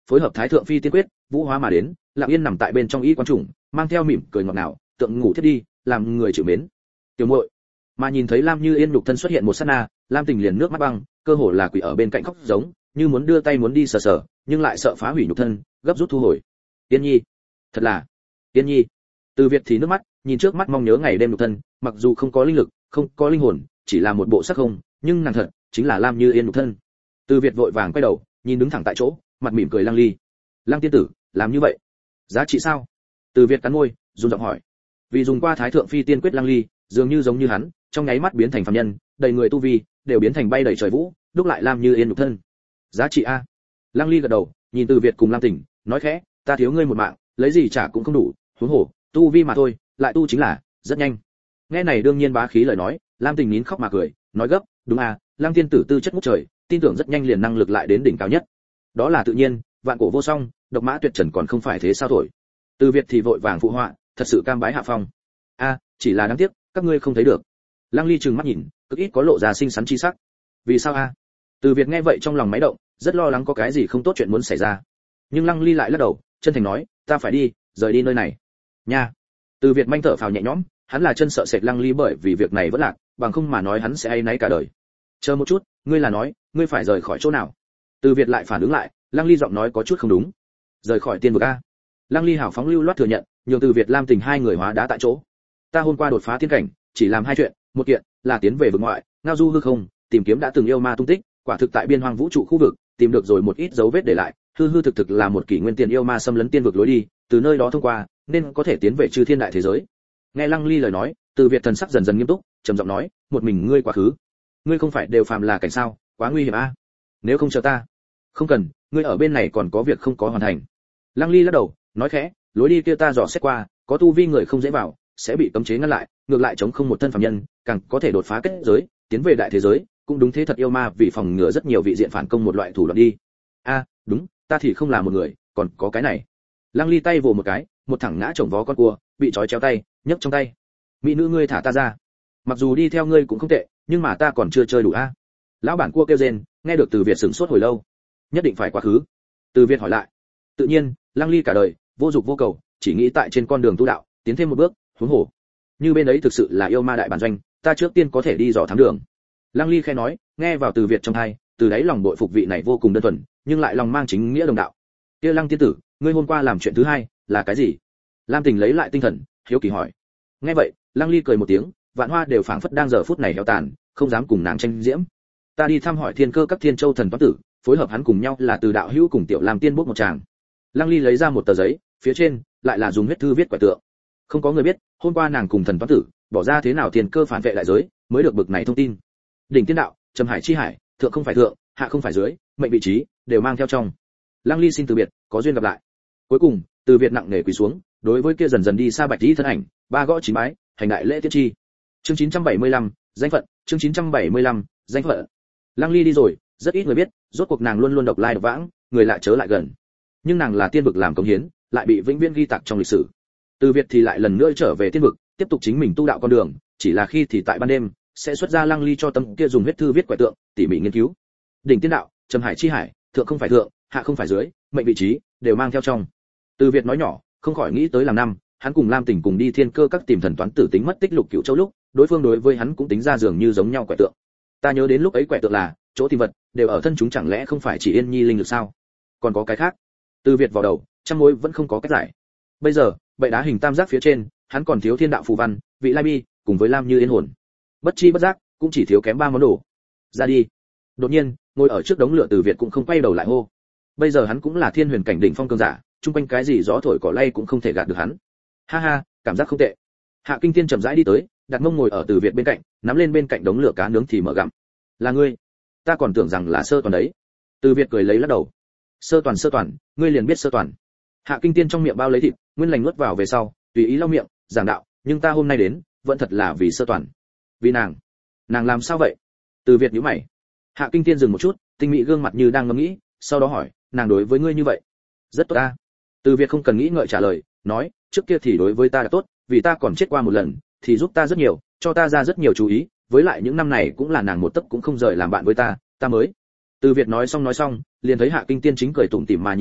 phối hợp thái thượng phi tiên quyết, vũ hóa mà đến, lặng yên nằm tại bên trong y quan trùng, mang theo mỉm cười ngọt ngào, tượng ngủ thiết đi, làm người chịu mến. Tiểu muội, mà nhìn thấy Lam Như Yên nhục thân xuất hiện một sát na, Lam Tình liền nước mắt băng, cơ hồ là quỳ ở bên cạnh khóc giống, như muốn đưa tay muốn đi sờ sờ, nhưng lại sợ phá hủy nhục thân, gấp rút thu hồi. Tiên Nhi, thật là, Tiên Nhi. Từ Việt thì nước mắt, nhìn trước mắt mong nhớ ngày đêm nhục thân, mặc dù không có linh lực, không có linh hồn, chỉ là một bộ xác không, nhưng nàng thật chính là Lam Như Yên nhục thân. Từ Việt vội vàng quay đầu, nhìn đứng thẳng tại chỗ, mặt mỉm cười Lăng Ly. Lăng tiên tử, làm như vậy, giá trị sao? Từ Việt cắn môi, run giọng hỏi. Vì dùng qua thái thượng phi tiên quyết Lăng Ly, dường như giống như hắn, trong nháy mắt biến thành phàm nhân, đầy người tu vi đều biến thành bay đầy trời vũ, đúc lại Lam Như Yên nhục thân. Giá trị a? Lăng Ly gật đầu, nhìn Từ Việt cùng Lam Tỉnh, nói khẽ, ta thiếu ngươi một mạng, lấy gì trả cũng không đủ, huống hồ, tu vi mà thôi, lại tu chính là rất nhanh. Nghe này đương nhiên bá khí lời nói, Lam Tình nín khóc mà cười, nói gấp, đúng à, Lăng tiên tử tư chất ngút trời, tin tưởng rất nhanh liền năng lực lại đến đỉnh cao nhất. Đó là tự nhiên, vạn cổ vô song, độc mã tuyệt trần còn không phải thế sao thổi. Từ Việt thì vội vàng phụ họa, thật sự cam bái hạ phong. A, chỉ là đáng tiếc, các ngươi không thấy được. Lăng Ly trừng mắt nhìn, cực ít có lộ ra xinh xắn chi sắc. Vì sao a? Từ Việt nghe vậy trong lòng máy động, rất lo lắng có cái gì không tốt chuyện muốn xảy ra. Nhưng Lăng Ly lại lắc đầu, chân thành nói, ta phải đi, rời đi nơi này. Nha. Từ Việt manh thở phào nhẹ nhõm, hắn là chân sợ sệt Lăng Ly bởi vì việc này vẫn lạc, bằng không mà nói hắn sẽ áy náy cả đời. Chờ một chút, ngươi là nói, ngươi phải rời khỏi chỗ nào? Từ Việt lại phản ứng lại, Lăng Ly giọng nói có chút không đúng. Rời khỏi tiên vực a? Lăng Ly hào phóng lưu loát thừa nhận, nhường Từ Việt Lam Tình hai người hóa đá tại chỗ. Ta hôm qua đột phá tiên cảnh, chỉ làm hai chuyện, một kiện là tiến về vực ngoại, ngao du hư không, tìm kiếm đã từng yêu ma tung tích, quả thực tại biên hoang vũ trụ khu vực, tìm được rồi một ít dấu vết để lại, hư hư thực thực là một kỷ nguyên tiền yêu ma xâm lấn tiên vực lối đi, từ nơi đó thông qua, nên có thể tiến về chư thiên đại thế giới. Nghe Lăng Ly lời nói, Từ Việt thần sắc dần dần nghiêm túc, trầm giọng nói, một mình ngươi quá khứ, ngươi không phải đều phàm là cảnh sao, quá nguy hiểm a. Nếu không chờ ta, không cần, ngươi ở bên này còn có việc không có hoàn thành. Lăng Ly lắc đầu, nói khẽ, lối đi kia ta dò xét qua, có tu vi người không dễ vào, sẽ bị cấm chế ngăn lại, ngược lại chống không một thân phàm nhân, càng có thể đột phá kết giới, tiến về đại thế giới, cũng đúng thế thật yêu ma vì phòng ngừa rất nhiều vị diện phản công một loại thủ đoạn đi. A, đúng, ta thì không là một người, còn có cái này. Lăng Ly tay vồ một cái, một thẳng ngã chồng vó con cua, bị trói chéo tay, nhấc trong tay. Mỹ nữ ngươi thả ta ra. Mặc dù đi theo ngươi cũng không tệ, nhưng mà ta còn chưa chơi đủ a. Lão bản cua kêu rên, nghe được Từ Việt sửng sốt hồi lâu. Nhất định phải quá khứ. Từ Việt hỏi lại. Tự nhiên, Lăng Ly cả đời vô dục vô cầu, chỉ nghĩ tại trên con đường tu đạo, tiến thêm một bước, huống hồ. Như bên ấy thực sự là yêu ma đại bản doanh, ta trước tiên có thể đi dò thám đường. Lăng Ly khẽ nói, nghe vào Từ Việt trong tai, từ đáy lòng bội phục vị này vô cùng đơn thuần, nhưng lại lòng mang chính nghĩa đồng đạo. Kia Lăng tiên tử, ngươi hôm qua làm chuyện thứ hai, là cái gì? Lam Tình lấy lại tinh thần, hiếu kỳ hỏi. Nghe vậy, Lăng Ly cười một tiếng, vạn hoa đều phảng phất đang giờ phút này héo tàn, không dám cùng nàng tranh diễm. Ta đi thăm hỏi thiên cơ các thiên châu thần toán tử, phối hợp hắn cùng nhau là Từ đạo hữu cùng tiểu Lam tiên bốc một tràng. Lăng Ly lấy ra một tờ giấy, phía trên lại là dùng huyết thư viết quẻ tượng. Không có người biết, hôm qua nàng cùng thần toán tử bỏ ra thế nào thiên cơ phản vệ đại giới, mới được bực này thông tin. Đỉnh tiên đạo, trầm hải chi hải, thượng không phải thượng, hạ không phải dưới, mệnh vị trí đều mang theo trong. Lăng Ly xin từ biệt, có duyên gặp lại. Cuối cùng, Từ Việt nặng nề quỳ xuống, đối với kia dần dần đi xa Bạch Tỷ thân ảnh, ba gõ chín bái, hành đại lễ tiết chi. Chương chín trăm bảy mươi lăm, danh phận, chương chín trăm bảy mươi lăm, danh phận. Lăng Ly đi rồi, rất ít người biết, rốt cuộc nàng luôn luôn độc lai độc vãng, người lại chớ lại gần. Nhưng nàng là tiên vực làm công hiến, lại bị vĩnh viễn ghi tạc trong lịch sử. Từ Việt thì lại lần nữa trở về tiên vực, tiếp tục chính mình tu đạo con đường, chỉ là khi thì tại ban đêm, sẽ xuất ra Lăng Ly cho tâm kia dùng huyết thư viết quẻ tượng, tỉ mỉ nghiên cứu. Đỉnh tiên đạo, trầm hải chi hải, thượng không phải thượng, hạ không phải dưới, mệnh vị trí đều mang theo trong. Từ Việt nói nhỏ, không khỏi nghĩ tới làm năm, hắn cùng Lam Tỉnh cùng đi thiên cơ các tìm thần toán tử tính mất tích lục cửu châu lúc, đối phương đối với hắn cũng tính ra dường như giống nhau quẻ tượng. Ta nhớ đến lúc ấy quẻ tượng là, chỗ tìm vật đều ở thân chúng, chẳng lẽ không phải chỉ Yên Nhi linh lực sao? Còn có cái khác? Từ Việt vào đầu, trăm mối vẫn không có cách giải. Bây giờ, bệ đá hình tam giác phía trên, hắn còn thiếu thiên đạo phù văn, vị lai bi, cùng với Lam Như Yên hồn. Bất chi bất giác, cũng chỉ thiếu kém ba món đồ. Ra đi. Đột nhiên, ngồi ở trước đống lửa Từ Việt cũng không quay đầu lại hô. Bây giờ hắn cũng là thiên huyền cảnh đỉnh phong cường giả, chung quanh cái gì gió thổi cỏ lay cũng không thể gạt được hắn. Ha ha, cảm giác không tệ. Hạ Kinh Tiên chậm rãi đi tới, đặt mông ngồi ở Từ Việt bên cạnh, nắm lên bên cạnh đống lửa cá nướng thì mở gặm. Là ngươi? Ta còn tưởng rằng là Sơ Toàn đấy. Từ Việt cười lấy lắc đầu. Sơ Toàn Sơ Toàn, ngươi liền biết Sơ Toàn. Hạ Kinh Tiên trong miệng bao lấy thịt, nguyên lành nuốt vào về sau, tùy ý lau miệng, giảng đạo, nhưng ta hôm nay đến, vẫn thật là vì Sơ Toàn. Vì nàng. Nàng làm sao vậy? Từ Việt nhíu mày. Hạ Kinh Tiên dừng một chút, tinh mỹ gương mặt như đang ngẫm nghĩ, sau đó hỏi, nàng đối với ngươi như vậy? Rất tốt ta. Từ Việt không cần nghĩ ngợi trả lời, nói, trước kia thì đối với ta đã tốt, vì ta còn chết qua một lần, thì giúp ta rất nhiều, cho ta ra rất nhiều chú ý, với lại những năm này cũng là nàng một tấc cũng không rời làm bạn với ta, ta mới. Từ Việt nói xong nói xong, liền thấy Hạ Kinh Tiên chính cười tủm tỉm mà nhìn mình,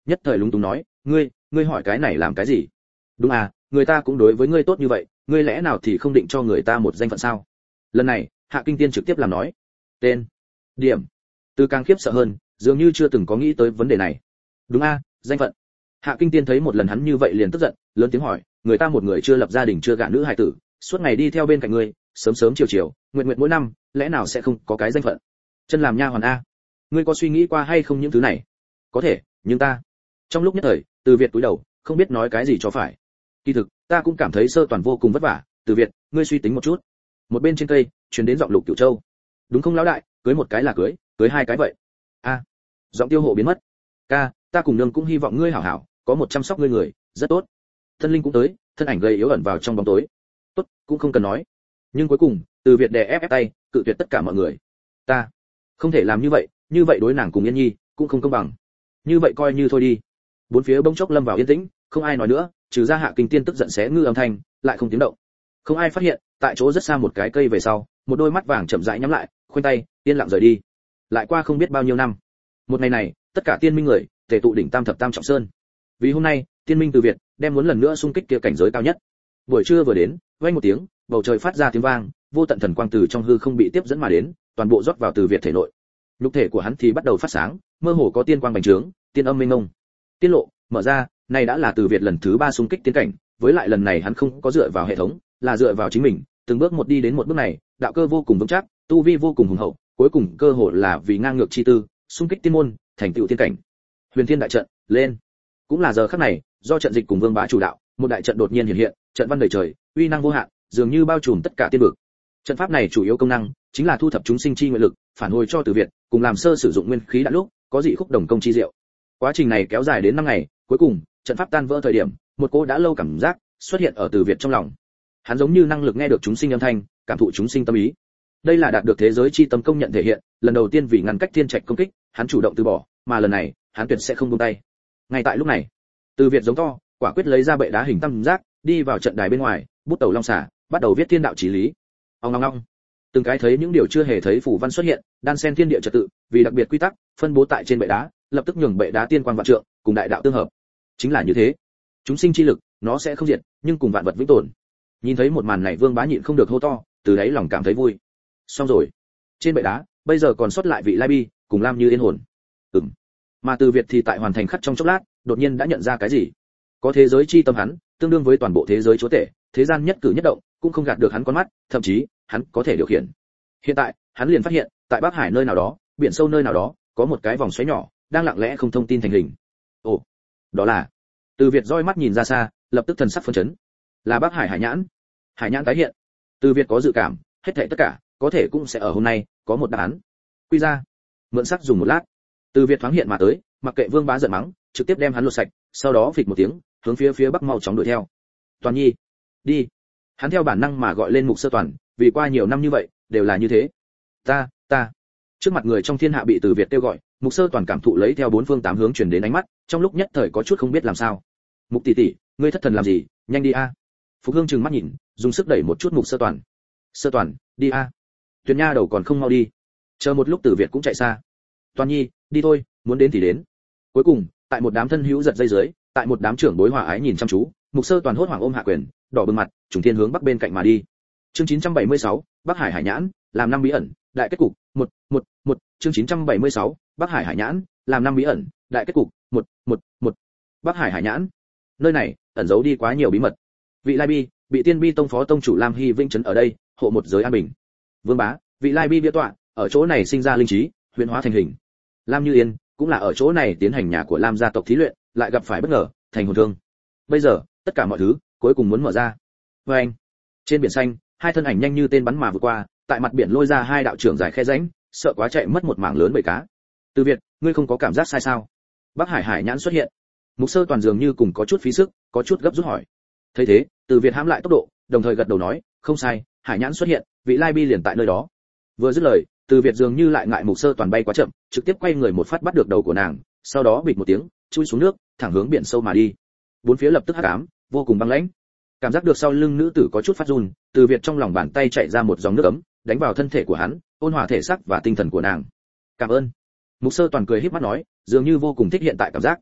nhất thời lúng túng nói, ngươi ngươi hỏi cái này làm cái gì? Đúng à, người ta cũng đối với ngươi tốt như vậy, ngươi lẽ nào thì không định cho người ta một danh phận sao? Lần này Hạ Kinh Tiên trực tiếp làm nói, tên, điểm. Từ càng khiếp sợ hơn, dường như chưa từng có nghĩ tới vấn đề này. Đúng a, danh phận. Hạ Kinh Tiên thấy một lần hắn như vậy liền tức giận, lớn tiếng hỏi, người ta một người chưa lập gia đình chưa gả nữ hài tử, suốt ngày đi theo bên cạnh ngươi, sớm sớm chiều chiều, nguyện nguyện mỗi năm, lẽ nào sẽ không có cái danh phận? Chân làm nha hoàn a. Ngươi có suy nghĩ qua hay không những thứ này? Có thể, nhưng ta. Trong lúc nhất thời, Từ Việt cúi đầu, không biết nói cái gì cho phải. Kỳ thực, ta cũng cảm thấy Sơ Toàn vô cùng vất vả, Từ Việt, ngươi suy tính một chút. Một bên trên cây, truyền đến giọng Lục Cửu Châu. Đúng không lão đại, cưới một cái là cưới, cưới hai cái vậy. A. Giọng Tiêu Hộ biến mất. Ca, ta cùng nương cũng hy vọng ngươi hảo hảo, có một chăm sóc ngươi người, rất tốt. Thân Linh cũng tới, thân ảnh gầy yếu ẩn vào trong bóng tối. Tốt, cũng không cần nói. Nhưng cuối cùng, Từ Việt đè ép ép tay, cự tuyệt tất cả mọi người. Ta không thể làm như vậy, như vậy đối nàng cùng Yên Nhi cũng không công bằng. Như vậy coi như thôi đi. Bốn phía bỗng chốc lâm vào yên tĩnh, không ai nói nữa, trừ ra Hạ Kinh Tiên tức giận xé ngư âm thanh, lại không tiếng động. Không ai phát hiện, tại chỗ rất xa một cái cây về sau, một đôi mắt vàng chậm rãi nhắm lại, khoanh tay, yên lặng rời đi. Lại qua không biết bao nhiêu năm, một ngày này, tất cả tiên minh người tề tụ đỉnh Tam Thập Tam Trọng Sơn. Vì hôm nay, tiên minh Từ Việt đem muốn lần nữa xung kích kia cảnh giới cao nhất. Buổi trưa vừa đến, vang một tiếng, bầu trời phát ra tiếng vang, vô tận thần quang từ trong hư không bị tiếp dẫn mà đến, toàn bộ rót vào Từ Việt thể nội. Nhục thể của hắn thì bắt đầu phát sáng, mơ hồ có tiên quang bành trướng, tiên âm mênh mông. Tiên lộ mở ra, này đã là Từ Việt lần thứ ba xung kích tiên cảnh, với lại lần này hắn không có dựa vào hệ thống, là dựa vào chính mình, từng bước một đi đến một bước này, đạo cơ vô cùng vững chắc, tu vi vô cùng hùng hậu, cuối cùng cơ hội là vì ngang ngược chi tư, xung kích tiên môn, thành tựu tiên cảnh. Huyền Thiên đại trận, lên. Cũng là giờ khắc này, do trận dịch cùng Vương Bá chủ đạo, một đại trận đột nhiên hiện hiện, trận văn đầy trời, uy năng vô hạn, dường như bao trùm tất cả tiên vực. Trận pháp này chủ yếu công năng chính là thu thập chúng sinh chi nguyện lực, phản hồi cho Từ Việt, cùng làm sơ sử dụng nguyên khí đã lúc, có dị khúc đồng công chi diệu. Quá trình này kéo dài đến năm ngày, cuối cùng, trận pháp tan vỡ thời điểm, một cô đã lâu cảm giác xuất hiện ở Từ Việt trong lòng. Hắn giống như năng lực nghe được chúng sinh âm thanh, cảm thụ chúng sinh tâm ý. Đây là đạt được thế giới chi tâm công nhận thể hiện, lần đầu tiên vì ngăn cách thiên trạch công kích, hắn chủ động từ bỏ, mà lần này, hắn tuyệt sẽ không buông tay. Ngay tại lúc này, Từ Việt giống to, quả quyết lấy ra bệ đá hình tam giác, đi vào trận đài bên ngoài, bút tẩu long xả, bắt đầu viết thiên đạo chí lý. Ong ong ong. Từng cái thấy những điều chưa hề thấy phủ văn xuất hiện, đan xen thiên địa trật tự, vì đặc biệt quy tắc, phân bố tại trên bệ đá, lập tức nhường bệ đá tiên quang vạn trượng, cùng đại đạo tương hợp. Chính là như thế. Chúng sinh chi lực, nó sẽ không diệt, nhưng cùng vạn vật vĩnh tồn. Nhìn thấy một màn này, Vương Bá nhịn không được hô to, từ đấy lòng cảm thấy vui. Xong rồi. Trên bệ đá, bây giờ còn sót lại vị Lai Bi, cùng Lam Như Yên hồn. Ừm. Mà Từ Việt thì tại hoàn thành khắc trong chốc lát, đột nhiên đã nhận ra cái gì. Có thế giới chi tâm hắn, tương đương với toàn bộ thế giới chúa tể, thế gian nhất cử nhất động, cũng không gạt được hắn con mắt, thậm chí, hắn có thể điều khiển. Hiện tại, hắn liền phát hiện, tại Bắc Hải nơi nào đó, biển sâu nơi nào đó, có một cái vòng xoáy nhỏ, đang lặng lẽ không thông tin thành hình. Ồ, đó là. Từ Việt roi mắt nhìn ra xa, lập tức thần sắc phấn chấn. Là Bắc Hải hải nhãn. Hải nhãn tái hiện. Từ Việt có dự cảm, hết thảy tất cả, có thể cũng sẽ ở hôm nay, có một đáp án. Quy ra. Mượn sắc dùng một lát. Từ Việt thoáng hiện mà tới, mặc kệ Vương Bá giận mắng, trực tiếp đem hắn lột sạch, sau đó phịch một tiếng, hướng phía phía bắc mau chóng đuổi theo. Toàn Nhi, đi. Hắn theo bản năng mà gọi lên Mục Sơ Toàn, vì qua nhiều năm như vậy, đều là như thế. Ta, ta. Trước mặt người trong thiên hạ bị Từ Việt kêu gọi, Mục Sơ Toàn cảm thụ lấy theo bốn phương tám hướng truyền đến ánh mắt, trong lúc nhất thời có chút không biết làm sao. Mục tỷ tỷ, ngươi thất thần làm gì, nhanh đi a. Phục Hương trừng mắt nhìn, dùng sức đẩy một chút Mục Sơ Toàn. Sơ Toàn, đi a. Tuyền Nha đầu còn không mau đi. Chờ một lúc Từ Việt cũng chạy xa. Toàn Nhi, đi thôi, muốn đến thì đến. Cuối cùng, tại một đám thân hữu giật dây dưới, tại một đám trưởng bối hòa ái nhìn chăm chú, Mục Sơ Toàn hốt hoảng ôm hạ quyền, đỏ bừng mặt, trùng thiên hướng bắc bên cạnh mà đi. Chương chín trăm bảy mươi sáu, Bắc Hải hải nhãn, làm năm bí ẩn, đại kết cục, một, một, một, chương chín trăm bảy mươi sáu, Bắc Hải hải nhãn, làm năm bí ẩn, đại kết cục, một, một, một. Bắc Hải hải nhãn. Nơi này ẩn giấu đi quá nhiều bí mật. Vị Lai Bi, bị Tiên Bi tông phó tông chủ Lam Hy Vinh trấn ở đây, hộ một giới an bình. Vương Bá, vị Lai Bi bia tọa, ở chỗ này sinh ra linh trí, huyễn hóa thành hình. Lam Như Yên cũng là ở chỗ này tiến hành nhà của Lam gia tộc thí luyện, lại gặp phải bất ngờ, thành hồn thương. Bây giờ, tất cả mọi thứ cuối cùng muốn mở ra. Và anh, trên biển xanh, hai thân ảnh nhanh như tên bắn mà vượt qua, tại mặt biển lôi ra hai đạo trưởng dài khe rãnh, sợ quá chạy mất một mảng lớn bầy cá. Từ Việt, ngươi không có cảm giác sai sao? Bắc Hải hải nhãn xuất hiện. Mục Sơ Toàn dường như cùng có chút phí sức, có chút gấp rút hỏi. Thấy thế, Từ Việt hãm lại tốc độ, đồng thời gật đầu nói, không sai, hải nhãn xuất hiện, vị Lai Bi liền tại nơi đó. Vừa dứt lời, Từ Việt dường như lại ngại Mục Sơ Toàn bay quá chậm, trực tiếp quay người một phát bắt được đầu của nàng, sau đó bịch một tiếng, chui xuống nước, thẳng hướng biển sâu mà đi. Bốn phía lập tức hắc ám, vô cùng băng lãnh. Cảm giác được sau lưng nữ tử có chút phát run, Từ Việt trong lòng bàn tay chạy ra một dòng nước ấm, đánh vào thân thể của hắn, ôn hòa thể xác và tinh thần của nàng. Cảm ơn. Mục Sơ Toàn cười híp mắt nói, dường như vô cùng thích hiện tại cảm giác.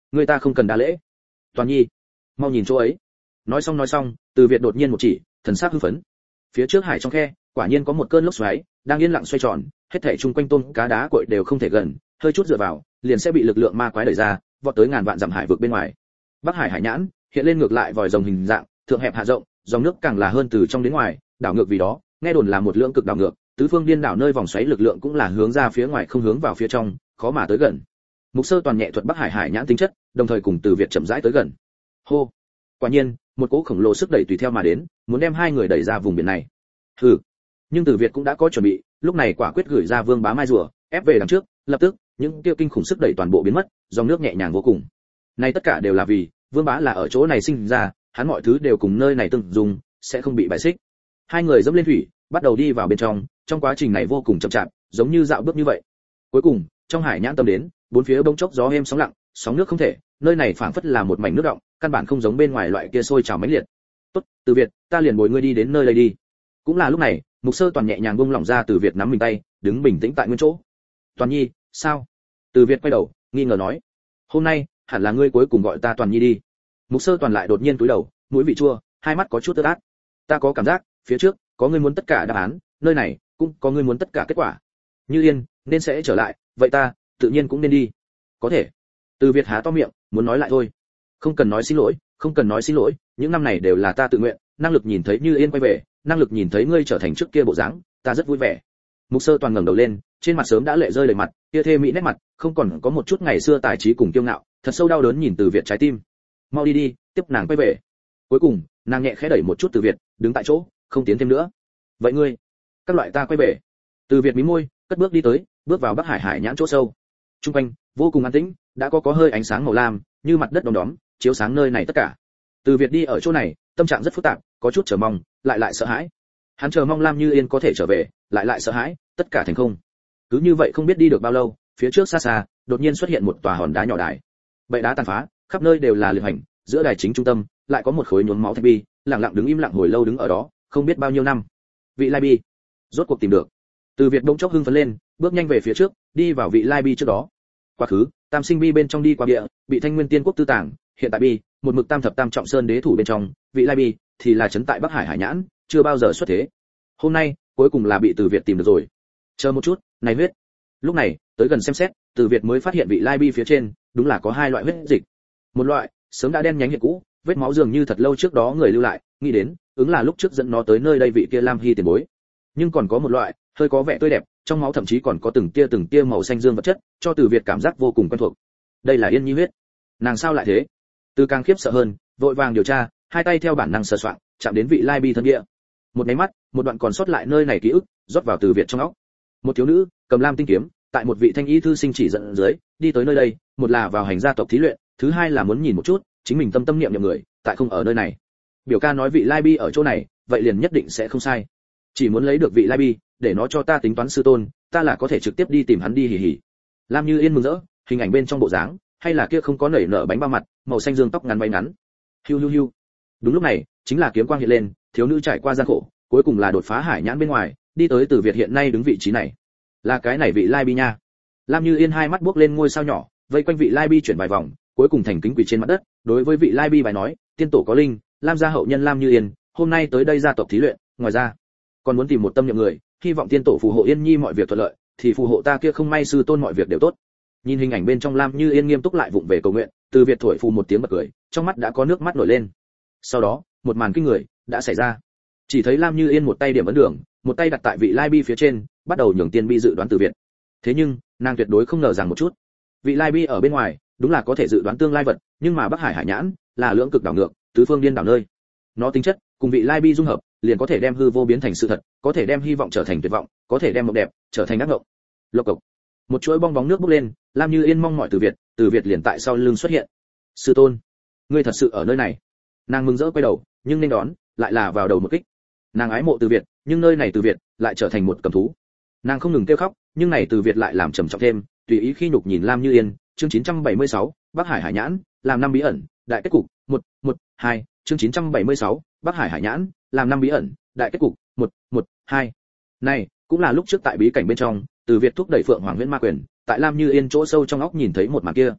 người ta không cần đa lễ. Toàn nhi, mau nhìn chỗ ấy. Nói xong nói xong, Từ Việt đột nhiên một chỉ, thần sắc hưng phấn. Phía trước hải trong khe, quả nhiên có một cơn lốc xoáy đang yên lặng xoay tròn, hết thảy chung quanh tôm cá đá cội đều không thể gần, hơi chút dựa vào, liền sẽ bị lực lượng ma quái đẩy ra, vọt tới ngàn vạn dặm hải vực bên ngoài. Bắc Hải hải nhãn hiện lên ngược lại vòi rồng hình dạng, thượng hẹp hạ rộng, dòng nước càng là hơn từ trong đến ngoài, đảo ngược vì đó, nghe đồn là một lượng cực đảo ngược, tứ phương điên đảo nơi vòng xoáy lực lượng cũng là hướng ra phía ngoài không hướng vào phía trong, khó mà tới gần. Mục Sơ toàn nhẹ thuật Bắc Hải hải nhãn tính chất, đồng thời cùng Từ Việt chậm rãi tới gần. Hô! Quả nhiên, một cỗ khổng lồ sức đẩy tùy theo mà đến, muốn đem hai người đẩy ra vùng biển này. Hừ. Nhưng Từ Việt cũng đã có chuẩn bị, lúc này quả quyết gửi ra Vương Bá Mai rùa, ép về đằng trước, lập tức, những tiêu kinh khủng sức đẩy toàn bộ biến mất, dòng nước nhẹ nhàng vô cùng. Này tất cả đều là vì, Vương Bá là ở chỗ này sinh ra, hắn mọi thứ đều cùng nơi này tương dùng, sẽ không bị bài xích. Hai người dẫm lên thủy, bắt đầu đi vào bên trong, trong quá trình này vô cùng chậm chạp, giống như dạo bước như vậy. Cuối cùng, trong hải nhãn tâm đến, bốn phía bỗng chốc gió êm sóng lặng, sóng nước không thể, nơi này phảng phất là một mảnh nước động, căn bản không giống bên ngoài loại kia sôi trào mãnh liệt. Tốt, Từ Việt, ta liền bồi ngươi đi đến nơi đây đi. Cũng là lúc này, Mục Sơ toàn nhẹ nhàng buông lỏng ra Từ Việt nắm mình tay, đứng bình tĩnh tại nguyên chỗ. Toàn nhi, sao? Từ Việt quay đầu, nghi ngờ nói. Hôm nay, hẳn là ngươi cuối cùng gọi ta Toàn nhi đi. Mục Sơ toàn lại đột nhiên cúi đầu, mũi vị chua, hai mắt có chút tơ át. Ta có cảm giác, phía trước có ngươi muốn tất cả đáp án, nơi này cũng có ngươi muốn tất cả kết quả. Như Yên nên sẽ trở lại, vậy ta tự nhiên cũng nên đi. Có thể. Từ Việt há to miệng, muốn nói lại thôi. Không cần nói xin lỗi, không cần nói xin lỗi, những năm này đều là ta tự nguyện, năng lực nhìn thấy Như Yên quay về, năng lực nhìn thấy ngươi trở thành trước kia bộ dáng, ta rất vui vẻ. Mục Sơ toàn ngẩng đầu lên, trên mặt sớm đã lệ rơi đầy mặt, kia thê mỹ nét mặt, không còn có một chút ngày xưa tài trí cùng kiêu ngạo, thật sâu đau đớn nhìn Từ Việt trái tim. Mau đi đi, tiếp nàng quay về. Cuối cùng, nàng nhẹ khẽ đẩy một chút Từ Việt, đứng tại chỗ, không tiến thêm nữa. Vậy ngươi, các loại ta quay về. Từ Việt mím môi, cất bước đi tới, bước vào Bắc Hải hải nhãn chỗ sâu. Trung quanh vô cùng an tĩnh, đã có có hơi ánh sáng màu lam, như mặt đất đom đóm, chiếu sáng nơi này tất cả. Từ Việt đi ở chỗ này, tâm trạng rất phức tạp, có chút chờ mong, lại lại sợ hãi. Hắn chờ mong Lam Như Yên có thể trở về, lại lại sợ hãi, tất cả thành không. Cứ như vậy không biết đi được bao lâu, phía trước xa xa, đột nhiên xuất hiện một tòa hòn đá nhỏ đài. Bệ đá tàn phá, khắp nơi đều là liệt hành, giữa đài chính trung tâm, lại có một khối nhuốm máu thạch bi, lặng lặng đứng im lặng hồi lâu đứng ở đó, không biết bao nhiêu năm. Vị Lai Bi, rốt cuộc tìm được. Từ Việt bỗng chốc hưng phấn lên, bước nhanh về phía trước, đi vào vị Lai Bi trước đó. Quá khứ, Tam Sinh Bi bên trong đi qua địa, bị Thanh Nguyên Tiên Quốc tư tàng, hiện tại Bi, một mực Tam thập Tam trọng sơn đế thủ bên trong, vị Lai Bi thì là trấn tại Bắc Hải hải nhãn, chưa bao giờ xuất thế. Hôm nay, cuối cùng là bị Từ Việt tìm được rồi. Chờ một chút, này huyết. Lúc này, tới gần xem xét, Từ Việt mới phát hiện vị Lai Bi phía trên, đúng là có hai loại huyết dịch. Một loại, sớm đã đen nhánh hiện cũ, vết máu dường như thật lâu trước đó người lưu lại, nghĩ đến, ứng là lúc trước dẫn nó tới nơi đây vị kia Lam Hy tiền bối. Nhưng còn có một loại, hơi có vẻ tươi đẹp, trong máu thậm chí còn có từng tia từng tia màu xanh dương vật chất, cho Từ Việt cảm giác vô cùng quen thuộc. Đây là Yên Nhi huyết. Nàng sao lại thế? Từ càng khiếp sợ hơn, vội vàng điều tra, hai tay theo bản năng sờ soạng, chạm đến vị Lai Bi thân địa. Một cái mắt, một đoạn còn sót lại nơi này ký ức, rót vào Từ Việt trong óc. Một thiếu nữ, cầm lam tinh kiếm, tại một vị thanh y thư sinh chỉ dẫn dưới, đi tới nơi đây, một là vào hành gia tộc thí luyện, thứ hai là muốn nhìn một chút, chính mình tâm tâm niệm niệm người, tại không ở nơi này. Biểu ca nói vị Lai Bi ở chỗ này, vậy liền nhất định sẽ không sai. Chỉ muốn lấy được vị Lai Bi, để nó cho ta tính toán sư tôn, ta là có thể trực tiếp đi tìm hắn đi hì hì. Lam Như Yên mừng rỡ, hình ảnh bên trong bộ dáng, hay là kia không có nảy nở bánh bao mặt, màu xanh dương tóc ngắn bay ngắn. Hiu hiu hiu. Đúng lúc này, chính là kiếm quang hiện lên, thiếu nữ trải qua gian khổ, cuối cùng là đột phá hải nhãn bên ngoài, đi tới Từ Việt hiện nay đứng vị trí này. Là cái này vị Lai Bi nha. Lam Như Yên hai mắt buốc lên ngôi sao nhỏ, vây quanh vị Lai Bi chuyển vài vòng, cuối cùng thành kính quỳ trên mặt đất, đối với vị Lai Bi bài nói, tiên tổ có linh, Lam gia hậu nhân Lam Như Yên, hôm nay tới đây gia tộc thí luyện, ngoài ra, còn muốn tìm một tâm niệm người, hy vọng tiên tổ phù hộ Yên Nhi mọi việc thuận lợi, thì phù hộ ta kia không may sư tôn mọi việc đều tốt. Nhìn hình ảnh bên trong Lam Như Yên nghiêm túc lại vụng về cầu nguyện, Từ Việt thổi phù một tiếng bật cười, trong mắt đã có nước mắt nổi lên. Sau đó, một màn kinh người đã xảy ra. Chỉ thấy Lam Như Yên một tay điểm ấn đường, một tay đặt tại vị Lai Bi phía trên, bắt đầu nhường tiên bi dự đoán Từ Việt. Thế nhưng, nàng tuyệt đối không ngờ rằng một chút, vị Lai Bi ở bên ngoài, đúng là có thể dự đoán tương lai vật, nhưng mà Bắc Hải hải nhãn là lưỡng cực đảo ngược, tứ phương điên đảo nơi. Nó tính chất cùng vị Lai Bi dung hợp, liền có thể đem hư vô biến thành sự thật, có thể đem hy vọng trở thành tuyệt vọng, có thể đem mộng đẹp trở thành ác mộng. Lộc cộc. Một chuỗi bong bóng nước bốc lên, Lam Như Yên mong mỏi Từ Việt, Từ Việt liền tại sau lưng xuất hiện. Sư tôn, ngươi thật sự ở nơi này? Nàng mừng rỡ quay đầu, nhưng nên đón lại là vào đầu một kích. Nàng ái mộ Từ Việt, nhưng nơi này Từ Việt lại trở thành một cầm thú. Nàng không ngừng kêu khóc, nhưng này Từ Việt lại làm trầm trọng thêm, tùy ý khi nhục nhìn Lam Như Yên. Chương chín trăm bảy mươi sáu, Bắc Hải hải nhãn, làm năm bí ẩn, đại kết cục, một, một, hai, chương chín trăm bảy mươi sáu, Bắc Hải hải nhãn, làm năm bí ẩn, đại kết cục, một, một, hai. Này, cũng là lúc trước tại bí cảnh bên trong, Từ Việt thúc đẩy Phượng Hoàng Huyễn Ma Quyền, tại Lam Như Yên chỗ sâu trong óc nhìn thấy một màn kia.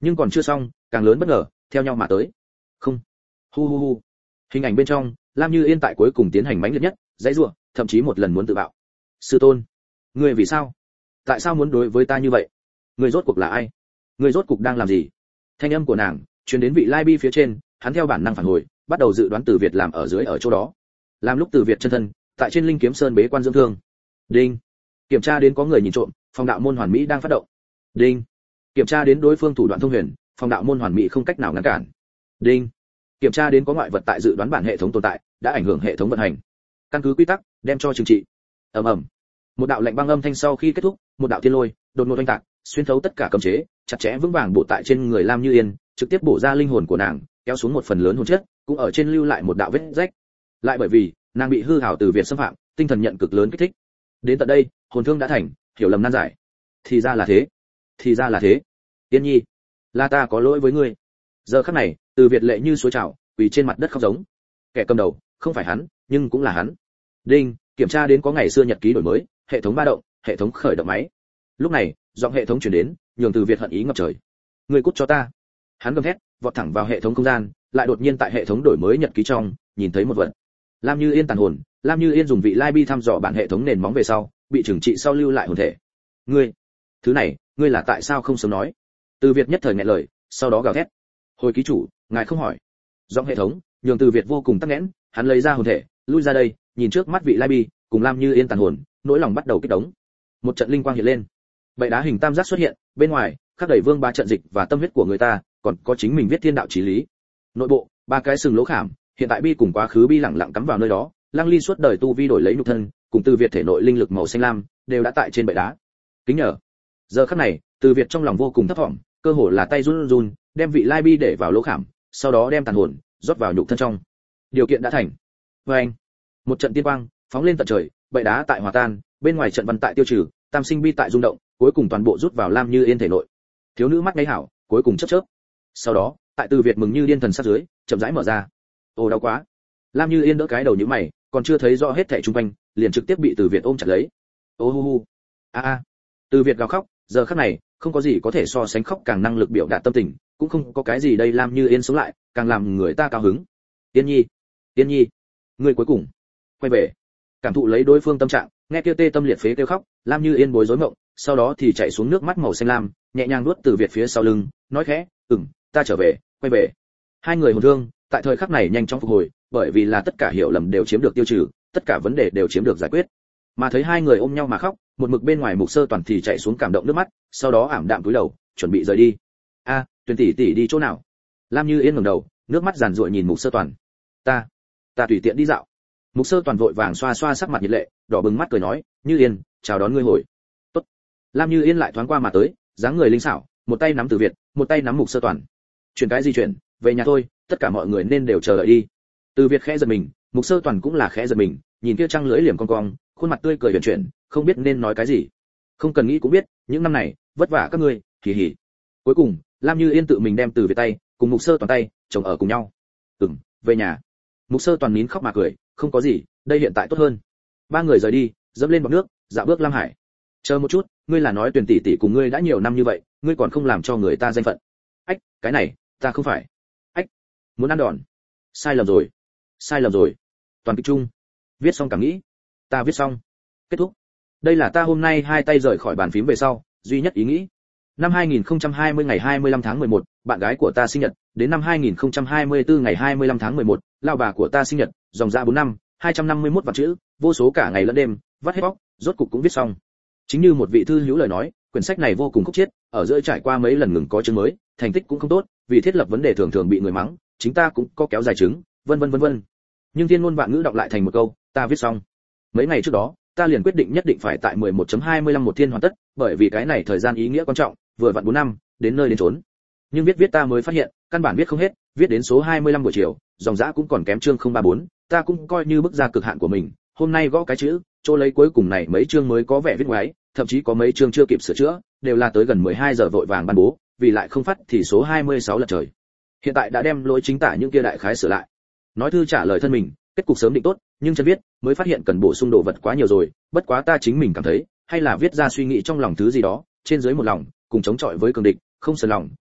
Nhưng còn chưa xong, càng lớn bất ngờ theo nhau mà tới. Không. Hu hu hu. Hình ảnh bên trong, Lam Như Yên tại cuối cùng tiến hành mãnh liệt nhất, dãy rủa, thậm chí một lần muốn tự bạo. Sư tôn, ngươi vì sao? Tại sao muốn đối với ta như vậy? Ngươi rốt cuộc là ai? Ngươi rốt cuộc đang làm gì? Thanh âm của nàng truyền đến vị Lai Bi phía trên, hắn theo bản năng phản hồi, bắt đầu dự đoán Từ Việt làm ở dưới ở chỗ đó. Làm lúc Từ Việt chân thân tại trên Linh Kiếm Sơn bế quan dưỡng thương. Đinh. Kiểm tra đến có người nhìn trộm, phòng đạo môn hoàn mỹ đang phát động. Đinh. Kiểm tra đến đối phương thủ đoạn thông huyền, phòng đạo môn hoàn mỹ không cách nào ngăn cản. Đinh. Kiểm tra đến có ngoại vật tại dự đoán bản hệ thống tồn tại, đã ảnh hưởng hệ thống vận hành. Căn cứ quy tắc, đem cho trừng trị. Ầm ầm. Một đạo lạnh băng âm thanh sau khi kết thúc, một đạo thiên lôi đột ngột oanh tạc, xuyên thấu tất cả cấm chế, chặt chẽ vững vàng bổ tại trên người Lam Như Yên, trực tiếp bổ ra linh hồn của nàng, kéo xuống một phần lớn hồn chất, cũng ở trên lưu lại một đạo vết rách. Lại bởi vì nàng bị hư hào Từ Việt xâm phạm, tinh thần nhận cực lớn kích thích. Đến tận đây, hồn thương đã thành, hiểu lầm nan giải. Thì ra là thế, thì ra là thế. Tiên Nhi, là ta có lỗi với ngươi. Giờ khắc này, Từ Việt lệ như suối trào, quỳ trên mặt đất khóc giống. Kẻ cầm đầu, không phải hắn, nhưng cũng là hắn. Đinh, kiểm tra đến có ngày xưa nhật ký đổi mới, hệ thống ba động, hệ thống khởi động máy. Lúc này, giọng hệ thống truyền đến, nhường Từ Việt hận ý ngập trời. Ngươi cút cho ta. Hắn gầm thét, vọt thẳng vào hệ thống không gian, lại đột nhiên tại hệ thống đổi mới nhật ký trong, nhìn thấy một vật. Lam Như Yên tàn hồn, Lam Như Yên dùng vị Lai Bi thăm dò bản hệ thống nền móng về sau, bị trừng trị sau lưu lại hồn thể. Ngươi, thứ này, ngươi là tại sao không sớm nói? Từ Việt nhất thời nghẹn lời, sau đó gào thét. Hồi ký chủ, ngài không hỏi. Giọng hệ thống, nhường Từ Việt vô cùng tắc nghẽn, hắn lấy ra hồn thể, lui ra đây, nhìn trước mắt vị Lai Bi, cùng Lam Như Yên tàn hồn, nỗi lòng bắt đầu kích động. Một trận linh quang hiện lên, bệ đá hình tam giác xuất hiện, bên ngoài khắc đầy vương ba trận dịch và tâm huyết của người ta, còn có chính mình viết thiên đạo chí lý. Nội bộ, ba cái sừng lỗ khảm, hiện tại Bi cùng quá khứ Bi lẳng lặng cắm vào nơi đó, Lăng Ly suốt đời tu vi đổi lấy nhục thân, cùng Từ Việt thể nội linh lực màu xanh lam, đều đã tại trên bệ đá. Kính nhờ. Giờ khắc này, Từ Việt trong lòng vô cùng thấp vọng, cơ hồ là tay run run, đem vị Lai Bi để vào lỗ khảm, sau đó đem tàn hồn rót vào nhục thân trong. Điều kiện đã thành. Và anh, một trận tiên quang phóng lên tận trời, bệ đá tại hòa tan, bên ngoài trận văn tại tiêu trừ, tam sinh bi tại rung động, cuối cùng toàn bộ rút vào Lam Như Yên thể nội. Thiếu nữ mắt ngáy hảo, cuối cùng chớp chớp. Sau đó, tại Từ Việt mừng như điên thần sát dưới, chậm rãi mở ra. Ồ đau quá. Lam Như Yên đỡ cái đầu nhíu mày, còn chưa thấy rõ hết thảy xung quanh, liền trực tiếp bị Từ Việt ôm chặt lấy. Ô hu hu. A a. Từ Việt gào khóc, giờ khắc này, không có gì có thể so sánh khóc càng năng lực biểu đạt tâm tình, cũng không có cái gì đây Lam Như Yên sống lại, càng làm người ta cao hứng. Tiên Nhi, Tiên Nhi, ngươi cuối cùng quay về. Cảm thụ lấy đối phương tâm trạng, nghe kia tê tâm liệt phế kêu khóc, Lam Như Yên bối rối mộng, sau đó thì chạy xuống nước mắt màu xanh lam, nhẹ nhàng nuốt Từ Việt phía sau lưng, nói khẽ, "Ừm, ta trở về, quay về." Hai người hồn thương, tại thời khắc này nhanh chóng phục hồi, bởi vì là tất cả hiểu lầm đều chiếm được tiêu trừ, tất cả vấn đề đều chiếm được giải quyết. Mà thấy hai người ôm nhau mà khóc, một mực bên ngoài Mục Sơ Toàn thì chạy xuống cảm động nước mắt, sau đó ảm đạm cúi đầu, chuẩn bị rời đi. "A, Tuyền tỷ tỷ đi chỗ nào?" Lam Như Yên ngẩng đầu, nước mắt giàn giụa nhìn Mục Sơ Toàn. "Ta, ta tùy tiện đi dạo." Mục Sơ Toàn vội vàng xoa xoa sắc mặt nhiệt lệ, đỏ bừng mắt cười nói, "Như Yên, chào đón ngươi hồi." "Tốt." Lam Như Yên lại thoáng qua mà tới, dáng người linh xảo, một tay nắm Từ Việt, một tay nắm Mục Sơ Toàn. "Chuyện cái gì chuyện, về nhà thôi, tất cả mọi người nên đều chờ đợi đi." Từ Việt khẽ giật mình, Mục Sơ Toàn cũng là khẽ giật mình, nhìn kia trăng lưỡi liềm cong cong, khuôn mặt tươi cười huyền chuyển, không biết nên nói cái gì. Không cần nghĩ cũng biết, những năm này vất vả các ngươi, hì hì. Cuối cùng, Lam Như Yên tự mình đem Từ Việt tay cùng Mục Sơ Toàn tay chồng ở cùng nhau. "Ừm, về nhà." Mục Sơ Toàn nín khóc mà cười, "Không có gì, đây hiện tại tốt hơn." Ba người rời đi, dẫm lên bọt nước, dạo bước Lam Hải. "Chờ một chút, ngươi là nói Tuyền tỷ tỷ cùng ngươi đã nhiều năm như vậy, ngươi còn không làm cho người ta danh phận?" "Ách, cái này, ta không phải." "Ách, muốn ăn đòn." "Sai lầm rồi, sai lầm rồi." Toàn kịch chung. Viết xong cảm nghĩ. Ta viết xong. Kết thúc. Đây là ta hôm nay hai tay rời khỏi bàn phím về sau, duy nhất ý nghĩ. Năm hai nghìn không trăm hai mươi ngày hai mươi lăm tháng mười một, bạn gái của ta sinh nhật, đến năm hai nghìn không trăm hai mươi tư ngày hai mươi lăm tháng mười một, lão bà của ta sinh nhật, dòng ra bốn năm, hai trăm năm mươi mốt vạn chữ, vô số cả ngày lẫn đêm, vắt hết bóc, rốt cục cũng viết xong. Chính như một vị thư hữu lời nói, quyển sách này vô cùng khúc chiết, ở giữa trải qua mấy lần ngừng có chương mới, thành tích cũng không tốt, vì thiết lập vấn đề thường thường bị người mắng, chính ta cũng có kéo dài chứng, vân vân vân vân. Nhưng thiên ngôn vạn ngữ đọc lại thành một câu, ta viết xong. Mấy ngày trước đó, ta liền quyết định nhất định phải tại mười một chấm hai mươi lăm một thiên hoàn tất, bởi vì cái này thời gian ý nghĩa quan trọng, vừa vặn bốn năm, đến nơi đến chốn. Nhưng viết viết ta mới phát hiện, căn bản viết không hết, viết đến số hai mươi lăm buổi chiều, dòng dã cũng còn kém chương không ba bốn, ta cũng coi như bước ra cực hạn của mình, hôm nay gõ cái chữ, chỗ lấy cuối cùng này mấy chương mới có vẻ viết ngoái, thậm chí có mấy chương chưa kịp sửa chữa, đều là tới gần mười hai giờ vội vàng ban bố, vì lại không phát thì số hai mươi sáu lật trời. Hiện tại đã đem lỗi chính tả những kia đại khái sửa lại. Nói thư trả lời thân mình, kết cục sớm định tốt, nhưng chân viết mới phát hiện cần bổ sung đồ vật quá nhiều rồi, bất quá ta chính mình cảm thấy, hay là viết ra suy nghĩ trong lòng thứ gì đó, trên dưới một lòng, cùng chống chọi với cường địch, không sờn lòng,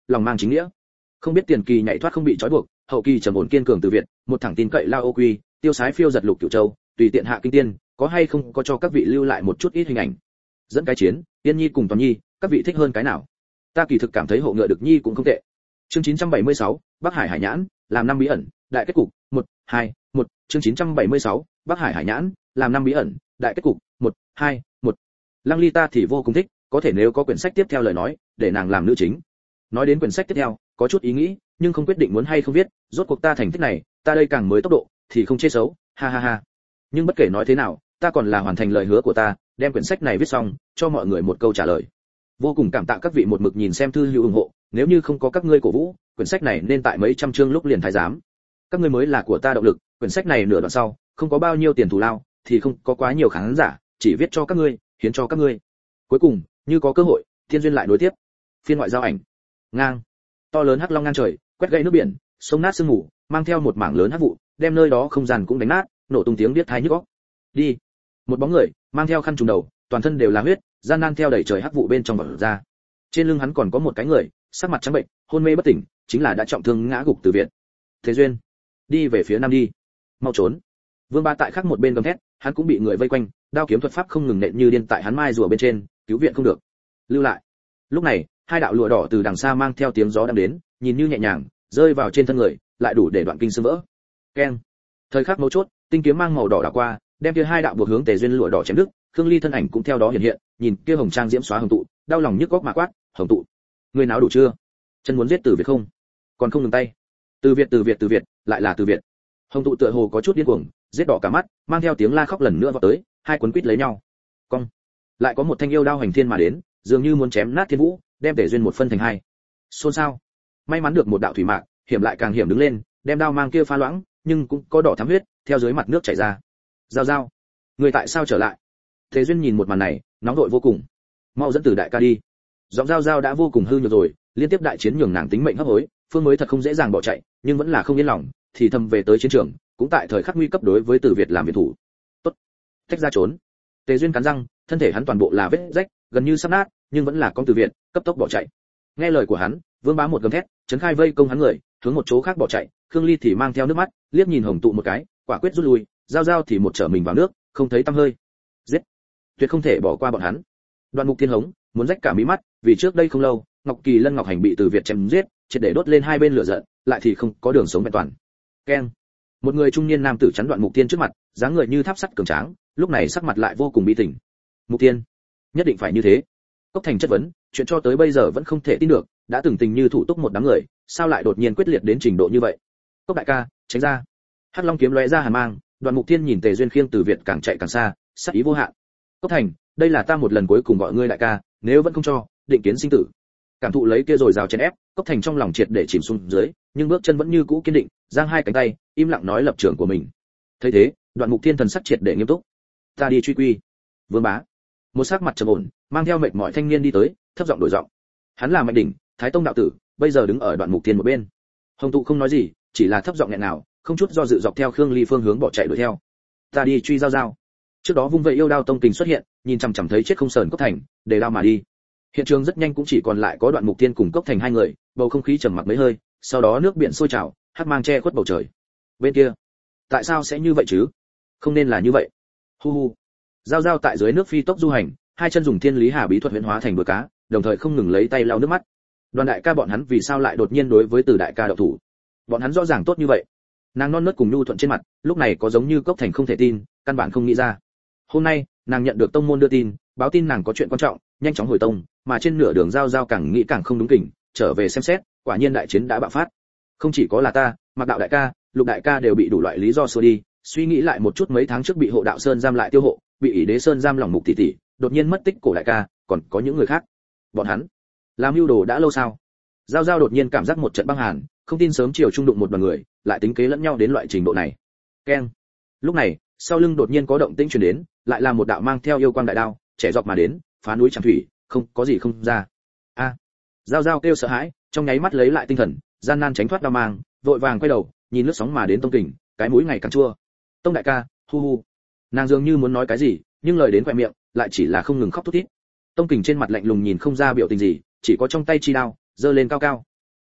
lòng mang chính nghĩa. Không biết tiền kỳ nhảy thoát không bị trói buộc, hậu kỳ trầm ổn kiên cường từ Việt, một thẳng tin cậy lao ô quy, tiêu sái phiêu giật lục cửu châu, tùy tiện hạ kinh tiên, có hay không có cho các vị lưu lại một chút ít hình ảnh. Dẫn cái chiến, Yên Nhi cùng Toàn Nhi, các vị thích hơn cái nào? Ta kỳ thực cảm thấy hộ ngựa được Nhi cũng không tệ. Chương chín trăm bảy mươi sáu, Bắc Hải Hải Nhãn, làm năm bí ẩn, đại kết cục, một, hai, một, chương chín trăm bảy mươi sáu, Bắc Hải Hải Nhãn, làm năm bí ẩn, đại kết cục, một, hai, một. Lăng Ly ta thì vô cùng thích, có thể nếu có quyển sách tiếp theo lời nói, để nàng làm nữ chính. Nói đến quyển sách tiếp theo, có chút ý nghĩ, nhưng không quyết định muốn hay không viết, rốt cuộc ta thành tích này, ta đây càng mới tốc độ, thì không chê xấu, ha ha ha. Nhưng bất kể nói thế nào, ta còn là hoàn thành lời hứa của ta, đem quyển sách này viết xong, cho mọi người một câu trả lời. Vô cùng cảm tạ các vị một mực nhìn xem thư hữu ủng hộ, nếu như không có các ngươi cổ vũ, quyển sách này nên tại mấy trăm chương lúc liền thái giám. Các ngươi mới là của ta động lực, quyển sách này nửa đoạn sau, không có bao nhiêu tiền thù lao, thì không có quá nhiều khán giả, chỉ viết cho các ngươi, hiến cho các ngươi. Cuối cùng, như có cơ hội, thiên duyên lại nối tiếp. Phiên ngoại giao ảnh. Ngang. To lớn hắc long ngang trời, quét gãy nước biển, sông nát sương mù, mang theo một mảng lớn hắc vụ, đem nơi đó không gian cũng đánh nát, nổ tung tiếng biết tai nhức óc. Đi. Một bóng người, mang theo khăn trùm đầu, toàn thân đều là huyết, gian nan theo đẩy trời hắc vụ bên trong vọt ra. Trên lưng hắn còn có một cái người, sắc mặt trắng bệnh, hôn mê bất tỉnh, chính là đã trọng thương ngã gục Từ Việt. Thế duyên, đi về phía nam đi, mau trốn. Vương Bá tại khác một bên gầm thét, hắn cũng bị người vây quanh, đao kiếm thuật pháp không ngừng nện như điên tại hắn mai rùa bên trên, cứu viện không được. Lưu lại. Lúc này, hai đạo lụa đỏ từ đằng xa mang theo tiếng gió đang đến, nhìn như nhẹ nhàng, rơi vào trên thân người, lại đủ để đoạn kinh xương vỡ. Keng. Thời khắc mấu chốt, tinh kiếm mang màu đỏ đảo qua, đem kia hai đạo buộc hướng Tề duyên lụa đỏ chém đứt, Khương Ly thân ảnh cũng theo đó hiện hiện, nhìn kia hồng trang diễm xóa hồng tụ, đau lòng nhức góc mà quát, "Hồng tụ, ngươi náo đủ chưa? Chân muốn giết Từ Việt không? Còn không ngừng tay." Từ Việt, Từ Việt, Từ Việt, lại là Từ Việt. Hồng tụ tựa hồ có chút điên cuồng, giết đỏ cả mắt, mang theo tiếng la khóc lần nữa vọt tới, hai cuốn quýt lấy nhau. Cong. Lại có một thanh yêu đao hành thiên mà đến, dường như muốn chém nát thiên vũ, đem Tề duyên một phân thành hai. Xôn xao. May mắn được một đạo thủy mạc, hiểm lại càng hiểm đứng lên, đem đao mang kia pha loãng, nhưng cũng có đỏ thắm huyết, theo dưới mặt nước chảy ra. Giao giao, người tại sao trở lại? Thế duyên nhìn một màn này, nóng đội vô cùng. Mau dẫn Từ đại ca đi. Giọng giao giao đã vô cùng hư nhược rồi, liên tiếp đại chiến nhường nàng tính mệnh hấp hối, phương mới thật không dễ dàng bỏ chạy, nhưng vẫn là không yên lòng, thì thầm về tới chiến trường, cũng tại thời khắc nguy cấp đối với Từ Việt làm viện thủ. Tốt, tách ra trốn. Tề duyên cắn răng, thân thể hắn toàn bộ là vết rách, gần như sắp nát, nhưng vẫn là con Từ Việt, cấp tốc bỏ chạy. Nghe lời của hắn, Vương Bá một gầm thét, chấn khai vây công hắn người, hướng một chỗ khác bỏ chạy, Khương Ly thì mang theo nước mắt, liếc nhìn Hồng tụ một cái, quả quyết rút lui, giao giao thì một trở mình vào nước, không thấy tăm hơi. Giết, tuyệt không thể bỏ qua bọn hắn. Đoạn Mục Thiên hống, muốn rách cả mí mắt, vì trước đây không lâu, Ngọc Kỳ Lân Ngọc Hành bị Từ Việt chém giết, triệt để đốt lên hai bên lửa giận, lại thì không có đường sống vẹn toàn. Keng. Một người trung niên nam tử chắn Đoạn Mục Thiên trước mặt, dáng người như tháp sắt cường tráng, lúc này sắc mặt lại vô cùng bi tình. Mục Thiên, nhất định phải như thế. Cốc Thành chất vấn, chuyện cho tới bây giờ vẫn không thể tin được, đã từng tình như thủ túc một đám người, sao lại đột nhiên quyết liệt đến trình độ như vậy? Cốc đại ca, tránh ra. Hắc Long kiếm lóe ra hàn mang, Đoạn Mục Thiên nhìn Tề duyên khiêng Từ Việt càng chạy càng xa, sát ý vô hạn. Cốc Thành, đây là ta một lần cuối cùng gọi ngươi đại ca, nếu vẫn không cho, định kiến sinh tử. Cảm thụ lấy kia rồi rào chèn ép, Cốc Thành trong lòng triệt để chìm xuống dưới, nhưng bước chân vẫn như cũ kiên định, giang hai cánh tay, im lặng nói lập trường của mình. Thấy thế, Đoạn Mục Thiên thần sắc triệt để nghiêm túc. Ta đi truy quy. Vương Bá, một sắc mặt trầm ổn, mang theo mệt mỏi thanh niên đi tới, thấp giọng đổi giọng. Hắn là Mạnh Đỉnh, Thái Tông đạo tử, bây giờ đứng ở Đoạn Mục Thiên một bên. Hồng tụ không nói gì, chỉ là thấp giọng nghẹn nào, không chút do dự dọc theo Khương Ly phương hướng bỏ chạy đuổi theo. Ta đi truy giao giao. Trước đó vung vậy yêu đao tông kình xuất hiện, nhìn chằm chằm thấy chết không sờn Cốc Thành, để đao mà đi. Hiện trường rất nhanh cũng chỉ còn lại có Đoạn Mục Thiên cùng Cốc Thành hai người, bầu không khí trầm mặc mấy hơi, sau đó nước biển sôi trào, hắc mang che khuất bầu trời. Bên kia, tại sao sẽ như vậy chứ? Không nên là như vậy. Hu hu. Giao giao tại dưới nước phi tốc du hành, hai chân dùng thiên lý hà bí thuật huyễn hóa thành bờ cá, đồng thời không ngừng lấy tay lau nước mắt. Đoàn đại ca bọn hắn vì sao lại đột nhiên đối với Từ đại ca động thủ? Bọn hắn rõ ràng tốt như vậy. Nàng non nớt cùng nhu thuận trên mặt, lúc này có giống như Cốc Thành không thể tin, căn bản không nghĩ ra. Hôm nay, nàng nhận được tông môn đưa tin, báo tin nàng có chuyện quan trọng, nhanh chóng hồi tông, mà trên nửa đường giao giao càng nghĩ càng không đúng kỉnh, trở về xem xét, quả nhiên đại chiến đã bạo phát. Không chỉ có là ta, Mạc đạo đại ca, Lục đại ca đều bị đủ loại lý do xua đi, suy nghĩ lại một chút mấy tháng trước bị Hộ Đạo Sơn giam lại tiêu hộ, bị ỷ Đế Sơn giam lòng Mục tỷ tỷ, đột nhiên mất tích Cổ đại ca, còn có những người khác. Bọn hắn làm mưu đồ đã lâu sao? Giao giao đột nhiên cảm giác một trận băng hàn, không tin sớm chiều trung đụng một đoàn người, lại tính kế lẫn nhau đến loại trình độ này. Keng. Lúc này, sau lưng đột nhiên có động tĩnh truyền đến, lại là một đạo mang theo yêu quang đại đao, trẻ dọc mà đến, phá núi chẳng thủy, không có gì không ra. A. À. Giao giao kêu sợ hãi, trong nháy mắt lấy lại tinh thần, gian nan tránh thoát đao mang, vội vàng quay đầu, nhìn lướt sóng mà đến tông kình, cái mũi ngày càng chua. Tông đại ca, hu hu. Nàng dường như muốn nói cái gì, nhưng lời đến quẹt miệng, lại chỉ là không ngừng khóc thút thít. Tông kình trên mặt lạnh lùng nhìn không ra biểu tình gì, chỉ có trong tay chi đao giơ lên cao cao,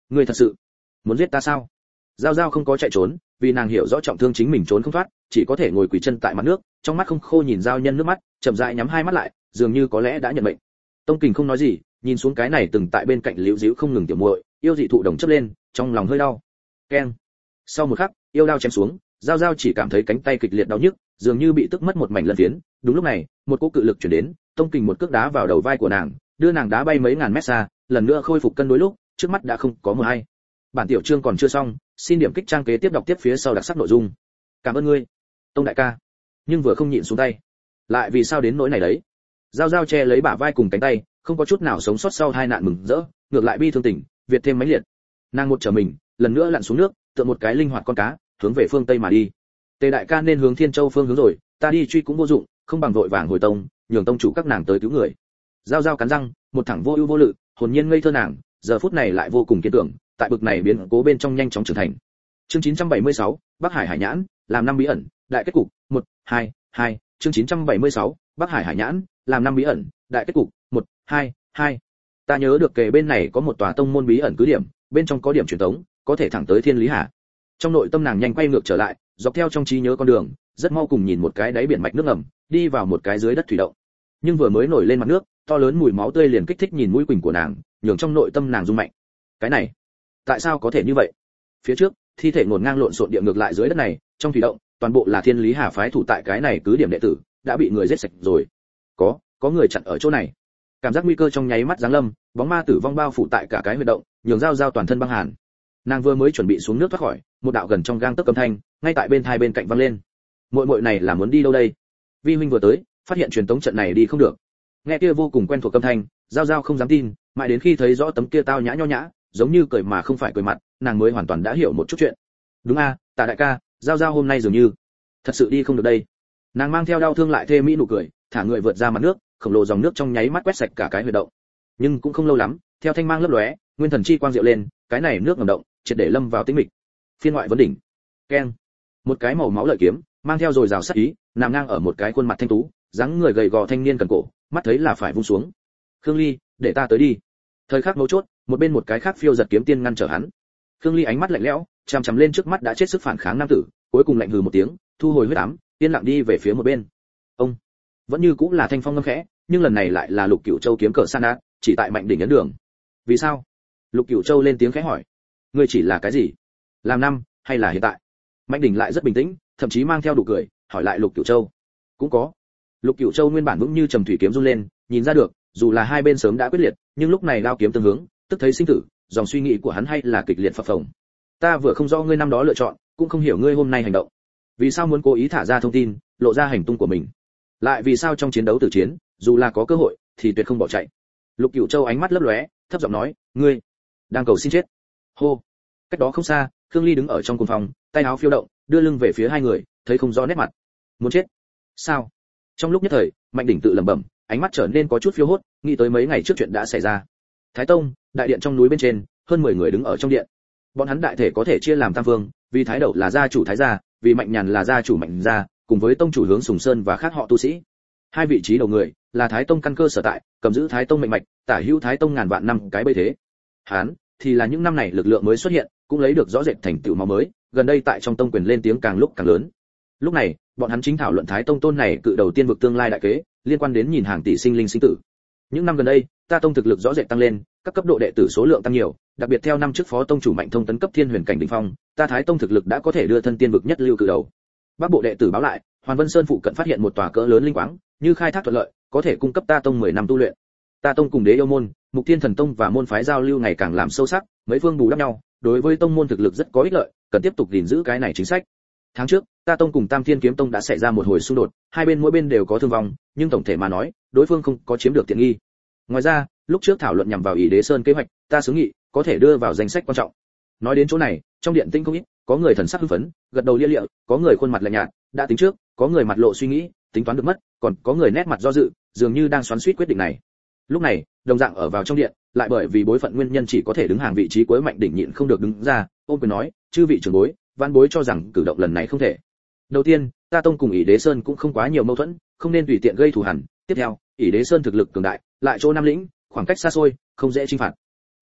Ngươi thật sự muốn giết ta sao? Giao Giao không có chạy trốn, vì nàng hiểu rõ trọng thương chính mình trốn không thoát, chỉ có thể ngồi quỳ chân tại mặt nước, trong mắt không khô nhìn Giao Nhân nước mắt, chậm rãi nhắm hai mắt lại, dường như có lẽ đã nhận mệnh. Tông Kình không nói gì, nhìn xuống cái này từng tại bên cạnh liễu díu không ngừng tiểu muội, yêu dị thụ đồng chấp lên, trong lòng hơi đau. Keng. Sau một khắc, yêu đao chém xuống, Giao Giao chỉ cảm thấy cánh tay kịch liệt đau nhức, dường như bị tức mất một mảnh lân phiến. Đúng lúc này, một cỗ cự lực truyền đến, Tông Kình một cước đá vào đầu vai của nàng, đưa nàng đá bay mấy ngàn mét xa, lần nữa khôi phục cân đối lúc, trước mắt đã không có mờ hay. Bản tiểu chương còn chưa xong, xin điểm kích trang kế tiếp đọc tiếp phía sau đặc sắc nội dung. Cảm ơn ngươi, Tông đại ca. Nhưng vừa không nhịn xuống tay, lại vì sao đến nỗi này đấy? Giao Giao che lấy bả vai cùng cánh tay, không có chút nào sống sót sau hai nạn mừng rỡ, ngược lại bi thương tình, việt thêm mãnh liệt. Nàng một trở mình, lần nữa lặn xuống nước, tựa một cái linh hoạt con cá, hướng về phương tây mà đi. Tề đại ca nên hướng Thiên Châu phương hướng rồi, ta đi truy cũng vô dụng, không bằng vội vàng hồi tông, nhường tông chủ các nàng tới cứu người. Giao Giao cắn răng, một thẳng vô ưu vô lự, hồn nhiên ngây thơ nàng, giờ phút này lại vô cùng kiên tưởng, tại bực này biến cố bên trong nhanh chóng trưởng thành. Chương chín trăm bảy mươi sáu, Bắc Hải Hải Nhãn, làm năm bí ẩn, đại kết cục, một, hai, hai, chương chín trăm bảy mươi sáu, Bắc Hải Hải Nhãn, làm năm bí ẩn, đại kết cục, một, hai, hai. Ta nhớ được kề bên này có một tòa tông môn bí ẩn cứ điểm, bên trong có điểm truyền tống, có thể thẳng tới Thiên Lý Hà. Trong nội tâm nàng nhanh quay ngược trở lại, dọc theo trong trí nhớ con đường, rất mau cùng nhìn một cái đáy biển mạch nước ngầm, đi vào một cái dưới đất thủy động. Nhưng vừa mới nổi lên mặt nước, to lớn mùi máu tươi liền kích thích nhìn mũi quỳnh của nàng, nhường trong nội tâm nàng rung mạnh. Cái này, tại sao có thể như vậy? Phía trước, thi thể ngổn ngang lộn xộn địa ngược lại dưới đất này, trong thủy động, toàn bộ là Thiên Lý Hà phái thủ tại cái này cứ điểm đệ tử, đã bị người giết sạch rồi. Có, có người chặn ở chỗ này. Cảm giác nguy cơ trong nháy mắt giáng lâm, bóng ma tử vong bao phủ tại cả cái huyệt động, nhường Giao Giao toàn thân băng hàn. Nàng vừa mới chuẩn bị xuống nước thoát khỏi, một đạo gần trong gang tấc âm thanh, ngay tại bên thai bên cạnh vang lên. Muội muội này là muốn đi đâu đây? Vi huynh vừa tới, phát hiện truyền tống trận này đi không được. Nghe kia vô cùng quen thuộc âm thanh, Giao Giao không dám tin, mãi đến khi thấy rõ tấm kia tao nhã nho nhã, giống như cười mà không phải cười mặt, nàng mới hoàn toàn đã hiểu một chút chuyện. Đúng a, à, Tạ đại ca, Giao Giao hôm nay dường như thật sự đi không được đây. Nàng mang theo đau thương lại thê mỹ nụ cười, thả người vượt ra mặt nước, khổng lồ dòng nước trong nháy mắt quét sạch cả cái huyệt động. Nhưng cũng không lâu lắm, theo thanh mang lấp lóe, nguyên thần chi quang diệu lên, cái này nước ngầm động, triệt để lâm vào tĩnh mịch. Phiên ngoại vấn đỉnh. Keng. Một cái màu máu lợi kiếm, mang theo rồi rào sát ý, nằm ngang ở một cái khuôn mặt thanh tú, dáng người gầy gò thanh niên cần cổ, mắt thấy là phải vung xuống. Khương Ly, để ta tới đi. Thời khắc mấu chốt, một bên một cái khác phiêu giật kiếm tiên ngăn trở hắn. Khương Ly ánh mắt lạnh lẽo, chằm chằm lên trước mắt đã chết sức phản kháng nam tử, cuối cùng lạnh hừ một tiếng, thu hồi huyết ám, yên lặng đi về phía một bên. Ông vẫn như cũng là thanh phong ngâm khẽ, nhưng lần này lại là Lục Cửu Châu kiếm cờ san đá, chỉ tại Mạnh đỉnh ấn đường. Vì sao? Lục Cửu Châu lên tiếng khẽ hỏi. Ngươi chỉ là cái gì? Làm năm hay là hiện tại? Mạnh đỉnh lại rất bình tĩnh, thậm chí mang theo đủ cười, hỏi lại Lục Cửu Châu. Cũng có. Lục Cửu Châu nguyên bản vững như trầm thủy kiếm run lên, nhìn ra được, dù là hai bên sớm đã quyết liệt, nhưng lúc này đao kiếm tương hướng, tức thấy sinh tử, dòng suy nghĩ của hắn hay là kịch liệt phập phồng. Ta vừa không rõ ngươi năm đó lựa chọn, cũng không hiểu ngươi hôm nay hành động. Vì sao muốn cố ý thả ra thông tin, lộ ra hành tung của mình? Lại vì sao trong chiến đấu tử chiến, dù là có cơ hội, thì tuyệt không bỏ chạy? Lục Cửu Châu ánh mắt lấp lóe, thấp giọng nói, ngươi đang cầu xin chết. Hô. Cách đó không xa, Khương Ly đứng ở trong cung phòng, tay áo phiêu động, đưa lưng về phía hai người, thấy không rõ nét mặt. Muốn chết? Sao? Trong lúc nhất thời, Mạnh đỉnh tự lẩm bẩm, ánh mắt trở nên có chút phiêu hốt, nghĩ tới mấy ngày trước chuyện đã xảy ra. Thái Tông, đại điện trong núi bên trên, hơn mười người đứng ở trong điện. Bọn hắn đại thể có thể chia làm tam vương, vì Thái Đậu là gia chủ Thái gia, vì Mạnh Nhàn là gia chủ Mạnh gia, cùng với tông chủ hướng Sùng Sơn và khác họ tu sĩ. Hai vị trí đầu người là Thái Tông căn cơ sở tại, cầm giữ Thái Tông mệnh mạch, tả hữu Thái Tông ngàn vạn năm cái bầy thế. Hán thì là những năm này lực lượng mới xuất hiện, cũng lấy được rõ rệt thành tựu máu mới, gần đây tại trong tông quyền lên tiếng càng lúc càng lớn. Lúc này, bọn hắn chính thảo luận Thái Tông tôn này cự đầu tiên vực tương lai đại kế, liên quan đến nhìn hàng tỷ sinh linh sinh tử. Những năm gần đây, ta tông thực lực rõ rệt tăng lên, các cấp độ đệ tử số lượng tăng nhiều, đặc biệt theo năm trước phó tông chủ Mạnh Thông tấn cấp thiên huyền cảnh đỉnh phong, ta Thái Tông thực lực đã có thể đưa thân tiên vực nhất lưu cự đầu. Bắc bộ đệ tử báo lại, Hoàn Vân Sơn phụ cận phát hiện một tòa cỡ lớn linh quáng, như khai thác thuận lợi, có thể cung cấp ta tông mười năm tu luyện. Ta tông cùng Đế Yêu môn, Mục Thiên Thần tông và môn phái giao lưu ngày càng làm sâu sắc, mấy phương bù đắp nhau, đối với tông môn thực lực rất có ích lợi, cần tiếp tục gìn giữ cái này chính sách. Tháng trước, ta tông cùng Tam Thiên Kiếm tông đã xảy ra một hồi xung đột, hai bên mỗi bên đều có thương vong, nhưng tổng thể mà nói, đối phương không có chiếm được tiện nghi. Ngoài ra, lúc trước thảo luận nhằm vào Ỷ Đế Sơn kế hoạch, ta xướng nghị có thể đưa vào danh sách quan trọng. Nói đến chỗ này, trong điện tinh không ít, có người thần sắc hưng phấn, gật đầu lia lịa, có người khuôn mặt lạnh nhạt, đã tính trước, có người mặt lộ suy nghĩ, tính toán được mất, còn có người nét mặt do dự, dường như đang xoắn xuýt quyết định này. Lúc này, đồng dạng ở vào trong điện, lại bởi vì bối phận nguyên nhân chỉ có thể đứng hàng vị trí cuối Mạnh đỉnh nhịn không được đứng ra, ôm quyền nói, chư vị trưởng bối, văn bối cho rằng cử động lần này không thể. Đầu tiên, ta tông cùng Ỷ Đế Sơn cũng không quá nhiều mâu thuẫn, không nên tùy tiện gây thù hằn. Tiếp theo, Ỷ Đế Sơn thực lực cường đại, lại chỗ Nam lĩnh, khoảng cách xa xôi, không dễ chinh phạt. Còn nữa,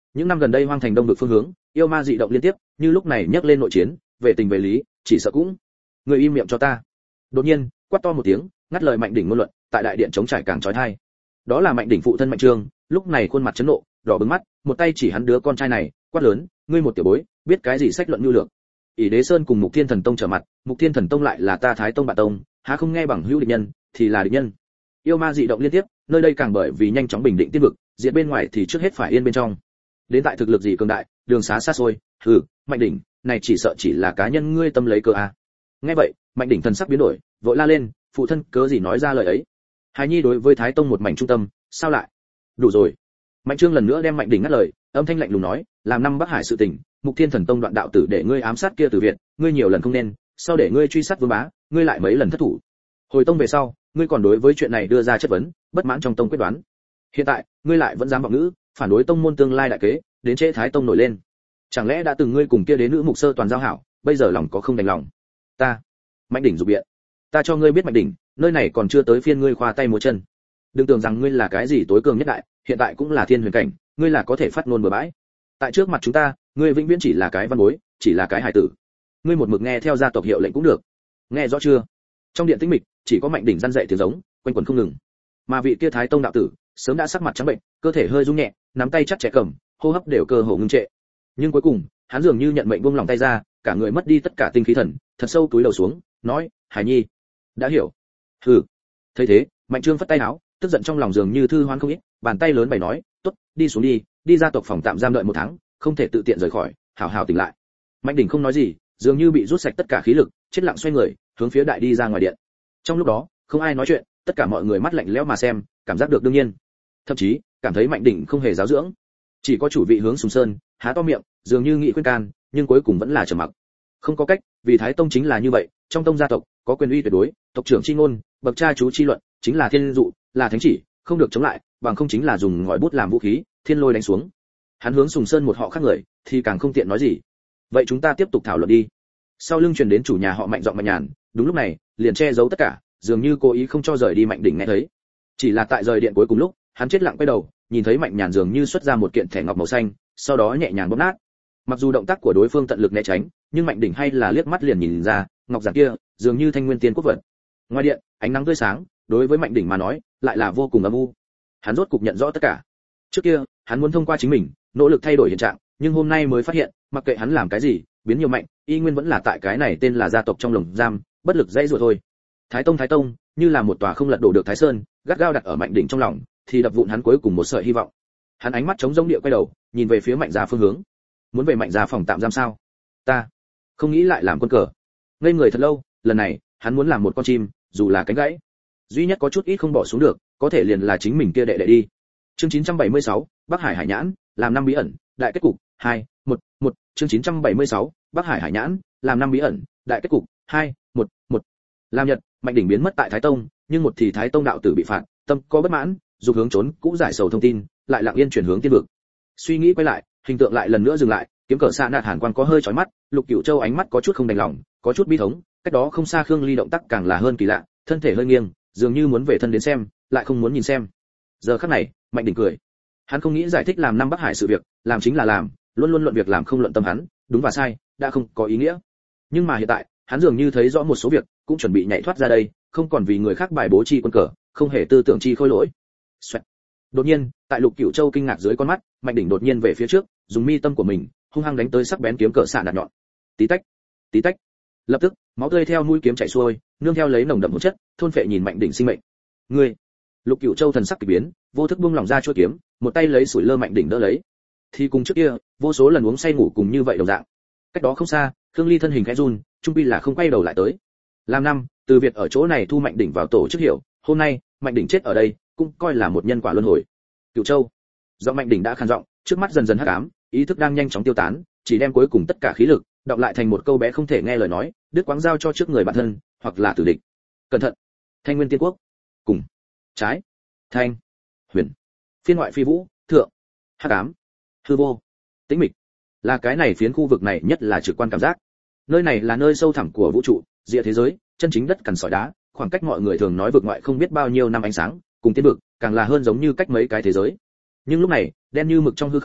những năm gần đây hoang thành đông vực phương hướng yêu ma dị động liên tiếp, như lúc này nhấc lên nội chiến, về tình về lý chỉ sợ cũng. Người im miệng cho ta. Đột nhiên quát to một tiếng, ngắt lời Mạnh Đỉnh ngôn luận, tại đại điện chống trải càng chói tai. Đó là Mạnh Đỉnh phụ thân Mạnh Trương, lúc này khuôn mặt chấn nộ, đỏ bừng mắt, một tay chỉ hắn đứa con trai này, quát lớn, ngươi một tiểu bối, biết cái gì sách luận nhu lược? ỷ Đế Sơn cùng Mục Thiên Thần Tông trở mặt, Mục Thiên Thần Tông lại là ta Thái Tông bạn tông, há không nghe bằng hữu địch nhân thì là địch nhân. Yêu ma dị động liên tiếp, nơi đây càng bởi vì nhanh chóng bình định tiên vực, diệt bên ngoài thì trước hết phải yên bên trong. Đến tại thực lực gì cường đại, đường xá xa xôi, hừ, Mạnh Đỉnh, này chỉ sợ chỉ là cá nhân ngươi tâm lấy cơ a. Nghe vậy, Mạnh Đỉnh thần sắc biến đổi, vội la lên, phụ thân cớ gì nói ra lời ấy? Hài nhi đối với Thái Tông một mảnh trung tâm, sao lại? Đủ rồi. Mạnh Trương lần nữa đem Mạnh Đỉnh ngắt lời, âm thanh lạnh lùng nói, làm năm Bắc Hải sự tình, Mục Thiên Thần Tông đoạn đạo tử để ngươi ám sát kia Từ Việt, ngươi nhiều lần không nên, sau để ngươi truy sát Vương Bá, ngươi lại mấy lần thất thủ. Hồi tông về sau, ngươi còn đối với chuyện này đưa ra chất vấn, bất mãn trong tông quyết đoán. Hiện tại, ngươi lại vẫn dám vọng ngữ, phản đối tông môn tương lai đại kế, đến chế Thái Tông nổi lên. Chẳng lẽ đã từng ngươi cùng kia đế nữ Mục Sơ toàn giao hảo, bây giờ lòng có không đành lòng? Ta, Mạnh Đỉnh rụt biện. Ta cho ngươi biết Mạnh Đỉnh, nơi này còn chưa tới phiên ngươi khoa tay múa chân. Đừng tưởng rằng ngươi là cái gì tối cường nhất đại, hiện tại cũng là thiên huyền cảnh, ngươi là có thể phát ngôn bừa bãi. Tại trước mặt chúng ta, ngươi vĩnh viễn chỉ là cái văn bối, chỉ là cái hài tử. Ngươi một mực nghe theo gia tộc hiệu lệnh cũng được. Nghe rõ chưa? Trong điện tĩnh mịch, chỉ có Mạnh Đỉnh răn dạy tiếng giống, quanh quẩn không ngừng. Mà vị kia Thái Tông đạo tử, sớm đã sắc mặt trắng bệnh, cơ thể hơi rung nhẹ, nắm tay chặt chẽ cầm, hô hấp đều cơ hồ ngưng trệ. Nhưng cuối cùng, hắn dường như nhận mệnh buông lòng tay ra, cả người mất đi tất cả tinh khí thần, thật sâu túi đầu xuống, nói, "Hải Nhi, đã hiểu." Hừ. Thấy thế, Mạnh Trương phất tay áo, tức giận trong lòng dường như thư hoán không ít, bàn tay lớn bày nói, "Tốt, đi xuống đi, đi ra tộc phòng tạm giam đợi một tháng, không thể tự tiện rời khỏi, hảo hảo tỉnh lại." Mạnh Đỉnh không nói gì, dường như bị rút sạch tất cả khí lực, chết lặng xoay người, hướng phía đại đi ra ngoài điện. Trong lúc đó, không ai nói chuyện, tất cả mọi người mắt lạnh lẽo mà xem, cảm giác được đương nhiên. Thậm chí, cảm thấy Mạnh Đỉnh không hề giáo dưỡng. Chỉ có chủ vị hướng Sùng Sơn, há to miệng, dường như nghị khuyên can, nhưng cuối cùng vẫn là trầm mặc. Không có cách, vì Thái Tông chính là như vậy, trong tông gia tộc có quyền uy tuyệt đối, tộc trưởng chi ngôn, bậc cha chú chi luận, chính là thiên dụ, là thánh chỉ, không được chống lại, bằng không chính là dùng ngòi bút làm vũ khí, thiên lôi đánh xuống. Hắn hướng Sùng Sơn một họ khác người, thì càng không tiện nói gì. Vậy chúng ta tiếp tục thảo luận đi. Sau lưng truyền đến chủ nhà họ Mạnh giọng Mạnh Nhàn, đúng lúc này, liền che giấu tất cả, dường như cố ý không cho rời đi Mạnh Đỉnh nghe thấy. Chỉ là tại rời điện cuối cùng lúc, hắn chết lặng quay đầu, nhìn thấy Mạnh Nhàn dường như xuất ra một kiện thẻ ngọc màu xanh, sau đó nhẹ nhàng bóp nát. Mặc dù động tác của đối phương tận lực né tránh, nhưng Mạnh Đỉnh hay là liếc mắt liền nhìn ra, ngọc giản kia dường như thanh nguyên tiên quốc vật. Ngoài điện, ánh nắng tươi sáng, đối với Mạnh Đỉnh mà nói, lại là vô cùng âm u. Hắn rốt cục nhận rõ tất cả. Trước kia, hắn muốn thông qua chính mình, nỗ lực thay đổi hiện trạng, nhưng hôm nay mới phát hiện, mặc kệ hắn làm cái gì, biến nhiều mạnh, y nguyên vẫn là tại cái này tên là gia tộc trong lồng giam, bất lực dãy rủa thôi. Thái Tông Thái Tông, như là một tòa không lật đổ được Thái Sơn, gắt gao đặt ở Mạnh Đỉnh trong lòng, thì đập vụn hắn cuối cùng một sợi hy vọng. Hắn ánh mắt trống rỗng địa quay đầu, nhìn về phía Mạnh gia phương hướng. Muốn về Mạnh gia phòng tạm giam sao? Ta không nghĩ lại làm quân cờ. Ngây người thật lâu, lần này, hắn muốn làm một con chim, dù là cánh gãy. Duy nhất có chút ít không bỏ xuống được, có thể liền là chính mình kia đệ đệ đi. Chương chín trăm bảy mươi sáu, Bắc Hải Hải Nhãn, làm năm bí ẩn, đại kết cục, hai, một, một, chương chín trăm bảy mươi sáu, Bắc Hải Hải Nhãn, làm năm bí ẩn, đại kết cục, hai, một, một. Làm Nhật, Mạnh Đỉnh biến mất tại Thái Tông, nhưng một thì Thái Tông đạo tử bị phạt, tâm có bất mãn, dục hướng trốn, cũ giải sầu thông tin, lại lặng yên chuyển hướng tiên vực. Suy nghĩ quay lại, hình tượng lại lần nữa dừng lại, kiếm cờ xạ nạt hàn quang có hơi chói mắt, Lục Cửu Châu ánh mắt có chút không đành lòng, có chút bi thống, cách đó không xa Khương Ly động tác càng là hơn kỳ lạ, thân thể hơi nghiêng, dường như muốn về thân đến xem, lại không muốn nhìn xem. Giờ khắc này, Mạnh Đỉnh cười. Hắn không nghĩ giải thích làm năm Bắc Hải sự việc, làm chính là làm, luôn luôn luận việc làm không luận tâm hắn, đúng và sai, đã không có ý nghĩa. Nhưng mà hiện tại, hắn dường như thấy rõ một số việc, cũng chuẩn bị nhảy thoát ra đây, không còn vì người khác bài bố chi quân cờ, không hề tư tưởng chi khôi lỗi. Xoẹt. Đột nhiên, tại Lục Cửu Châu kinh ngạc dưới con mắt, Mạnh Đỉnh đột nhiên về phía trước, dùng mi tâm của mình, hung hăng đánh tới sắc bén kiếm cờ xạ nạt nhọn. Tí tách, tí tách. Lập tức, máu tươi theo mũi kiếm chảy xuôi, nương theo lấy nồng đậm hỗn chất, thôn phệ nhìn Mạnh Đỉnh sinh mệnh. Ngươi! Lục Cửu Châu thần sắc kỳ biến, vô thức buông lỏng ra chuôi kiếm, một tay lấy sủi lơ Mạnh Đỉnh đỡ lấy. Thì cùng trước kia, vô số lần uống say ngủ cùng như vậy đồng dạng. Cách đó không xa, Khương Ly thân hình khẽ run, trung quy là không quay đầu lại tới. Làm năm, Từ Việt ở chỗ này thu Mạnh Đỉnh vào tổ chức hiểu, hôm nay, Mạnh Đỉnh chết ở đây, cũng coi là một nhân quả luân hồi. Cửu Châu. Giọng Mạnh Đỉnh đã khàn giọng, trước mắt dần dần hắc ám, ý thức đang nhanh chóng tiêu tán, chỉ đem cuối cùng tất cả khí lực đọc lại thành một câu bé không thể nghe lời nói, đứt quãng giao cho trước người bản thân, hoặc là tử địch. Cẩn thận. Thanh Nguyên Tiên Quốc. Cùng. Trái. Thanh. Huyền. Phiên ngoại phi vũ, thượng. Hắc ám. Hư vô. Tĩnh mịch. Là cái này phiến khu vực này nhất là trực quan cảm giác. Nơi này là nơi sâu thẳm của vũ trụ, rìa thế giới, chân chính đất cằn sỏi đá, khoảng cách mọi người thường nói vực ngoại không biết bao nhiêu năm ánh sáng, cùng tiên vực, càng là hơn giống như cách mấy cái thế giới. Nhưng lúc này, đen như mực trong hư không,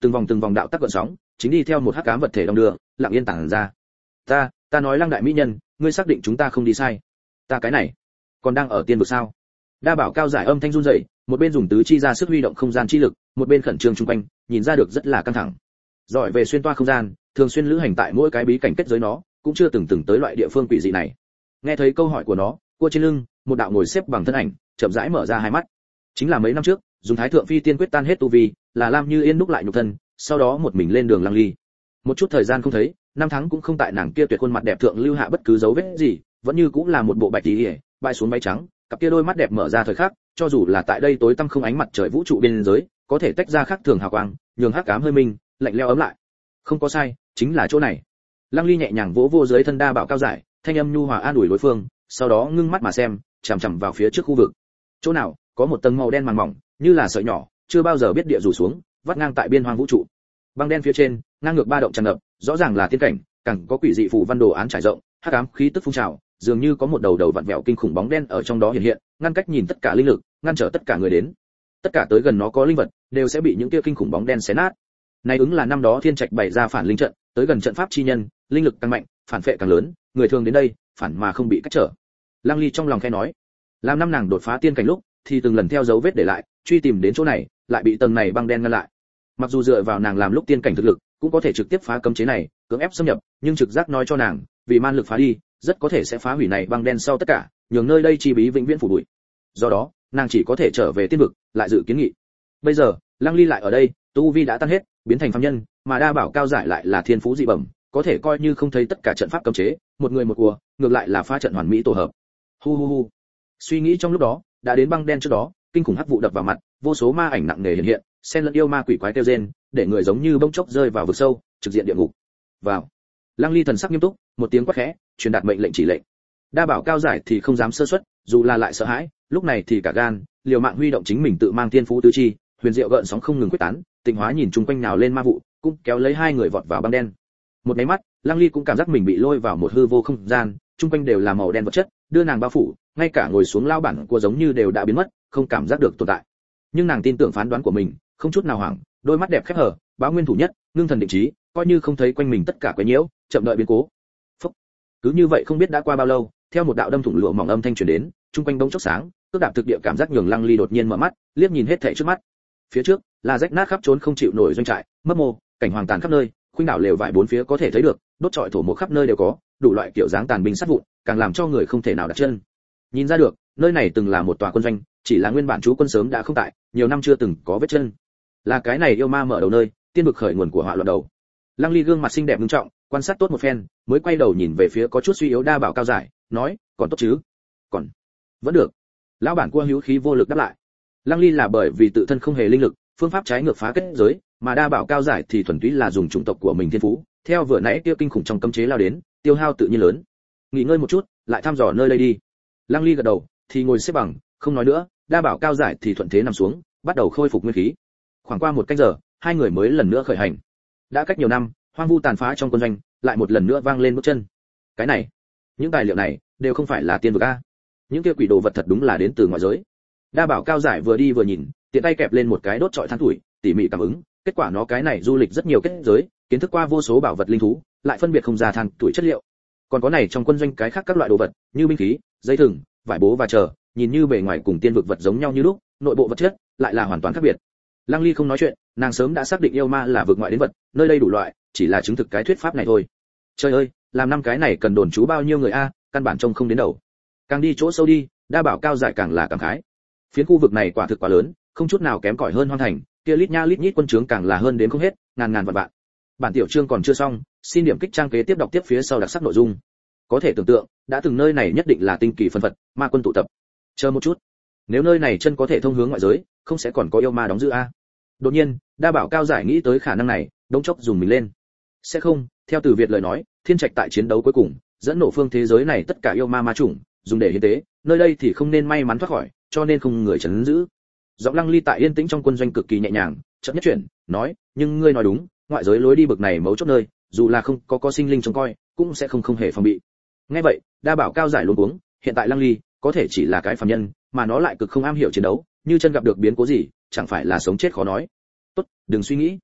từng vòng từng vòng đạo tắc gợn sóng, chính đi theo một hắc ám vật thể đong đưa, lặng yên tản ra. Ta, ta nói Lăng đại mỹ nhân, ngươi xác định chúng ta không đi sai? Ta cái này, còn đang ở tiên vực sao? Đa Bảo Cao giải âm thanh run rẩy, một bên dùng tứ chi ra sức huy động không gian chi lực, một bên khẩn trương xung quanh, nhìn ra được rất là căng thẳng. Giỏi về xuyên toa không gian, thường xuyên lữ hành tại mỗi cái bí cảnh kết giới nó, cũng chưa từng từng tới loại địa phương quỷ dị này. Nghe thấy câu hỏi của nó, cua trên lưng, một đạo ngồi xếp bằng thân ảnh, chậm rãi mở ra hai mắt. Chính là mấy năm trước, dùng Thái thượng phi tiên quyết tan hết tu vi, là Lam Như Yên đúc lại nhục thân, sau đó một mình lên đường Lăng Ly. Một chút thời gian không thấy, năm tháng cũng không tại nàng kia tuyệt khuôn mặt đẹp thượng lưu hạ bất cứ dấu vết gì, vẫn như cũng là một bộ bạch tí, bay xuống váy trắng, cặp kia đôi mắt đẹp mở ra thời khắc, cho dù là tại đây tối tăm không ánh mặt trời vũ trụ biên giới, có thể tách ra khác thường hào quang, nhường hắc ám hơi minh, lạnh lẽo ấm lại. Không có sai, chính là chỗ này. Lăng Ly nhẹ nhàng vỗ vô dưới thân Đa Bảo Cao giải, thanh âm nhu hòa an ủi đối phương, sau đó ngưng mắt mà xem, chằm chằm vào phía trước khu vực. Chỗ nào có một tầng màu đen màng mỏng, như là sợi nhỏ, chưa bao giờ biết địa rủ xuống, vắt ngang tại biên hoang vũ trụ. Băng đen phía trên, ngang ngược ba động tràn ngập, rõ ràng là tiên cảnh, càng có quỷ dị phù văn đồ án trải rộng, hắc ám khí tức phun trào, dường như có một đầu đầu vặn vẹo kinh khủng bóng đen ở trong đó hiện hiện, ngăn cách nhìn tất cả linh lực, ngăn trở tất cả người đến. Tất cả tới gần nó có linh vật, đều sẽ bị những kia kinh khủng bóng đen xé nát. Này ứng là năm đó thiên trạch bày ra phản linh trận, tới gần trận pháp chi nhân, linh lực càng mạnh, phản phệ càng lớn, người thường đến đây, phản mà không bị cách trở. Lăng Ly trong lòng khẽ nói, làm năm nàng đột phá tiên cảnh lúc, thì từng lần theo dấu vết để lại, truy tìm đến chỗ này, lại bị tầng này băng đen ngăn lại. Mặc dù dựa vào nàng làm lúc tiên cảnh thực lực, cũng có thể trực tiếp phá cấm chế này, cưỡng ép xâm nhập, nhưng trực giác nói cho nàng, vì man lực phá đi, rất có thể sẽ phá hủy này băng đen sau tất cả, nhường nơi đây chi bí vĩnh viễn phủ bụi. Do đó, nàng chỉ có thể trở về tiên vực, lại dự kiến nghị. Bây giờ, Lăng Ly lại ở đây, tu vi đã tan hết, biến thành phàm nhân, mà Đa Bảo Cao giải lại là thiên phú dị bẩm, có thể coi như không thấy tất cả trận pháp cấm chế, một người một cua, ngược lại là phá trận hoàn mỹ tổ hợp. Hu hu hu. Suy nghĩ trong lúc đó, đã đến băng đen trước đó, kinh khủng hắc vụ đập vào mặt, vô số ma ảnh nặng nề hiện hiện, xen lẫn yêu ma quỷ quái kêu rên, để người giống như bông chốc rơi vào vực sâu, trực diện địa ngục. Vào. Lăng Ly thần sắc nghiêm túc, một tiếng quát khẽ, truyền đạt mệnh lệnh chỉ lệnh. Đa Bảo Cao giải thì không dám sơ suất, dù là lại sợ hãi, lúc này thì cả gan, liều mạng huy động chính mình tự mang thiên phú tứ chi, huyền diệu gợn sóng không ngừng quyết tán, tịnh hóa nhìn chung quanh nào lên ma vụ, cũng kéo lấy hai người vọt vào băng đen. Một cái mắt, Lăng Ly cũng cảm giác mình bị lôi vào một hư vô không gian, chung quanh đều là màu đen vật chất, đưa nàng bao phủ, ngay cả ngồi xuống lao bản của giống như đều đã biến mất, không cảm giác được tồn tại. Nhưng nàng tin tưởng phán đoán của mình, không chút nào hoảng, đôi mắt đẹp khép hờ, báo nguyên thủ nhất, ngưng thần định trí, coi như không thấy quanh mình tất cả quấy nhiễu, chậm đợi biến cố. Phúc. Cứ như vậy không biết đã qua bao lâu, theo một đạo đâm thủng lụa mỏng âm thanh truyền đến, chung quanh bỗng chốc sáng, cước đạp thực địa cảm giác nhường Lăng Ly đột nhiên mở mắt, liếc nhìn hết thảy trước mắt. Phía trước là rách nát khắp trốn không chịu nổi doanh trại, mấp mô, cảnh hoàng tàn khắp nơi, khuynh đảo lều vải bốn phía có thể thấy được, đốt trọi thổ mộ khắp nơi đều có, đủ loại kiểu dáng tàn binh sát vụn, càng làm cho người không thể nào đặt chân. Nhìn ra được, nơi này từng là một tòa quân doanh, chỉ là nguyên bản chú quân sớm đã không tại, nhiều năm chưa từng có vết chân. Là cái này yêu ma mở đầu nơi, tiên vực khởi nguồn của họa loạn đầu. Lăng Ly gương mặt xinh đẹp nghiêm trọng, quan sát tốt một phen, mới quay đầu nhìn về phía có chút suy yếu Đa Bảo Cao giải, nói, còn tốt chứ? Còn vẫn được. Lão bản cua hữu khí vô lực đáp lại. Lăng Ly là bởi vì tự thân không hề linh lực, phương pháp trái ngược phá kết giới, mà Đa Bảo Cao giải thì thuần túy là dùng chủng tộc của mình thiên phú, theo vừa nãy kia kinh khủng trong cấm chế lao đến, tiêu hao tự nhiên lớn. Nghỉ ngơi một chút, lại thăm dò nơi đây đi. Lăng Ly gật đầu, thì ngồi xếp bằng, không nói nữa, Đa Bảo Cao giải thì thuận thế nằm xuống, bắt đầu khôi phục nguyên khí. Khoảng qua một canh giờ, hai người mới lần nữa khởi hành. Đã cách nhiều năm, hoang vu tàn phá trong quân doanh, lại một lần nữa vang lên bước chân. Cái này, những tài liệu này đều không phải là tiên vực a. Những kia quỷ đồ vật thật đúng là đến từ ngoại giới. Đa Bảo Cao giải vừa đi vừa nhìn, tiện tay kẹp lên một cái đốt trọi than tuổi, tỉ mỉ cảm ứng, kết quả nó cái này du lịch rất nhiều kết giới, kiến thức qua vô số bảo vật linh thú, lại phân biệt không ra than tuổi chất liệu. Còn có này trong quân doanh cái khác các loại đồ vật, như binh khí, dây thừng, vải bố và chờ, nhìn như bề ngoài cùng tiên vực vật giống nhau như lúc, nội bộ vật chất lại là hoàn toàn khác biệt. Lăng Ly không nói chuyện, nàng sớm đã xác định yêu ma là vực ngoại đến vật, nơi đây đủ loại, chỉ là chứng thực cái thuyết pháp này thôi. Trời ơi, làm năm cái này cần đồn trú bao nhiêu người a, căn bản trông không đến đầu. Càng đi chỗ sâu đi, Đa Bảo Cao giải càng là cảm khái. Phiến khu vực này quả thực quá lớn, không chút nào kém cỏi hơn hoang thành, kia lít nha lít nhít quân trướng càng là hơn đến không hết, ngàn ngàn vạn vạn. Bản tiểu chương còn chưa xong, xin điểm kích trang kế tiếp đọc tiếp phía sau đặc sắc nội dung. Có thể tưởng tượng, đã từng nơi này nhất định là tinh kỳ phân vật, ma quân tụ tập. Chờ một chút, nếu nơi này chân có thể thông hướng ngoại giới, không sẽ còn có yêu ma đóng giữ a? Đột nhiên, Đa Bảo Cao giải nghĩ tới khả năng này, đống chốc dùng mình lên. Sẽ không, theo Từ Việt lời nói, thiên trạch tại chiến đấu cuối cùng, dẫn nổ phương thế giới này tất cả yêu ma ma chủng, dùng để hiến tế, nơi đây thì không nên may mắn thoát khỏi, cho nên không người chấn giữ. Giọng Lăng Ly tại yên tĩnh trong quân doanh cực kỳ nhẹ nhàng, chậm nhất chuyển, nói, nhưng ngươi nói đúng, ngoại giới lối đi bực này mấu chốt nơi, dù là không có có sinh linh trông coi, cũng sẽ không không hề phòng bị. Nghe vậy, Đa Bảo Cao giải luống cuống, hiện tại Lăng Ly có thể chỉ là cái phàm nhân, mà nó lại cực không am hiểu chiến đấu, như chân gặp được biến cố gì, chẳng phải là sống chết khó nói. Tốt, đừng suy nghĩ.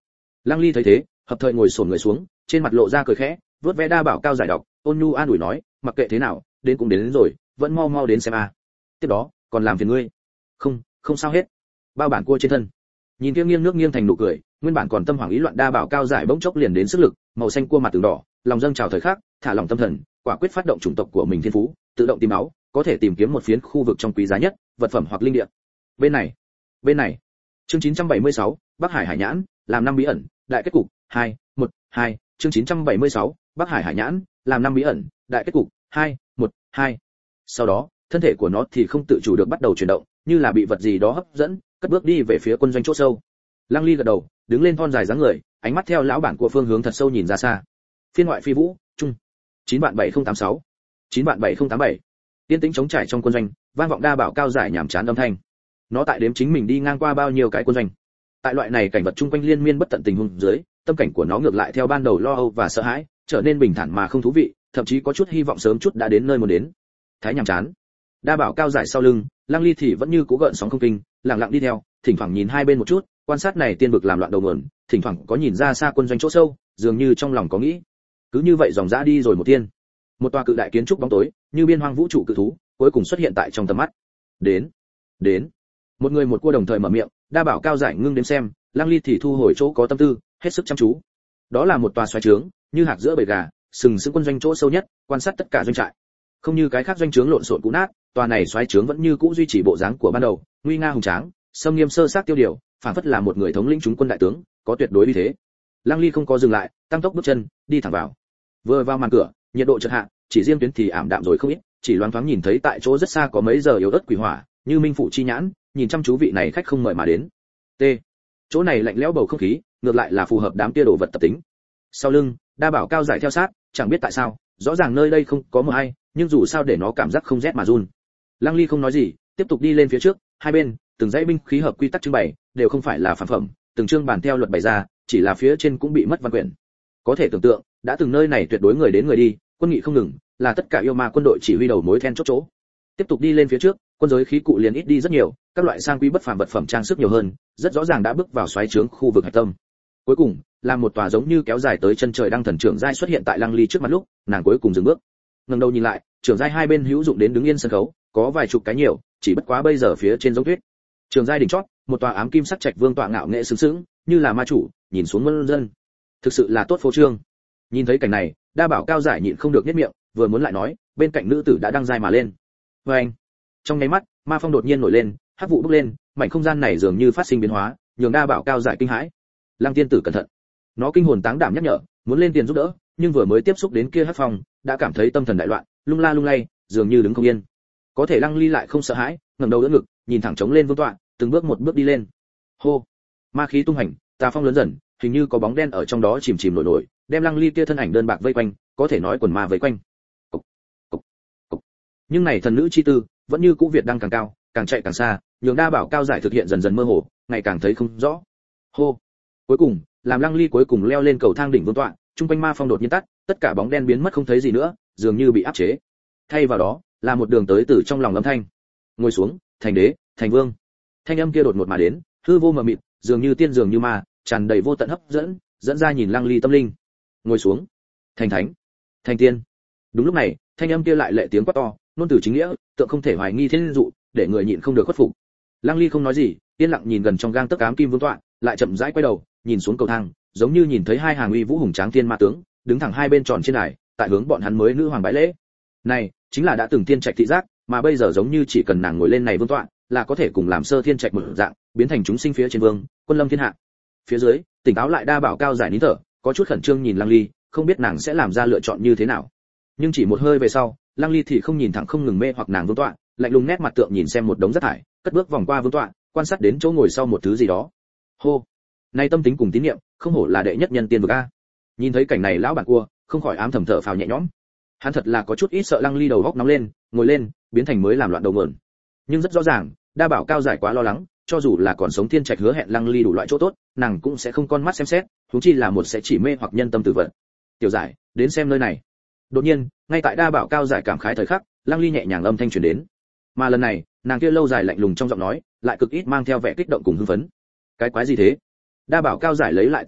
Lăng Ly thấy thế, hợp thời ngồi xổm người xuống, trên mặt lộ ra cười khẽ, vớt ve đa bảo cao giải đọc, ôn nhu an ủi nói, mặc kệ thế nào, đến cũng đến, đến rồi, vẫn mau mau đến xem a. Tiếp đó, còn làm phiền ngươi. Không, không sao hết. Bao bản cua trên thân. Nhìn kia nghiêng nước nghiêng thành nụ cười, nguyên bản còn tâm hoảng ý loạn đa bảo cao giải bỗng chốc liền đến sức lực, màu xanh cua mặt từng đỏ, lòng dâng trào thời khắc, thả lòng tâm thần, quả quyết phát động chủng tộc của mình thiên phú, tự động tìm máu, có thể tìm kiếm một phiến khu vực trong quý giá nhất, vật phẩm hoặc linh địa. Bên này, bên này. Chương chín trăm bảy mươi sáu, Bắc Hải Hải Nhãn, làm năm bí ẩn, đại kết cục, hai, một, hai, chương chín trăm bảy mươi sáu, Bắc Hải Hải Nhãn, làm năm bí ẩn, đại kết cục, hai, một, hai. Sau đó, thân thể của nó thì không tự chủ được bắt đầu chuyển động, như là bị vật gì đó hấp dẫn, cất bước đi về phía quân doanh chỗ sâu. Lăng Ly gật đầu, đứng lên thon dài dáng người, ánh mắt theo lão bản của phương hướng thật sâu nhìn ra xa. Phiên ngoại phi vũ, trung. chín bạn bảy không tám sáu. chín bạn bảy không tám bảy. Tiên tĩnh trống trải trong quân doanh, vang vọng đa bảo cao giải nhảm chán âm thanh. Nó tại đếm chính mình đi ngang qua bao nhiêu cái quân doanh. Tại loại này cảnh vật chung quanh liên miên bất tận tình huống dưới, tâm cảnh của nó ngược lại theo ban đầu lo âu và sợ hãi, trở nên bình thản mà không thú vị, thậm chí có chút hy vọng sớm chút đã đến nơi muốn đến. Thái nhàm chán. Đa bảo cao giải sau lưng, Lăng Ly thì vẫn như cố gợn sóng không kinh, lặng lặng đi theo, thỉnh thoảng nhìn hai bên một chút, quan sát này tiên vực làm loạn đầu nguồn, thỉnh thoảng có nhìn ra xa quân doanh chỗ sâu, dường như trong lòng có nghĩ. Cứ như vậy dòng dã đi rồi một tiên. Một tòa cự đại kiến trúc bóng tối, như biên hoang vũ trụ cự thú, cuối cùng xuất hiện tại trong tầm mắt. Đến, đến. Một người một cua đồng thời mở miệng, đa bảo cao giải ngưng đến xem, Lăng Ly thì thu hồi chỗ có tâm tư, hết sức chăm chú. Đó là một tòa xoáy trướng, như hạc giữa bầy gà, sừng sững quân doanh chỗ sâu nhất, quan sát tất cả doanh trại. Không như cái khác doanh trướng lộn xộn cũ nát, tòa này xoáy trướng vẫn như cũ duy trì bộ dáng của ban đầu, nguy nga hùng tráng, sâm nghiêm sơ xác tiêu điều, phản phất là một người thống lĩnh chúng quân đại tướng, có tuyệt đối uy thế. Lăng Ly không có dừng lại, tăng tốc bước chân, đi thẳng vào. Vừa vào màn cửa, nhiệt độ chợt hạ, chỉ riêng tuyến thì ảm đạm rồi không ít, chỉ loáng thoáng nhìn thấy tại chỗ rất xa có mấy giờ yếu ớt quỷ hỏa, như minh phụ chi nhãn, nhìn chăm chú vị này khách không mời mà đến. T. Chỗ này lạnh lẽo bầu không khí, ngược lại là phù hợp đám kia đồ vật tập tính. Sau lưng, đa bảo cao giải theo sát, chẳng biết tại sao, rõ ràng nơi đây không có mưa hay, nhưng dù sao để nó cảm giác không rét mà run. Lăng Ly không nói gì, tiếp tục đi lên phía trước, hai bên, từng dãy binh khí hợp quy tắc trưng bày, đều không phải là phản phẩm, từng chương bản theo luật bày ra, chỉ là phía trên cũng bị mất văn quyển. Có thể tưởng tượng, đã từng nơi này tuyệt đối người đến người đi, quân nghị không ngừng, là tất cả yêu ma quân đội chỉ huy đầu mối then chốt chỗ. Tiếp tục đi lên phía trước, quân giới khí cụ liền ít đi rất nhiều, các loại sang quý bất phàm vật phẩm trang sức nhiều hơn, rất rõ ràng đã bước vào xoáy trướng khu vực hạch tâm. Cuối cùng, là một tòa giống như kéo dài tới chân trời đang thần trưởng giai xuất hiện tại Lăng Ly trước mặt lúc, nàng cuối cùng dừng bước. Ngẩng đầu nhìn lại, trưởng giai hai bên hữu dụng đến đứng yên sân khấu, có vài chục cái nhiều, chỉ bất quá bây giờ phía trên giống tuyết. Trường giai đỉnh chót, một tòa ám kim sắc trạch vương tọa ngạo nghệ sướng sướng, như là ma chủ, nhìn xuống muôn dân. Thực sự là tốt phô trương. Nhìn thấy cảnh này, đa bảo cao giải nhịn không được nhếch miệng, vừa muốn lại nói, bên cạnh nữ tử đã đang giai mà lên. Oeng! Trong nháy mắt, ma phong đột nhiên nổi lên, hắc vụ bốc lên, mảnh không gian này dường như phát sinh biến hóa, nhường đa bảo cao giải kinh hãi. Lăng tiên tử cẩn thận. Nó kinh hồn táng đảm nhắc nhở, muốn lên tiền giúp đỡ, nhưng vừa mới tiếp xúc đến kia hắc phong, đã cảm thấy tâm thần đại loạn, lung la lung lay, dường như đứng không yên. Có thể Lăng Ly lại không sợ hãi, ngẩng đầu đỡ ngực, nhìn thẳng trống lên vương tọa, từng bước một bước đi lên. Hô! Ma khí tung hành, tà phong lớn dần, hình như có bóng đen ở trong đó chìm chìm nổi nổi, đem Lăng Ly kia thân ảnh đơn bạc vây quanh, có thể nói quần ma vây quanh. Cục, cục, cục. Nhưng này thần nữ chi tư, vẫn như cũ việt đang càng cao, càng chạy càng xa, nhường đa bảo cao giải thực hiện dần dần mơ hồ, ngày càng thấy không rõ. Hô! Cuối cùng, làm Lăng Ly cuối cùng leo lên cầu thang đỉnh vương tọa, trung quanh ma phong đột nhiên tắt, tất cả bóng đen biến mất không thấy gì nữa, dường như bị áp chế. Thay vào đó, là một đường tới từ trong lòng âm thanh. Ngồi xuống, thành đế, thành vương. Thanh âm kia đột ngột mà đến, hư vô mờ mịt, dường như tiên dường như ma, tràn đầy vô tận hấp dẫn, dẫn ra nhìn Lăng Ly tâm linh. Ngồi xuống, thành thánh, thành tiên. Đúng lúc này, thanh âm kia lại lệ tiếng quát to, nôn từ chính nghĩa, tượng không thể hoài nghi thiên dụ, để người nhịn không được khuất phục. Lăng Ly không nói gì, yên lặng nhìn gần trong gang tấc ám kim vương tọa, lại chậm rãi quay đầu, nhìn xuống cầu thang, giống như nhìn thấy hai hàng uy vũ hùng tráng thiên ma tướng, đứng thẳng hai bên tròn trên đài, tại hướng bọn hắn mới nữ hoàng bái lễ. Này, chính là đã từng thiên trạch thị giác, mà bây giờ giống như chỉ cần nàng ngồi lên này vương tọa, là có thể cùng làm sơ thiên trạch một dạng, biến thành chúng sinh phía trên vương, quân lâm thiên hạ. Phía dưới, tỉnh táo lại đa bảo cao giải nín thở, có chút khẩn trương nhìn Lăng Ly, không biết nàng sẽ làm ra lựa chọn như thế nào. Nhưng chỉ một hơi về sau, Lăng Ly thì không nhìn thẳng không ngừng mê hoặc nàng vương tọa, lạnh lùng nét mặt tượng nhìn xem một đống rác thải, cất bước vòng qua vương tọa, quan sát đến chỗ ngồi sau một thứ gì đó. Hô, nay tâm tính cùng tín niệm, không hổ là đệ nhất nhân tiên vực a. Nhìn thấy cảnh này lão bản cua, không khỏi ám thầm thở phào nhẹ nhõm. Hắn thật là có chút ít sợ Lăng Ly đầu góc nóng lên, ngồi lên, biến thành mới làm loạn đầu nguồn. Nhưng rất rõ ràng, đa bảo cao giải quá lo lắng, cho dù là còn sống thiên trạch hứa hẹn Lăng Ly đủ loại chỗ tốt, nàng cũng sẽ không con mắt xem xét, huống chi là một sẽ chỉ mê hoặc nhân tâm tử vận. Tiểu giải, đến xem nơi này. Đột nhiên, ngay tại đa bảo cao giải cảm khái thời khắc, Lăng Ly nhẹ nhàng âm thanh truyền đến. Mà lần này, nàng kia lâu dài lạnh lùng trong giọng nói, lại cực ít mang theo vẻ kích động cùng hưng phấn. Cái quái gì thế? Đa bảo cao giải lấy lại tinh thần,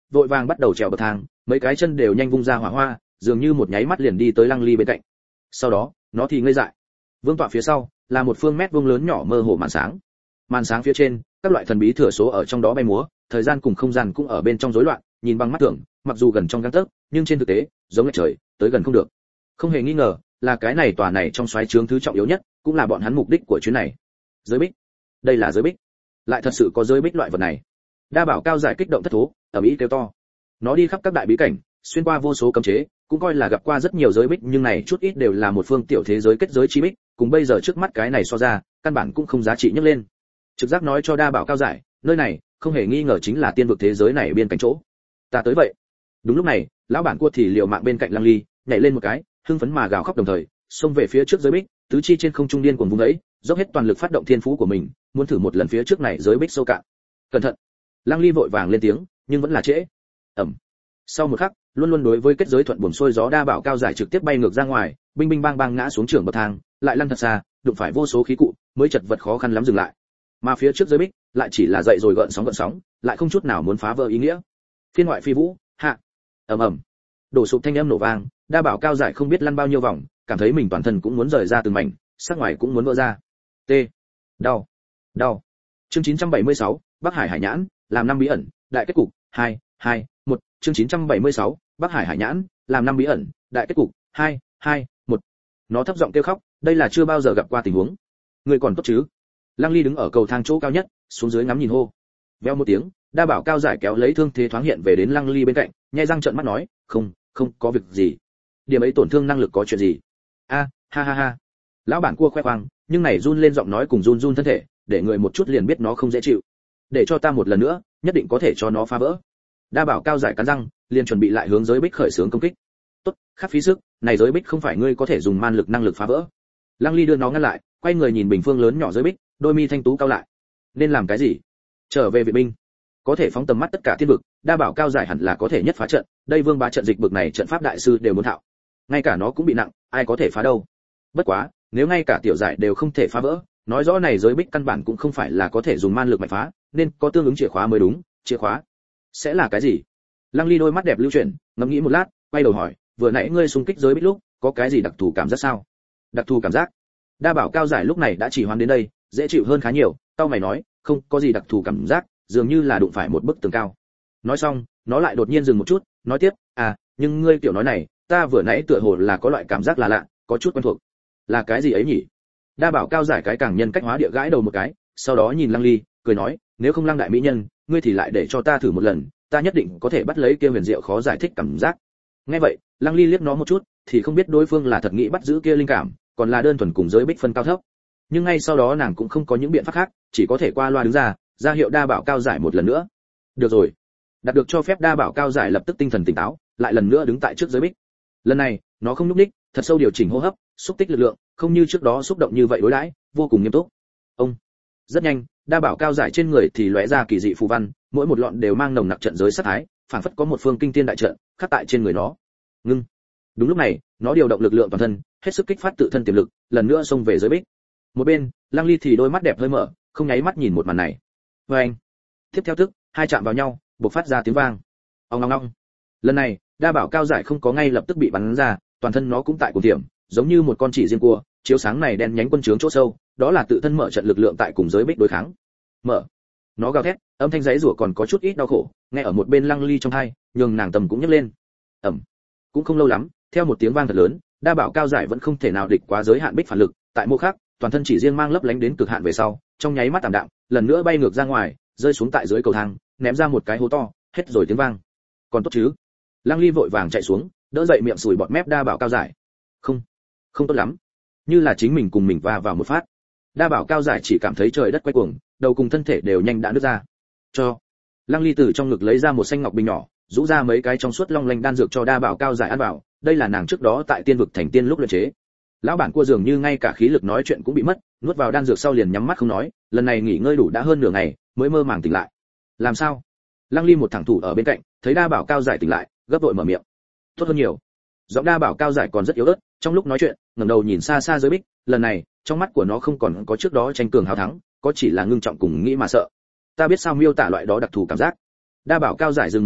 vội vàng bắt đầu trèo bậc thang, mấy cái chân đều nhanh vung ra hỏa hoa, dường như một nháy mắt liền đi tới Lăng Ly bên cạnh. Sau đó, nó thì ngây dại. Vương tọa phía sau là một phương mét vuông lớn nhỏ mơ hồ màn sáng. Màn sáng phía trên, các loại thần bí thừa số ở trong đó bay múa, thời gian cùng không gian cũng ở bên trong rối loạn, nhìn bằng mắt thường, mặc dù gần trong gang tấc, nhưng trên thực tế, giống lệch trời, tới gần không được. Không hề nghi ngờ, là cái này tòa này trong xoáy trướng thứ trọng yếu nhất, cũng là bọn hắn mục đích của chuyến này. Giới bích. Đây là giới bích. Lại thật sự có giới bích loại vật này. Đa Bảo Cao giải kích động thất thố, ầm ĩ kêu to. Nó đi khắp các đại bí cảnh, xuyên qua vô số cấm chế, cũng coi là gặp qua rất nhiều giới bích, nhưng này chút ít đều là một phương tiểu thế giới kết giới chi bích, cùng bây giờ trước mắt cái này so ra, căn bản cũng không giá trị nhấc lên. Trực giác nói cho Đa Bảo Cao giải, nơi này không hề nghi ngờ chính là tiên vực thế giới này biên cảnh chỗ. Ta tới vậy. Đúng lúc này, lão bản cua thì liều mạng bên cạnh Lăng Ly, nhảy lên một cái, hưng phấn mà gào khóc đồng thời, xông về phía trước giới bích, tứ chi trên không trung điên cuồng vung ấy, dốc hết toàn lực phát động thiên phú của mình, muốn thử một lần phía trước này giới bích sâu cạn. Cẩn thận. Lăng Ly vội vàng lên tiếng, nhưng vẫn là trễ. Ầm. Sau một khắc, luôn luôn đối với kết giới thuận buồm xuôi gió Đa Bảo Cao giải trực tiếp bay ngược ra ngoài, binh binh bang bang ngã xuống trường bậc thang, lại lăn thật xa, đụng phải vô số khí cụ, mới chật vật khó khăn lắm dừng lại. Mà phía trước giới bích, lại chỉ là dậy rồi gợn sóng gợn sóng, lại không chút nào muốn phá vỡ ý nghĩa. Phiên ngoại phi vũ, hạ. Ầm ầm. Đổ sụp thanh âm nổ vang, Đa Bảo Cao giải không biết lăn bao nhiêu vòng, cảm thấy mình toàn thân cũng muốn rời ra từng mảnh, sắc ngoài cũng muốn vỡ ra. T. Đau. Đau. Chương chín trăm bảy mươi sáu, Bắc Hải Hải Nhãn, làm năm bí ẩn, đại kết cục, hai, hai, một, chương chín trăm bảy mươi sáu, Bắc Hải Hải Nhãn, làm năm bí ẩn, đại kết cục, hai, hai, một. Nó thấp giọng kêu khóc, đây là chưa bao giờ gặp qua tình huống. Người còn tốt chứ? Lăng Ly đứng ở cầu thang chỗ cao nhất, xuống dưới ngắm nhìn hô. Veo một tiếng, Đa Bảo Cao giải kéo lấy thương thế thoáng hiện về đến Lăng Ly bên cạnh, nhếch răng trợn mắt nói, "Không, không có việc gì. Điểm ấy tổn thương năng lực có chuyện gì?" A, ha ha ha. Lão bản cua khoe khoang, nhưng này run lên giọng nói cùng run run thân thể, để người một chút liền biết nó không dễ chịu. Để cho ta một lần nữa, nhất định có thể cho nó phá vỡ. Đa Bảo Cao giải cắn răng, liền chuẩn bị lại hướng giới bích khởi xướng công kích. Tốt, khắc phí sức, này giới bích không phải ngươi có thể dùng man lực năng lực phá vỡ. Lăng Ly đưa nó ngăn lại, quay người nhìn bình phương lớn nhỏ giới bích, đôi mi thanh tú cao lại. Nên làm cái gì? Trở về viện binh. Có thể phóng tầm mắt tất cả thiên vực, Đa Bảo Cao giải hẳn là có thể nhất phá trận, đây Vương Bá trận dịch bực này trận pháp đại sư đều muốn thạo. Ngay cả nó cũng bị nặng, ai có thể phá đâu? Bất quá, nếu ngay cả tiểu giải đều không thể phá vỡ, nói rõ này giới bích căn bản cũng không phải là có thể dùng man lực mạnh phá, nên có tương ứng chìa khóa mới đúng, chìa khóa sẽ là cái gì? Lăng Ly đôi mắt đẹp lưu chuyển, ngẫm nghĩ một lát, quay đầu hỏi, vừa nãy ngươi xung kích giới bích lúc, có cái gì đặc thù cảm giác sao? Đặc thù cảm giác? Đa Bảo Cao giải lúc này đã chỉ hoán đến đây, dễ chịu hơn khá nhiều, tao mày nói, không có gì đặc thù cảm giác, dường như là đụng phải một bức tường cao. Nói xong, nó lại đột nhiên dừng một chút, nói tiếp, à, nhưng ngươi kiểu nói này, ta vừa nãy tựa hồ là có loại cảm giác là lạ, có chút quen thuộc. Là cái gì ấy nhỉ? Đa Bảo Cao giải cái càng nhân cách hóa địa gãi đầu một cái, sau đó nhìn Lăng Ly, cười nói, nếu không Lăng đại mỹ nhân, ngươi thì lại để cho ta thử một lần, ta nhất định có thể bắt lấy kia huyền diệu khó giải thích cảm giác. Nghe vậy, Lăng Ly liếc nó một chút, thì không biết đối phương là thật nghĩ bắt giữ kia linh cảm, còn là đơn thuần cùng giới bích phân cao thấp. Nhưng ngay sau đó nàng cũng không có những biện pháp khác, chỉ có thể qua loa đứng ra, ra hiệu Đa Bảo Cao giải một lần nữa. Được rồi. Đạt được cho phép Đa Bảo Cao giải lập tức tinh thần tỉnh táo, lại lần nữa đứng tại trước giới bích. Lần này, nó không nhúc nhích, thật sâu điều chỉnh hô hấp, xúc tích lực lượng, không như trước đó xúc động như vậy đối đãi, vô cùng nghiêm túc. Ông. Rất nhanh, Đa Bảo Cao giải trên người thì lóe ra kỳ dị phù văn, mỗi một lọn đều mang nồng nặc trận giới sát thái, phảng phất có một phương kinh thiên đại trận khắc tại trên người nó. Ngưng. Đúng lúc này, nó điều động lực lượng toàn thân, hết sức kích phát tự thân tiềm lực, lần nữa xông về giới bích. Một bên, Lăng Ly thì đôi mắt đẹp hơi mở, không nháy mắt nhìn một màn này. Oeng. Tiếp theo tức, hai chạm vào nhau, bộc phát ra tiếng vang. Ong ong ong. Lần này, Đa Bảo Cao giải không có ngay lập tức bị bắn ra, toàn thân nó cũng tại cùng tiệm, giống như một con chỉ riêng cua, chiếu sáng này đen nhánh quân trướng chỗ sâu, đó là tự thân mở trận lực lượng tại cùng giới bích đối kháng. Mở. Nó gào thét, âm thanh giấy rủa còn có chút ít đau khổ, nghe ở một bên Lăng Ly trong tai, nhường nàng tầm cũng nhấc lên. Ầm. Cũng không lâu lắm, theo một tiếng vang thật lớn, Đa Bảo Cao giải vẫn không thể nào địch quá giới hạn bích phản lực, tại mô khác, toàn thân chỉ riêng mang lấp lánh đến cực hạn về sau, trong nháy mắt tạm đạm, lần nữa bay ngược ra ngoài, rơi xuống tại dưới cầu thang, ném ra một cái hố to, hết rồi tiếng vang. Còn tốt chứ? Lăng Ly vội vàng chạy xuống, đỡ dậy miệng sùi bọt mép Đa Bảo Cao giải. Không, không tốt lắm, như là chính mình cùng mình va vào một phát. Đa Bảo Cao giải chỉ cảm thấy trời đất quay cuồng, đầu cùng thân thể đều nhanh đã nứt ra. Cho. Lăng Ly từ trong ngực lấy ra một xanh ngọc bình nhỏ, rũ ra mấy cái trong suốt long lanh đan dược cho Đa Bảo Cao giải ăn vào, đây là nàng trước đó tại tiên vực thành tiên lúc luyện chế. Lão bản cua dường như ngay cả khí lực nói chuyện cũng bị mất, nuốt vào đan dược sau liền nhắm mắt không nói, lần này nghỉ ngơi đủ đã hơn nửa ngày, mới mơ màng tỉnh lại. Làm sao? Lăng Ly một thẳng thủ ở bên cạnh, thấy Đa Bảo Cao giải tỉnh lại, gấp vội mở miệng. Tốt hơn nhiều. Giọng Đa Bảo Cao giải còn rất yếu ớt, trong lúc nói chuyện, ngẩng đầu nhìn xa xa giới bích, lần này, trong mắt của nó không còn có trước đó tranh cường hào thắng, có chỉ là ngưng trọng cùng nghĩ mà sợ. Ta biết sao miêu tả loại đó đặc thù cảm giác. Đa Bảo Cao giải dừng một chút,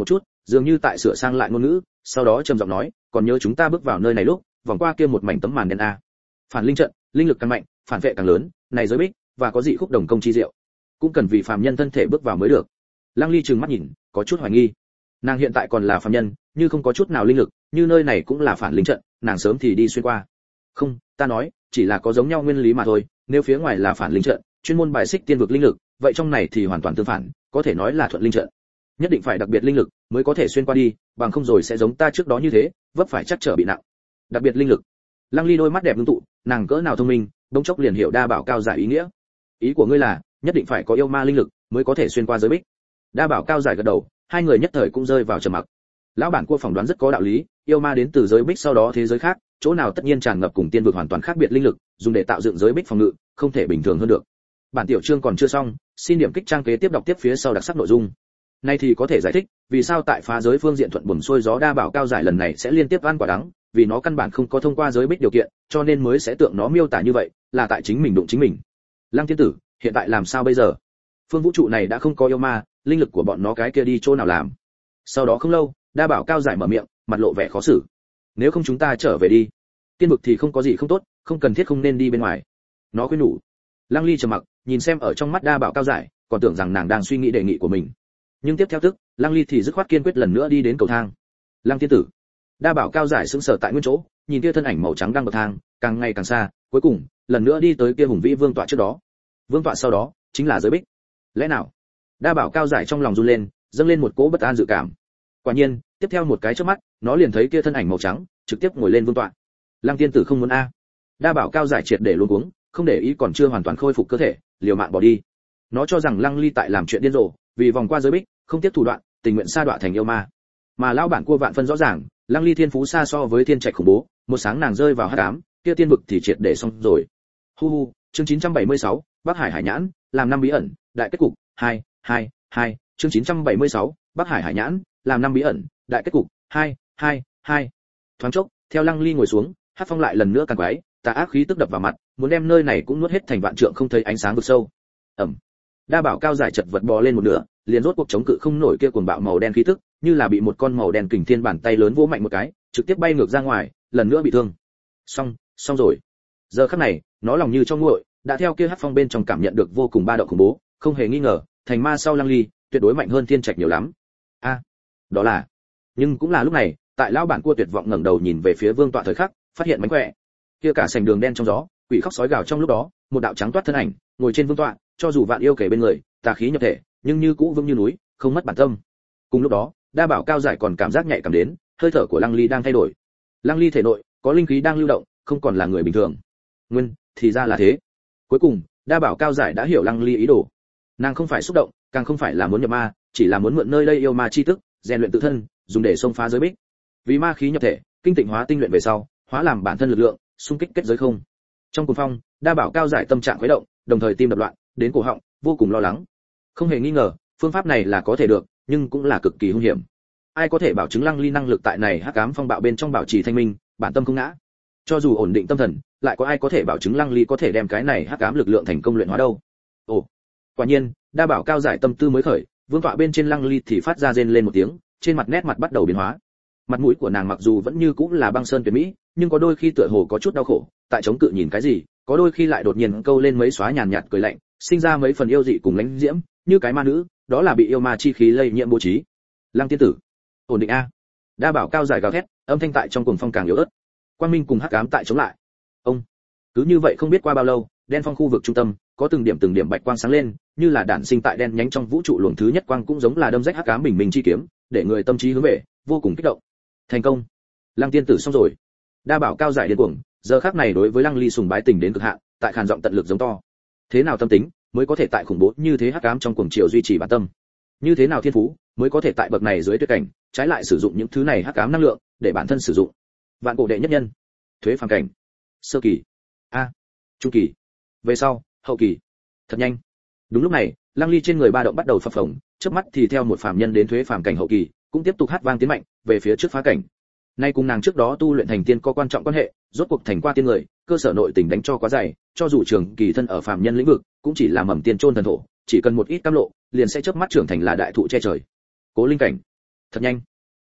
dường như tại sửa sang lại ngôn ngữ, sau đó trầm giọng nói, còn nhớ chúng ta bước vào nơi này lúc vòng qua kia một mảnh tấm màn đen a. Phản linh trận, linh lực càng mạnh, phản vệ càng lớn, này giới bích và có dị khúc đồng công chi diệu, cũng cần vì phàm nhân thân thể bước vào mới được. Lăng Ly trừng mắt nhìn, có chút hoài nghi. Nàng hiện tại còn là phàm nhân, như không có chút nào linh lực, như nơi này cũng là phản linh trận, nàng sớm thì đi xuyên qua. Không, ta nói, chỉ là có giống nhau nguyên lý mà thôi, nếu phía ngoài là phản linh trận, chuyên môn bài xích tiên vực linh lực, vậy trong này thì hoàn toàn tương phản, có thể nói là thuận linh trận. Nhất định phải đặc biệt linh lực mới có thể xuyên qua đi, bằng không rồi sẽ giống ta trước đó như thế, vấp phải chắc trở bị nặng. Đặc biệt linh lực. Lăng Ly đôi mắt đẹp ngưng tụ, nàng cỡ nào thông minh, bỗng chốc liền hiểu đa bảo cao giải ý nghĩa. Ý của ngươi là, nhất định phải có yêu ma linh lực mới có thể xuyên qua giới bích. Đa bảo cao giải gật đầu, hai người nhất thời cũng rơi vào trầm mặc. Lão bản cua phỏng đoán rất có đạo lý, yêu ma đến từ giới bích sau đó thế giới khác, chỗ nào tất nhiên tràn ngập cùng tiên vực hoàn toàn khác biệt linh lực, dùng để tạo dựng giới bích phòng ngự, không thể bình thường hơn được. Bản tiểu chương còn chưa xong, xin điểm kích trang kế tiếp đọc tiếp phía sau đặc sắc nội dung. Nay thì có thể giải thích, vì sao tại phá giới phương diện thuận buồm xuôi gió đa bảo cao giải lần này sẽ liên tiếp ăn quả đắng, vì nó căn bản không có thông qua giới bích điều kiện, cho nên mới sẽ tượng nó miêu tả như vậy, là tại chính mình đụng chính mình. Lăng tiên tử, hiện tại làm sao bây giờ? Phương vũ trụ này đã không có yêu ma, linh lực của bọn nó cái kia đi chỗ nào làm? Sau đó không lâu, đa bảo cao giải mở miệng, mặt lộ vẻ khó xử. Nếu không chúng ta trở về đi. Tiên vực thì không có gì không tốt, không cần thiết không nên đi bên ngoài. Nó khuyên nhủ. Lăng Ly trầm mặc, nhìn xem ở trong mắt đa bảo cao giải, còn tưởng rằng nàng đang suy nghĩ đề nghị của mình. Nhưng tiếp theo tức, Lăng Ly thì dứt khoát kiên quyết lần nữa đi đến cầu thang. Lăng tiên tử. Đa bảo cao giải sững sờ tại nguyên chỗ, nhìn kia thân ảnh màu trắng đang bậc thang, càng ngày càng xa, cuối cùng, lần nữa đi tới kia hùng vĩ vương tọa trước đó. Vương tọa sau đó, chính là giới bích. Lẽ nào? Đa bảo cao giải trong lòng run lên, dâng lên một cỗ bất an dự cảm. Quả nhiên, tiếp theo một cái chớp mắt, nó liền thấy kia thân ảnh màu trắng, trực tiếp ngồi lên vương tọa. Lăng tiên tử không muốn a. Đa bảo cao giải triệt để luống cuống, không để ý còn chưa hoàn toàn khôi phục cơ thể, liều mạng bỏ đi. Nó cho rằng Lăng Ly tại làm chuyện điên rồ, vì vòng qua giới bích, không tiếp thủ đoạn, tình nguyện sa đọa thành yêu ma. Mà lão bản cua vạn phân rõ ràng, Lăng Ly thiên phú xa so với thiên trạch khủng bố, một sáng nàng rơi vào hắc ám, kia tiên vực thì triệt để xong rồi. Hu hu, chương chín trăm bảy mươi sáu, Bắc Hải Hải Nhãn, làm năm bí ẩn, đại kết cục, hai, hai, hai, chương chín trăm bảy mươi sáu, Bắc Hải Hải Nhãn, làm năm bí ẩn, đại kết cục, hai, hai, hai. Thoáng chốc, theo Lăng Ly ngồi xuống, Hắc Phong lại lần nữa càng quái, tà ác khí tức đập vào mặt, muốn đem nơi này cũng nuốt hết thành vạn trượng không thấy ánh sáng vực sâu. Ẩm. Đa bảo cao giải chật vật bò lên một nửa, liền rốt cuộc chống cự không nổi kia cuồng bạo màu đen khí tức, như là bị một con màu đen kình thiên bàn tay lớn vỗ mạnh một cái, trực tiếp bay ngược ra ngoài, lần nữa bị thương. Xong, xong rồi. Giờ khắc này, nó lòng như trong nguội, đã theo kia Hắc Phong bên trong cảm nhận được vô cùng ba động khủng bố, không hề nghi ngờ, thành ma sau Lăng Ly, tuyệt đối mạnh hơn thiên trạch nhiều lắm. A, đó là. Nhưng cũng là lúc này, tại lão bản cua tuyệt vọng ngẩng đầu nhìn về phía vương tọa thời khắc, phát hiện mánh khỏe. Kia cả sành đường đen trong gió, quỷ khóc sói gào trong lúc đó, một đạo trắng toát thân ảnh, ngồi trên vương tọa, cho dù vạn yêu kể bên người, tà khí nhập thể, nhưng như cũ vững như núi, không mất bản tâm. Cùng lúc đó, đa bảo cao giải còn cảm giác nhạy cảm đến, hơi thở của Lăng Ly đang thay đổi. Lăng Ly thể nội có linh khí đang lưu động, không còn là người bình thường. Nguyên, thì ra là thế. Cuối cùng, đa bảo cao giải đã hiểu Lăng Ly ý đồ. Nàng không phải xúc động, càng không phải là muốn nhập ma, chỉ là muốn mượn nơi đây yêu ma chi tức, rèn luyện tự thân, dùng để xông phá giới bích. Vì ma khí nhập thể, kinh tịnh hóa tinh luyện về sau, hóa làm bản thân lực lượng, xung kích kết giới không. Trong cuồng phong, đa bảo cao giải tâm trạng khuấy động, đồng thời tim đập loạn, đến cổ họng, vô cùng lo lắng. Không hề nghi ngờ, phương pháp này là có thể được, nhưng cũng là cực kỳ hung hiểm. Ai có thể bảo chứng Lăng Ly năng lực tại này hắc ám phong bạo bên trong bảo trì thanh minh, bản tâm không ngã. Cho dù ổn định tâm thần, lại có ai có thể bảo chứng Lăng Ly có thể đem cái này hắc ám lực lượng thành công luyện hóa đâu? Ồ, quả nhiên, đa bảo cao giải tâm tư mới khởi, vương tọa bên trên Lăng Ly thì phát ra rên lên một tiếng, trên mặt nét mặt bắt đầu biến hóa. Mặt mũi của nàng mặc dù vẫn như cũng là băng sơn tuyệt mỹ, nhưng có đôi khi tựa hồ có chút đau khổ, tại chống cự nhìn cái gì, có đôi khi lại đột nhiên câu lên mấy xóa nhàn nhạt cười lạnh, sinh ra mấy phần yêu dị cùng lãnh diễm, như cái ma nữ, đó là bị yêu ma chi khí lây nhiễm bố trí. Lăng tiên tử, ổn định a. Đa bảo cao giải gào thét, âm thanh tại trong cuồng phong càng yếu ớt. Quang minh cùng hắc ám tại chống lại. Ông, cứ như vậy không biết qua bao lâu, đen phong khu vực trung tâm có từng điểm từng điểm bạch quang sáng lên, như là đản sinh tại đen nhánh trong vũ trụ luồng thứ nhất quang cũng giống là đâm rách hắc ám bình minh chi kiếm, để người tâm trí hướng về, vô cùng kích động. Thành công. Lăng tiên tử xong rồi. Đa bảo cao giải điên cuồng, giờ khắc này đối với Lăng Ly sùng bái tình đến cực hạn, tại khàn giọng tận lực giống to. Thế nào tâm tính mới có thể tại khủng bố như thế hắc ám trong cuồng triều duy trì bản tâm? Như thế nào thiên phú mới có thể tại bậc này dưới tuyệt cảnh, trái lại sử dụng những thứ này hắc ám năng lượng để bản thân sử dụng? Vạn cổ đệ nhất nhân, thuế phàm cảnh, sơ kỳ, a, trung kỳ, về sau, hậu kỳ. Thật nhanh. Đúng lúc này, Lăng Ly trên người ba động bắt đầu phập phồng, chớp mắt thì theo một phàm nhân đến thuế phàm cảnh hậu kỳ, cũng tiếp tục hát vang tiến mạnh về phía trước phá cảnh. Nay cùng nàng trước đó tu luyện thành tiên có quan trọng quan hệ, rốt cuộc thành qua tiên người, cơ sở nội tình đánh cho quá dày, cho dù trường kỳ thân ở phàm nhân lĩnh vực, cũng chỉ là mầm tiên chôn thần thổ, chỉ cần một ít cam lộ, liền sẽ chớp mắt trưởng thành là đại thụ che trời. Cố linh cảnh, thật nhanh.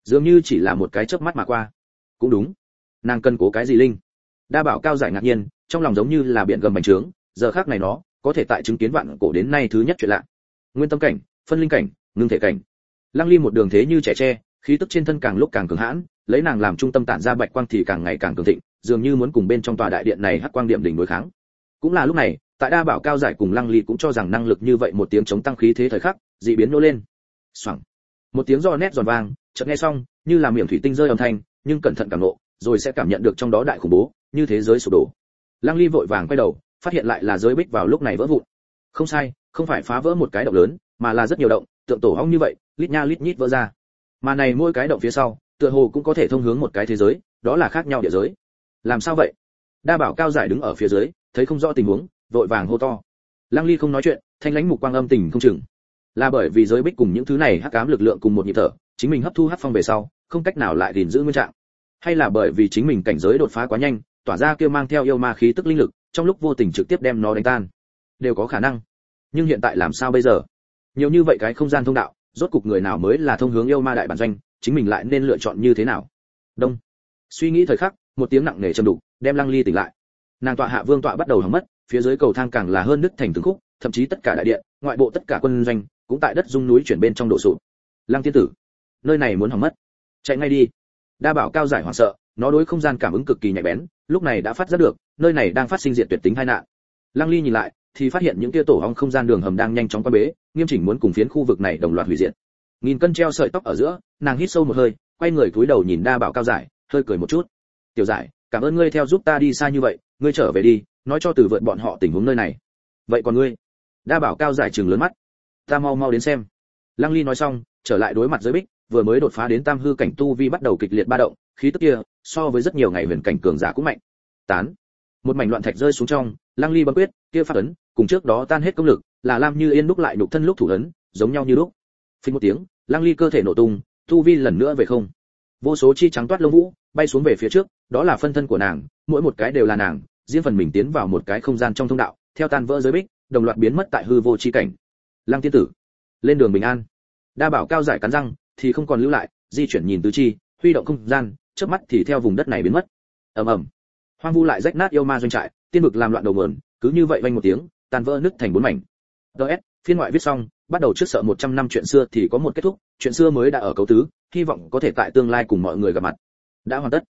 dường như chỉ là một cái chớp mắt mà qua. Cũng đúng, nàng cần cố cái gì linh? Đa Bảo cao giải ngạc nhiên, trong lòng giống như là biển gầm bành trướng, giờ khắc này nó có thể tại chứng kiến vạn cổ đến nay thứ nhất chuyện lạ. Nguyên tâm cảnh, phân linh cảnh, ngưng thể cảnh. Lăng Ly một đường thế như trẻ tre, khí tức trên thân càng lúc càng cường hãn, lấy nàng làm trung tâm tản ra bạch quang thì càng ngày càng cường thịnh, dường như muốn cùng bên trong tòa đại điện này hắc quang điểm đỉnh đối kháng. Cũng là lúc này, tại Đa Bảo cao giải cùng Lăng Ly cũng cho rằng năng lực như vậy một tiếng chống tăng khí thế thời khắc, dị biến nô lên. Xoảng. Một tiếng giòn nét giòn vang, chợt nghe xong, như là miệng thủy tinh rơi âm thanh, nhưng cẩn thận cảm ngộ, rồi sẽ cảm nhận được trong đó đại khủng bố, như thế giới sụp đổ. Lăng Ly vội vàng quay đầu, phát hiện lại là giới bích vào lúc này vỡ vụn. Không sai, không phải phá vỡ một cái động lớn, mà là rất nhiều động, tượng tổ ong như vậy, lít nha lít nhít vỡ ra. Mà này mỗi cái động phía sau, tựa hồ cũng có thể thông hướng một cái thế giới, đó là khác nhau địa giới. Làm sao vậy? Đa Bảo cao giải đứng ở phía dưới, thấy không rõ tình huống, vội vàng hô to. Lăng Ly không nói chuyện, thanh lãnh mục quang âm tình không chừng. Là bởi vì giới bích cùng những thứ này hắc ám lực lượng cùng một nhịp thở, chính mình hấp thu hắc phong về sau, không cách nào lại gìn giữ nguyên trạng. Hay là bởi vì chính mình cảnh giới đột phá quá nhanh, tỏa ra kia mang theo yêu ma khí tức linh lực, trong lúc vô tình trực tiếp đem nó đánh tan. Đều có khả năng. Nhưng hiện tại làm sao bây giờ? Nhiều như vậy cái không gian thông đạo, rốt cục người nào mới là thông hướng yêu ma đại bản doanh, chính mình lại nên lựa chọn như thế nào? Đông. Suy nghĩ thời khắc, một tiếng nặng nề trầm đục, đem Lăng Ly tỉnh lại. Nàng tọa hạ vương tọa bắt đầu hỏng mất, phía dưới cầu thang càng là hơn nứt thành từng khúc, thậm chí tất cả đại điện, ngoại bộ tất cả quân doanh, cũng tại đất rung núi chuyển bên trong đổ sụp. Lăng tiên tử, nơi này muốn hỏng mất, chạy ngay đi. Đa Bảo cao giải hoảng sợ, nó đối không gian cảm ứng cực kỳ nhạy bén, lúc này đã phát giác được, nơi này đang phát sinh diệt tuyệt tính tai nạn. Lăng Ly nhìn lại, thì phát hiện những kia tổ ong không gian đường hầm đang nhanh chóng qua bế, nghiêm chỉnh muốn cùng phiến khu vực này đồng loạt hủy diệt. Nghìn cân treo sợi tóc ở giữa, nàng hít sâu một hơi, quay người cúi đầu nhìn Đa Bảo cao giải, hơi cười một chút. Tiểu giải, cảm ơn ngươi theo giúp ta đi xa như vậy, ngươi trở về đi, nói cho Từ Vượt bọn họ tình huống nơi này. Vậy còn ngươi? Đa Bảo cao giải trừng lớn mắt. Ta mau mau đến xem. Lăng Ly nói xong, trở lại đối mặt giới bích, vừa mới đột phá đến tam hư cảnh tu vi bắt đầu kịch liệt ba động, khí tức kia, so với rất nhiều ngày huyền cảnh cường giả cũng mạnh. Tán. Một mảnh loạn thạch rơi xuống trong, Lăng Ly bấm quyết, kia phát ấn, cùng trước đó tan hết công lực, là Lam Như Yên đúc lại đục thân lúc thủ ấn, giống nhau như lúc. Phình một tiếng, Lăng Ly cơ thể nổ tung, tu vi lần nữa về không. Vô số chi trắng toát lông vũ bay xuống về phía trước, đó là phân thân của nàng, mỗi một cái đều là nàng, riêng phần mình tiến vào một cái không gian trong thông đạo, theo tan vỡ giới bích, đồng loạt biến mất tại hư vô chi cảnh. Lăng tiên tử, lên đường bình an. Đa Bảo cao giải cắn răng, thì không còn lưu lại, di chuyển nhìn tứ chi, huy động không gian, chớp mắt thì theo vùng đất này biến mất. Ầm ầm. Hoang vu lại rách nát yêu ma doanh trại, tiên vực làm loạn đầu mượn, cứ như vậy vang một tiếng, tan vỡ nứt thành bốn mảnh. đê ét, phiên ngoại viết xong, bắt đầu trước sợ một trăm năm chuyện xưa thì có một kết thúc, chuyện xưa mới đã ở cấu tứ, hy vọng có thể tại tương lai cùng mọi người gặp mặt. Đã hoàn tất.